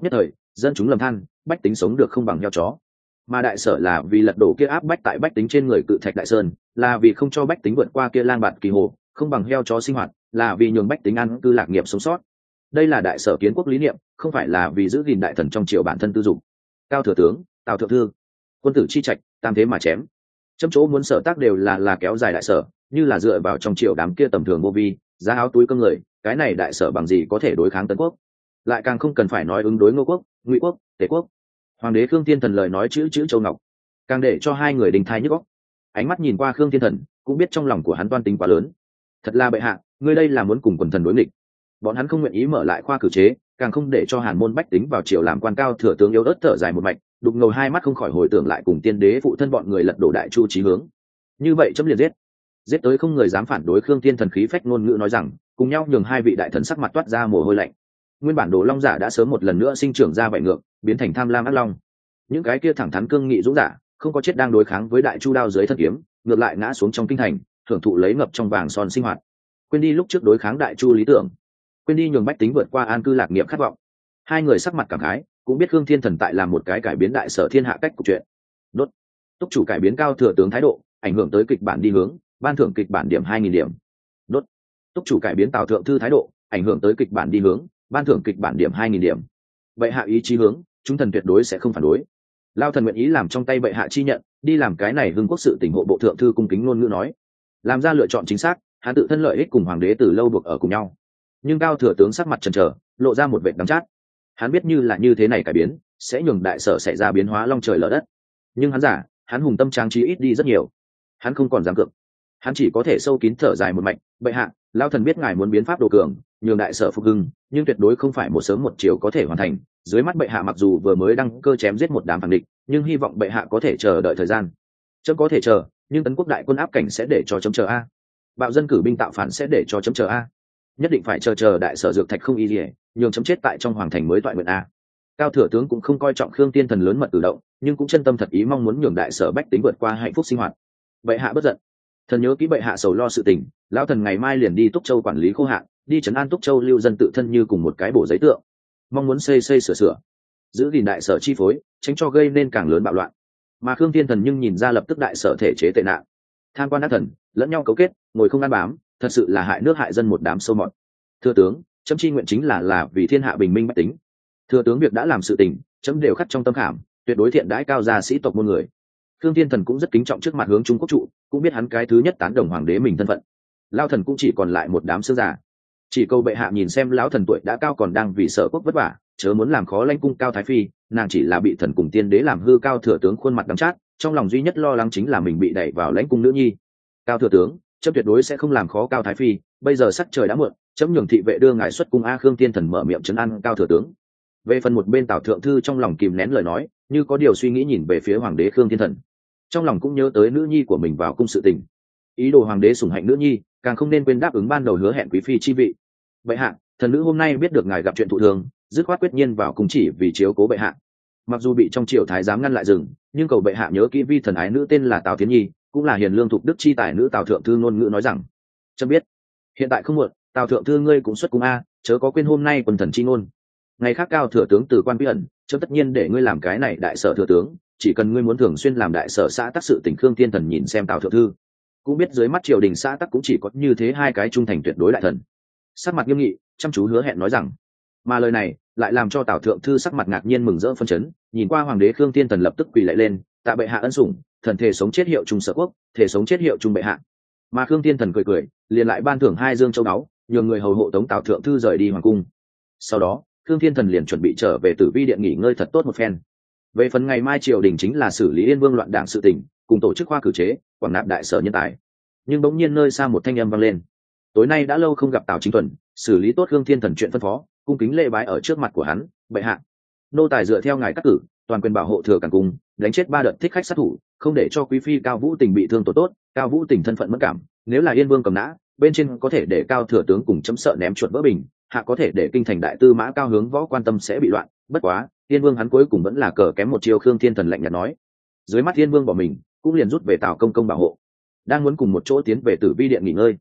[SPEAKER 1] dân chúng lầm than bách tính sống được không bằng heo chó. Mà đại sở là vì lật đổ kia áp bách tại bách tính trên người cự thạch đại sơn, là vì không cho bách tính vượt qua kia lang bạt kỳ hồ, không bằng heo chó sinh hoạt, là vì nhường bách tính ăn cư lạc nghiệp sống sót. Đây là đại sở kiến quốc lý niệm, không phải là vì giữ gìn đại thần trong triều bản thân tư dụng. Cao thừa tướng, Tào thượng thư, quân tử chi trạch, tam thế mà chém. Chấm chỗ muốn sở tác đều là là kéo dài đại sở, như là dựa vào trong triều đám kia tầm thường vô vi, giá áo túi cơm người, cái này đại sở bằng gì có thể đối kháng Tấn quốc? Lại càng không cần phải nói ứng đối Ngô quốc, Ngụy quốc, Tề quốc. Hoàng đế Khương Thiên Thần lời nói chữ chữ châu ngọc, càng để cho hai người đình thai nhức óc. Ánh mắt nhìn qua Khương Thiên Thần, cũng biết trong lòng của hắn toan tính quá lớn. Thật là bệ hạ, ngươi đây là muốn cùng quần thần đối nghịch. Bọn hắn không nguyện ý mở lại khoa cử chế, càng không để cho Hàn môn bách tính vào triều làm quan cao thừa tướng yếu ớt thở dài một mạch, đục ngầu hai mắt không khỏi hồi tưởng lại cùng tiên đế phụ thân bọn người lật đổ đại chu chí hướng. Như vậy chấm liền giết. Giết tới không người dám phản đối. Khương Thiên Thần khí phách ngôn ngữ nói rằng, cùng nhau nhường hai vị đại thần sắc mặt toát ra mồ hôi lạnh. Nguyên bản Đồ Long giả đã sớm một lần nữa sinh trưởng ra vậy ngược, biến thành tham lam ác long. Những cái kia thẳng thắn cương nghị dũng giả, không có chết đang đối kháng với đại chu đao dưới thân kiếm, ngược lại ngã xuống trong kinh thành, thưởng thụ lấy ngập trong vàng son sinh hoạt. Quên đi lúc trước đối kháng đại chu lý tưởng, quên đi nhường bách tính vượt qua an cư lạc nghiệp khát vọng. Hai người sắc mặt cảm khái, cũng biết Khương Thiên Thần tại làm một cái cải biến đại sở thiên hạ cách cục chuyện. Đốt. Túc chủ cải biến cao thừa tướng thái độ, ảnh hưởng tới kịch bản đi hướng, ban thưởng kịch bản điểm hai nghìn điểm. Đốt. Túc chủ cải biến Tào thượng thư thái độ, ảnh hưởng tới kịch bản đi hướng, ban thưởng kịch bản điểm hai nghìn điểm. Bệ hạ ý chí hướng, chúng thần tuyệt đối sẽ không phản đối. Lao thần nguyện ý làm trong tay bệ hạ chi nhận, đi làm cái này hưng quốc sự tỉnh hộ bộ thượng thư cung kính ngôn ngữ nói, làm ra lựa chọn chính xác. Hắn tự thân lợi ích cùng hoàng đế từ lâu buộc ở cùng nhau, nhưng cao thừa tướng sắc mặt chần chờ, lộ ra một vệt đắng chát. Hắn biết như là như thế này cải biến sẽ nhường đại sở xảy ra biến hóa long trời lở đất, nhưng hắn giả, hắn hùng tâm trang trí ít đi rất nhiều. Hắn không còn dám cược, hắn chỉ có thể sâu kín thở dài một mạch. Bệ hạ, lao thần biết ngài muốn biến pháp đồ cường, nhường đại sở phục hưng, nhưng tuyệt đối không phải một sớm một chiều có thể hoàn thành. Dưới mắt bệ hạ mặc dù vừa mới đăng cơ chém giết một đám phản địch, nhưng hy vọng bệ hạ có thể chờ đợi thời gian. Chấm có thể chờ, nhưng tấn quốc đại quân áp cảnh sẽ để cho chấm chờ a. Bạo dân cử binh tạo phản sẽ để cho chấm chờ a. Nhất định phải chờ chờ đại sở dược thạch không y lìa, nhường chấm chết tại trong hoàng thành mới toại nguyện a. Cao thừa tướng cũng không coi trọng Khương Tiên Thần lớn mật tự động, nhưng cũng chân tâm thật ý mong muốn nhường đại sở bách tính vượt qua hạnh phúc sinh hoạt. Bệ hạ bất giận, thần nhớ kỹ bệ hạ sầu lo sự tình, lão thần ngày mai liền đi Túc Châu quản lý khô hạn, đi trấn an Túc Châu lưu dân tự thân như cùng một cái bổ giấy tượng, mong muốn xây xây sửa sửa, giữ gìn đại sở chi phối, tránh cho gây nên càng lớn bạo loạn. Mà Khương Tiên Thần nhưng nhìn ra lập tức đại sở thể chế tệ nạn, tham quan ác thần, lẫn nhau cấu kết, ngồi không ăn bám, thật sự là hại nước hại dân một đám sâu mọt. Thưa tướng, chấm chi nguyện chính là là vì thiên hạ bình minh bách tính. Thưa tướng, việc đã làm sự tình, chấm đều khắc trong tâm khảm, tuyệt đối thiện đãi cao gia sĩ tộc môn người. Khương Thiên Thần cũng rất kính trọng trước mặt hướng Trung Quốc trụ, cũng biết hắn cái thứ nhất tán đồng hoàng đế mình thân phận. Lao thần cũng chỉ còn lại một đám xương già, chỉ cầu bệ hạ nhìn xem lão thần tuổi đã cao còn đang vì sở quốc vất vả, chớ muốn làm khó lãnh cung cao thái phi. Nàng chỉ là bị thần cùng tiên đế làm hư cao thừa tướng khuôn mặt đắng chát, trong lòng duy nhất lo lắng chính là mình bị đẩy vào lãnh cung nữ nhi. Cao thừa tướng, chấm tuyệt đối sẽ không làm khó cao thái phi, bây giờ sắc trời đã muộn, chấm nhường thị vệ đưa ngài xuất cung. A. Khương Thiên Thần mở miệng trấn an cao thừa tướng. Về phần một bên Tào thượng thư trong lòng kìm nén lời nói, như có điều suy nghĩ nhìn về phía hoàng đế Khương Thiên Thần, trong lòng cũng nhớ tới nữ nhi của mình vào cung sự tình. Ý đồ hoàng đế sủng hạnh nữ nhi, càng không nên quên đáp ứng ban đầu hứa hẹn quý phi chi vị. Bệ hạ, thần nữ hôm nay biết được ngài gặp chuyện thụ thường, dứt khoát quyết nhiên vào cung chỉ vì chiếu cố bệ hạ. Mặc dù bị trong triều thái giám ngăn lại rừng, nhưng cầu bệ hạ nhớ kỹ vi thần ái nữ tên là Tào Thiến Nhi, cũng là hiền lương thục đức chi tài nữ. Tào thượng thư ngôn ngữ nói rằng, chấm biết, hiện tại không muộn, Tào thượng thư ngươi cũng xuất cung a, chớ có quên hôm nay quần thần chi ngôn. Ngày khác cao thừa tướng từ quan bí ẩn, chấm tất nhiên để ngươi làm cái này đại sở thừa tướng, chỉ cần ngươi muốn thường xuyên làm đại sở xã tắc sự tình. Khương Thiên Thần nhìn xem Tào thượng thư, cũng biết dưới mắt triều đình xã tắc cũng chỉ có như thế hai cái trung thành tuyệt đối đại thần. Sắc mặt nghiêm nghị, chăm chú hứa hẹn nói rằng, mà lời này lại làm cho Tào thượng thư sắc mặt ngạc nhiên mừng rỡ phân chấn, nhìn qua hoàng đế Khương Thiên Thần lập tức quỳ lạy lên, tạ bệ hạ ân sủng, thần thể sống chết hiệu trung sở quốc, thể sống chết hiệu trung bệ hạ. Mà Khương Thiên Thần cười cười, liền lại ban thưởng hai dương châu báu, nhường người hầu hộ tống Tào thượng thư rời đi hoàng cung. Sau đó Khương Thiên Thần liền chuẩn bị trở về Tử Vi điện nghỉ ngơi thật tốt một phen. Về phần ngày mai triều đình chính là xử lý Yên Vương loạn đảng sự tình, cùng tổ chức khoa cử chế, quảng nạp đại sở nhân tài. Nhưng bỗng nhiên nơi xa một thanh âm vang lên. Tối nay đã lâu không gặp Tào Chính Thuần, xử lý tốt Khương Thiên Thần chuyện phân phó, cung kính lễ bái ở trước mặt của hắn. Bệ hạ, nô tài dựa theo ngài cắt cử, toàn quyền bảo hộ thừa càn cung, đánh chết ba đợt thích khách sát thủ, không để cho quý phi Cao Vũ Tình bị thương tổn tốt. Cao Vũ Tình thân phận mất cảm, nếu là Yên Vương cầm nã, bên trên có thể để cao thừa tướng cùng chấm sợ ném chuột vỡ bình, hạ có thể để kinh thành đại tư mã Cao Hướng Võ quan tâm sẽ bị loạn. Bất quá Yên Vương hắn cuối cùng vẫn là cờ kém một chiêu. Khương Thiên Thần lạnh nhạt nói, dưới mắt Yên Vương bỏ mình, cũng liền rút về Tào công công bảo hộ, đang muốn cùng một chỗ tiến về Tử Vi điện nghỉ ngơi.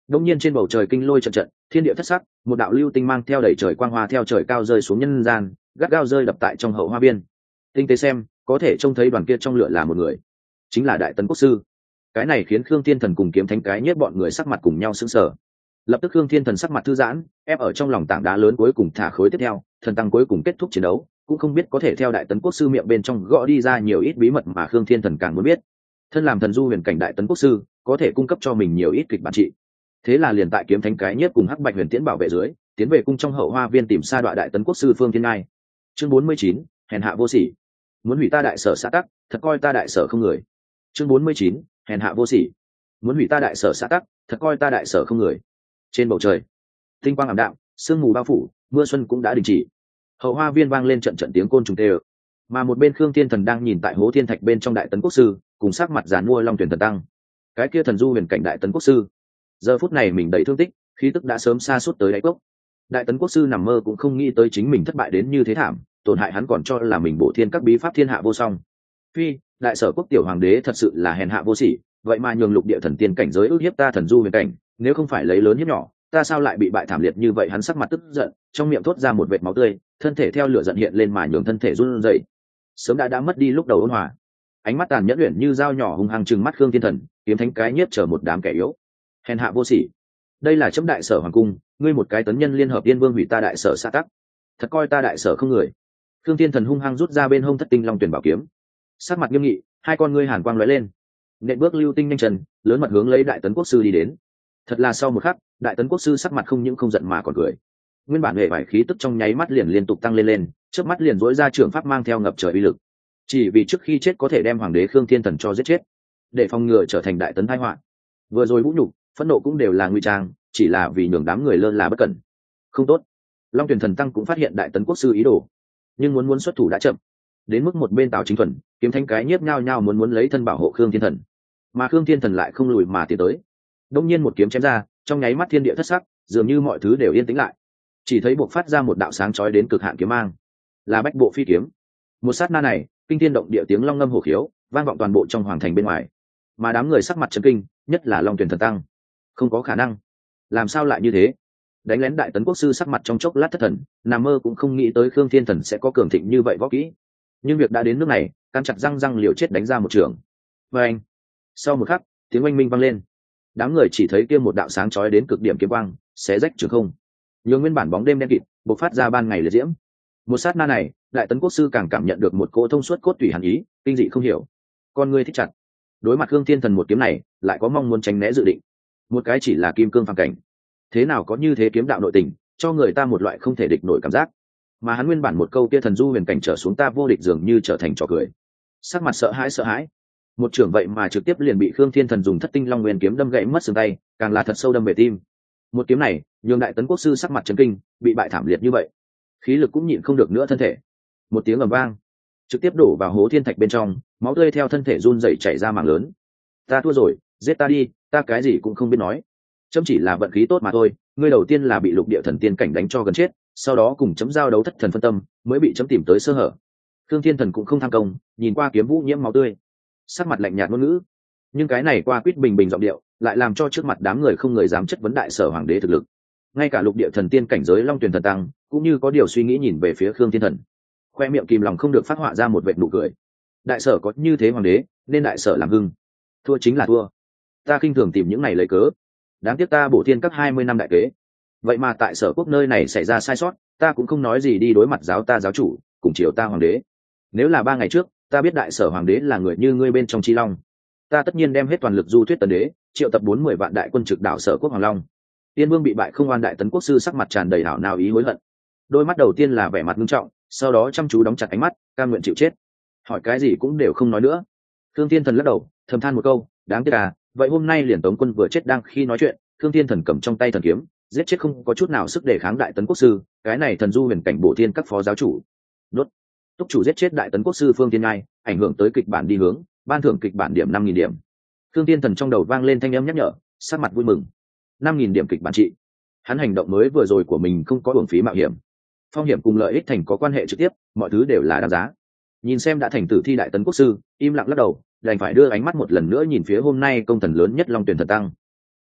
[SPEAKER 1] Đông nhiên trên bầu trời kinh lôi trận trận, thiên địa thất sắc, một đạo lưu tinh mang theo đầy trời quang hoa theo trời cao rơi xuống nhân gian, gắt gao rơi đập tại trong hậu hoa viên. Tinh tế xem, có thể trông thấy đoàn kia trong lửa là một người, chính là Đại Tấn Quốc sư. Cái này khiến Khương Thiên Thần cùng Kiếm Thánh cái nhất bọn người sắc mặt cùng nhau sững sờ. Lập tức Khương Thiên Thần sắc mặt thư giãn, ép ở trong lòng tảng đá lớn cuối cùng thả khối tiếp theo, thần tăng cuối cùng kết thúc chiến đấu, cũng không biết có thể theo Đại Tấn Quốc sư miệng bên trong gõ đi ra nhiều ít bí mật mà Khương Thiên Thần càng muốn biết. Thân làm thần du huyền cảnh Đại Tấn Quốc sư, có thể cung cấp cho mình nhiều ít kịch bản trị. Thế là liền tại Kiếm Thánh cái nhất cùng Hắc Bạch Huyền Tiễn bảo vệ dưới, tiến về cung trong hậu hoa viên tìm sa đoạ Đại Tấn Quốc sư Phương Thiên Ngai. Chương bốn mươi chín, hèn hạ vô sỉ. Muốn hủy ta đại sở xã tắc, thật coi ta đại sở không người. Chương bốn mươi chín, hèn hạ vô sỉ. Muốn hủy ta đại sở xã tắc, thật coi ta đại sở không người. Trên bầu trời, tinh quang ảm đạm, sương mù bao phủ, mưa xuân cũng đã đình chỉ. Hậu hoa viên vang lên trận trận tiếng côn trùng tê ơ. Mà một bên Khương Thiên Thần đang nhìn tại hố thiên thạch bên trong Đại Tấn Quốc sư, cùng sắc mặt giàn mua Long Tuyển Thần tăng. Cái kia thần du huyền cảnh Đại Tấn Quốc sư, giờ phút này mình đầy thương tích, khí tức đã sớm xa suốt tới đáy cốc. Đại Tấn Quốc sư nằm mơ cũng không nghĩ tới chính mình thất bại đến như thế thảm, tổn hại hắn còn cho là mình bổ thiên các bí pháp thiên hạ vô song. Phi, đại sở quốc tiểu hoàng đế thật sự là hèn hạ vô sỉ, vậy mà nhường lục địa thần tiên cảnh giới ước hiếp ta thần du huyền cảnh, nếu không phải lấy lớn hiếp nhỏ, ta sao lại bị bại thảm liệt như vậy? Hắn sắc mặt tức giận, trong miệng thốt ra một vệt máu tươi, thân thể theo lửa giận hiện lên mà nhường thân thể run rẩy. Sớm đã đã mất đi lúc đầu ôn hòa, ánh mắt tàn nhẫn luyện như dao nhỏ hung hăng trừng mắt Khương Thiên Thần, Kiếm Thánh cái nhiếp chờ một đám kẻ yếu. Hèn hạ vô sỉ, đây là chấm đại sở hoàng cung, ngươi một cái tấn nhân liên hợp Yên Vương hủy ta đại sở xã tắc, thật coi ta đại sở không người. Khương Thiên Thần hung hăng rút ra bên hông thất tinh long tuyển bảo kiếm, sắc mặt nghiêm nghị, hai con ngươi hàn quang lóe lên, nện bước lưu tinh nhanh chân, lớn mặt hướng lấy Đại Tấn Quốc sư đi đến. Thật là sau một khắc, Đại Tấn Quốc sư sắc mặt không những không giận mà còn cười. Nguyên bản hệ vải khí tức trong nháy mắt liền liên tục tăng lên lên, chớp mắt liền dỗi ra trường pháp mang theo ngập trời uy lực, chỉ vì trước khi chết có thể đem hoàng đế Khương Thiên Thần cho giết chết, để phòng ngừa trở thành đại tấn tai họa. Vừa rồi vũ nhục, phẫn nộ cũng đều là nguy trang, chỉ là vì nhường đám người lơ là bất cẩn. Không tốt, Long Tuyển Thần tăng cũng phát hiện Đại Tấn Quốc sư ý đồ, nhưng muốn muốn xuất thủ đã chậm. Đến mức một bên Tào Chính Thuần, Kiếm Thánh cái nhiếp nhao nhao muốn muốn lấy thân bảo hộ Khương Thiên Thần, mà Khương Thiên Thần lại không lùi mà tiến tới. Đông nhiên một kiếm chém ra, trong nháy mắt thiên địa thất sắc, dường như mọi thứ đều yên tĩnh lại. Chỉ thấy buộc phát ra một đạo sáng chói đến cực hạn kiếm mang, là Bách Bộ Phi kiếm. Một sát na này, kinh thiên động địa tiếng long ngâm hổ khiếu, vang vọng toàn bộ trong hoàng thành bên ngoài. Mà đám người sắc mặt chấn kinh, nhất là Long Tuyển Thần tăng. Không có khả năng, làm sao lại như thế? Đánh lén Đại Tấn Quốc sư sắc mặt trong chốc lát thất thần, nằm mơ cũng không nghĩ tới Khương Thiên Thần sẽ có cường thịnh như vậy võ kỹ. Nhưng việc đã đến nước này, căn chặt răng răng liều chết đánh ra một trường. Và anh, sau một khắc, tiếng oanh minh vang lên. Đám người chỉ thấy kia một đạo sáng chói đến cực điểm kiếm quang, xé rách trường không, nhường nguyên bản bóng đêm đen kịt bộc phát ra ban ngày liệt diễm. Một sát na này, Đại Tấn Quốc sư càng cảm nhận được một cỗ thông suốt cốt tủy hàn ý, kinh dị không hiểu. Con người thích chặt. Đối mặt Khương Thiên Thần một kiếm này, lại có mong muốn tránh né dự định. Một cái chỉ là kim cương phàm cảnh, thế nào có như thế kiếm đạo nội tình, cho người ta một loại không thể địch nổi cảm giác. Mà hắn nguyên bản một câu kia thần du huyền cảnh trở xuống ta vô địch dường như trở thành trò cười. Sắc mặt sợ hãi sợ hãi, một trưởng vậy mà trực tiếp liền bị Khương Thiên Thần dùng thất tinh long nguyên kiếm đâm gãy mất xương tay, càng là thật sâu đâm về tim. Một kiếm này nhường Đại Tấn Quốc sư sắc mặt chấn kinh, bị bại thảm liệt như vậy, khí lực cũng nhịn không được nữa thân thể. Một tiếng ầm vang, trực tiếp đổ vào hố thiên thạch bên trong, máu tươi theo thân thể run rẩy chảy ra mảng lớn. Ta thua rồi, giết ta đi, ta cái gì cũng không biết nói. Chấm chỉ là vận khí tốt mà thôi, ngươi đầu tiên là bị lục địa thần tiên cảnh đánh cho gần chết, sau đó cùng chấm giao đấu thất thần phân tâm, mới bị chấm tìm tới sơ hở. Khương Thiên Thần cũng không tham công, nhìn qua kiếm vũ nhiễm máu tươi, sắc mặt lạnh nhạt ngôn ngữ. Nhưng cái này qua quýt bình bình giọng điệu, lại làm cho trước mặt đám người không người dám chất vấn đại sở hoàng đế thực lực. Ngay cả lục địa thần tiên cảnh giới Long Tuyển Thần tăng, cũng như có điều suy nghĩ nhìn về phía Khương Thiên Thần, khoe miệng kìm lòng không được phát họa ra một vệt nụ cười. Đại sở có như thế hoàng đế, nên đại sở làm hưng. Thua chính là thua. Ta khinh thường tìm những này lấy cớ. Đáng tiếc ta bổ thiên các hai mươi năm đại kế, vậy mà tại sở quốc nơi này xảy ra sai sót, ta cũng không nói gì đi đối mặt giáo ta giáo chủ, cùng triều ta hoàng đế. Nếu là ba ngày trước, ta biết đại sở hoàng đế là người như ngươi bên trong chi long, ta tất nhiên đem hết toàn lực du thuyết tấn đế, triệu tập bốn mươi vạn đại quân trực đảo sở quốc hoàng long. Tiên Vương bị bại không oan, Đại Tấn Quốc sư sắc mặt tràn đầy hảo nào ý hối hận. Đôi mắt đầu tiên là vẻ mặt nghiêm trọng, sau đó chăm chú đóng chặt ánh mắt, cam nguyện chịu chết. Hỏi cái gì cũng đều không nói nữa. Khương Thiên Thần lắc đầu, thầm than một câu, đáng tiếc à, vậy hôm nay liền Tống Quân vừa chết đang khi nói chuyện, Khương Thiên Thần cầm trong tay thần kiếm, giết chết không có chút nào sức đề kháng Đại Tấn Quốc sư, cái này thần du huyền cảnh bổ thiên các phó giáo chủ. Đốt. Túc chủ giết chết Đại Tấn Quốc sư Phương Thiên Ngai, ảnh hưởng tới kịch bản đi hướng, ban thưởng kịch bản điểm năm nghìn điểm. Khương Thiên Thần trong đầu vang lên thanh âm nhắc nhở, sắc mặt vui mừng. năm nghìn điểm kịch bản trị. Hắn hành động mới vừa rồi của mình không có uổng phí mạo hiểm. Phong hiểm cùng lợi ích thành có quan hệ trực tiếp, mọi thứ đều là đáng giá. Nhìn xem đã thành tử thi Đại Tấn Quốc sư, im lặng lắc đầu, đành phải đưa ánh mắt một lần nữa nhìn phía hôm nay công thần lớn nhất Long Tuyển Thần tăng.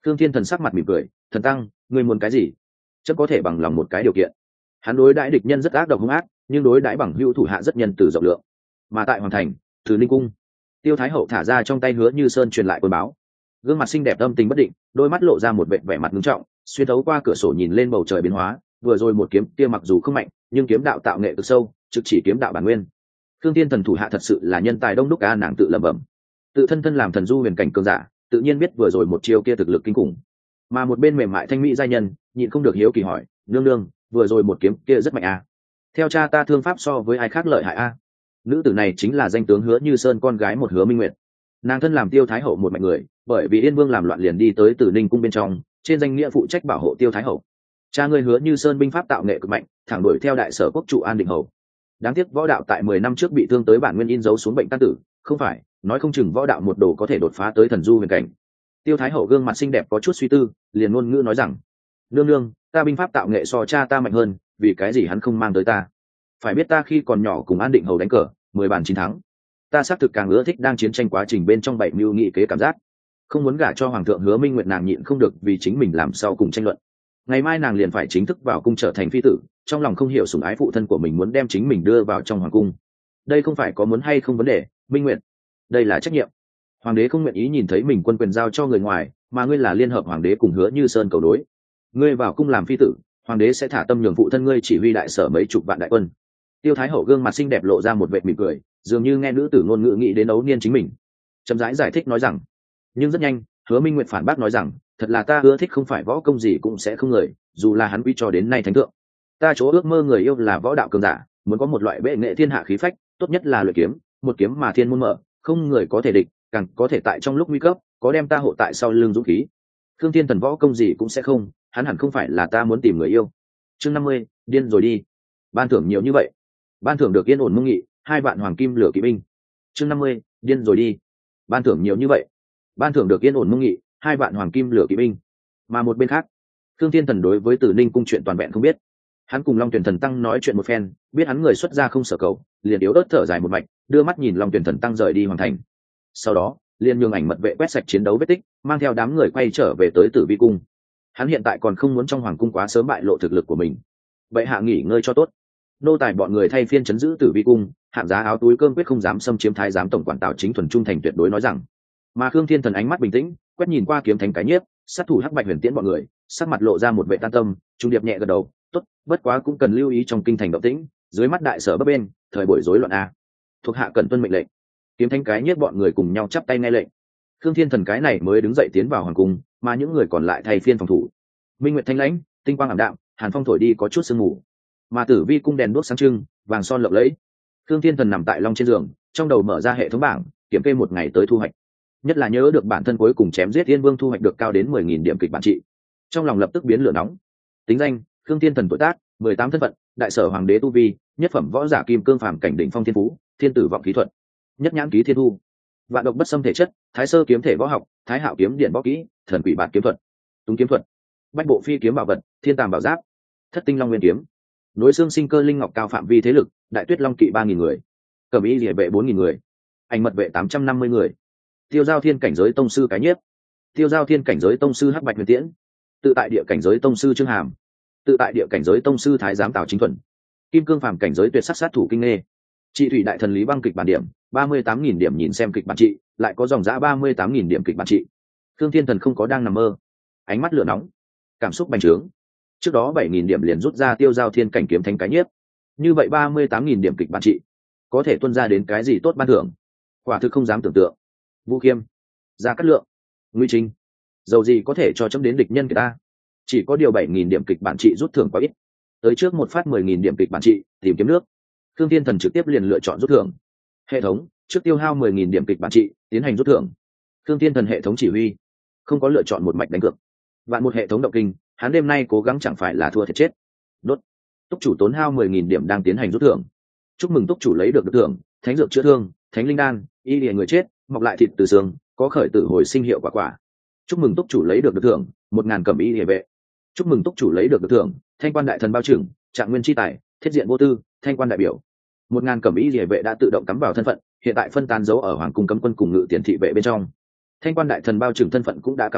[SPEAKER 1] Thương Thiên Thần sắc mặt mỉm cười, thần tăng, ngươi muốn cái gì? Chấm có thể bằng lòng một cái điều kiện. Hắn đối đãi địch nhân rất ác độc hung ác, nhưng đối đãi bằng hữu thủ hạ rất nhân từ rộng lượng. Mà tại hoàng thành, Từ Ninh cung, Tiêu Thái Hậu thả ra trong tay Hứa Như Sơn truyền lại quân báo, gương mặt xinh đẹp âm tình bất định, đôi mắt lộ ra một vẻ vẻ mặt nghiêm trọng, xuyên thấu qua cửa sổ nhìn lên bầu trời biến hóa. Vừa rồi một kiếm kia mặc dù không mạnh, nhưng kiếm đạo tạo nghệ cực sâu, trực chỉ kiếm đạo bản nguyên. Thương Thiên Thần thủ hạ thật sự là nhân tài đông đúc a, nàng tự lẩm bẩm. Tự thân thân làm thần du huyền cảnh cường giả, tự nhiên biết vừa rồi một chiêu kia thực lực kinh khủng. Mà một bên mềm mại thanh mỹ giai nhân nhịn không được hiếu kỳ hỏi, nương nương, vừa rồi một kiếm kia rất mạnh a. Theo cha ta thương pháp so với ai khác lợi hại a. Nữ tử này chính là danh tướng Hứa Như Sơn con gái một Hứa Minh Nguyệt. Nàng thân làm Tiêu Thái Hậu một mạnh người, bởi vì Yên Vương làm loạn liền đi tới Tử Ninh cung bên trong, trên danh nghĩa phụ trách bảo hộ Tiêu Thái Hậu. Cha ngươi Hứa Như Sơn binh pháp tạo nghệ cực mạnh, thẳng đuổi theo đại sở quốc chủ An Định Hầu. Đáng tiếc võ đạo tại mười năm trước bị thương tới bản nguyên in dấu xuống bệnh tan tử, không phải, nói không chừng võ đạo một đồ có thể đột phá tới thần du huyền cảnh. Tiêu Thái Hậu gương mặt xinh đẹp có chút suy tư, liền ngôn ngữ nói rằng: nương nương, ta binh pháp tạo nghệ so cha ta mạnh hơn, vì cái gì hắn không mang tới ta? Phải biết ta khi còn nhỏ cùng An Định Hầu đánh cờ, mười bàn chín thắng. Ta xác thực càng ưa thích đang chiến tranh quá trình bên trong bảy mưu nghị kế cảm giác, không muốn gả cho hoàng thượng Hứa Minh Nguyệt. Nàng nhịn không được vì chính mình làm sau cùng tranh luận. Ngày mai nàng liền phải chính thức vào cung trở thành phi tử, trong lòng không hiểu sủng ái phụ thân của mình muốn đem chính mình đưa vào trong hoàng cung. Đây không phải có muốn hay không vấn đề, Minh Nguyệt, đây là trách nhiệm. Hoàng đế không nguyện ý nhìn thấy mình quân quyền giao cho người ngoài, mà ngươi là liên hợp hoàng đế cùng Hứa Như Sơn cầu đối. Ngươi vào cung làm phi tử, hoàng đế sẽ thả tâm nhường phụ thân ngươi chỉ huy đại sở mấy chục vạn đại quân. Tiêu Thái Hậu gương mặt xinh đẹp lộ ra một vệt mỉm cười, dường như nghe nữ tử ngôn ngữ nghĩ đến ấu niên chính mình. Chậm rãi giải thích nói rằng, nhưng rất nhanh, Hứa Minh Nguyệt phản bác nói rằng, thật là ta ưa thích không phải võ công gì cũng sẽ không người, dù là hắn quy cho đến nay thánh thượng. Ta chỗ ước mơ người yêu là võ đạo cường giả, muốn có một loại bệ nghệ thiên hạ khí phách, tốt nhất là luyện kiếm, một kiếm mà thiên môn mở, không người có thể địch, càng có thể tại trong lúc nguy cấp, có đem ta hộ tại sau lưng dũng khí. Khương Thiên Thần võ công gì cũng sẽ không, hắn hẳn không phải là ta muốn tìm người yêu. Chương năm mươi, điên rồi đi. Ban thưởng nhiều như vậy. Ban thưởng được yên ổn mông nghị, hai vạn hoàng kim lửa kỵ binh. Chương năm mươi, điên rồi đi. Ban thưởng nhiều như vậy. Ban thưởng được yên ổn mông nghị, hai vạn hoàng kim lửa kỵ binh. Mà một bên khác, Khương Thiên Thần đối với Tử Ninh cung chuyện toàn vẹn không biết. Hắn cùng Long Tuyển Thần Tăng nói chuyện một phen, biết hắn người xuất gia không sở cầu, liền yếu ớt thở dài một mạch, đưa mắt nhìn Long Tuyển Thần Tăng rời đi hoàng thành. Sau đó, liền nhường ảnh mật vệ quét sạch chiến đấu vết tích, mang theo đám người quay trở về tới Tử Vi cung. Hắn hiện tại còn không muốn trong hoàng cung quá sớm bại lộ thực lực của mình. Vậy hạ nghỉ ngơi cho tốt. Nô tài bọn người thay phiên chấn giữ Tử Vi cung, hạng giá áo túi cơm quyết không dám xâm chiếm thái giám tổng quản Tào Chính thuần trung thành tuyệt đối nói rằng. Mà Khương Thiên Thần ánh mắt bình tĩnh, quét nhìn qua kiếm thánh cái nhiếp, sát thủ Hắc Bạch Huyền Tiễn bọn người, sắc mặt lộ ra một vẻ tan tâm, trung điệp nhẹ gật đầu, tốt, bất quá cũng cần lưu ý trong kinh thành động tĩnh, dưới mắt đại sở bấp bên, thời buổi rối loạn a. Thuộc hạ cần tuân mệnh lệnh. Kiếm thánh cái nhiếp bọn người cùng nhau chắp tay nghe lệnh. Khương Thiên Thần cái này mới đứng dậy tiến vào hoàng cung, mà những người còn lại thay phiên phòng thủ. Minh Nguyệt thanh lãnh, tinh quang ảm đạm, hàn phong thổi đi có chút sương mù. Mà Tử Vi cung đèn đuốc sáng trưng, vàng son lộng lẫy. Khương Thiên Thần nằm tại long trên giường, trong đầu mở ra hệ thống bảng, kiểm kê một ngày tới thu hoạch. Nhất là nhớ được bản thân cuối cùng chém giết Yên Vương thu hoạch được cao đến mười nghìn điểm kịch bản trị. Trong lòng lập tức biến lửa nóng. Tính danh: Khương Thiên Thần, tuổi tác mười tám, thân phận đại sở hoàng đế tu vi, nhất phẩm võ giả kim cương phàm cảnh đỉnh phong thiên phú, thiên tử vọng khí thuật, nhất nhãn ký thiên thu, vạn độc bất xâm thể chất, thái sơ kiếm thể võ học, thái hạo kiếm điện võ kỹ, thần quỷ bạt kiếm thuật, túng kiếm thuật, bách bộ phi kiếm bảo vật, thiên tàm bảo giáp, thất tinh long nguyên kiếm, núi xương sinh cơ linh ngọc cao phạm vi thế lực, đại tuyết long kỵ ba nghìn người, cẩm y liệt vệ bốn nghìn người, ảnh mật vệ tám trăm năm mươi người, tiêu giao thiên cảnh giới tông sư cái nhiếp, tiêu giao thiên cảnh giới tông sư Hắc Bạch Huyền Tiễn, tự tại địa cảnh giới tông sư Trương Hàm, tự tại địa cảnh giới tông sư thái giám Tào Chính thuần, kim cương phàm cảnh giới tuyệt sắc sát thủ Kinh Nghê, trị thủy đại thần lý băng kịch bản điểm ba mươi tám nghìn điểm, nhìn xem kịch bản trị lại có dòng giã ba mươi tám nghìn điểm kịch bản trị. Khương Thiên Thần không có đang nằm mơ, ánh mắt lửa nóng, cảm xúc bành trướng. Trước đó bảy nghìn điểm liền rút ra tiêu giao thiên cảnh kiếm thánh cái nhiếp, như vậy ba mươi tám nghìn điểm kịch bản trị có thể tuân ra đến cái gì tốt ban thưởng, quả thực không dám tưởng tượng. Vũ Khiêm, Gia Cát Lượng, Nguy Trinh, dầu gì có thể cho chấm đến địch nhân người ta. Chỉ có điều bảy nghìn điểm kịch bản trị rút thưởng quá ít, tới trước một phát mười nghìn điểm kịch bản trị tìm kiếm nước. Khương Thiên Thần trực tiếp liền lựa chọn rút thưởng. Hệ thống trước tiêu hao mười nghìn điểm kịch bản trị tiến hành rút thưởng. Khương Thiên Thần hệ thống chỉ huy không có lựa chọn một mạch đánh cược. Vạn một hệ thống động kinh, hắn đêm nay cố gắng chẳng phải là thua thiệt chết. Đốt. Túc chủ tốn hao mười nghìn điểm đang tiến hành rút thưởng. Chúc mừng túc chủ lấy được được thưởng: thánh dược chữa thương, thánh linh đan, y lìa người chết, mọc lại thịt từ xương, có khởi tử hồi sinh hiệu quả quả. Chúc mừng túc chủ lấy được được thưởng: một ngàn cẩm y lìa vệ. Chúc mừng túc chủ lấy được được thưởng: thanh quan đại thần bao trưởng, trạng nguyên chi tài, thiết diện vô tư, thanh quan đại biểu. Một ngàn cẩm y lìa vệ đã tự động cắm vào thân phận, hiện tại phân tán giấu ở hoàng cung cấm quân cùng ngự tiền thị vệ bên trong. Thanh quan đại thần bao trưởng thân phận cũng đã cắm vào,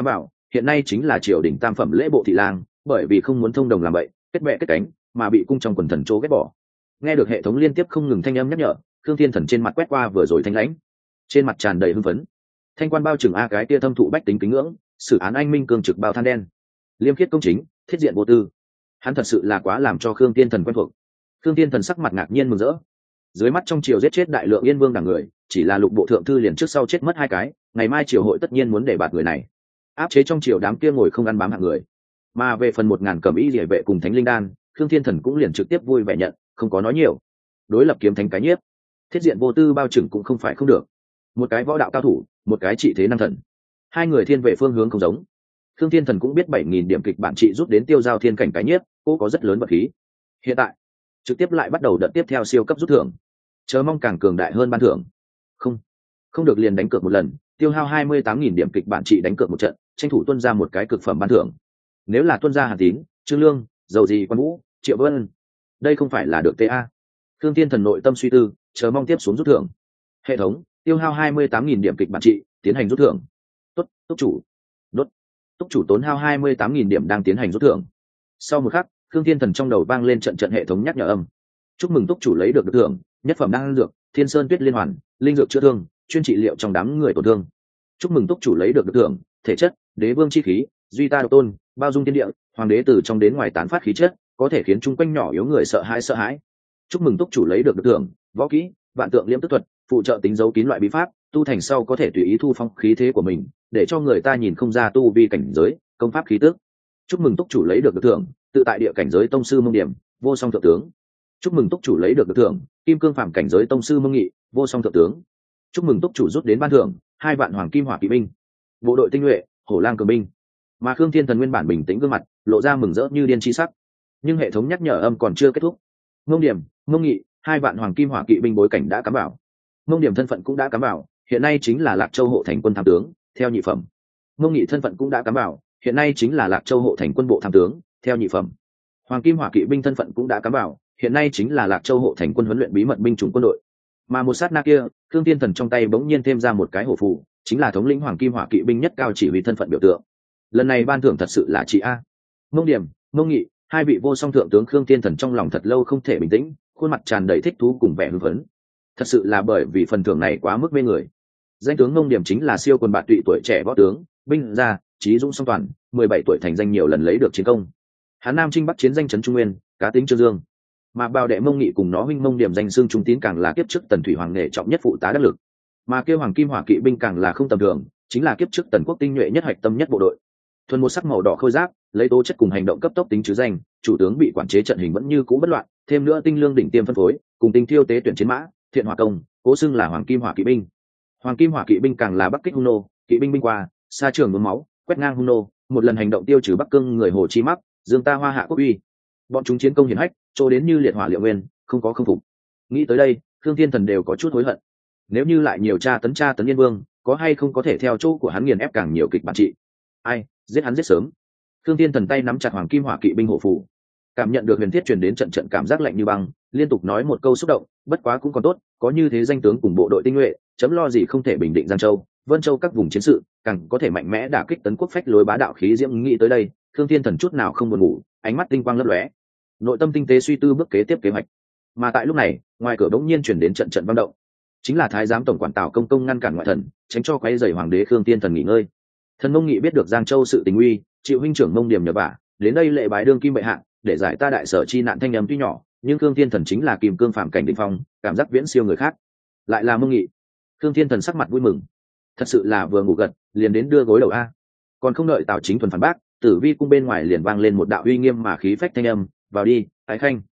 [SPEAKER 1] hiện nay chính là triều đình tam phẩm lễ bộ thị lang, bởi vì không muốn thông đồng làm vậy kết bè kết cánh mà bị cung trong quần thần chỗ ghét bỏ. Nghe được hệ thống liên tiếp không ngừng thanh âm nhắc nhở, Khương Thiên Thần trên mặt quét qua vừa rồi thanh lãnh, trên mặt tràn đầy hưng phấn. Thanh quan bao trừng a cái tia thâm thụ bách tính kính ngưỡng, xử án anh minh cương trực bao than đen, liêm khiết công chính, thiết diện vô tư. Hắn thật sự là quá làm cho Khương Thiên Thần quen thuộc. Khương Thiên Thần sắc mặt ngạc nhiên mừng rỡ. Dưới mắt trong triều giết chết đại lượng yên vương đảng người, chỉ là lục bộ thượng thư liền trước sau chết mất hai cái, ngày mai triều hội tất nhiên muốn để bạt người này, áp chế trong triều đám kia ngồi không ăn bám hạng người. Mà về phần một ngàn cẩm y liễu vệ cùng thánh linh đan, Khương Thiên Thần cũng liền trực tiếp vui vẻ nhận, không có nói nhiều. Đối lập kiếm thánh cái nhiếp, thiết diện vô tư bao trừng cũng không phải không được. Một cái võ đạo cao thủ, một cái trị thế năng thần, hai người thiên về phương hướng không giống. Khương Thiên Thần cũng biết bảy nghìn điểm kịch bản trị rút đến tiêu giao thiên cảnh cái nhiếp, cô có rất lớn vật khí. Hiện tại trực tiếp lại bắt đầu đợt tiếp theo siêu cấp rút thưởng, chờ mong càng cường đại hơn ban thưởng. Không, không được liền đánh cược một lần, tiêu hao hai mươi tám nghìn điểm kịch bản trị đánh cược một trận, tranh thủ tuân ra một cái cực phẩm ban thưởng. Nếu là tuân ra Hàn Tín, Trương Lương, dầu gì Quan Vũ, Triệu Vân, đây không phải là được ta. Khương Thiên Thần nội tâm suy tư, chờ mong tiếp xuống rút thưởng. Hệ thống tiêu hao hai mươi tám nghìn điểm kịch bản trị, tiến hành rút thưởng. Tốt, túc chủ. Đốt. Túc chủ tốn hao hai mươi tám nghìn điểm đang tiến hành rút thưởng. Sau một khắc, Khương Thiên Thần trong đầu vang lên trận trận hệ thống nhắc nhở âm. Chúc mừng túc chủ lấy được được thưởng, nhất phẩm đan dược, Thiên Sơn Tuyết Liên Hoàn, linh dược chữa thương, chuyên trị liệu trong đám người tổn thương. Chúc mừng túc chủ lấy được được thưởng, thể chất, đế vương chi khí, duy ta độc tôn, bao dung thiên địa, hoàng đế từ trong đến ngoài tán phát khí chất, có thể khiến chung quanh nhỏ yếu người sợ hãi sợ hãi. Chúc mừng túc chủ lấy được được thưởng, võ kỹ, vạn tượng liễm tức thuật, phụ trợ tính dấu kín loại bí pháp, tu thành sau có thể tùy ý thu phong khí thế của mình, để cho người ta nhìn không ra tu vi cảnh giới, công pháp khí tức. Chúc mừng túc chủ lấy được được thưởng, tự tại địa cảnh giới tông sư mông điểm, vô song thượng tướng. Chúc mừng túc chủ lấy được được thưởng, kim cương phàm cảnh giới tông sư mông nghị, vô song thượng tướng. Chúc mừng túc chủ rút đến ban thưởng, hai vạn hoàng kim hỏa kỵ binh, bộ đội tinh nhuệ, hổ lang cường binh. Mà Khương Thiên Thần nguyên bản bình tĩnh gương mặt lộ ra mừng rỡ như điên chi sắc, nhưng hệ thống nhắc nhở âm còn chưa kết thúc. Mông điểm, mông nghị, hai vạn hoàng kim hỏa kỵ binh bối cảnh đã cắm vào. Mông điểm thân phận cũng đã cắm vào, hiện nay chính là Lạc Châu hộ thành quân tham tướng, theo nhị phẩm. Mông nghị thân phận cũng đã cắm vào, hiện nay chính là Lạc Châu hộ thành quân bộ tham tướng, theo nhị phẩm. Hoàng kim hỏa kỵ binh thân phận cũng đã cắm vào, hiện nay chính là Lạc Châu hộ thành quân huấn luyện bí mật binh chủng quân đội. Mà một sát na kia, Khương Thiên Thần trong tay bỗng nhiên thêm ra một cái hổ phù, chính là thống lĩnh hoàng kim hỏa kỵ binh nhất cao chỉ huy thân phận biểu tượng. Lần này ban thưởng thật sự là chị a. Mông điểm, mông nghị, hai vị vô song thượng tướng. Khương Thiên Thần trong lòng thật lâu không thể bình tĩnh, khuôn mặt tràn đầy thích thú cùng vẻ hưng phấn. Thật sự là bởi vì phần thưởng này quá mức mê người. Danh tướng mông điểm chính là siêu quần bạt tụy tuổi trẻ võ tướng, binh gia, trí dũng song toàn, mười bảy tuổi thành danh nhiều lần lấy được chiến công. Hán Nam chinh bắc chiến danh chấn Trung Nguyên, cá tính Trương Dương. Mà bào đệ mông nghị cùng nó huynh mông điểm danh xương trung tín càng là kiếp trước tần thủy hoàng nghệ trọng nhất phụ tá đắc lực. Mà kêu hoàng kim hỏa kỵ binh càng là không tầm thường, chính là kiếp trước tần quốc tinh nhuệ nhất hạch tâm nhất bộ đội. Thuần một sắc màu đỏ khôi giáp, lấy tố chất cùng hành động cấp tốc tính chứ danh, chủ tướng bị quản chế trận hình vẫn như cũ bất loạn, thêm nữa tinh lương đỉnh tiêm phân phối, cùng tinh thiêu tế tuyển chiến mã, thiện hỏa công, cố xưng là hoàng kim hỏa kỵ binh. Hoàng kim hỏa kỵ binh càng là bắc kích hung nô, kỵ binh binh qua, xa trường mướm máu, quét ngang hung nô, một lần hành động tiêu trừ bắc cương người hồ chi mắc, dương ta hoa hạ quốc uy. Bọn chúng chiến công hiển hách, trô đến như liệt hỏa liệu nguyên, không có không phục. Nghĩ tới đây, Khương Thiên Thần đều có chút hối hận. Nếu như lại nhiều tra tấn tra tấn Yên Vương, có hay không có thể theo chỗ của hắn nghiền ép càng nhiều kịch bản trị. Ai, giết hắn giết sớm. Khương Thiên Thần tay nắm chặt hoàng kim hỏa kỵ binh hộ phù, cảm nhận được huyền thiết truyền đến trận trận cảm giác lạnh như băng, liên tục nói một câu xúc động, bất quá cũng còn tốt, có như thế danh tướng cùng bộ đội tinh nhuệ, chấm lo gì không thể bình định Giang Châu, Vân Châu các vùng chiến sự, càng có thể mạnh mẽ đả kích tấn quốc phách lối bá đạo khí diễm. Nghĩ tới đây, Khương Thiên Thần chút nào không buồn ngủ, ánh mắt tinh quang lấp lóe, nội tâm tinh tế suy tư bước kế tiếp kế hoạch. Mà tại lúc này, ngoài cửa bỗng nhiên truyền đến trận trận vang động, chính là thái giám tổng quản Tào Công Công ngăn cản ngoại thần, tránh cho quấy rầy hoàng đế Khương Thiên Thần nghỉ ngơi. Thần Mông Nghị biết được Giang Châu sự tình uy, chịu huynh trưởng Mông Điểm nhờ vả, đến đây lệ bái đương kim bệ hạ, để giải ta đại sở chi nạn. Thanh âm tuy nhỏ, nhưng Khương Thiên Thần chính là kim cương phạm cảnh đỉnh phong, cảm giác viễn siêu người khác. Lại là Mông Nghị. Khương Thiên Thần sắc mặt vui mừng, thật sự là vừa ngủ gật, liền đến đưa gối đầu a. Còn không đợi Tào Chính Thuần phản bác, Tử Vi cung bên ngoài liền vang lên một đạo uy nghiêm mà khí phách thanh âm, vào đi, Ái Khanh.